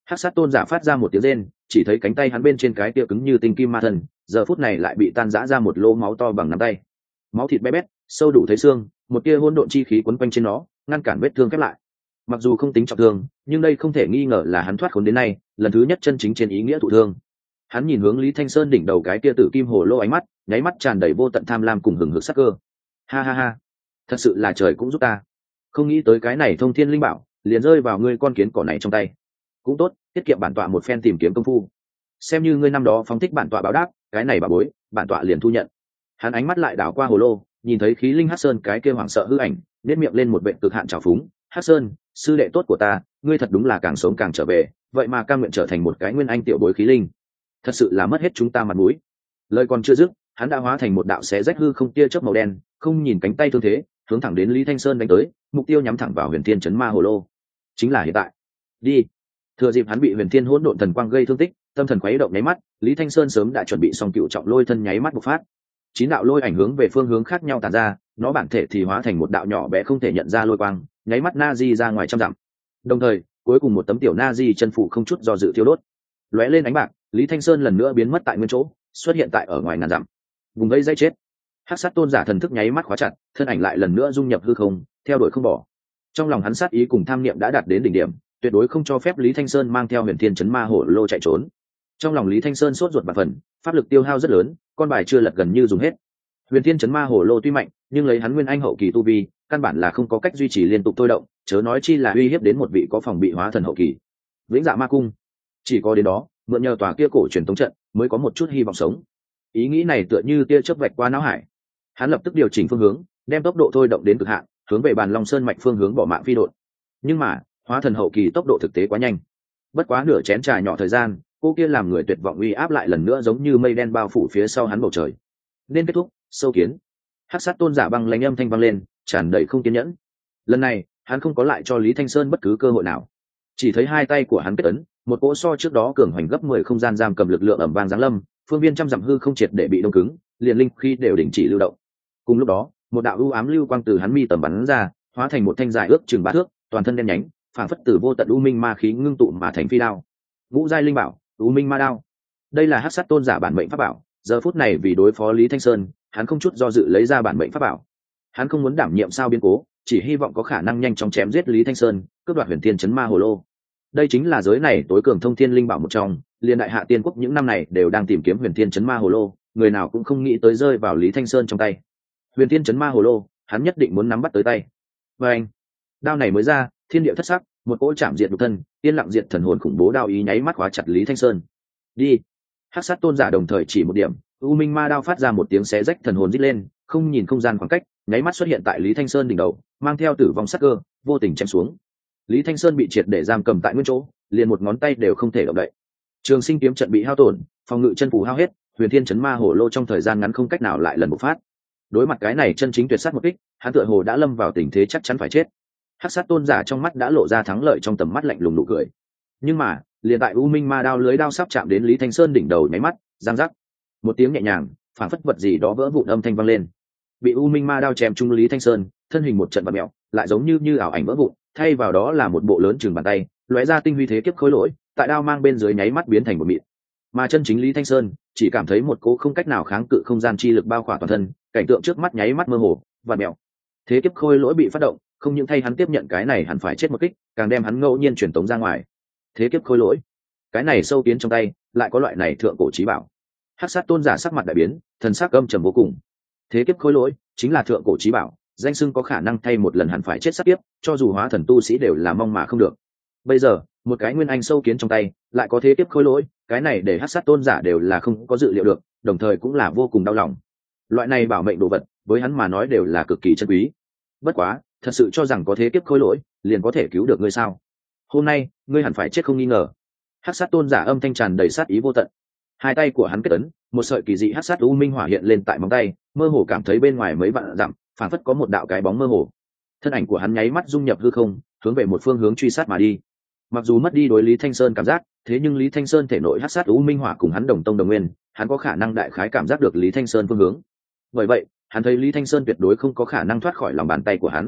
Hắc sát tôn giả phát ra một tiếng rên, chỉ thấy cánh tay hắn bên trên cái kia cứng như tinh kim ma thần giờ phút này lại bị tan rã ra một lỗ máu to bằng nắm tay, máu thịt bé bét sâu đủ thấy xương, một tia hỗn độn chi khí quấn quanh trên nó ngăn cản vết thương khép lại. Mặc dù không tính trọng thương, nhưng đây không thể nghi ngờ là hắn thoát khốn đến nay lần thứ nhất chân chính trên ý nghĩa thụ thương. Hắn nhìn hướng Lý Thanh Sơn đỉnh đầu cái tia tử kim hồ lô, ánh mắt nháy mắt tràn đầy vô tận tham lam cùng hừng hực sắc cơ. Ha ha ha, thật sự là trời cũng giúp ta, không nghĩ tới cái này thông thiên linh bảo liền rơi vào ngươi con kiến cỏ này trong tay. Cũng tốt, tiết kiệm bản tọa một phen tìm kiếm công phu, xem như ngươi năm đó phóng thích bản tọa báo đáp, cái này bà bối bản tọa liền thu nhận. Hắn ánh mắt lại đảo qua hồ lô, nhìn thấy khí linh Hắc Sơn cái kia hoảng sợ hư ảnh, nét miệng lên một vệ cực hạn trào phúng. Hắc Sơn, sư đệ tốt của ta, ngươi thật đúng là càng sống càng trở về, vậy mà cam nguyện trở thành một cái nguyên anh tiểu bối khí linh, thật sự là mất hết chúng ta mặt mũi. Lời còn chưa dứt, hắn đã hóa thành một đạo xé rách hư không tia chớp màu đen, không nhìn cánh tay thương thế, hướng thẳng đến Lý Thanh Sơn đánh tới, mục tiêu nhắm thẳng vào Huyền Thiên Chấn Ma Hồ Lô. Chính là hiện tại. Đi. Thừa dịp hắn bị Huyền Thiên Hỗn Độn Thần Quang gây thương tích, tâm thần khuấy động nháy mắt, Lý Thanh Sơn sớm đã chuẩn bị xong cựu trọng lôi thân nháy mắt bộc phát. Chín đạo lôi ảnh hướng về phương hướng khác nhau tản ra, nó bản thể thì hóa thành một đạo nhỏ bé không thể nhận ra lôi quang, nháy mắt na di ra ngoài trăm dặm. Đồng thời, cuối cùng một tấm tiểu na di chân phụ không chút do dự thiêu đốt, lóe lên ánh bạc, Lý Thanh Sơn lần nữa biến mất tại nguyên chỗ, xuất hiện tại ở ngoài ngàn dặm. Vùng vây dây chết. Hắc sát tôn giả thần thức nháy mắt khóa chặt, thân ảnh lại lần nữa dung nhập hư không, theo đuổi không bỏ. Trong lòng hắn sát ý cùng tham niệm đã đạt đến đỉnh điểm, tuyệt đối không cho phép Lý Thanh Sơn mang theo Huyền Thiên Chấn Ma Hổ Lô chạy trốn. Trong lòng Lý Thanh Sơn sốt ruột bạt phần, pháp lực tiêu hao rất lớn, con bài chưa lật gần như dùng hết. Huyền Thiên Chấn Ma Hổ Lô tuy mạnh, nhưng lấy hắn nguyên anh hậu kỳ tu vi, căn bản là không có cách duy trì liên tục thôi động, chớ nói chi là uy hiếp đến một vị có phòng bị hóa thần hậu kỳ. Vĩnh Dạ Ma Cung, chỉ có đến đó, mượn nhờ tòa kia cổ truyền tống trận, mới có một chút hy vọng sống. Ý nghĩ này tựa như tia chớp vạch qua não hải. Hắn lập tức điều chỉnh phương hướng, đem tốc độ thôi động đến cực hạn, hướng về Bàn Long Sơn mạch phương hướng bỏ mạng phi đột. Nhưng mà, hóa thần hậu kỳ tốc độ thực tế quá nhanh. Bất quá nửa chén trà nhỏ thời gian, cô kia làm người tuyệt vọng uy áp lại lần nữa giống như mây đen bao phủ phía sau hắn bầu trời. Nên kết thúc, sâu kiến. Hắc sát tôn giả băng lãnh âm thanh vang lên, tràn đầy không kiên nhẫn. Lần này, hắn không có lại cho Lý Thanh Sơn bất cứ cơ hội nào. Chỉ thấy hai tay của hắn kết ấn, một cỗ so trước đó cường hoành gấp mười không gian giam cầm lực lượng ầm vang giáng lâm, phương viên trăm dặm hư không triệt để bị đông cứng, liền linh khi đều đình chỉ lưu động. Cùng lúc đó, một đạo u ám lưu quang từ hắn mi tầm bắn ra, hóa thành một thanh dài ước chừng ba thước, toàn thân đen nhánh, phảng phất từ vô tận u minh ma khí ngưng tụ mà thành phi đao. Ngũ giai linh bảo, u minh ma đao. Đây là Hắc sát tôn giả bản mệnh pháp bảo, giờ phút này vì đối phó Lý Thanh Sơn, hắn không chút do dự lấy ra bản mệnh pháp bảo. Hắn không muốn đảm nhiệm sao biến cố, chỉ hy vọng có khả năng nhanh chóng chém giết Lý Thanh Sơn, cướp đoạt Huyền Thiên Chấn Ma Hồ Lô. Đây chính là giới này tối cường thông thiên linh bảo một trong, liên đại hạ tiên quốc những năm này đều đang tìm kiếm Huyền Thiên Chấn Ma Hồ Lô, người nào cũng không nghĩ tới rơi vào Lý Thanh Sơn trong tay. Huyền Thiên Chấn Ma Hồ Lô, hắn nhất định muốn nắm bắt tới tay. Và anh, đao này mới ra, thiên địa thất sắc, một cỗ chạm diệt nhục thân, yên lặng diệt thần hồn khủng bố đao ý nháy mắt khóa chặt Lý Thanh Sơn. Đi. Hắc sát tôn giả đồng thời chỉ một điểm, u minh ma đao phát ra một tiếng xé rách thần hồn rít lên, không nhìn không gian khoảng cách, nháy mắt xuất hiện tại Lý Thanh Sơn đỉnh đầu, mang theo tử vong sắc cơ, vô tình chém xuống. Lý Thanh Sơn bị triệt để giam cầm tại nguyên chỗ, liền một ngón tay đều không thể động đậy. Trường Sinh kiếm trận bị hao tổn, phòng ngự chân phù hao hết, Huyền Thiên Chấn Ma Hổ Lô trong thời gian ngắn không cách nào lại lần bộc phát. Đối mặt cái này chân chính tuyệt sát một kích, hắn tựa hồ đã lâm vào tình thế chắc chắn phải chết. Hắc sát tôn giả trong mắt đã lộ ra thắng lợi trong tầm mắt lạnh lùng nụ cười. Nhưng mà, liền tại u minh ma đao lưới đao sắp chạm đến Lý Thanh Sơn đỉnh đầu nháy mắt, giang giác, một tiếng nhẹ nhàng, phảng phất vật gì đó vỡ vụn âm thanh vang lên. Bị u minh ma đao chém trúng Lý Thanh Sơn, thân hình một trận bạt mèo, lại giống như như ảo ảnh vỡ vụn, thay vào đó là một bộ lớn chừng bàn tay, lóe ra tinh huy thế kiếp khối lỗi, tại đao mang bên dưới nháy mắt biến thành một mịn. Mà chân chính Lý Thanh Sơn chỉ cảm thấy một cỗ không cách nào kháng cự không gian chi lực bao khỏa toàn thân, cảnh tượng trước mắt nháy mắt mơ hồ, vạt mèo. Thế kiếp khôi lỗi bị phát động, không những thay hắn tiếp nhận cái này hẳn phải chết một kích, càng đem hắn ngẫu nhiên truyền tống ra ngoài. Thế kiếp khôi lỗi, cái này sâu kiến trong tay lại có loại này thượng cổ chí bảo. Hắc sát tôn giả sắc mặt đại biến, thần sắc âm trầm vô cùng. Thế kiếp khôi lỗi chính là thượng cổ chí bảo, danh xưng có khả năng thay một lần hẳn phải chết sát kiếp, cho dù hóa thần tu sĩ đều là mong mà không được. Bây giờ, một cái nguyên anh sâu kiến trong tay lại có thế kiếp khôi lỗi, cái này để Hắc sát tôn giả đều là không có dự liệu được, đồng thời cũng là vô cùng đau lòng. Loại này bảo mệnh đồ vật, với hắn mà nói đều là cực kỳ chân quý. Bất quá, thật sự cho rằng có thế kiếp khôi lỗi liền có thể cứu được ngươi sao? Hôm nay, ngươi hẳn phải chết không nghi ngờ. Hắc sát tôn giả âm thanh tràn đầy sát ý vô tận. Hai tay của hắn kết ấn, một sợi kỳ dị hắc sát u minh hỏa hiện lên tại móng tay, mơ hồ cảm thấy bên ngoài mấy vạn dặm, phảng phất có một đạo cái bóng mơ hồ. Thân ảnh của hắn nháy mắt dung nhập hư không, hướng về một phương hướng truy sát mà đi. Mặc dù mất đi đối Lý Thanh Sơn cảm giác, thế nhưng Lý Thanh Sơn thể nội hắc sát u minh hỏa cùng hắn đồng tông đồng nguyên, hắn có khả năng đại khái cảm giác được Lý Thanh Sơn phương hướng. Bởi vậy, hắn thấy Lý Thanh Sơn tuyệt đối không có khả năng thoát khỏi lòng bàn tay của hắn.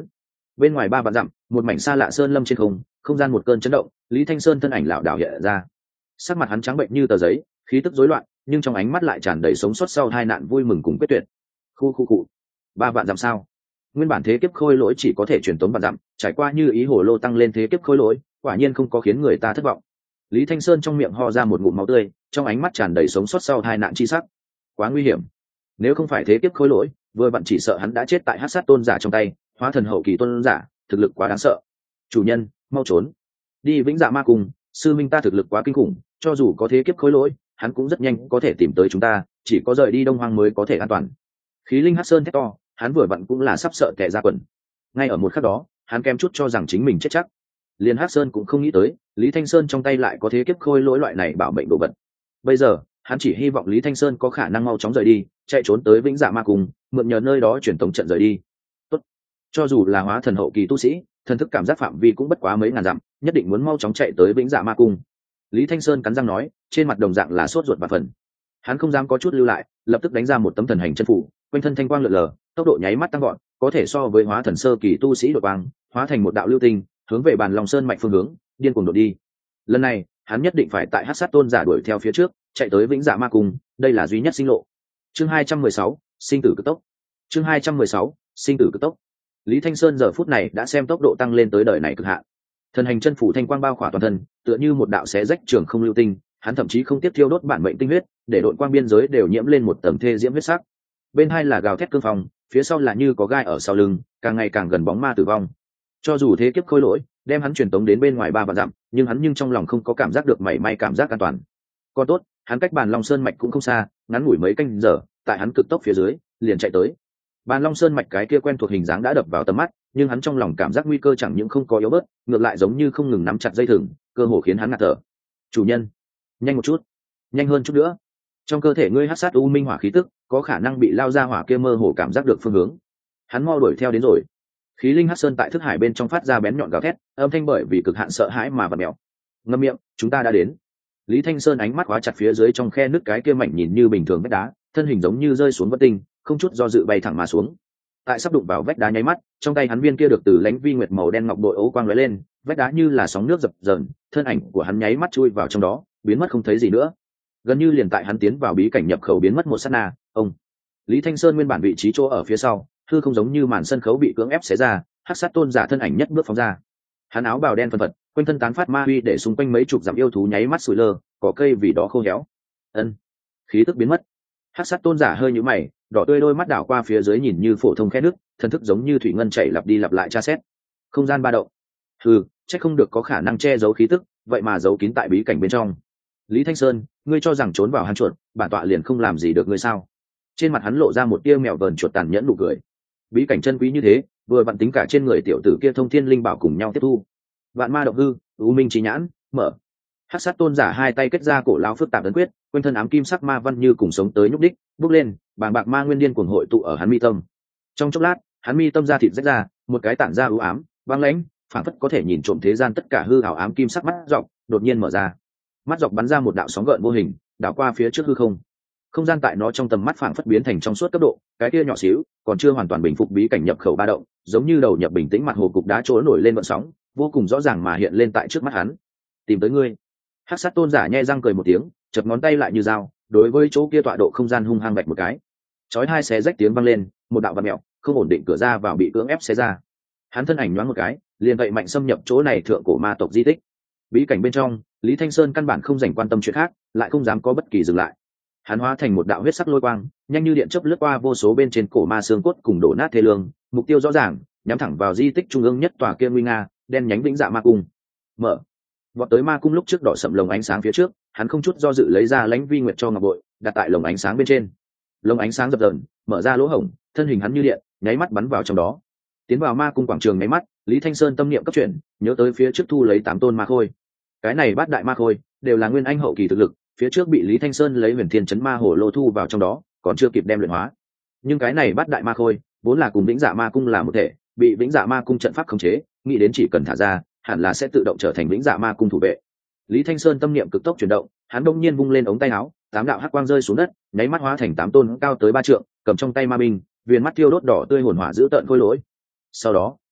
Bên ngoài ba vạn dặm, một mảnh xa lạ sơn lâm trên không, không gian một cơn chấn động, Lý Thanh Sơn thân ảnh lảo đảo hiện ra. Sắc mặt hắn trắng bệnh như tờ giấy, khí tức rối loạn, nhưng trong ánh mắt lại tràn đầy sống sót sau hai nạn vui mừng cùng quyết tuyệt. Khu khu cụ. Ba vạn dặm sao? Nguyên bản thế kiếp khôi lỗi chỉ có thể truyền tống vạn dặm, trải qua như ý hồ lô tăng lên thế kiếp khôi lỗi, quả nhiên không có khiến người ta thất vọng. Lý Thanh Sơn trong miệng ho ra một ngụm máu tươi, trong ánh mắt tràn đầy sống sót sau hai nạn chi sắc. Quá nguy hiểm. Nếu không phải thế kiếp khôi lỗi, vừa vặn chỉ sợ hắn đã chết tại Hắc Sát tôn giả trong tay, hóa thần hậu kỳ tôn giả, thực lực quá đáng sợ. Chủ nhân, mau trốn. Đi Vĩnh Dạ Ma Cung, sư minh ta thực lực quá kinh khủng, cho dù có thế kiếp khôi lỗi, hắn cũng rất nhanh có thể tìm tới chúng ta, chỉ có rời đi Đông Hoang mới có thể an toàn. Khí linh Hắc Sơn thét to, hắn vừa vặn cũng là sắp sợ tè ra quần. Ngay ở một khắc đó, hắn kem chút cho rằng chính mình chết chắc. Liên Hắc Sơn cũng không nghĩ tới, Lý Thanh Sơn trong tay lại có thế kiếp khôi lỗi loại này bảo mệnh đồ vật. Bây giờ, hắn chỉ hy vọng Lý Thanh Sơn có khả năng mau chóng rời đi, chạy trốn tới Vĩnh Dạ Ma Cung, mượn nhờ nơi đó chuyển tống trận rời đi. Tốt. Cho dù là hóa thần hậu kỳ tu sĩ, thần thức cảm giác phạm vi cũng bất quá mấy ngàn dặm, nhất định muốn mau chóng chạy tới Vĩnh Dạ Ma Cung. Lý Thanh Sơn cắn răng nói, trên mặt đồng dạng là sốt ruột và phần. Hắn không dám có chút lưu lại, lập tức đánh ra một tấm thần hành chân phủ, quanh thân thanh quang lượn lờ, tốc độ nháy mắt tăng gọn, có thể so với hóa thần sơ kỳ tu sĩ đột quang, hóa thành một đạo lưu tinh, hướng về Bàn Long Sơn mạch phương hướng, điên cuồng đột đi. Lần này, hắn nhất định phải tại Hắc Sát tôn giả đuổi theo phía trước, chạy tới Vĩnh Dạ Ma Cung, đây là duy nhất sinh lộ. Chương hai trăm mười sáu, sinh tử cực tốc. Chương hai trăm mười sáu, sinh tử cực tốc. Lý Thanh Sơn giờ phút này đã xem tốc độ tăng lên tới đời này cực hạn. Thần hành chân phủ thanh quang bao khỏa toàn thân, tựa như một đạo xé rách trường không lưu tinh, hắn thậm chí không tiếp thiêu đốt bản mệnh tinh huyết, để đội quang biên giới đều nhiễm lên một tầng thê diễm huyết sắc. Bên hai là gào thét cương phong, phía sau là như có gai ở sau lưng, càng ngày càng gần bóng ma tử vong. Cho dù thế kiếp khôi lỗi đem hắn truyền tống đến bên ngoài ba vạn dặm, nhưng hắn nhưng trong lòng không có cảm giác được mảy may cảm giác an toàn. Còn tốt, hắn cách Bàn Long Sơn mạch cũng không xa, ngắn ngủi mấy canh giờ, tại hắn cực tốc phía dưới, liền chạy tới. Bàn Long Sơn mạch cái kia quen thuộc hình dáng đã đập vào tầm mắt, nhưng hắn trong lòng cảm giác nguy cơ chẳng những không có yếu bớt, ngược lại giống như không ngừng nắm chặt dây thừng, cơ hồ khiến hắn ngạt thở. Chủ nhân, nhanh một chút, nhanh hơn chút nữa. Trong cơ thể ngươi hắc sát u minh hỏa khí tức, có khả năng bị lao ra hỏa kia mơ hồ cảm giác được phương hướng. Hắn mau đuổi theo đến rồi. Khí linh hắc sơn tại thức hải bên trong phát ra bén nhọn gào thét, âm thanh bởi vì cực hạn sợ hãi mà vặn mèo. Ngậm miệng, chúng ta đã đến. Lý Thanh Sơn ánh mắt khóa chặt phía dưới trong khe nứt cái kia mảnh nhìn như bình thường vách đá, thân hình giống như rơi xuống vỡ tinh, không chút do dự bay thẳng mà xuống. Tại sắp đụng vào vách đá nháy mắt, trong tay hắn viên kia được từ lãnh vi nguyệt màu đen ngọc bội ấu quang lóe lên, vách đá như là sóng nước dập dờn, thân ảnh của hắn nháy mắt chui vào trong đó, biến mất không thấy gì nữa. Gần như liền tại hắn tiến vào bí cảnh nhập khẩu biến mất một sát na, ông Lý Thanh Sơn nguyên bản vị trí chỗ ở phía sau, hư không giống như màn sân khấu bị cưỡng ép xé ra, hắc sát tôn giả thân ảnh nhất bước phóng ra. Hắn áo bào đen phân phật, quanh thân tán phát ma uy để xung quanh mấy chục dặm yêu thú nháy mắt sủi lơ, cỏ cây vì đó khô héo. Ân, khí tức biến mất. Hắc sát tôn giả hơi nhíu mày, đỏ tươi đôi mắt đảo qua phía dưới nhìn như phổ thông khe nước, thần thức giống như thủy ngân chảy lặp đi lặp lại tra xét. Không gian ba động. Hừ, chắc không được có khả năng che giấu khí tức, vậy mà giấu kín tại bí cảnh bên trong. Lý Thanh Sơn, ngươi cho rằng trốn vào hang chuột, bản tọa liền không làm gì được ngươi sao? Trên mặt hắn lộ ra một tia mèo vờn chuột tàn nhẫn nụ cười. Bí cảnh chân quý như thế, vừa vặn tính cả trên người tiểu tử kia thông thiên linh bảo cùng nhau tiếp thu. Vạn ma động hư, u minh trí nhãn, mở. Hắc sát tôn giả hai tay kết ra cổ lão phức tạp ấn quyết, quanh thân ám kim sắc ma văn như cùng sống tới nhúc đích, bước lên, bàng bạc ma nguyên điên cuồng hội tụ ở hắn mi tâm. Trong chốc lát, hắn mi tâm ra thịt rách ra, một cái tản ra u ám, băng lãnh, phản phất có thể nhìn trộm thế gian tất cả hư ảo ám kim sắc mắt dọc, đột nhiên mở ra. Mắt dọc bắn ra một đạo sóng gợn vô hình, đảo qua phía trước hư không. Không gian tại nó trong tầm mắt phảng phất biến thành trong suốt cấp độ, cái kia nhỏ xíu, còn chưa hoàn toàn bình phục bí cảnh nhập khẩu ba động, giống như đầu nhập bình tĩnh mặt hồ cục đá trôi nổi lên gợn sóng, vô cùng rõ ràng mà hiện lên tại trước mắt hắn. Tìm tới ngươi. Hắc sát tôn giả nhe răng cười một tiếng, chập ngón tay lại như dao, đối với chỗ kia tọa độ không gian hung hăng vạch một cái. Chói hai xé rách tiếng vang lên, một đạo vặn mèo, không ổn định cửa ra vào bị cưỡng ép xé ra. Hắn thân ảnh nhoáng một cái, liền vậy mạnh xâm nhập chỗ này thượng cổ ma tộc di tích. Bí cảnh bên trong, Lý Thanh Sơn căn bản không dành quan tâm chuyện khác, lại không dám có bất kỳ dừng lại. Hắn hóa thành một đạo huyết sắc lôi quang, nhanh như điện chớp lướt qua vô số bên trên cổ ma xương cốt cùng đổ nát thê lương, mục tiêu rõ ràng, nhắm thẳng vào di tích trung ương nhất tòa kia nguy nga, đen nhánh Vĩnh Dạ Ma Cung. Mở. Vọt tới ma cung lúc trước đỏ sậm lồng ánh sáng phía trước, hắn không chút do dự lấy ra lãnh vi nguyệt cho ngọc bội, đặt tại lồng ánh sáng bên trên. Lồng ánh sáng dập dờn, mở ra lỗ hổng, thân hình hắn như điện, nháy mắt bắn vào trong đó. Tiến vào ma cung quảng trường nháy mắt, Lý Thanh Sơn tâm niệm cấp chuyển, nhớ tới phía trước thu lấy tám tôn ma khôi. Cái này bát đại ma khôi đều là nguyên anh hậu kỳ thực lực, phía trước bị Lý Thanh Sơn lấy huyền thiên chấn ma hồ lô thu vào trong đó, còn chưa kịp đem luyện hóa. Nhưng cái này bát đại ma khôi vốn là cùng Vĩnh Dạ Ma Cung là một thể, bị Vĩnh Dạ Ma Cung trận pháp khống chế, nghĩ đến chỉ cần thả ra, hẳn là sẽ tự động trở thành Vĩnh Dạ Ma Cung thủ vệ. Lý Thanh Sơn tâm niệm cực tốc chuyển động, hắn đông nhiên vung lên ống tay áo, tám đạo hắc quang rơi xuống đất, nháy mắt hóa thành tám tôn cao tới ba trượng, cầm trong tay ma binh, viền mắt thiêu đốt đỏ tươi hồn hỏa giữ tợn khôi lỗi. Sau đó,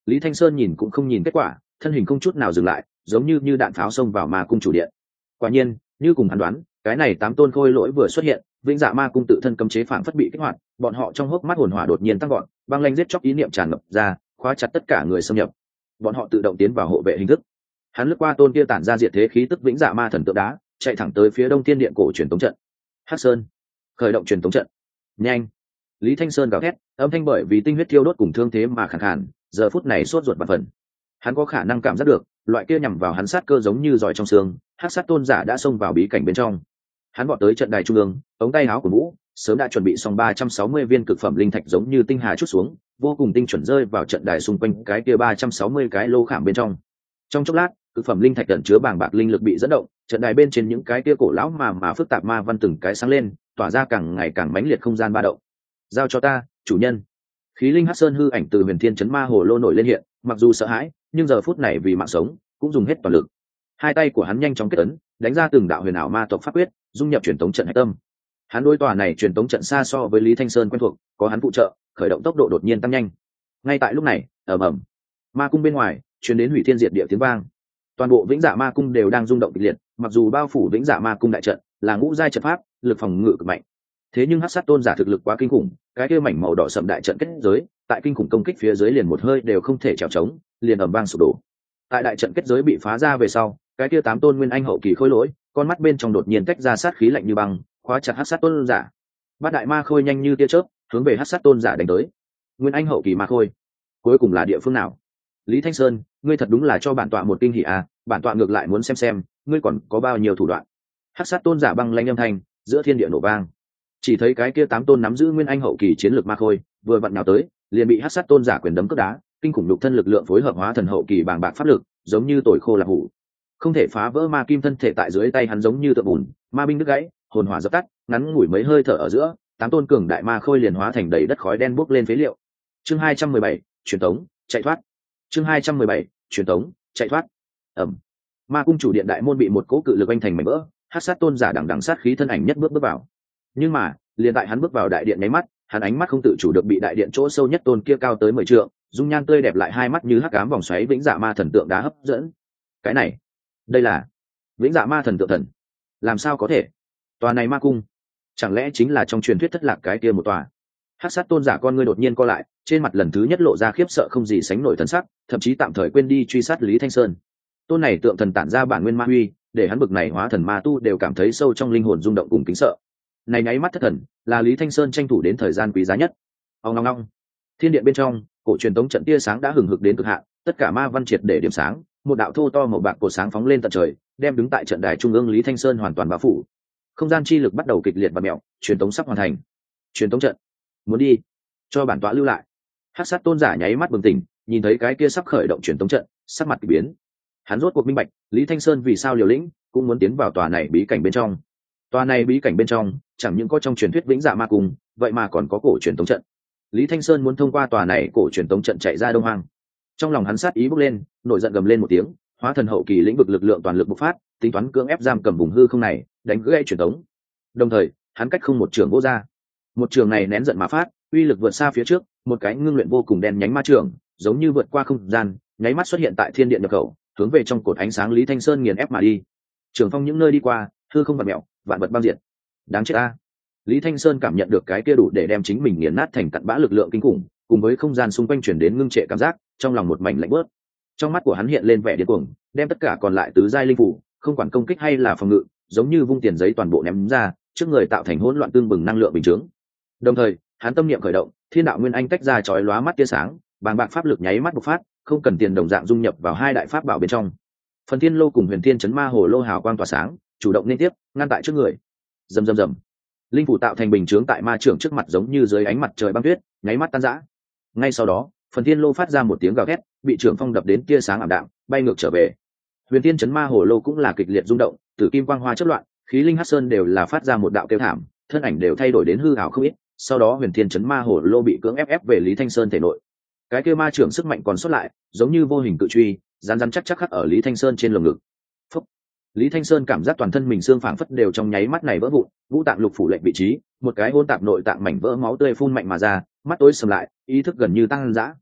Lý Thanh Sơn nhìn cũng không nhìn kết quả, thân hình không chút nào dừng lại, giống như như đạn pháo xông vào ma cung chủ điện. Quả nhiên, như cùng hắn đoán, cái này tám tôn khôi lỗi vừa xuất hiện, vĩnh dạ ma cung tự thân cấm chế phảng phất bị kích hoạt, bọn họ trong hốc mắt hồn hỏa đột nhiên tăng gọn, băng lanh giết chóc ý niệm tràn ngập ra, khóa chặt tất cả người xâm nhập. Bọn họ tự động tiến vào hộ vệ hình thức. Hắn lướt qua tôn kia tản ra diệt thế khí tức vĩnh dạ ma thần tượng đá, chạy thẳng tới phía đông thiên điện cổ truyền tống trận. Hắc Sơn, khởi động truyền tống trận. Nhanh! Lý Thanh Sơn gào thét, âm thanh bởi vì tinh huyết thiêu đốt cùng thương thế mà khàn khàn, giờ phút này sốt ruột bạt phần. Hắn có khả năng cảm giác được, loại kia nhằm vào hắn sát cơ giống như giỏi trong xương, hắc sát tôn giả đã xông vào bí cảnh bên trong. Hắn vọt tới trận đài trung ương, ống tay áo của vũ sớm đã chuẩn bị xong ba trăm sáu mươi viên cực phẩm linh thạch giống như tinh hà chút xuống, vô cùng tinh chuẩn rơi vào trận đài xung quanh cái kia ba trăm sáu mươi cái lô khảm bên trong. Trong chốc lát, cực phẩm linh thạch ẩn chứa bàng bạc linh lực bị dẫn động, trận đài bên trên những cái kia cổ lão mà mà phức tạp ma văn từng cái sáng lên, tỏa ra càng ngày càng mãnh liệt không gian ba động. Giao cho ta, chủ nhân. Khí linh hắc sơn hư ảnh từ huyền thiên chấn ma hồ lô nổi lên hiện, mặc dù sợ hãi, nhưng giờ phút này vì mạng sống, cũng dùng hết toàn lực. Hai tay của hắn nhanh chóng kết ấn, đánh ra từng đạo huyền ảo ma tộc pháp quyết, dung nhập truyền tống trận hạch tâm. Hắn đối tòa này truyền tống trận xa so với Lý Thanh Sơn quen thuộc, có hắn phụ trợ, khởi động tốc độ đột nhiên tăng nhanh. Ngay tại lúc này, ầm ầm, ma cung bên ngoài truyền đến hủy thiên diệt địa tiếng vang. Toàn bộ vĩnh dạ ma cung đều đang rung động kịch liệt, mặc dù bao phủ vĩnh dạ ma cung đại trận là ngũ giai trận pháp, lực phòng ngự cực mạnh. Thế nhưng hắc sát tôn giả thực lực quá kinh khủng, cái kia mảnh màu đỏ sậm đại trận kết giới, tại kinh khủng công kích phía dưới liền một hơi đều không thể trèo trống, liền ầm vang sụp đổ. Tại đại trận kết giới bị phá ra về sau, cái kia tám tôn nguyên anh hậu kỳ khôi lỗi, con mắt bên trong đột nhiên tách ra sát khí lạnh như băng, khóa chặt hắc sát tôn giả. Bát đại ma khôi nhanh như tia chớp, hướng về hắc sát tôn giả đánh tới. Nguyên anh hậu kỳ ma khôi, cuối cùng là địa phương nào? Lý Thanh Sơn, ngươi thật đúng là cho bản tọa một kinh hỉ à, bản tọa ngược lại muốn xem xem, ngươi còn có bao nhiêu thủ đoạn. Hắc sát tôn giả băng lãnh âm thanh, giữa thiên địa nổ vang. Chỉ thấy cái kia tám tôn nắm giữ nguyên anh hậu kỳ chiến lược ma khôi, vừa vặn nào tới, liền bị hắc sát tôn giả quyền đấm cước đá, kinh khủng nhục thân lực lượng phối hợp hóa thần hậu kỳ bàng bạc pháp lực, giống như tồi khô là hủ. Không thể phá vỡ ma kim thân thể tại dưới tay hắn giống như tượng bùn, ma binh đứt gãy, hồn hỏa dập tắt, ngắn ngủi mấy hơi thở ở giữa, tám tôn cường đại ma khôi liền hóa thành đầy đất khói đen bốc lên phế liệu. Chương hai trăm mười bảy, truyền tống, chạy thoát. Chương hai trăm mười bảy, truyền tống, chạy thoát. Ầm. Ma cung chủ điện đại môn bị một cỗ cự lực anh thành mảnh vỡ, hắc sát tôn giả đằng đằng sát khí thân ảnh nhất bước bước vào. Nhưng mà, liền tại hắn bước vào đại điện nháy mắt, hắn ánh mắt không tự chủ được bị đại điện chỗ sâu nhất tôn kia cao tới mười trượng, dung nhan tươi đẹp lại hai mắt như hắc ám vòng xoáy vĩnh dạ ma thần tượng đá hấp dẫn. Cái này, đây là vĩnh dạ ma thần tượng thần. Làm sao có thể? Tòa này ma cung, chẳng lẽ chính là trong truyền thuyết thất lạc cái kia một tòa? Hắc sát tôn giả con ngươi đột nhiên co lại, trên mặt lần thứ nhất lộ ra khiếp sợ không gì sánh nổi thần sắc, thậm chí tạm thời quên đi truy sát Lý Thanh Sơn. Tôn này tượng thần tản ra bản nguyên ma uy, để hắn bực này hóa thần ma tu đều cảm thấy sâu trong linh hồn rung động cùng kính sợ. Này nháy mắt thất thần, là Lý Thanh Sơn tranh thủ đến thời gian quý giá nhất. Ông ngong ngong. Thiên điện bên trong, cổ truyền tống trận tia sáng đã hừng hực đến cực hạn, tất cả ma văn triệt để điểm sáng, một đạo thô to màu bạc cổ sáng phóng lên tận trời, đem đứng tại trận đài trung ương Lý Thanh Sơn hoàn toàn bao phủ. Không gian chi lực bắt đầu kịch liệt và mèo, truyền tống sắp hoàn thành. Truyền tống trận, muốn đi, cho bản tọa lưu lại. Hắc sát tôn giả nháy mắt bừng tỉnh, nhìn thấy cái kia sắp khởi động truyền tống trận, sắc mặt kỳ biến. Hắn rốt cuộc minh bạch, Lý Thanh Sơn vì sao liều lĩnh, cũng muốn tiến vào tòa này bí cảnh bên trong. Tòa này bí cảnh bên trong, chẳng những có trong truyền thuyết vĩnh dạ ma cung, vậy mà còn có cổ truyền tống trận. Lý Thanh Sơn muốn thông qua tòa này cổ truyền tống trận chạy ra Đông Hoang. Trong lòng hắn sát ý bốc lên, nổi giận gầm lên một tiếng, hóa thần hậu kỳ lĩnh vực lực lượng toàn lực bộc phát, tính toán cưỡng ép giam cầm vùng hư không này, đánh gãy truyền tống. Đồng thời, hắn cách không một trường vô ra. Một trường này nén giận mà phát, uy lực vượt xa phía trước, một cái ngưng luyện vô cùng đen nhánh ma trường, giống như vượt qua không gian, nháy mắt xuất hiện tại thiên điện nhập khẩu, hướng về trong cột ánh sáng Lý Thanh Sơn nghiền ép mà đi. Trường phong những nơi đi qua, hư không vặn mèo, vạn vật băng diệt. Đáng chết a! Lý Thanh Sơn cảm nhận được cái kia đủ để đem chính mình nghiền nát thành cặn bã lực lượng kinh khủng, cùng với không gian xung quanh chuyển đến ngưng trệ cảm giác, trong lòng một mảnh lạnh bớt. Trong mắt của hắn hiện lên vẻ điên cuồng, đem tất cả còn lại tứ giai linh phủ, không quản công kích hay là phòng ngự, giống như vung tiền giấy toàn bộ ném ra, trước người tạo thành hỗn loạn tương bừng năng lượng bình chứng. Đồng thời, hắn tâm niệm khởi động, thiên đạo nguyên anh tách ra chói lóa mắt tia sáng, bàng bạc pháp lực nháy mắt bộc phát, không cần tiền đồng dạng dung nhập vào hai đại pháp bảo bên trong. Phần Thiên Lô cùng Huyền Thiên Chấn Ma Hồ Lô hào quang tỏa sáng, chủ động liên tiếp, ngăn tại trước người. Rầm rầm rầm. Linh phủ tạo thành bình chướng tại ma trưởng trước mặt giống như dưới ánh mặt trời băng tuyết, nháy mắt tan rã. Ngay sau đó, Phần Thiên Lô phát ra một tiếng gào thét, bị trưởng phong đập đến tia sáng ảm đạm, bay ngược trở về. Huyền Thiên Chấn Ma Hồ Lô cũng là kịch liệt rung động, tử kim quang hoa chớp loạn, khí linh hắc sơn đều là phát ra một đạo kêu thảm, thân ảnh đều thay đổi đến hư ảo không ít. Sau đó Huyền Thiên Chấn Ma Hồ Lô bị cưỡng ép ép về Lý Thanh Sơn thể nội. Cái kia ma trưởng sức mạnh còn sót lại, giống như vô hình cự truy, rắn rắn chắc chắc khắc ở Lý Thanh Sơn trên lồng ngực. Phúc. Lý Thanh Sơn cảm giác toàn thân mình xương phảng phất đều trong nháy mắt này vỡ vụn, ngũ tạng lục phủ lệnh vị trí, một cái hôn tạp nội tạng mảnh vỡ máu tươi phun mạnh mà ra, mắt tối sầm lại, ý thức gần như tăng dã.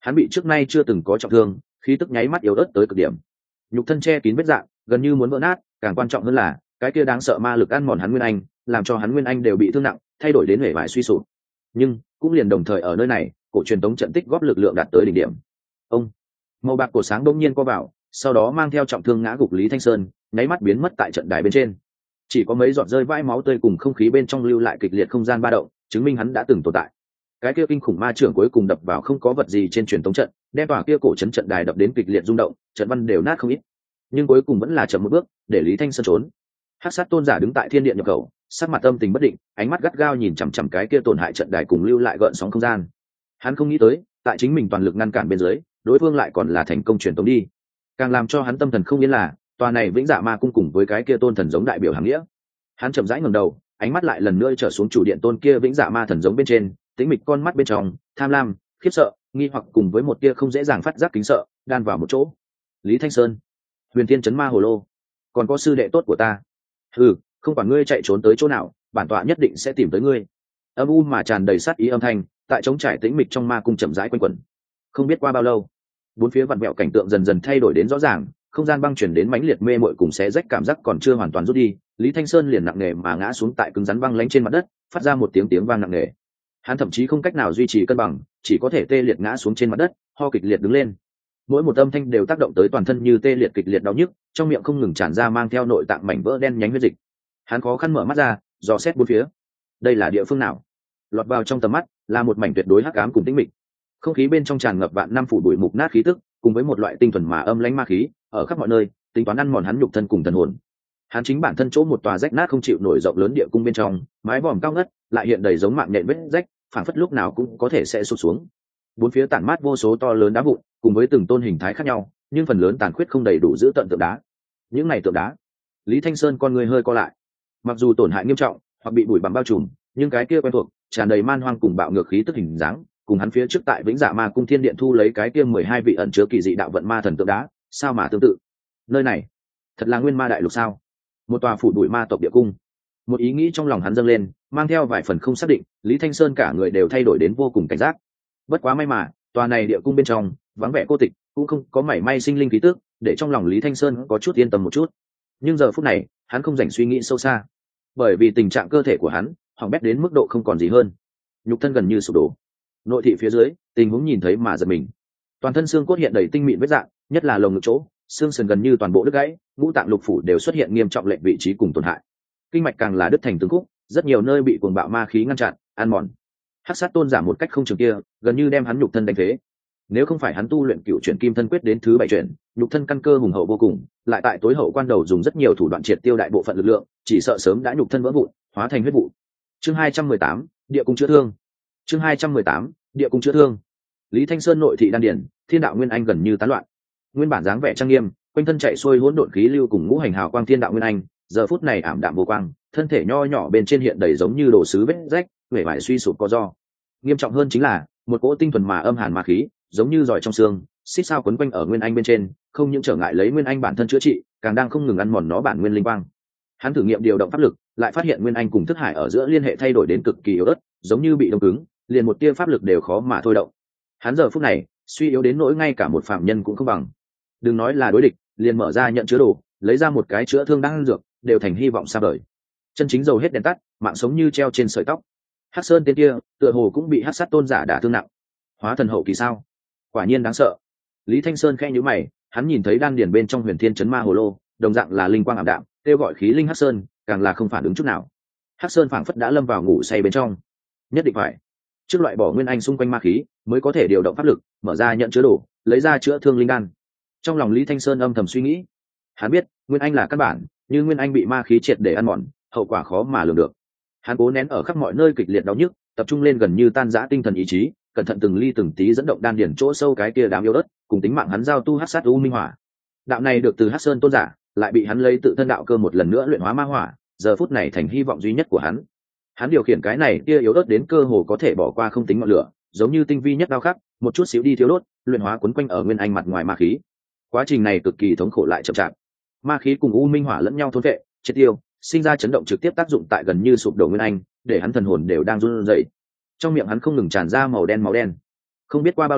hắn bị trước nay chưa từng có trọng thương, khí tức nháy mắt yếu ớt tới cực điểm, nhục thân che kín vết dạng, gần như muốn vỡ nát. Càng quan trọng hơn là cái kia đáng sợ ma lực ăn mòn hắn nguyên anh, làm cho hắn nguyên anh đều bị thương nặng, thay đổi đến huệ vải suy sụp. Nhưng cũng liền đồng thời ở nơi này, cổ truyền tống trận tích góp lực lượng đạt tới đỉnh điểm. Ông màu bạc cổ sáng đông nhiên co vào, sau đó mang theo trọng thương ngã gục Lý Thanh Sơn, nháy mắt biến mất tại trận đài bên trên. Chỉ có mấy giọt rơi vãi máu tươi cùng không khí bên trong lưu lại kịch liệt không gian ba động, chứng minh hắn đã từng tồn tại. Cái kia kinh khủng ma trưởng cuối cùng đập vào không có vật gì trên truyền tống trận, đem tòa kia cổ trấn trận đài đập đến kịch liệt rung động, trận văn đều nát không ít. Nhưng cuối cùng vẫn là chậm một bước, để Lý Thanh Sơn trốn. Hắc sát tôn giả đứng tại thiên điện nhập khẩu, sắc mặt âm tình bất định, ánh mắt gắt gao nhìn chằm chằm cái kia tổn hại trận đài cùng lưu lại gợn sóng không gian. Hắn không nghĩ tới, tại chính mình toàn lực ngăn cản bên dưới, đối phương lại còn là thành công truyền tống đi. Càng làm cho hắn tâm thần không yên là, tòa này vĩnh dạ ma cung cùng với cái kia tôn thần giống đại biểu hàng nghĩa. Hắn chậm rãi ngẩng đầu, ánh mắt lại lần nữa trở xuống chủ điện tôn kia vĩnh dạ ma thần giống bên trên, tĩnh mịch con mắt bên trong, tham lam, khiếp sợ, nghi hoặc cùng với một tia không dễ dàng phát giác kính sợ, đan vào một chỗ. Lý Thanh Sơn, Huyền Thiên Chấn Ma Hồ Lô, còn có sư đệ tốt của ta. Ừ, không quản ngươi chạy trốn tới chỗ nào, bản tọa nhất định sẽ tìm tới ngươi. Âm u mà tràn đầy sát ý âm thanh, tại trống trải tĩnh mịch trong ma cung chậm rãi quanh quẩn. Không biết qua bao lâu, bốn phía vặn vẹo cảnh tượng dần dần thay đổi đến rõ ràng, không gian băng chuyển đến mãnh liệt mê mội cùng xé rách cảm giác còn chưa hoàn toàn rút đi. Lý Thanh Sơn liền nặng nề mà ngã xuống tại cứng rắn băng lánh trên mặt đất, phát ra một tiếng tiếng vang nặng nề. Hắn thậm chí không cách nào duy trì cân bằng, chỉ có thể tê liệt ngã xuống trên mặt đất, ho kịch liệt đứng lên. Mỗi một âm thanh đều tác động tới toàn thân như tê liệt kịch liệt đau nhức, trong miệng không ngừng tràn ra mang theo nội tạng mảnh vỡ đen nhánh huyết dịch. Hắn khó khăn mở mắt ra, dò xét bốn phía. Đây là địa phương nào? Lọt vào trong tầm mắt là một mảnh tuyệt đối hắc ám cùng tĩnh mịch. Không khí bên trong tràn ngập vạn năm phủ bụi mục nát khí tức, cùng với một loại tinh thuần mà âm lãnh ma khí ở khắp mọi nơi, tính toán ăn mòn hắn nhục thân cùng thần hồn. Hắn chính bản thân chỗ một tòa rách nát không chịu nổi rộng lớn địa cung bên trong, mái vòm cao ngất, lại hiện đầy giống mạng nhện vết rách, phảng phất lúc nào cũng có thể sẽ sụp xuống. Bốn phía tản mát vô số to lớn đá vụn, cùng với từng tôn hình thái khác nhau, nhưng phần lớn tàn khuyết không đầy đủ giữ tận tượng đá. Những này tượng đá, Lý Thanh Sơn con người hơi co lại. Mặc dù tổn hại nghiêm trọng, hoặc bị bụi bặm bao trùm, nhưng cái kia quen thuộc, tràn đầy man hoang cùng bạo ngược khí tức hình dáng, cùng hắn phía trước tại Vĩnh Dạ Ma Cung Thiên Điện thu lấy cái kia mười hai vị ẩn chứa kỳ dị đạo vận ma thần tượng đá, sao mà tương tự. Nơi này, thật là Nguyên Ma Đại Lục sao? Một tòa phủ bụi ma tộc địa cung. Một ý nghĩ trong lòng hắn dâng lên, mang theo vài phần không xác định, Lý Thanh Sơn cả người đều thay đổi đến vô cùng cảnh giác. Bất quá may mà, tòa này địa cung bên trong vắng vẻ cô tịch, cũng không có mảy may sinh linh khí tức, để trong lòng Lý Thanh Sơn có chút yên tâm một chút. Nhưng giờ phút này, hắn không dành suy nghĩ sâu xa, bởi vì tình trạng cơ thể của hắn hỏng bét đến mức độ không còn gì hơn, nhục thân gần như sụp đổ. Nội thị phía dưới, tình huống nhìn thấy mà giật mình. Toàn thân xương cốt hiện đầy tinh mịn vết rạn, nhất là lồng ngực chỗ, xương sườn gần như toàn bộ đứt gãy, ngũ tạng lục phủ đều xuất hiện nghiêm trọng lệch vị trí cùng tổn hại. Kinh mạch càng là đứt thành từng khúc, rất nhiều nơi bị cuồng bạo ma khí ngăn chặn, ăn mòn. Hắc sát tôn giả một cách không trường kia, gần như đem hắn nhục thân đánh phế. Nếu không phải hắn tu luyện cựu chuyển kim thân quyết đến thứ bảy chuyển, nhục thân căn cơ hùng hậu vô cùng, lại tại tối hậu quan đầu dùng rất nhiều thủ đoạn triệt tiêu đại bộ phận lực lượng, chỉ sợ sớm đã nhục thân vỡ vụn, hóa thành huyết vụ. Chương hai trăm mười tám, địa cung chữa thương. Chương hai trăm mười tám, địa cung chữa thương. Lý Thanh Sơn nội thị đan điển, thiên đạo nguyên anh gần như tán loạn. Nguyên bản dáng vẻ trang nghiêm, quanh thân chạy xuôi hỗn độn khí lưu cùng ngũ hành hào quang thiên đạo nguyên anh, giờ phút này ảm đạm vô quang, thân thể nho nhỏ bên trên hiện đầy giống như đồ sứ vết rách, vẻ vải suy sụp co do. Nghiêm trọng hơn chính là một cỗ tinh thuần mà âm hàn ma khí, giống như giỏi trong xương, xích sao quấn quanh ở nguyên anh bên trên, không những trở ngại lấy nguyên anh bản thân chữa trị, càng đang không ngừng ăn mòn nó bản nguyên linh quang. Hắn thử nghiệm điều động pháp lực, lại phát hiện nguyên anh cùng thức hải ở giữa liên hệ thay đổi đến cực kỳ yếu ớt, giống như bị đông cứng, liền một tia pháp lực đều khó mà thôi động. Hắn giờ phút này suy yếu đến nỗi ngay cả một phạm nhân cũng không bằng. Đừng nói là đối địch, liền mở ra nhận chứa đồ, lấy ra một cái chữa thương đang dược, đều thành hy vọng xa vời. Chân chính dầu hết đèn tắt, mạng sống như treo trên sợi tóc. Hắc Sơn tên kia, tựa hồ cũng bị Hắc sát tôn giả đả thương nặng. Hóa thần hậu kỳ sao? Quả nhiên đáng sợ. Lý Thanh Sơn khẽ nhíu mày, hắn nhìn thấy đan điền bên trong Huyền Thiên Chấn Ma Hồ Lô, đồng dạng là linh quang ảm đạm, kêu gọi khí linh Hắc Sơn, càng là không phản ứng chút nào. Hắc Sơn phảng phất đã lâm vào ngủ say bên trong. Nhất định phải trước loại bỏ nguyên anh xung quanh ma khí, mới có thể điều động pháp lực, mở ra nhận chứa đồ, lấy ra chữa thương linh đan. Trong lòng Lý Thanh Sơn âm thầm suy nghĩ, hắn biết nguyên anh là căn bản, nhưng nguyên anh bị ma khí triệt để ăn mòn, hậu quả khó mà lường được. Hắn cố nén ở khắp mọi nơi kịch liệt đau nhức, tập trung lên gần như tan rã tinh thần ý chí, cẩn thận từng ly từng tí dẫn động đan điển chỗ sâu cái kia đám yêu đất, cùng tính mạng hắn giao tu hắc sát u minh hỏa. Đạo này được từ Hắc Sơn tôn giả, lại bị hắn lấy tự thân đạo cơ một lần nữa luyện hóa ma hỏa, giờ phút này thành hy vọng duy nhất của hắn. Hắn điều khiển cái này kia yếu ớt đến cơ hồ có thể bỏ qua không tính ngọn lửa, giống như tinh vi nhất đao khắc, một chút xíu đi thiếu đốt, luyện hóa quấn quanh ở nguyên anh mặt ngoài ma khí. Quá trình này cực kỳ thống khổ lại chậm chạp. Ma khí cùng u minh hỏa lẫn nhau thôn vệ, triệt tiêu, sinh ra chấn động trực tiếp tác dụng tại gần như sụp đổ nguyên anh, để hắn thần hồn đều đang run rẩy. Trong miệng hắn không ngừng tràn ra màu đen máu đen. Không biết qua bao lâu,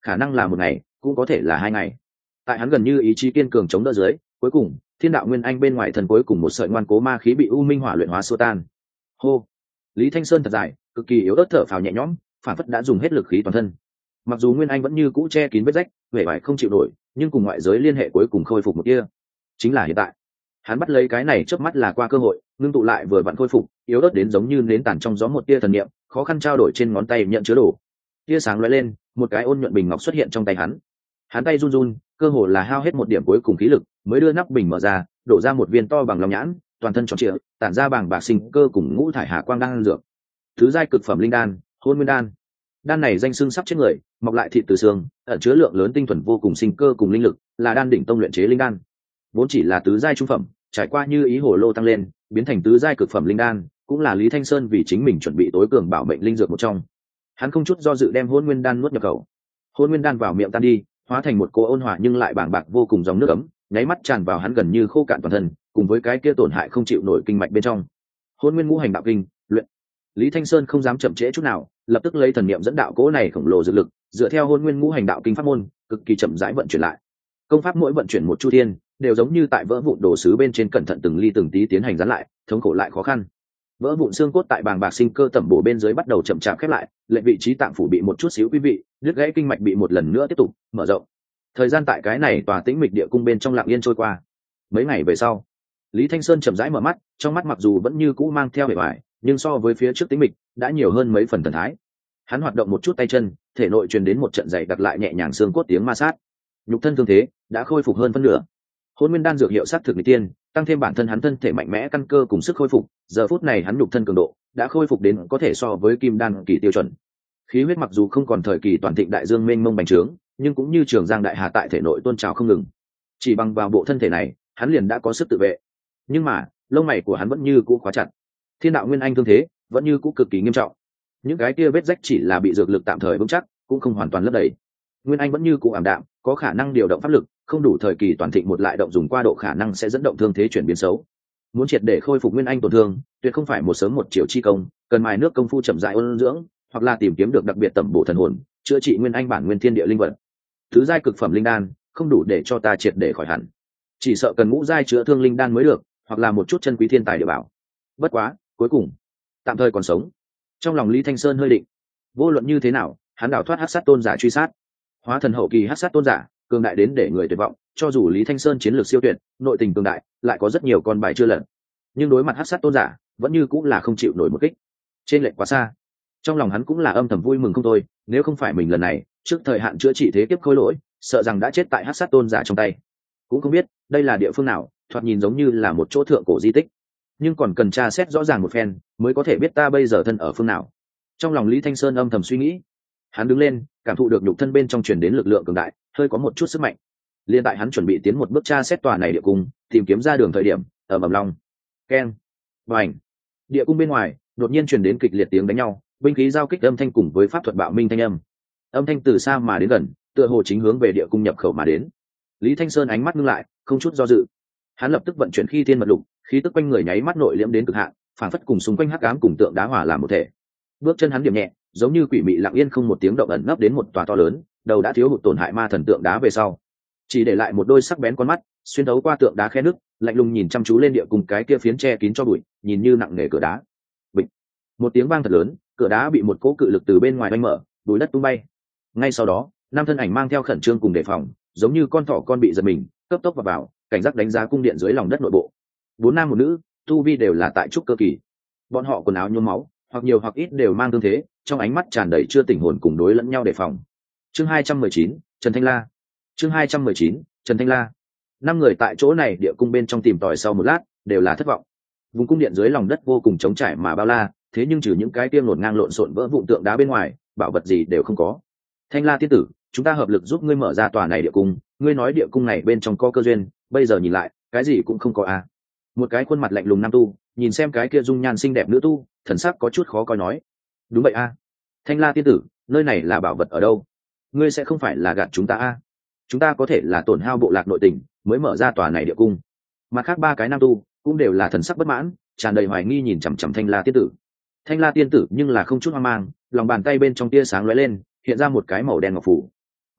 khả năng là một ngày cũng có thể là hai ngày. Tại hắn gần như ý chí kiên cường chống đỡ dưới, cuối cùng thiên đạo nguyên anh bên ngoài thần cuối cùng một sợi ngoan cố ma khí bị u minh hỏa luyện hóa xua tan. Hô. Lý Thanh Sơn thật dài, cực kỳ yếu ớt thở phào nhẹ nhõm, phản phất đã dùng hết lực khí toàn thân. Mặc dù nguyên anh vẫn như cũ che kín vết rách, vẻ vải không chịu nổi, nhưng cùng ngoại giới liên hệ cuối cùng khôi phục một kia, chính là hiện tại. Hắn bắt lấy cái này chớp mắt là qua cơ hội, ngưng tụ lại vừa vặn khôi phục, yếu ớt đến giống như nến tàn trong gió một tia thần niệm, khó khăn trao đổi trên ngón tay nhận chứa đồ. Tia sáng lóe lên, một cái ôn nhuận bình ngọc xuất hiện trong tay hắn. Hắn tay run run, cơ hồ là hao hết một điểm cuối cùng khí lực, mới đưa nắp bình mở ra, đổ ra một viên to bằng lòng nhãn, toàn thân tròn trịa, tản ra bảng bạc sinh cơ cùng ngũ thải hà quang đan dược. Thứ giai cực phẩm linh đan, Hôn Nguyên đan. Đan này danh xưng sắp chết người, mọc lại thịt từ xương, ẩn chứa lượng lớn tinh thuần vô cùng sinh cơ cùng linh lực, là đan đỉnh tông luyện chế linh đan. Vốn chỉ là tứ giai trung phẩm, trải qua như ý hồ lô tăng lên, biến thành tứ giai cực phẩm linh đan, cũng là Lý Thanh Sơn vì chính mình chuẩn bị tối cường bảo mệnh linh dược một trong. Hắn không chút do dự đem Hôn Nguyên đan nuốt nhập khẩu. Hôn Nguyên đan vào miệng tan đi, hóa thành một cô ôn hòa nhưng lại bàng bạc vô cùng dòng nước ấm, nháy mắt tràn vào hắn gần như khô cạn toàn thân, cùng với cái kia tổn hại không chịu nổi kinh mạch bên trong. Hôn Nguyên ngũ hành đạo kinh, luyện. Lý Thanh Sơn không dám chậm trễ chút nào, lập tức lấy thần niệm dẫn đạo cỗ này khổng lồ dược lực, dựa theo Hôn Nguyên ngũ hành đạo kinh pháp môn, cực kỳ chậm rãi vận chuyển lại. Công pháp mỗi vận chuyển một chu thiên, đều giống như tại vỡ vụn đồ sứ bên trên cẩn thận từng ly từng tí tiến hành dán lại, thống khổ lại khó khăn. Vỡ vụn xương cốt tại bàng bạc sinh cơ tẩm bổ bên dưới bắt đầu chậm chạp khép lại, lệnh vị trí tạng phủ bị một chút xíu quý vị, đứt gãy kinh mạch bị một lần nữa tiếp tục mở rộng. Thời gian tại cái này tòa tĩnh mịch địa cung bên trong lặng yên trôi qua. Mấy ngày về sau, Lý Thanh Sơn chậm rãi mở mắt, trong mắt mặc dù vẫn như cũ mang theo vẻ vải, nhưng so với phía trước tĩnh mịch đã nhiều hơn mấy phần thần thái. Hắn hoạt động một chút tay chân, thể nội truyền đến một trận dày đặc lại nhẹ nhàng xương cốt tiếng ma sát. Nhục thân thương thế đã khôi phục hơn phân nửa. Hôn Nguyên đan dược hiệu sát thực mỹ tiên, tăng thêm bản thân hắn thân thể mạnh mẽ căn cơ cùng sức khôi phục, giờ phút này hắn nhục thân cường độ đã khôi phục đến có thể so với kim đan kỳ tiêu chuẩn. Khí huyết mặc dù không còn thời kỳ toàn thịnh đại dương mênh mông bành trướng, nhưng cũng như trường giang đại hà tại thể nội tôn trào không ngừng. Chỉ bằng vào bộ thân thể này, hắn liền đã có sức tự vệ. Nhưng mà, lông mày của hắn vẫn như cũ khóa chặt. Thiên đạo nguyên anh thương thế vẫn như cũ cực kỳ nghiêm trọng. Những cái kia vết rách chỉ là bị dược lực tạm thời vững chắc, cũng không hoàn toàn lấp đầy. Nguyên anh vẫn như cũ ảm đạm, có khả năng điều động pháp lực, không đủ thời kỳ toàn thịnh một lại động dùng qua độ khả năng sẽ dẫn động thương thế chuyển biến xấu. Muốn triệt để khôi phục nguyên anh tổn thương, tuyệt không phải một sớm một chiều chi công, cần mài nước công phu chậm rãi ôn dưỡng, hoặc là tìm kiếm được đặc biệt tẩm bổ thần hồn, chữa trị nguyên anh bản nguyên thiên địa linh vật. Thứ giai cực phẩm linh đan không đủ để cho ta triệt để khỏi hẳn, chỉ sợ cần ngũ giai chữa thương linh đan mới được, hoặc là một chút chân quý thiên tài địa bảo. Bất quá, cuối cùng tạm thời còn sống. Trong lòng Lý Thanh Sơn hơi định, vô luận như thế nào, hắn đào thoát hắc sát tôn giả truy sát. Hóa thần hậu kỳ hắc sát tôn giả, cường đại đến để người tuyệt vọng, cho dù Lý Thanh Sơn chiến lược siêu tuyệt, nội tình cường đại, lại có rất nhiều con bài chưa lật. Nhưng đối mặt hắc sát tôn giả, vẫn như cũng là không chịu nổi một kích. Trên lệch quá xa. Trong lòng hắn cũng là âm thầm vui mừng không thôi, nếu không phải mình lần này, trước thời hạn chữa trị thế kiếp khôi lỗi, sợ rằng đã chết tại hắc sát tôn giả trong tay. Cũng không biết, đây là địa phương nào, thoạt nhìn giống như là một chỗ thượng cổ di tích. Nhưng còn cần tra xét rõ ràng một phen, mới có thể biết ta bây giờ thân ở phương nào. Trong lòng Lý Thanh Sơn âm thầm suy nghĩ. Hắn đứng lên, cảm thụ được nhục thân bên trong truyền đến lực lượng cường đại, hơi có một chút sức mạnh. Liên tại hắn chuẩn bị tiến một bước tra xét tòa này địa cung, tìm kiếm ra đường thời điểm, ở mầm long, keng, bành, địa cung bên ngoài đột nhiên truyền đến kịch liệt tiếng đánh nhau, binh khí giao kích âm thanh cùng với pháp thuật bạo minh thanh âm. Âm thanh từ xa mà đến gần, tựa hồ chính hướng về địa cung nhập khẩu mà đến. Lý Thanh Sơn ánh mắt ngưng lại, không chút do dự. Hắn lập tức vận chuyển khí thiên mật lục, khí tức quanh người nháy mắt nội liễm đến cực hạn, phản phất cùng xung quanh hắc ám cùng tượng đá hòa làm một thể. Bước chân hắn điểm nhẹ, giống như quỷ mị lặng yên không một tiếng động ẩn nấp đến một tòa to lớn, đầu đã thiếu hụt tổn hại ma thần tượng đá về sau, chỉ để lại một đôi sắc bén con mắt xuyên thấu qua tượng đá khe nước, lạnh lùng nhìn chăm chú lên địa cùng cái kia phiến che kín cho bụi, nhìn như nặng nề cửa đá. Bịch, một tiếng vang thật lớn, cửa đá bị một cỗ cự lực từ bên ngoài đánh mở, bùi đất tung bay. Ngay sau đó, năm thân ảnh mang theo khẩn trương cùng đề phòng, giống như con thỏ con bị giật mình, cấp tốc vào vào, cảnh giác đánh giá cung điện dưới lòng đất nội bộ. Bốn nam một nữ, tu vi đều là tại trúc cơ kỳ. Bọn họ quần áo nhuốm máu, hoặc nhiều hoặc ít đều mang thương thế, trong ánh mắt tràn đầy chưa tỉnh hồn cùng đối lẫn nhau đề phòng. Chương hai trăm mười chín, Trần Thanh La. Chương hai trăm mười chín, Trần Thanh La. Năm người tại chỗ này địa cung bên trong tìm tòi sau một lát, đều là thất vọng. Vùng cung điện dưới lòng đất vô cùng trống trải mà bao la, thế nhưng trừ những cái tiêm lột ngang lộn xộn vỡ vụn tượng đá bên ngoài, bảo vật gì đều không có. Thanh La tiên tử, chúng ta hợp lực giúp ngươi mở ra tòa này địa cung, ngươi nói địa cung này bên trong có cơ duyên, bây giờ nhìn lại, cái gì cũng không có à? Một cái khuôn mặt lạnh lùng nam tu, nhìn xem cái kia dung nhan xinh đẹp nữ tu, thần sắc có chút khó coi nói. Đúng vậy a, Thanh La tiên tử, nơi này là bảo vật ở đâu? Ngươi sẽ không phải là gạt chúng ta a? Chúng ta có thể là tổn hao bộ lạc nội tình mới mở ra tòa này địa cung. Mặt khác ba cái nam tu cũng đều là thần sắc bất mãn, tràn đầy hoài nghi nhìn chằm chằm Thanh La tiên tử. Thanh La tiên tử nhưng là không chút hoang mang, lòng bàn tay bên trong tia sáng lóe lên, hiện ra một cái màu đen ngọc phủ.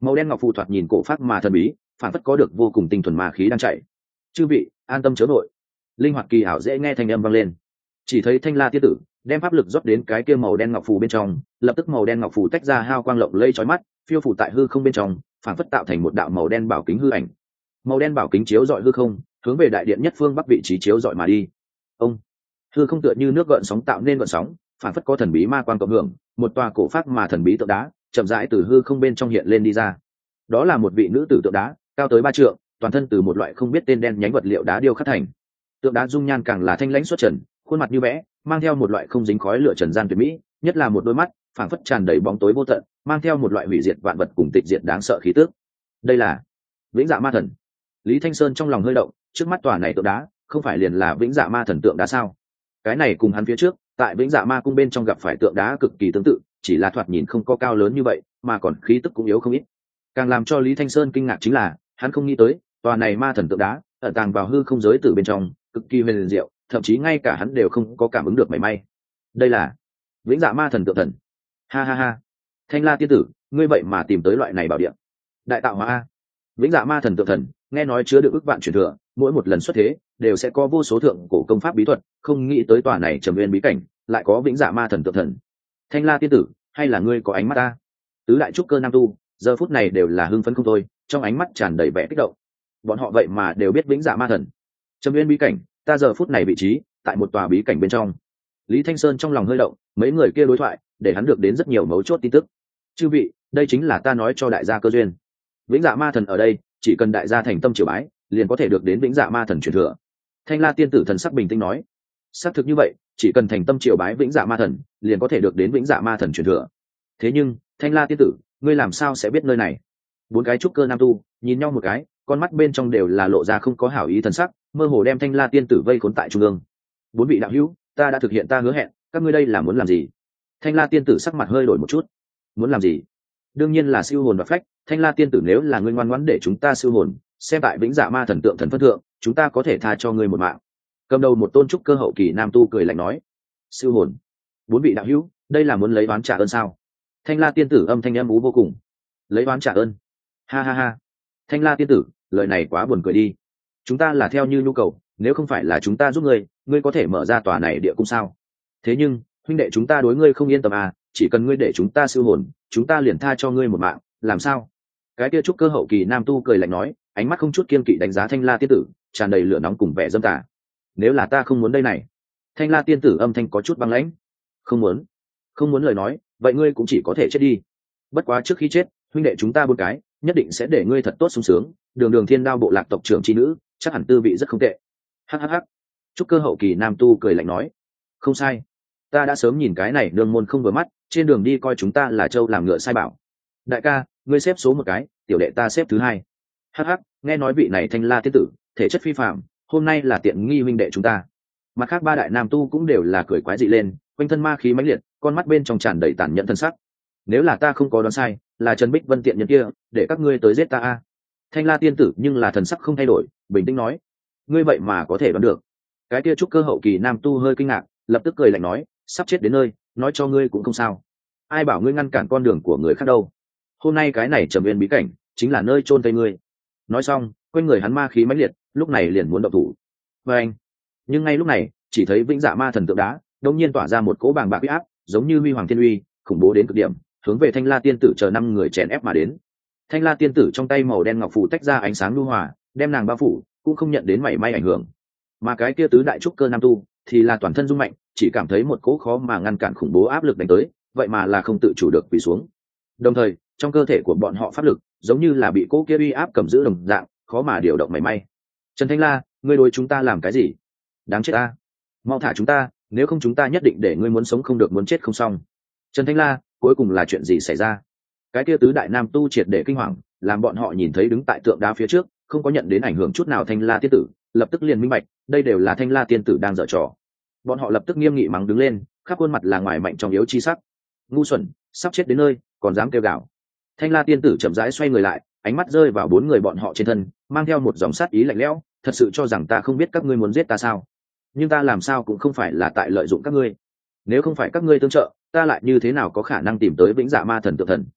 Màu đen ngọc phù thoạt nhìn cổ phát mà thần bí, phản phất có được vô cùng tinh thuần ma khí đang chạy. Chư vị an tâm chớ vội. Linh hoạt kỳ ảo dễ nghe thanh âm vang lên. Chỉ thấy Thanh La tiên tử đem pháp lực rót đến cái kia màu đen ngọc phù bên trong, lập tức màu đen ngọc phù tách ra hào quang lộng lẫy chói mắt, phiêu phù tại hư không bên trong, phản phất tạo thành một đạo màu đen bảo kính hư ảnh. Màu đen bảo kính chiếu rọi hư không, hướng về đại điện nhất phương bắc vị trí chiếu rọi mà đi. Ông hư không tựa như nước gợn sóng tạo nên gợn sóng, phản phất có thần bí ma quang cộng hưởng, một tòa cổ phát mà thần bí tượng đá chậm rãi từ hư không bên trong hiện lên đi ra. Đó là một vị nữ tử tượng đá, cao tới ba trượng, toàn thân từ một loại không biết tên đen nhánh vật liệu đá điêu khắc thành. Tượng đá dung nhan càng là thanh lãnh xuất trần, khuôn mặt như vẽ, mang theo một loại không dính khói lửa trần gian tuyệt mỹ, nhất là một đôi mắt phảng phất tràn đầy bóng tối vô tận, mang theo một loại hủy diệt vạn vật cùng tịch diệt đáng sợ khí tức. Đây là Vĩnh Dạ Ma Thần. Lý Thanh Sơn trong lòng hơi động, trước mắt tòa này tượng đá không phải liền là Vĩnh Dạ Ma Thần tượng đá sao? Cái này cùng hắn phía trước tại Vĩnh Dạ Ma cung bên trong gặp phải tượng đá cực kỳ tương tự, chỉ là thoạt nhìn không có cao lớn như vậy, mà còn khí tức cũng yếu không ít. Càng làm cho Lý Thanh Sơn kinh ngạc chính là hắn không nghĩ tới tòa này ma thần tượng đá ẩn tàng vào hư không giới từ bên trong, cực kỳ huyền diệu, thậm chí ngay cả hắn đều không có cảm ứng được mảy may. Đây là Vĩnh Dạ Ma Thần tượng thần. Ha ha ha. Thanh La tiên tử, ngươi vậy mà tìm tới loại này bảo địa. Đại tạo hóa a. Vĩnh Dạ Ma Thần tượng thần, nghe nói chứa được ức vạn truyền thừa, mỗi một lần xuất thế đều sẽ có vô số thượng cổ công pháp bí thuật, không nghĩ tới tòa này trầm nguyên bí cảnh lại có Vĩnh Dạ Ma Thần tượng thần. Thanh La tiên tử, hay là ngươi có ánh mắt ta? Tứ đại trúc cơ nam tu giờ phút này đều là hưng phấn không thôi, trong ánh mắt tràn đầy vẻ kích động. Bọn họ vậy mà đều biết Vĩnh Dạ Ma Thần. Trầm nguyên bí cảnh, ta giờ phút này vị trí tại một tòa bí cảnh bên trong. Lý Thanh Sơn trong lòng hơi động, mấy người kia đối thoại để hắn được đến rất nhiều mấu chốt tin tức. Chư vị, đây chính là ta nói cho đại gia cơ duyên. Vĩnh Dạ Ma Thần ở đây, chỉ cần đại gia thành tâm triều bái, liền có thể được đến Vĩnh Dạ Ma Thần truyền thừa. Thanh La tiên tử thần sắc bình tĩnh nói, xác thực như vậy, chỉ cần thành tâm triều bái Vĩnh Dạ Ma Thần, liền có thể được đến Vĩnh Dạ Ma Thần truyền thừa. Thế nhưng, Thanh La tiên tử, ngươi làm sao sẽ biết nơi này? Bốn cái trúc cơ nam tu nhìn nhau một cái, con mắt bên trong đều là lộ ra không có hảo ý thần sắc, mơ hồ đem Thanh La tiên tử vây khốn tại trung ương. Bốn vị đạo hữu, ta đã thực hiện ta hứa hẹn, các ngươi đây là muốn làm gì? Thanh La tiên tử sắc mặt hơi đổi một chút. Muốn làm gì? Đương nhiên là siêu hồn và phách. Thanh La tiên tử, nếu là ngươi ngoan ngoãn để chúng ta siêu hồn, xem tại Vĩnh Dạ Ma Thần tượng thần phân thượng, chúng ta có thể tha cho ngươi một mạng. Cầm đầu một tôn trúc cơ hậu kỳ nam tu cười lạnh nói. Siêu hồn? Bốn vị đạo hữu, đây là muốn lấy oán trả ơn sao? Thanh La tiên tử âm thanh âm ú vô cùng. Lấy oán trả ơn? Ha ha ha. Thanh La tiên tử, lời này quá buồn cười đi. Chúng ta là theo như nhu cầu, nếu không phải là chúng ta giúp ngươi, ngươi có thể mở ra tòa này địa cung sao? Thế nhưng huynh đệ chúng ta đối ngươi không yên tâm à, chỉ cần ngươi để chúng ta siêu hồn, chúng ta liền tha cho ngươi một mạng, làm sao? Cái kia trúc cơ hậu kỳ nam tu cười lạnh nói, ánh mắt không chút kiên kỵ đánh giá Thanh La tiên tử, tràn đầy lửa nóng cùng vẻ dâm tà. Nếu là ta không muốn đây này. Thanh La tiên tử âm thanh có chút băng lãnh. Không muốn? Không muốn lời nói, vậy ngươi cũng chỉ có thể chết đi. Bất quá trước khi chết, huynh đệ chúng ta bốn cái nhất định sẽ để ngươi thật tốt sung sướng. Đường Đường Thiên Đao bộ lạc tộc trưởng chi nữ, chắc hẳn tư vị rất không tệ. Hắc hắc hắc. Trúc cơ hậu kỳ nam tu cười lạnh nói, không sai, ta đã sớm nhìn cái này nương môn không vừa mắt, trên đường đi coi chúng ta là trâu làm ngựa sai bảo. Đại ca, ngươi xếp số một cái, tiểu đệ ta xếp thứ hai. Hắc hắc, nghe nói vị này Thanh La tiên tử thể chất phi phạm, hôm nay là tiện nghi huynh đệ chúng ta. Mặt khác ba đại nam tu cũng đều là cười quái dị lên, quanh thân ma khí mãnh liệt, con mắt bên trong tràn đầy tàn nhẫn thân sắc. Nếu là ta không có đoán sai, là Trần Bích Vân tiện nhân kia để các ngươi tới giết ta a. Thanh La tiên tử nhưng là thần sắc không thay đổi, bình tĩnh nói, ngươi vậy mà có thể đoán được? Cái kia trúc cơ hậu kỳ nam tu hơi kinh ngạc, lập tức cười lạnh nói, sắp chết đến nơi, nói cho ngươi cũng không sao. Ai bảo ngươi ngăn cản con đường của người khác đâu? Hôm nay cái này trầm nguyên bí cảnh chính là nơi chôn tây ngươi. Nói xong, quanh người hắn ma khí mãnh liệt, lúc này liền muốn động thủ. Và anh, nhưng ngay lúc này, chỉ thấy Vĩnh Dạ Ma Thần tượng đá đột nhiên tỏa ra một cỗ bàng bạc uy áp, giống như huy hoàng thiên uy, khủng bố đến cực điểm, hướng về Thanh La tiên tử chờ năm người chèn ép mà đến. Thanh La tiên tử trong tay màu đen ngọc phù tách ra ánh sáng nhu hòa, đem nàng bao phủ, cũng không nhận đến mảy may ảnh hưởng. Mà cái kia tứ đại trúc cơ nam tu thì là toàn thân rung mạnh, chỉ cảm thấy một cỗ khó mà ngăn cản khủng bố áp lực đánh tới, vậy mà là không tự chủ được quỳ xuống. Đồng thời, trong cơ thể của bọn họ pháp lực giống như là bị cỗ kia uy áp cầm giữ đồng dạng, khó mà điều động mảy may. Trần Thanh La, ngươi đối chúng ta làm cái gì? Đáng chết ta! Mau thả chúng ta, nếu không chúng ta nhất định để ngươi muốn sống không được muốn chết không xong. Trần Thanh La, cuối cùng là chuyện gì xảy ra? Cái kia tứ đại nam tu triệt để kinh hoàng, làm bọn họ nhìn thấy đứng tại tượng đá phía trước, không có nhận đến ảnh hưởng chút nào Thanh La tiên tử, lập tức liền minh bạch, đây đều là Thanh La tiên tử đang giở trò. Bọn họ lập tức nghiêm nghị mắng đứng lên, khắp khuôn mặt là ngoài mạnh trong yếu chi sắc. Ngu xuẩn, sắp chết đến nơi, còn dám kêu gào. Thanh La tiên tử chậm rãi xoay người lại, ánh mắt rơi vào bốn người bọn họ trên thân, mang theo một dòng sát ý lạnh lẽo, thật sự cho rằng ta không biết các ngươi muốn giết ta sao? Nhưng ta làm sao cũng không phải là tại lợi dụng các ngươi. Nếu không phải các ngươi tương trợ, ta lại như thế nào có khả năng tìm tới Vĩnh Dạ Ma Thần tượng thần?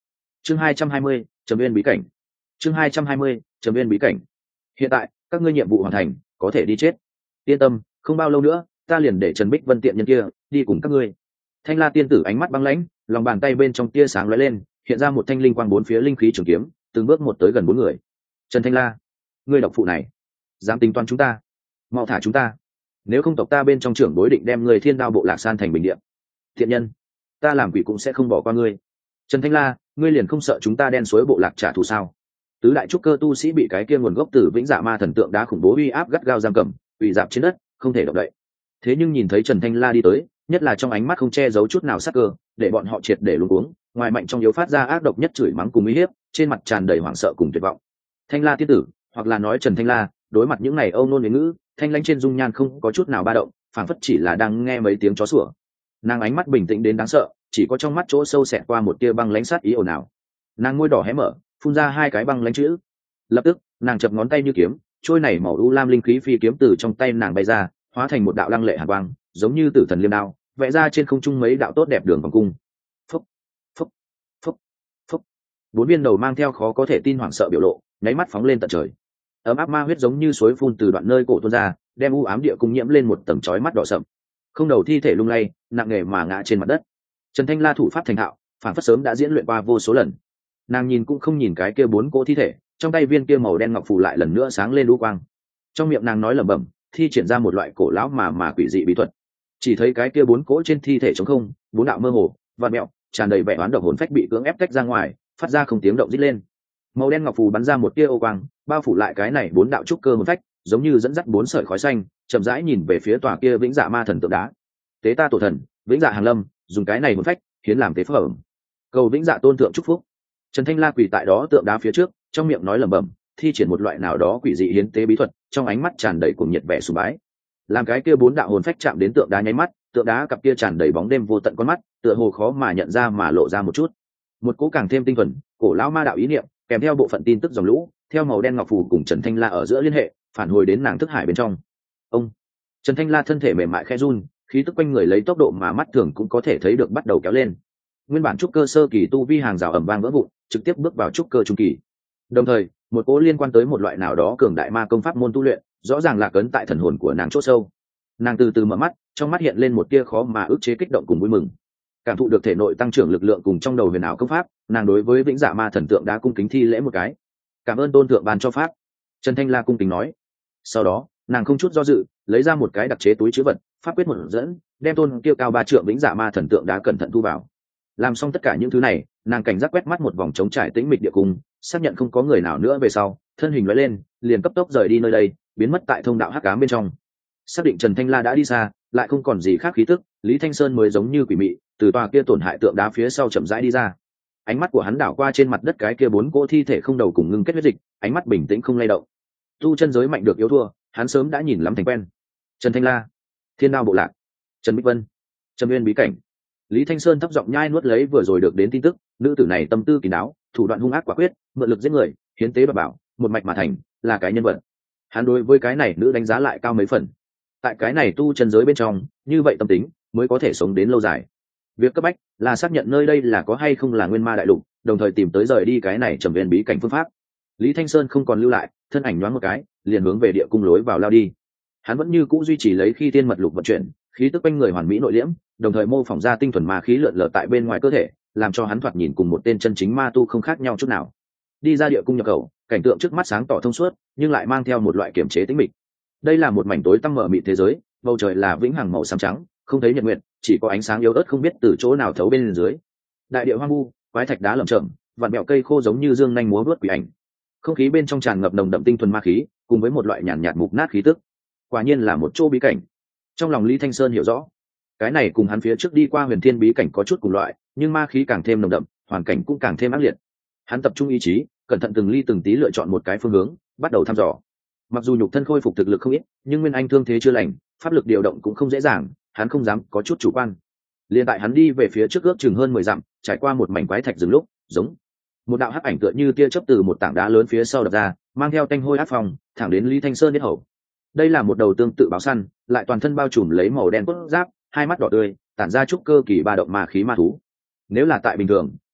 chương hai trăm hai mươi trầm viên bí cảnh. chương hai trăm hai mươi trầm viên bí cảnh. Hiện tại các ngươi nhiệm vụ hoàn thành, có thể đi chết. Yên tâm, không bao lâu nữa ta liền để Trần Bích Vân tiện nhân kia đi cùng các ngươi. Thanh La tiên tử ánh mắt băng lãnh, lòng bàn tay bên trong tia sáng lóe lên, hiện ra một thanh linh quang bốn phía linh khí trường kiếm, từng bước một tới gần bốn người. Trần Thanh La, ngươi độc phụ này dám tính toán chúng ta, mau thả chúng ta, nếu không tộc ta bên trong trưởng đối định đem người Thiên Đao bộ lạc san thành bình địa. Thiện nhân, ta làm quỷ cũng sẽ không bỏ qua ngươi. Trần Thanh La, ngươi liền không sợ chúng ta đen suối bộ lạc trả thù sao? Tứ đại trúc cơ tu sĩ bị cái kia nguồn gốc từ vĩnh dạ ma thần tượng đá khủng bố uy áp gắt gao giam cầm, ủy dạp trên đất, không thể động đậy. Thế nhưng nhìn thấy Trần Thanh La đi tới, nhất là trong ánh mắt không che giấu chút nào sắc cơ, để bọn họ triệt để luống cuống, ngoài mạnh trong yếu phát ra ác độc nhất chửi mắng cùng uy hiếp, trên mặt tràn đầy hoảng sợ cùng tuyệt vọng. Thanh La tiên tử, hoặc là nói Trần Thanh La, đối mặt những này âu nôn huế ngữ, thanh lãnh trên dung nhan không có chút nào ba động, phảng phất chỉ là đang nghe mấy tiếng chó sủa. Nàng ánh mắt bình tĩnh đến đáng sợ, chỉ có trong mắt chỗ sâu xẹt qua một tia băng lãnh sát ý ồn ào. Nàng môi đỏ hé mở, phun ra hai cái băng lãnh chữ. Lập tức, nàng chập ngón tay như kiếm, trôi này màu u lam linh khí phi kiếm từ trong tay nàng bay ra, hóa thành một đạo lăng lệ hàn quang, giống như tử thần liêm đao, vẽ ra trên không trung mấy đạo tốt đẹp đường vòng cung. Phúc, phúc, phúc, phúc. Bốn viên đầu mang theo khó có thể tin hoảng sợ biểu lộ, nháy mắt phóng lên tận trời. Ấm áp ma huyết giống như suối phun từ đoạn nơi cổ tuôn ra, đem u ám địa cung nhiễm lên một tầng chói mắt đỏ sậm. Không đầu thi thể lung lay, nặng nề mà ngã trên mặt đất. Trần Thanh La thủ pháp thành thạo, phản phất sớm đã diễn luyện qua vô số lần. Nàng nhìn cũng không nhìn cái kia bốn cỗ thi thể, trong tay viên kia màu đen ngọc phù lại lần nữa sáng lên lũ quang. Trong miệng nàng nói lẩm bẩm, thi triển ra một loại cổ lão mà mà quỷ dị bí thuật. Chỉ thấy cái kia bốn cỗ trên thi thể trống không, bốn đạo mơ hồ, vặn mèo, tràn đầy vẻ oán độc hồn phách bị cưỡng ép tách ra ngoài, phát ra không tiếng động rít lên. Màu đen ngọc phù bắn ra một tia ô quang, bao phủ lại cái này bốn đạo trúc cơ hồn phách, giống như dẫn dắt bốn sợi khói xanh, chậm rãi nhìn về phía tòa kia vĩnh dạ ma thần tượng đá. Tế ta tổ thần, vĩnh dạ hàng lâm, dùng cái này hồn phách hiến làm tế phẩm, cầu vĩnh dạ tôn thượng chúc phúc. Trần Thanh La quỳ tại đó tượng đá phía trước, trong miệng nói lẩm bẩm, thi triển một loại nào đó quỷ dị hiến tế bí thuật, trong ánh mắt tràn đầy cuồng nhiệt vẻ sùng bái. Làm cái kia bốn đạo hồn phách chạm đến tượng đá nháy mắt, tượng đá cặp kia tràn đầy bóng đêm vô tận con mắt, tựa hồ khó mà nhận ra mà lộ ra một chút. Một cỗ càng thêm tinh thuần, cổ lão ma đạo ý niệm, kèm theo bộ phận tin tức dòng lũ, theo màu đen ngọc phù cùng Trần Thanh La ở giữa liên hệ, phản hồi đến nàng thức hải bên trong. Ông Trần Thanh La thân thể mềm mại khẽ run, khí tức quanh người lấy tốc độ mà mắt thường cũng có thể thấy được bắt đầu kéo lên. Nguyên bản trúc cơ sơ kỳ tu vi hàng rào ầm vang vỡ vụn, trực tiếp bước vào trúc cơ trung kỳ. Đồng thời, một cỗ liên quan tới một loại nào đó cường đại ma công pháp môn tu luyện, rõ ràng là cấn tại thần hồn của nàng chỗ sâu. Nàng từ từ mở mắt, trong mắt hiện lên một tia khó mà ức chế kích động cùng vui mừng. Cảm thụ được thể nội tăng trưởng lực lượng cùng trong đầu huyền ảo công pháp, nàng đối với vĩnh dạ ma thần tượng đã cung kính thi lễ một cái. Cảm ơn tôn thượng ban cho pháp. Trần Thanh La cung kính nói. Sau đó, nàng không chút do dự, lấy ra một cái đặc chế túi trữ vật, pháp quyết một dẫn, đem tôn kia cao ba trượng vĩnh dạ ma thần tượng đá cẩn thận thu vào. Làm xong tất cả những thứ này, nàng cảnh giác quét mắt một vòng trống trải tĩnh mịch địa cung, xác nhận không có người nào nữa về sau, thân hình lóe lên, liền cấp tốc rời đi nơi đây, biến mất tại thông đạo hắc ám bên trong. Xác định Trần Thanh La đã đi xa, lại không còn gì khác khí tức, Lý Thanh Sơn mới giống như quỷ mị, từ tòa kia tổn hại tượng đá phía sau chậm rãi đi ra. Ánh mắt của hắn đảo qua trên mặt đất cái kia bốn cỗ thi thể không đầu cùng ngưng kết huyết dịch, ánh mắt bình tĩnh không lay động. Tu chân giới mạnh được yếu thua, hắn sớm đã nhìn lắm thành quen. Trần Thanh La, Thiên Đao bộ lạc, Trần Bích Vân, Trầm Nguyên bí cảnh. Lý Thanh Sơn thấp giọng nhai nuốt lấy vừa rồi được đến tin tức, nữ tử này tâm tư kín đáo, thủ đoạn hung ác quả quyết, mượn lực giết người, hiến tế bảo bảo, một mạch mà thành, là cái nhân vật. Hắn đối với cái này nữ đánh giá lại cao mấy phần. Tại cái này tu chân giới bên trong, như vậy tâm tính mới có thể sống đến lâu dài. Việc cấp bách là xác nhận nơi đây là có hay không là nguyên ma đại lục, đồng thời tìm tới rời đi cái này Trầm Nguyên bí cảnh phương pháp. Lý Thanh Sơn không còn lưu lại, thân ảnh nhoáng một cái, liền hướng về địa cung lối vào lao đi. Hắn vẫn như cũ duy trì lấy khi tiên mật lục vận chuyển, khí tức quanh người hoàn mỹ nội liễm, đồng thời mô phỏng ra tinh thuần ma khí lượn lờ tại bên ngoài cơ thể, làm cho hắn thoạt nhìn cùng một tên chân chính ma tu không khác nhau chút nào. Đi ra địa cung nhập khẩu, cảnh tượng trước mắt sáng tỏ thông suốt, nhưng lại mang theo một loại kiểm chế tĩnh mịch. Đây là một mảnh tối tăm mờ mịt thế giới, bầu trời là vĩnh hằng màu xám trắng, không thấy nhật nguyệt, chỉ có ánh sáng yếu ớt không biết từ chỗ nào thấu bên dưới. Đại địa hoang vu, quái thạch đá lởm chởm, vạn bẹo cây khô giống như dương nhanh múa vớt quỷ ảnh. Không khí bên trong tràn ngập nồng đậm tinh thuần ma khí, cùng với một loại nhàn nhạt mục nát khí tức. Quả nhiên là một chỗ bí cảnh. Trong lòng Lý Thanh Sơn hiểu rõ, cái này cùng hắn phía trước đi qua Huyền Thiên bí cảnh có chút cùng loại, nhưng ma khí càng thêm nồng đậm, hoàn cảnh cũng càng thêm ác liệt. Hắn tập trung ý chí, cẩn thận từng ly từng tí lựa chọn một cái phương hướng, bắt đầu thăm dò. Mặc dù nhục thân khôi phục thực lực không ít, nhưng nguyên anh thương thế chưa lành, pháp lực điều động cũng không dễ dàng, hắn không dám có chút chủ quan. Liên tại hắn đi về phía trước ước chừng hơn mười dặm, trải qua một mảnh quái thạch rừng lúc, giống một đạo hắc ảnh tựa như tia chớp từ một tảng đá lớn phía sau đập ra, mang theo tanh hôi ác phong, thẳng đến Lý Thanh Sơn biết hầu. Đây là một đầu tương tự báo săn, lại toàn thân bao trùm lấy màu đen cốt giáp, hai mắt đỏ tươi, tản ra chút cơ kỳ ba động ma khí ma thú. Nếu là tại bình thường,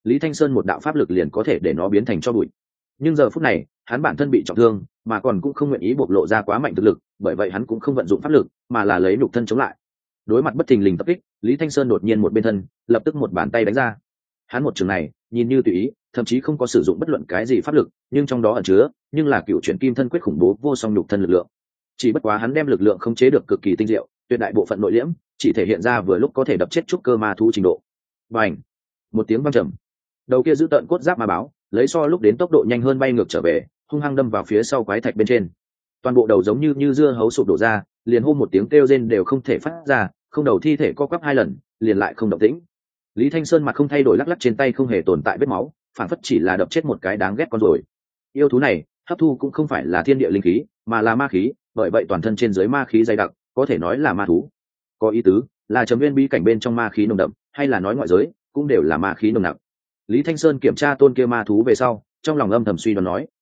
Lý Thanh Sơn một đạo pháp lực liền có thể để nó biến thành cho bụi. Nhưng giờ phút này hắn bản thân bị trọng thương, mà còn cũng không nguyện ý bộc lộ ra quá mạnh thực lực, bởi vậy hắn cũng không vận dụng pháp lực, mà là lấy nhục thân chống lại. Đối mặt bất thình lình tập kích, Lý Thanh Sơn đột nhiên một bên thân, lập tức một bàn tay đánh ra. Hắn một trường này nhìn như tùy ý, thậm chí không có sử dụng bất luận cái gì pháp lực, nhưng trong đó ẩn chứa nhưng là cựu chuyển kim thân quyết khủng bố vô song nhục thân lực lượng. Chỉ bất quá hắn đem lực lượng khống chế được cực kỳ tinh diệu, tuyệt đại bộ phận nội liễm chỉ thể hiện ra vừa lúc có thể đập chết trúc cơ ma thú trình độ. Bành! Một tiếng vang trầm, đầu kia giữ tợn cốt giáp ma báo lấy so lúc đến tốc độ nhanh hơn bay ngược trở về, hung hăng đâm vào phía sau quái thạch bên trên. Toàn bộ đầu giống như như dưa hấu sụp đổ ra, liền hô một tiếng kêu rên đều không thể phát ra, không đầu thi thể co quắp hai lần, liền lại không động tĩnh. Lý Thanh Sơn mặt không thay đổi lắc lắc trên tay không hề tồn tại vết máu, phản phất chỉ là đập chết một cái đáng ghét con rồi. Yêu thú này hấp thu cũng không phải là thiên địa linh khí, mà là ma khí, bởi vậy toàn thân trên dưới ma khí dày đặc, có thể nói là ma thú. Có ý tứ là trầm nguyên bí cảnh bên trong ma khí nồng đậm, hay là nói ngoại giới cũng đều là ma khí nồng nặc. Lý Thanh Sơn kiểm tra tôn kia ma thú về sau, trong lòng âm thầm suy đoán nói,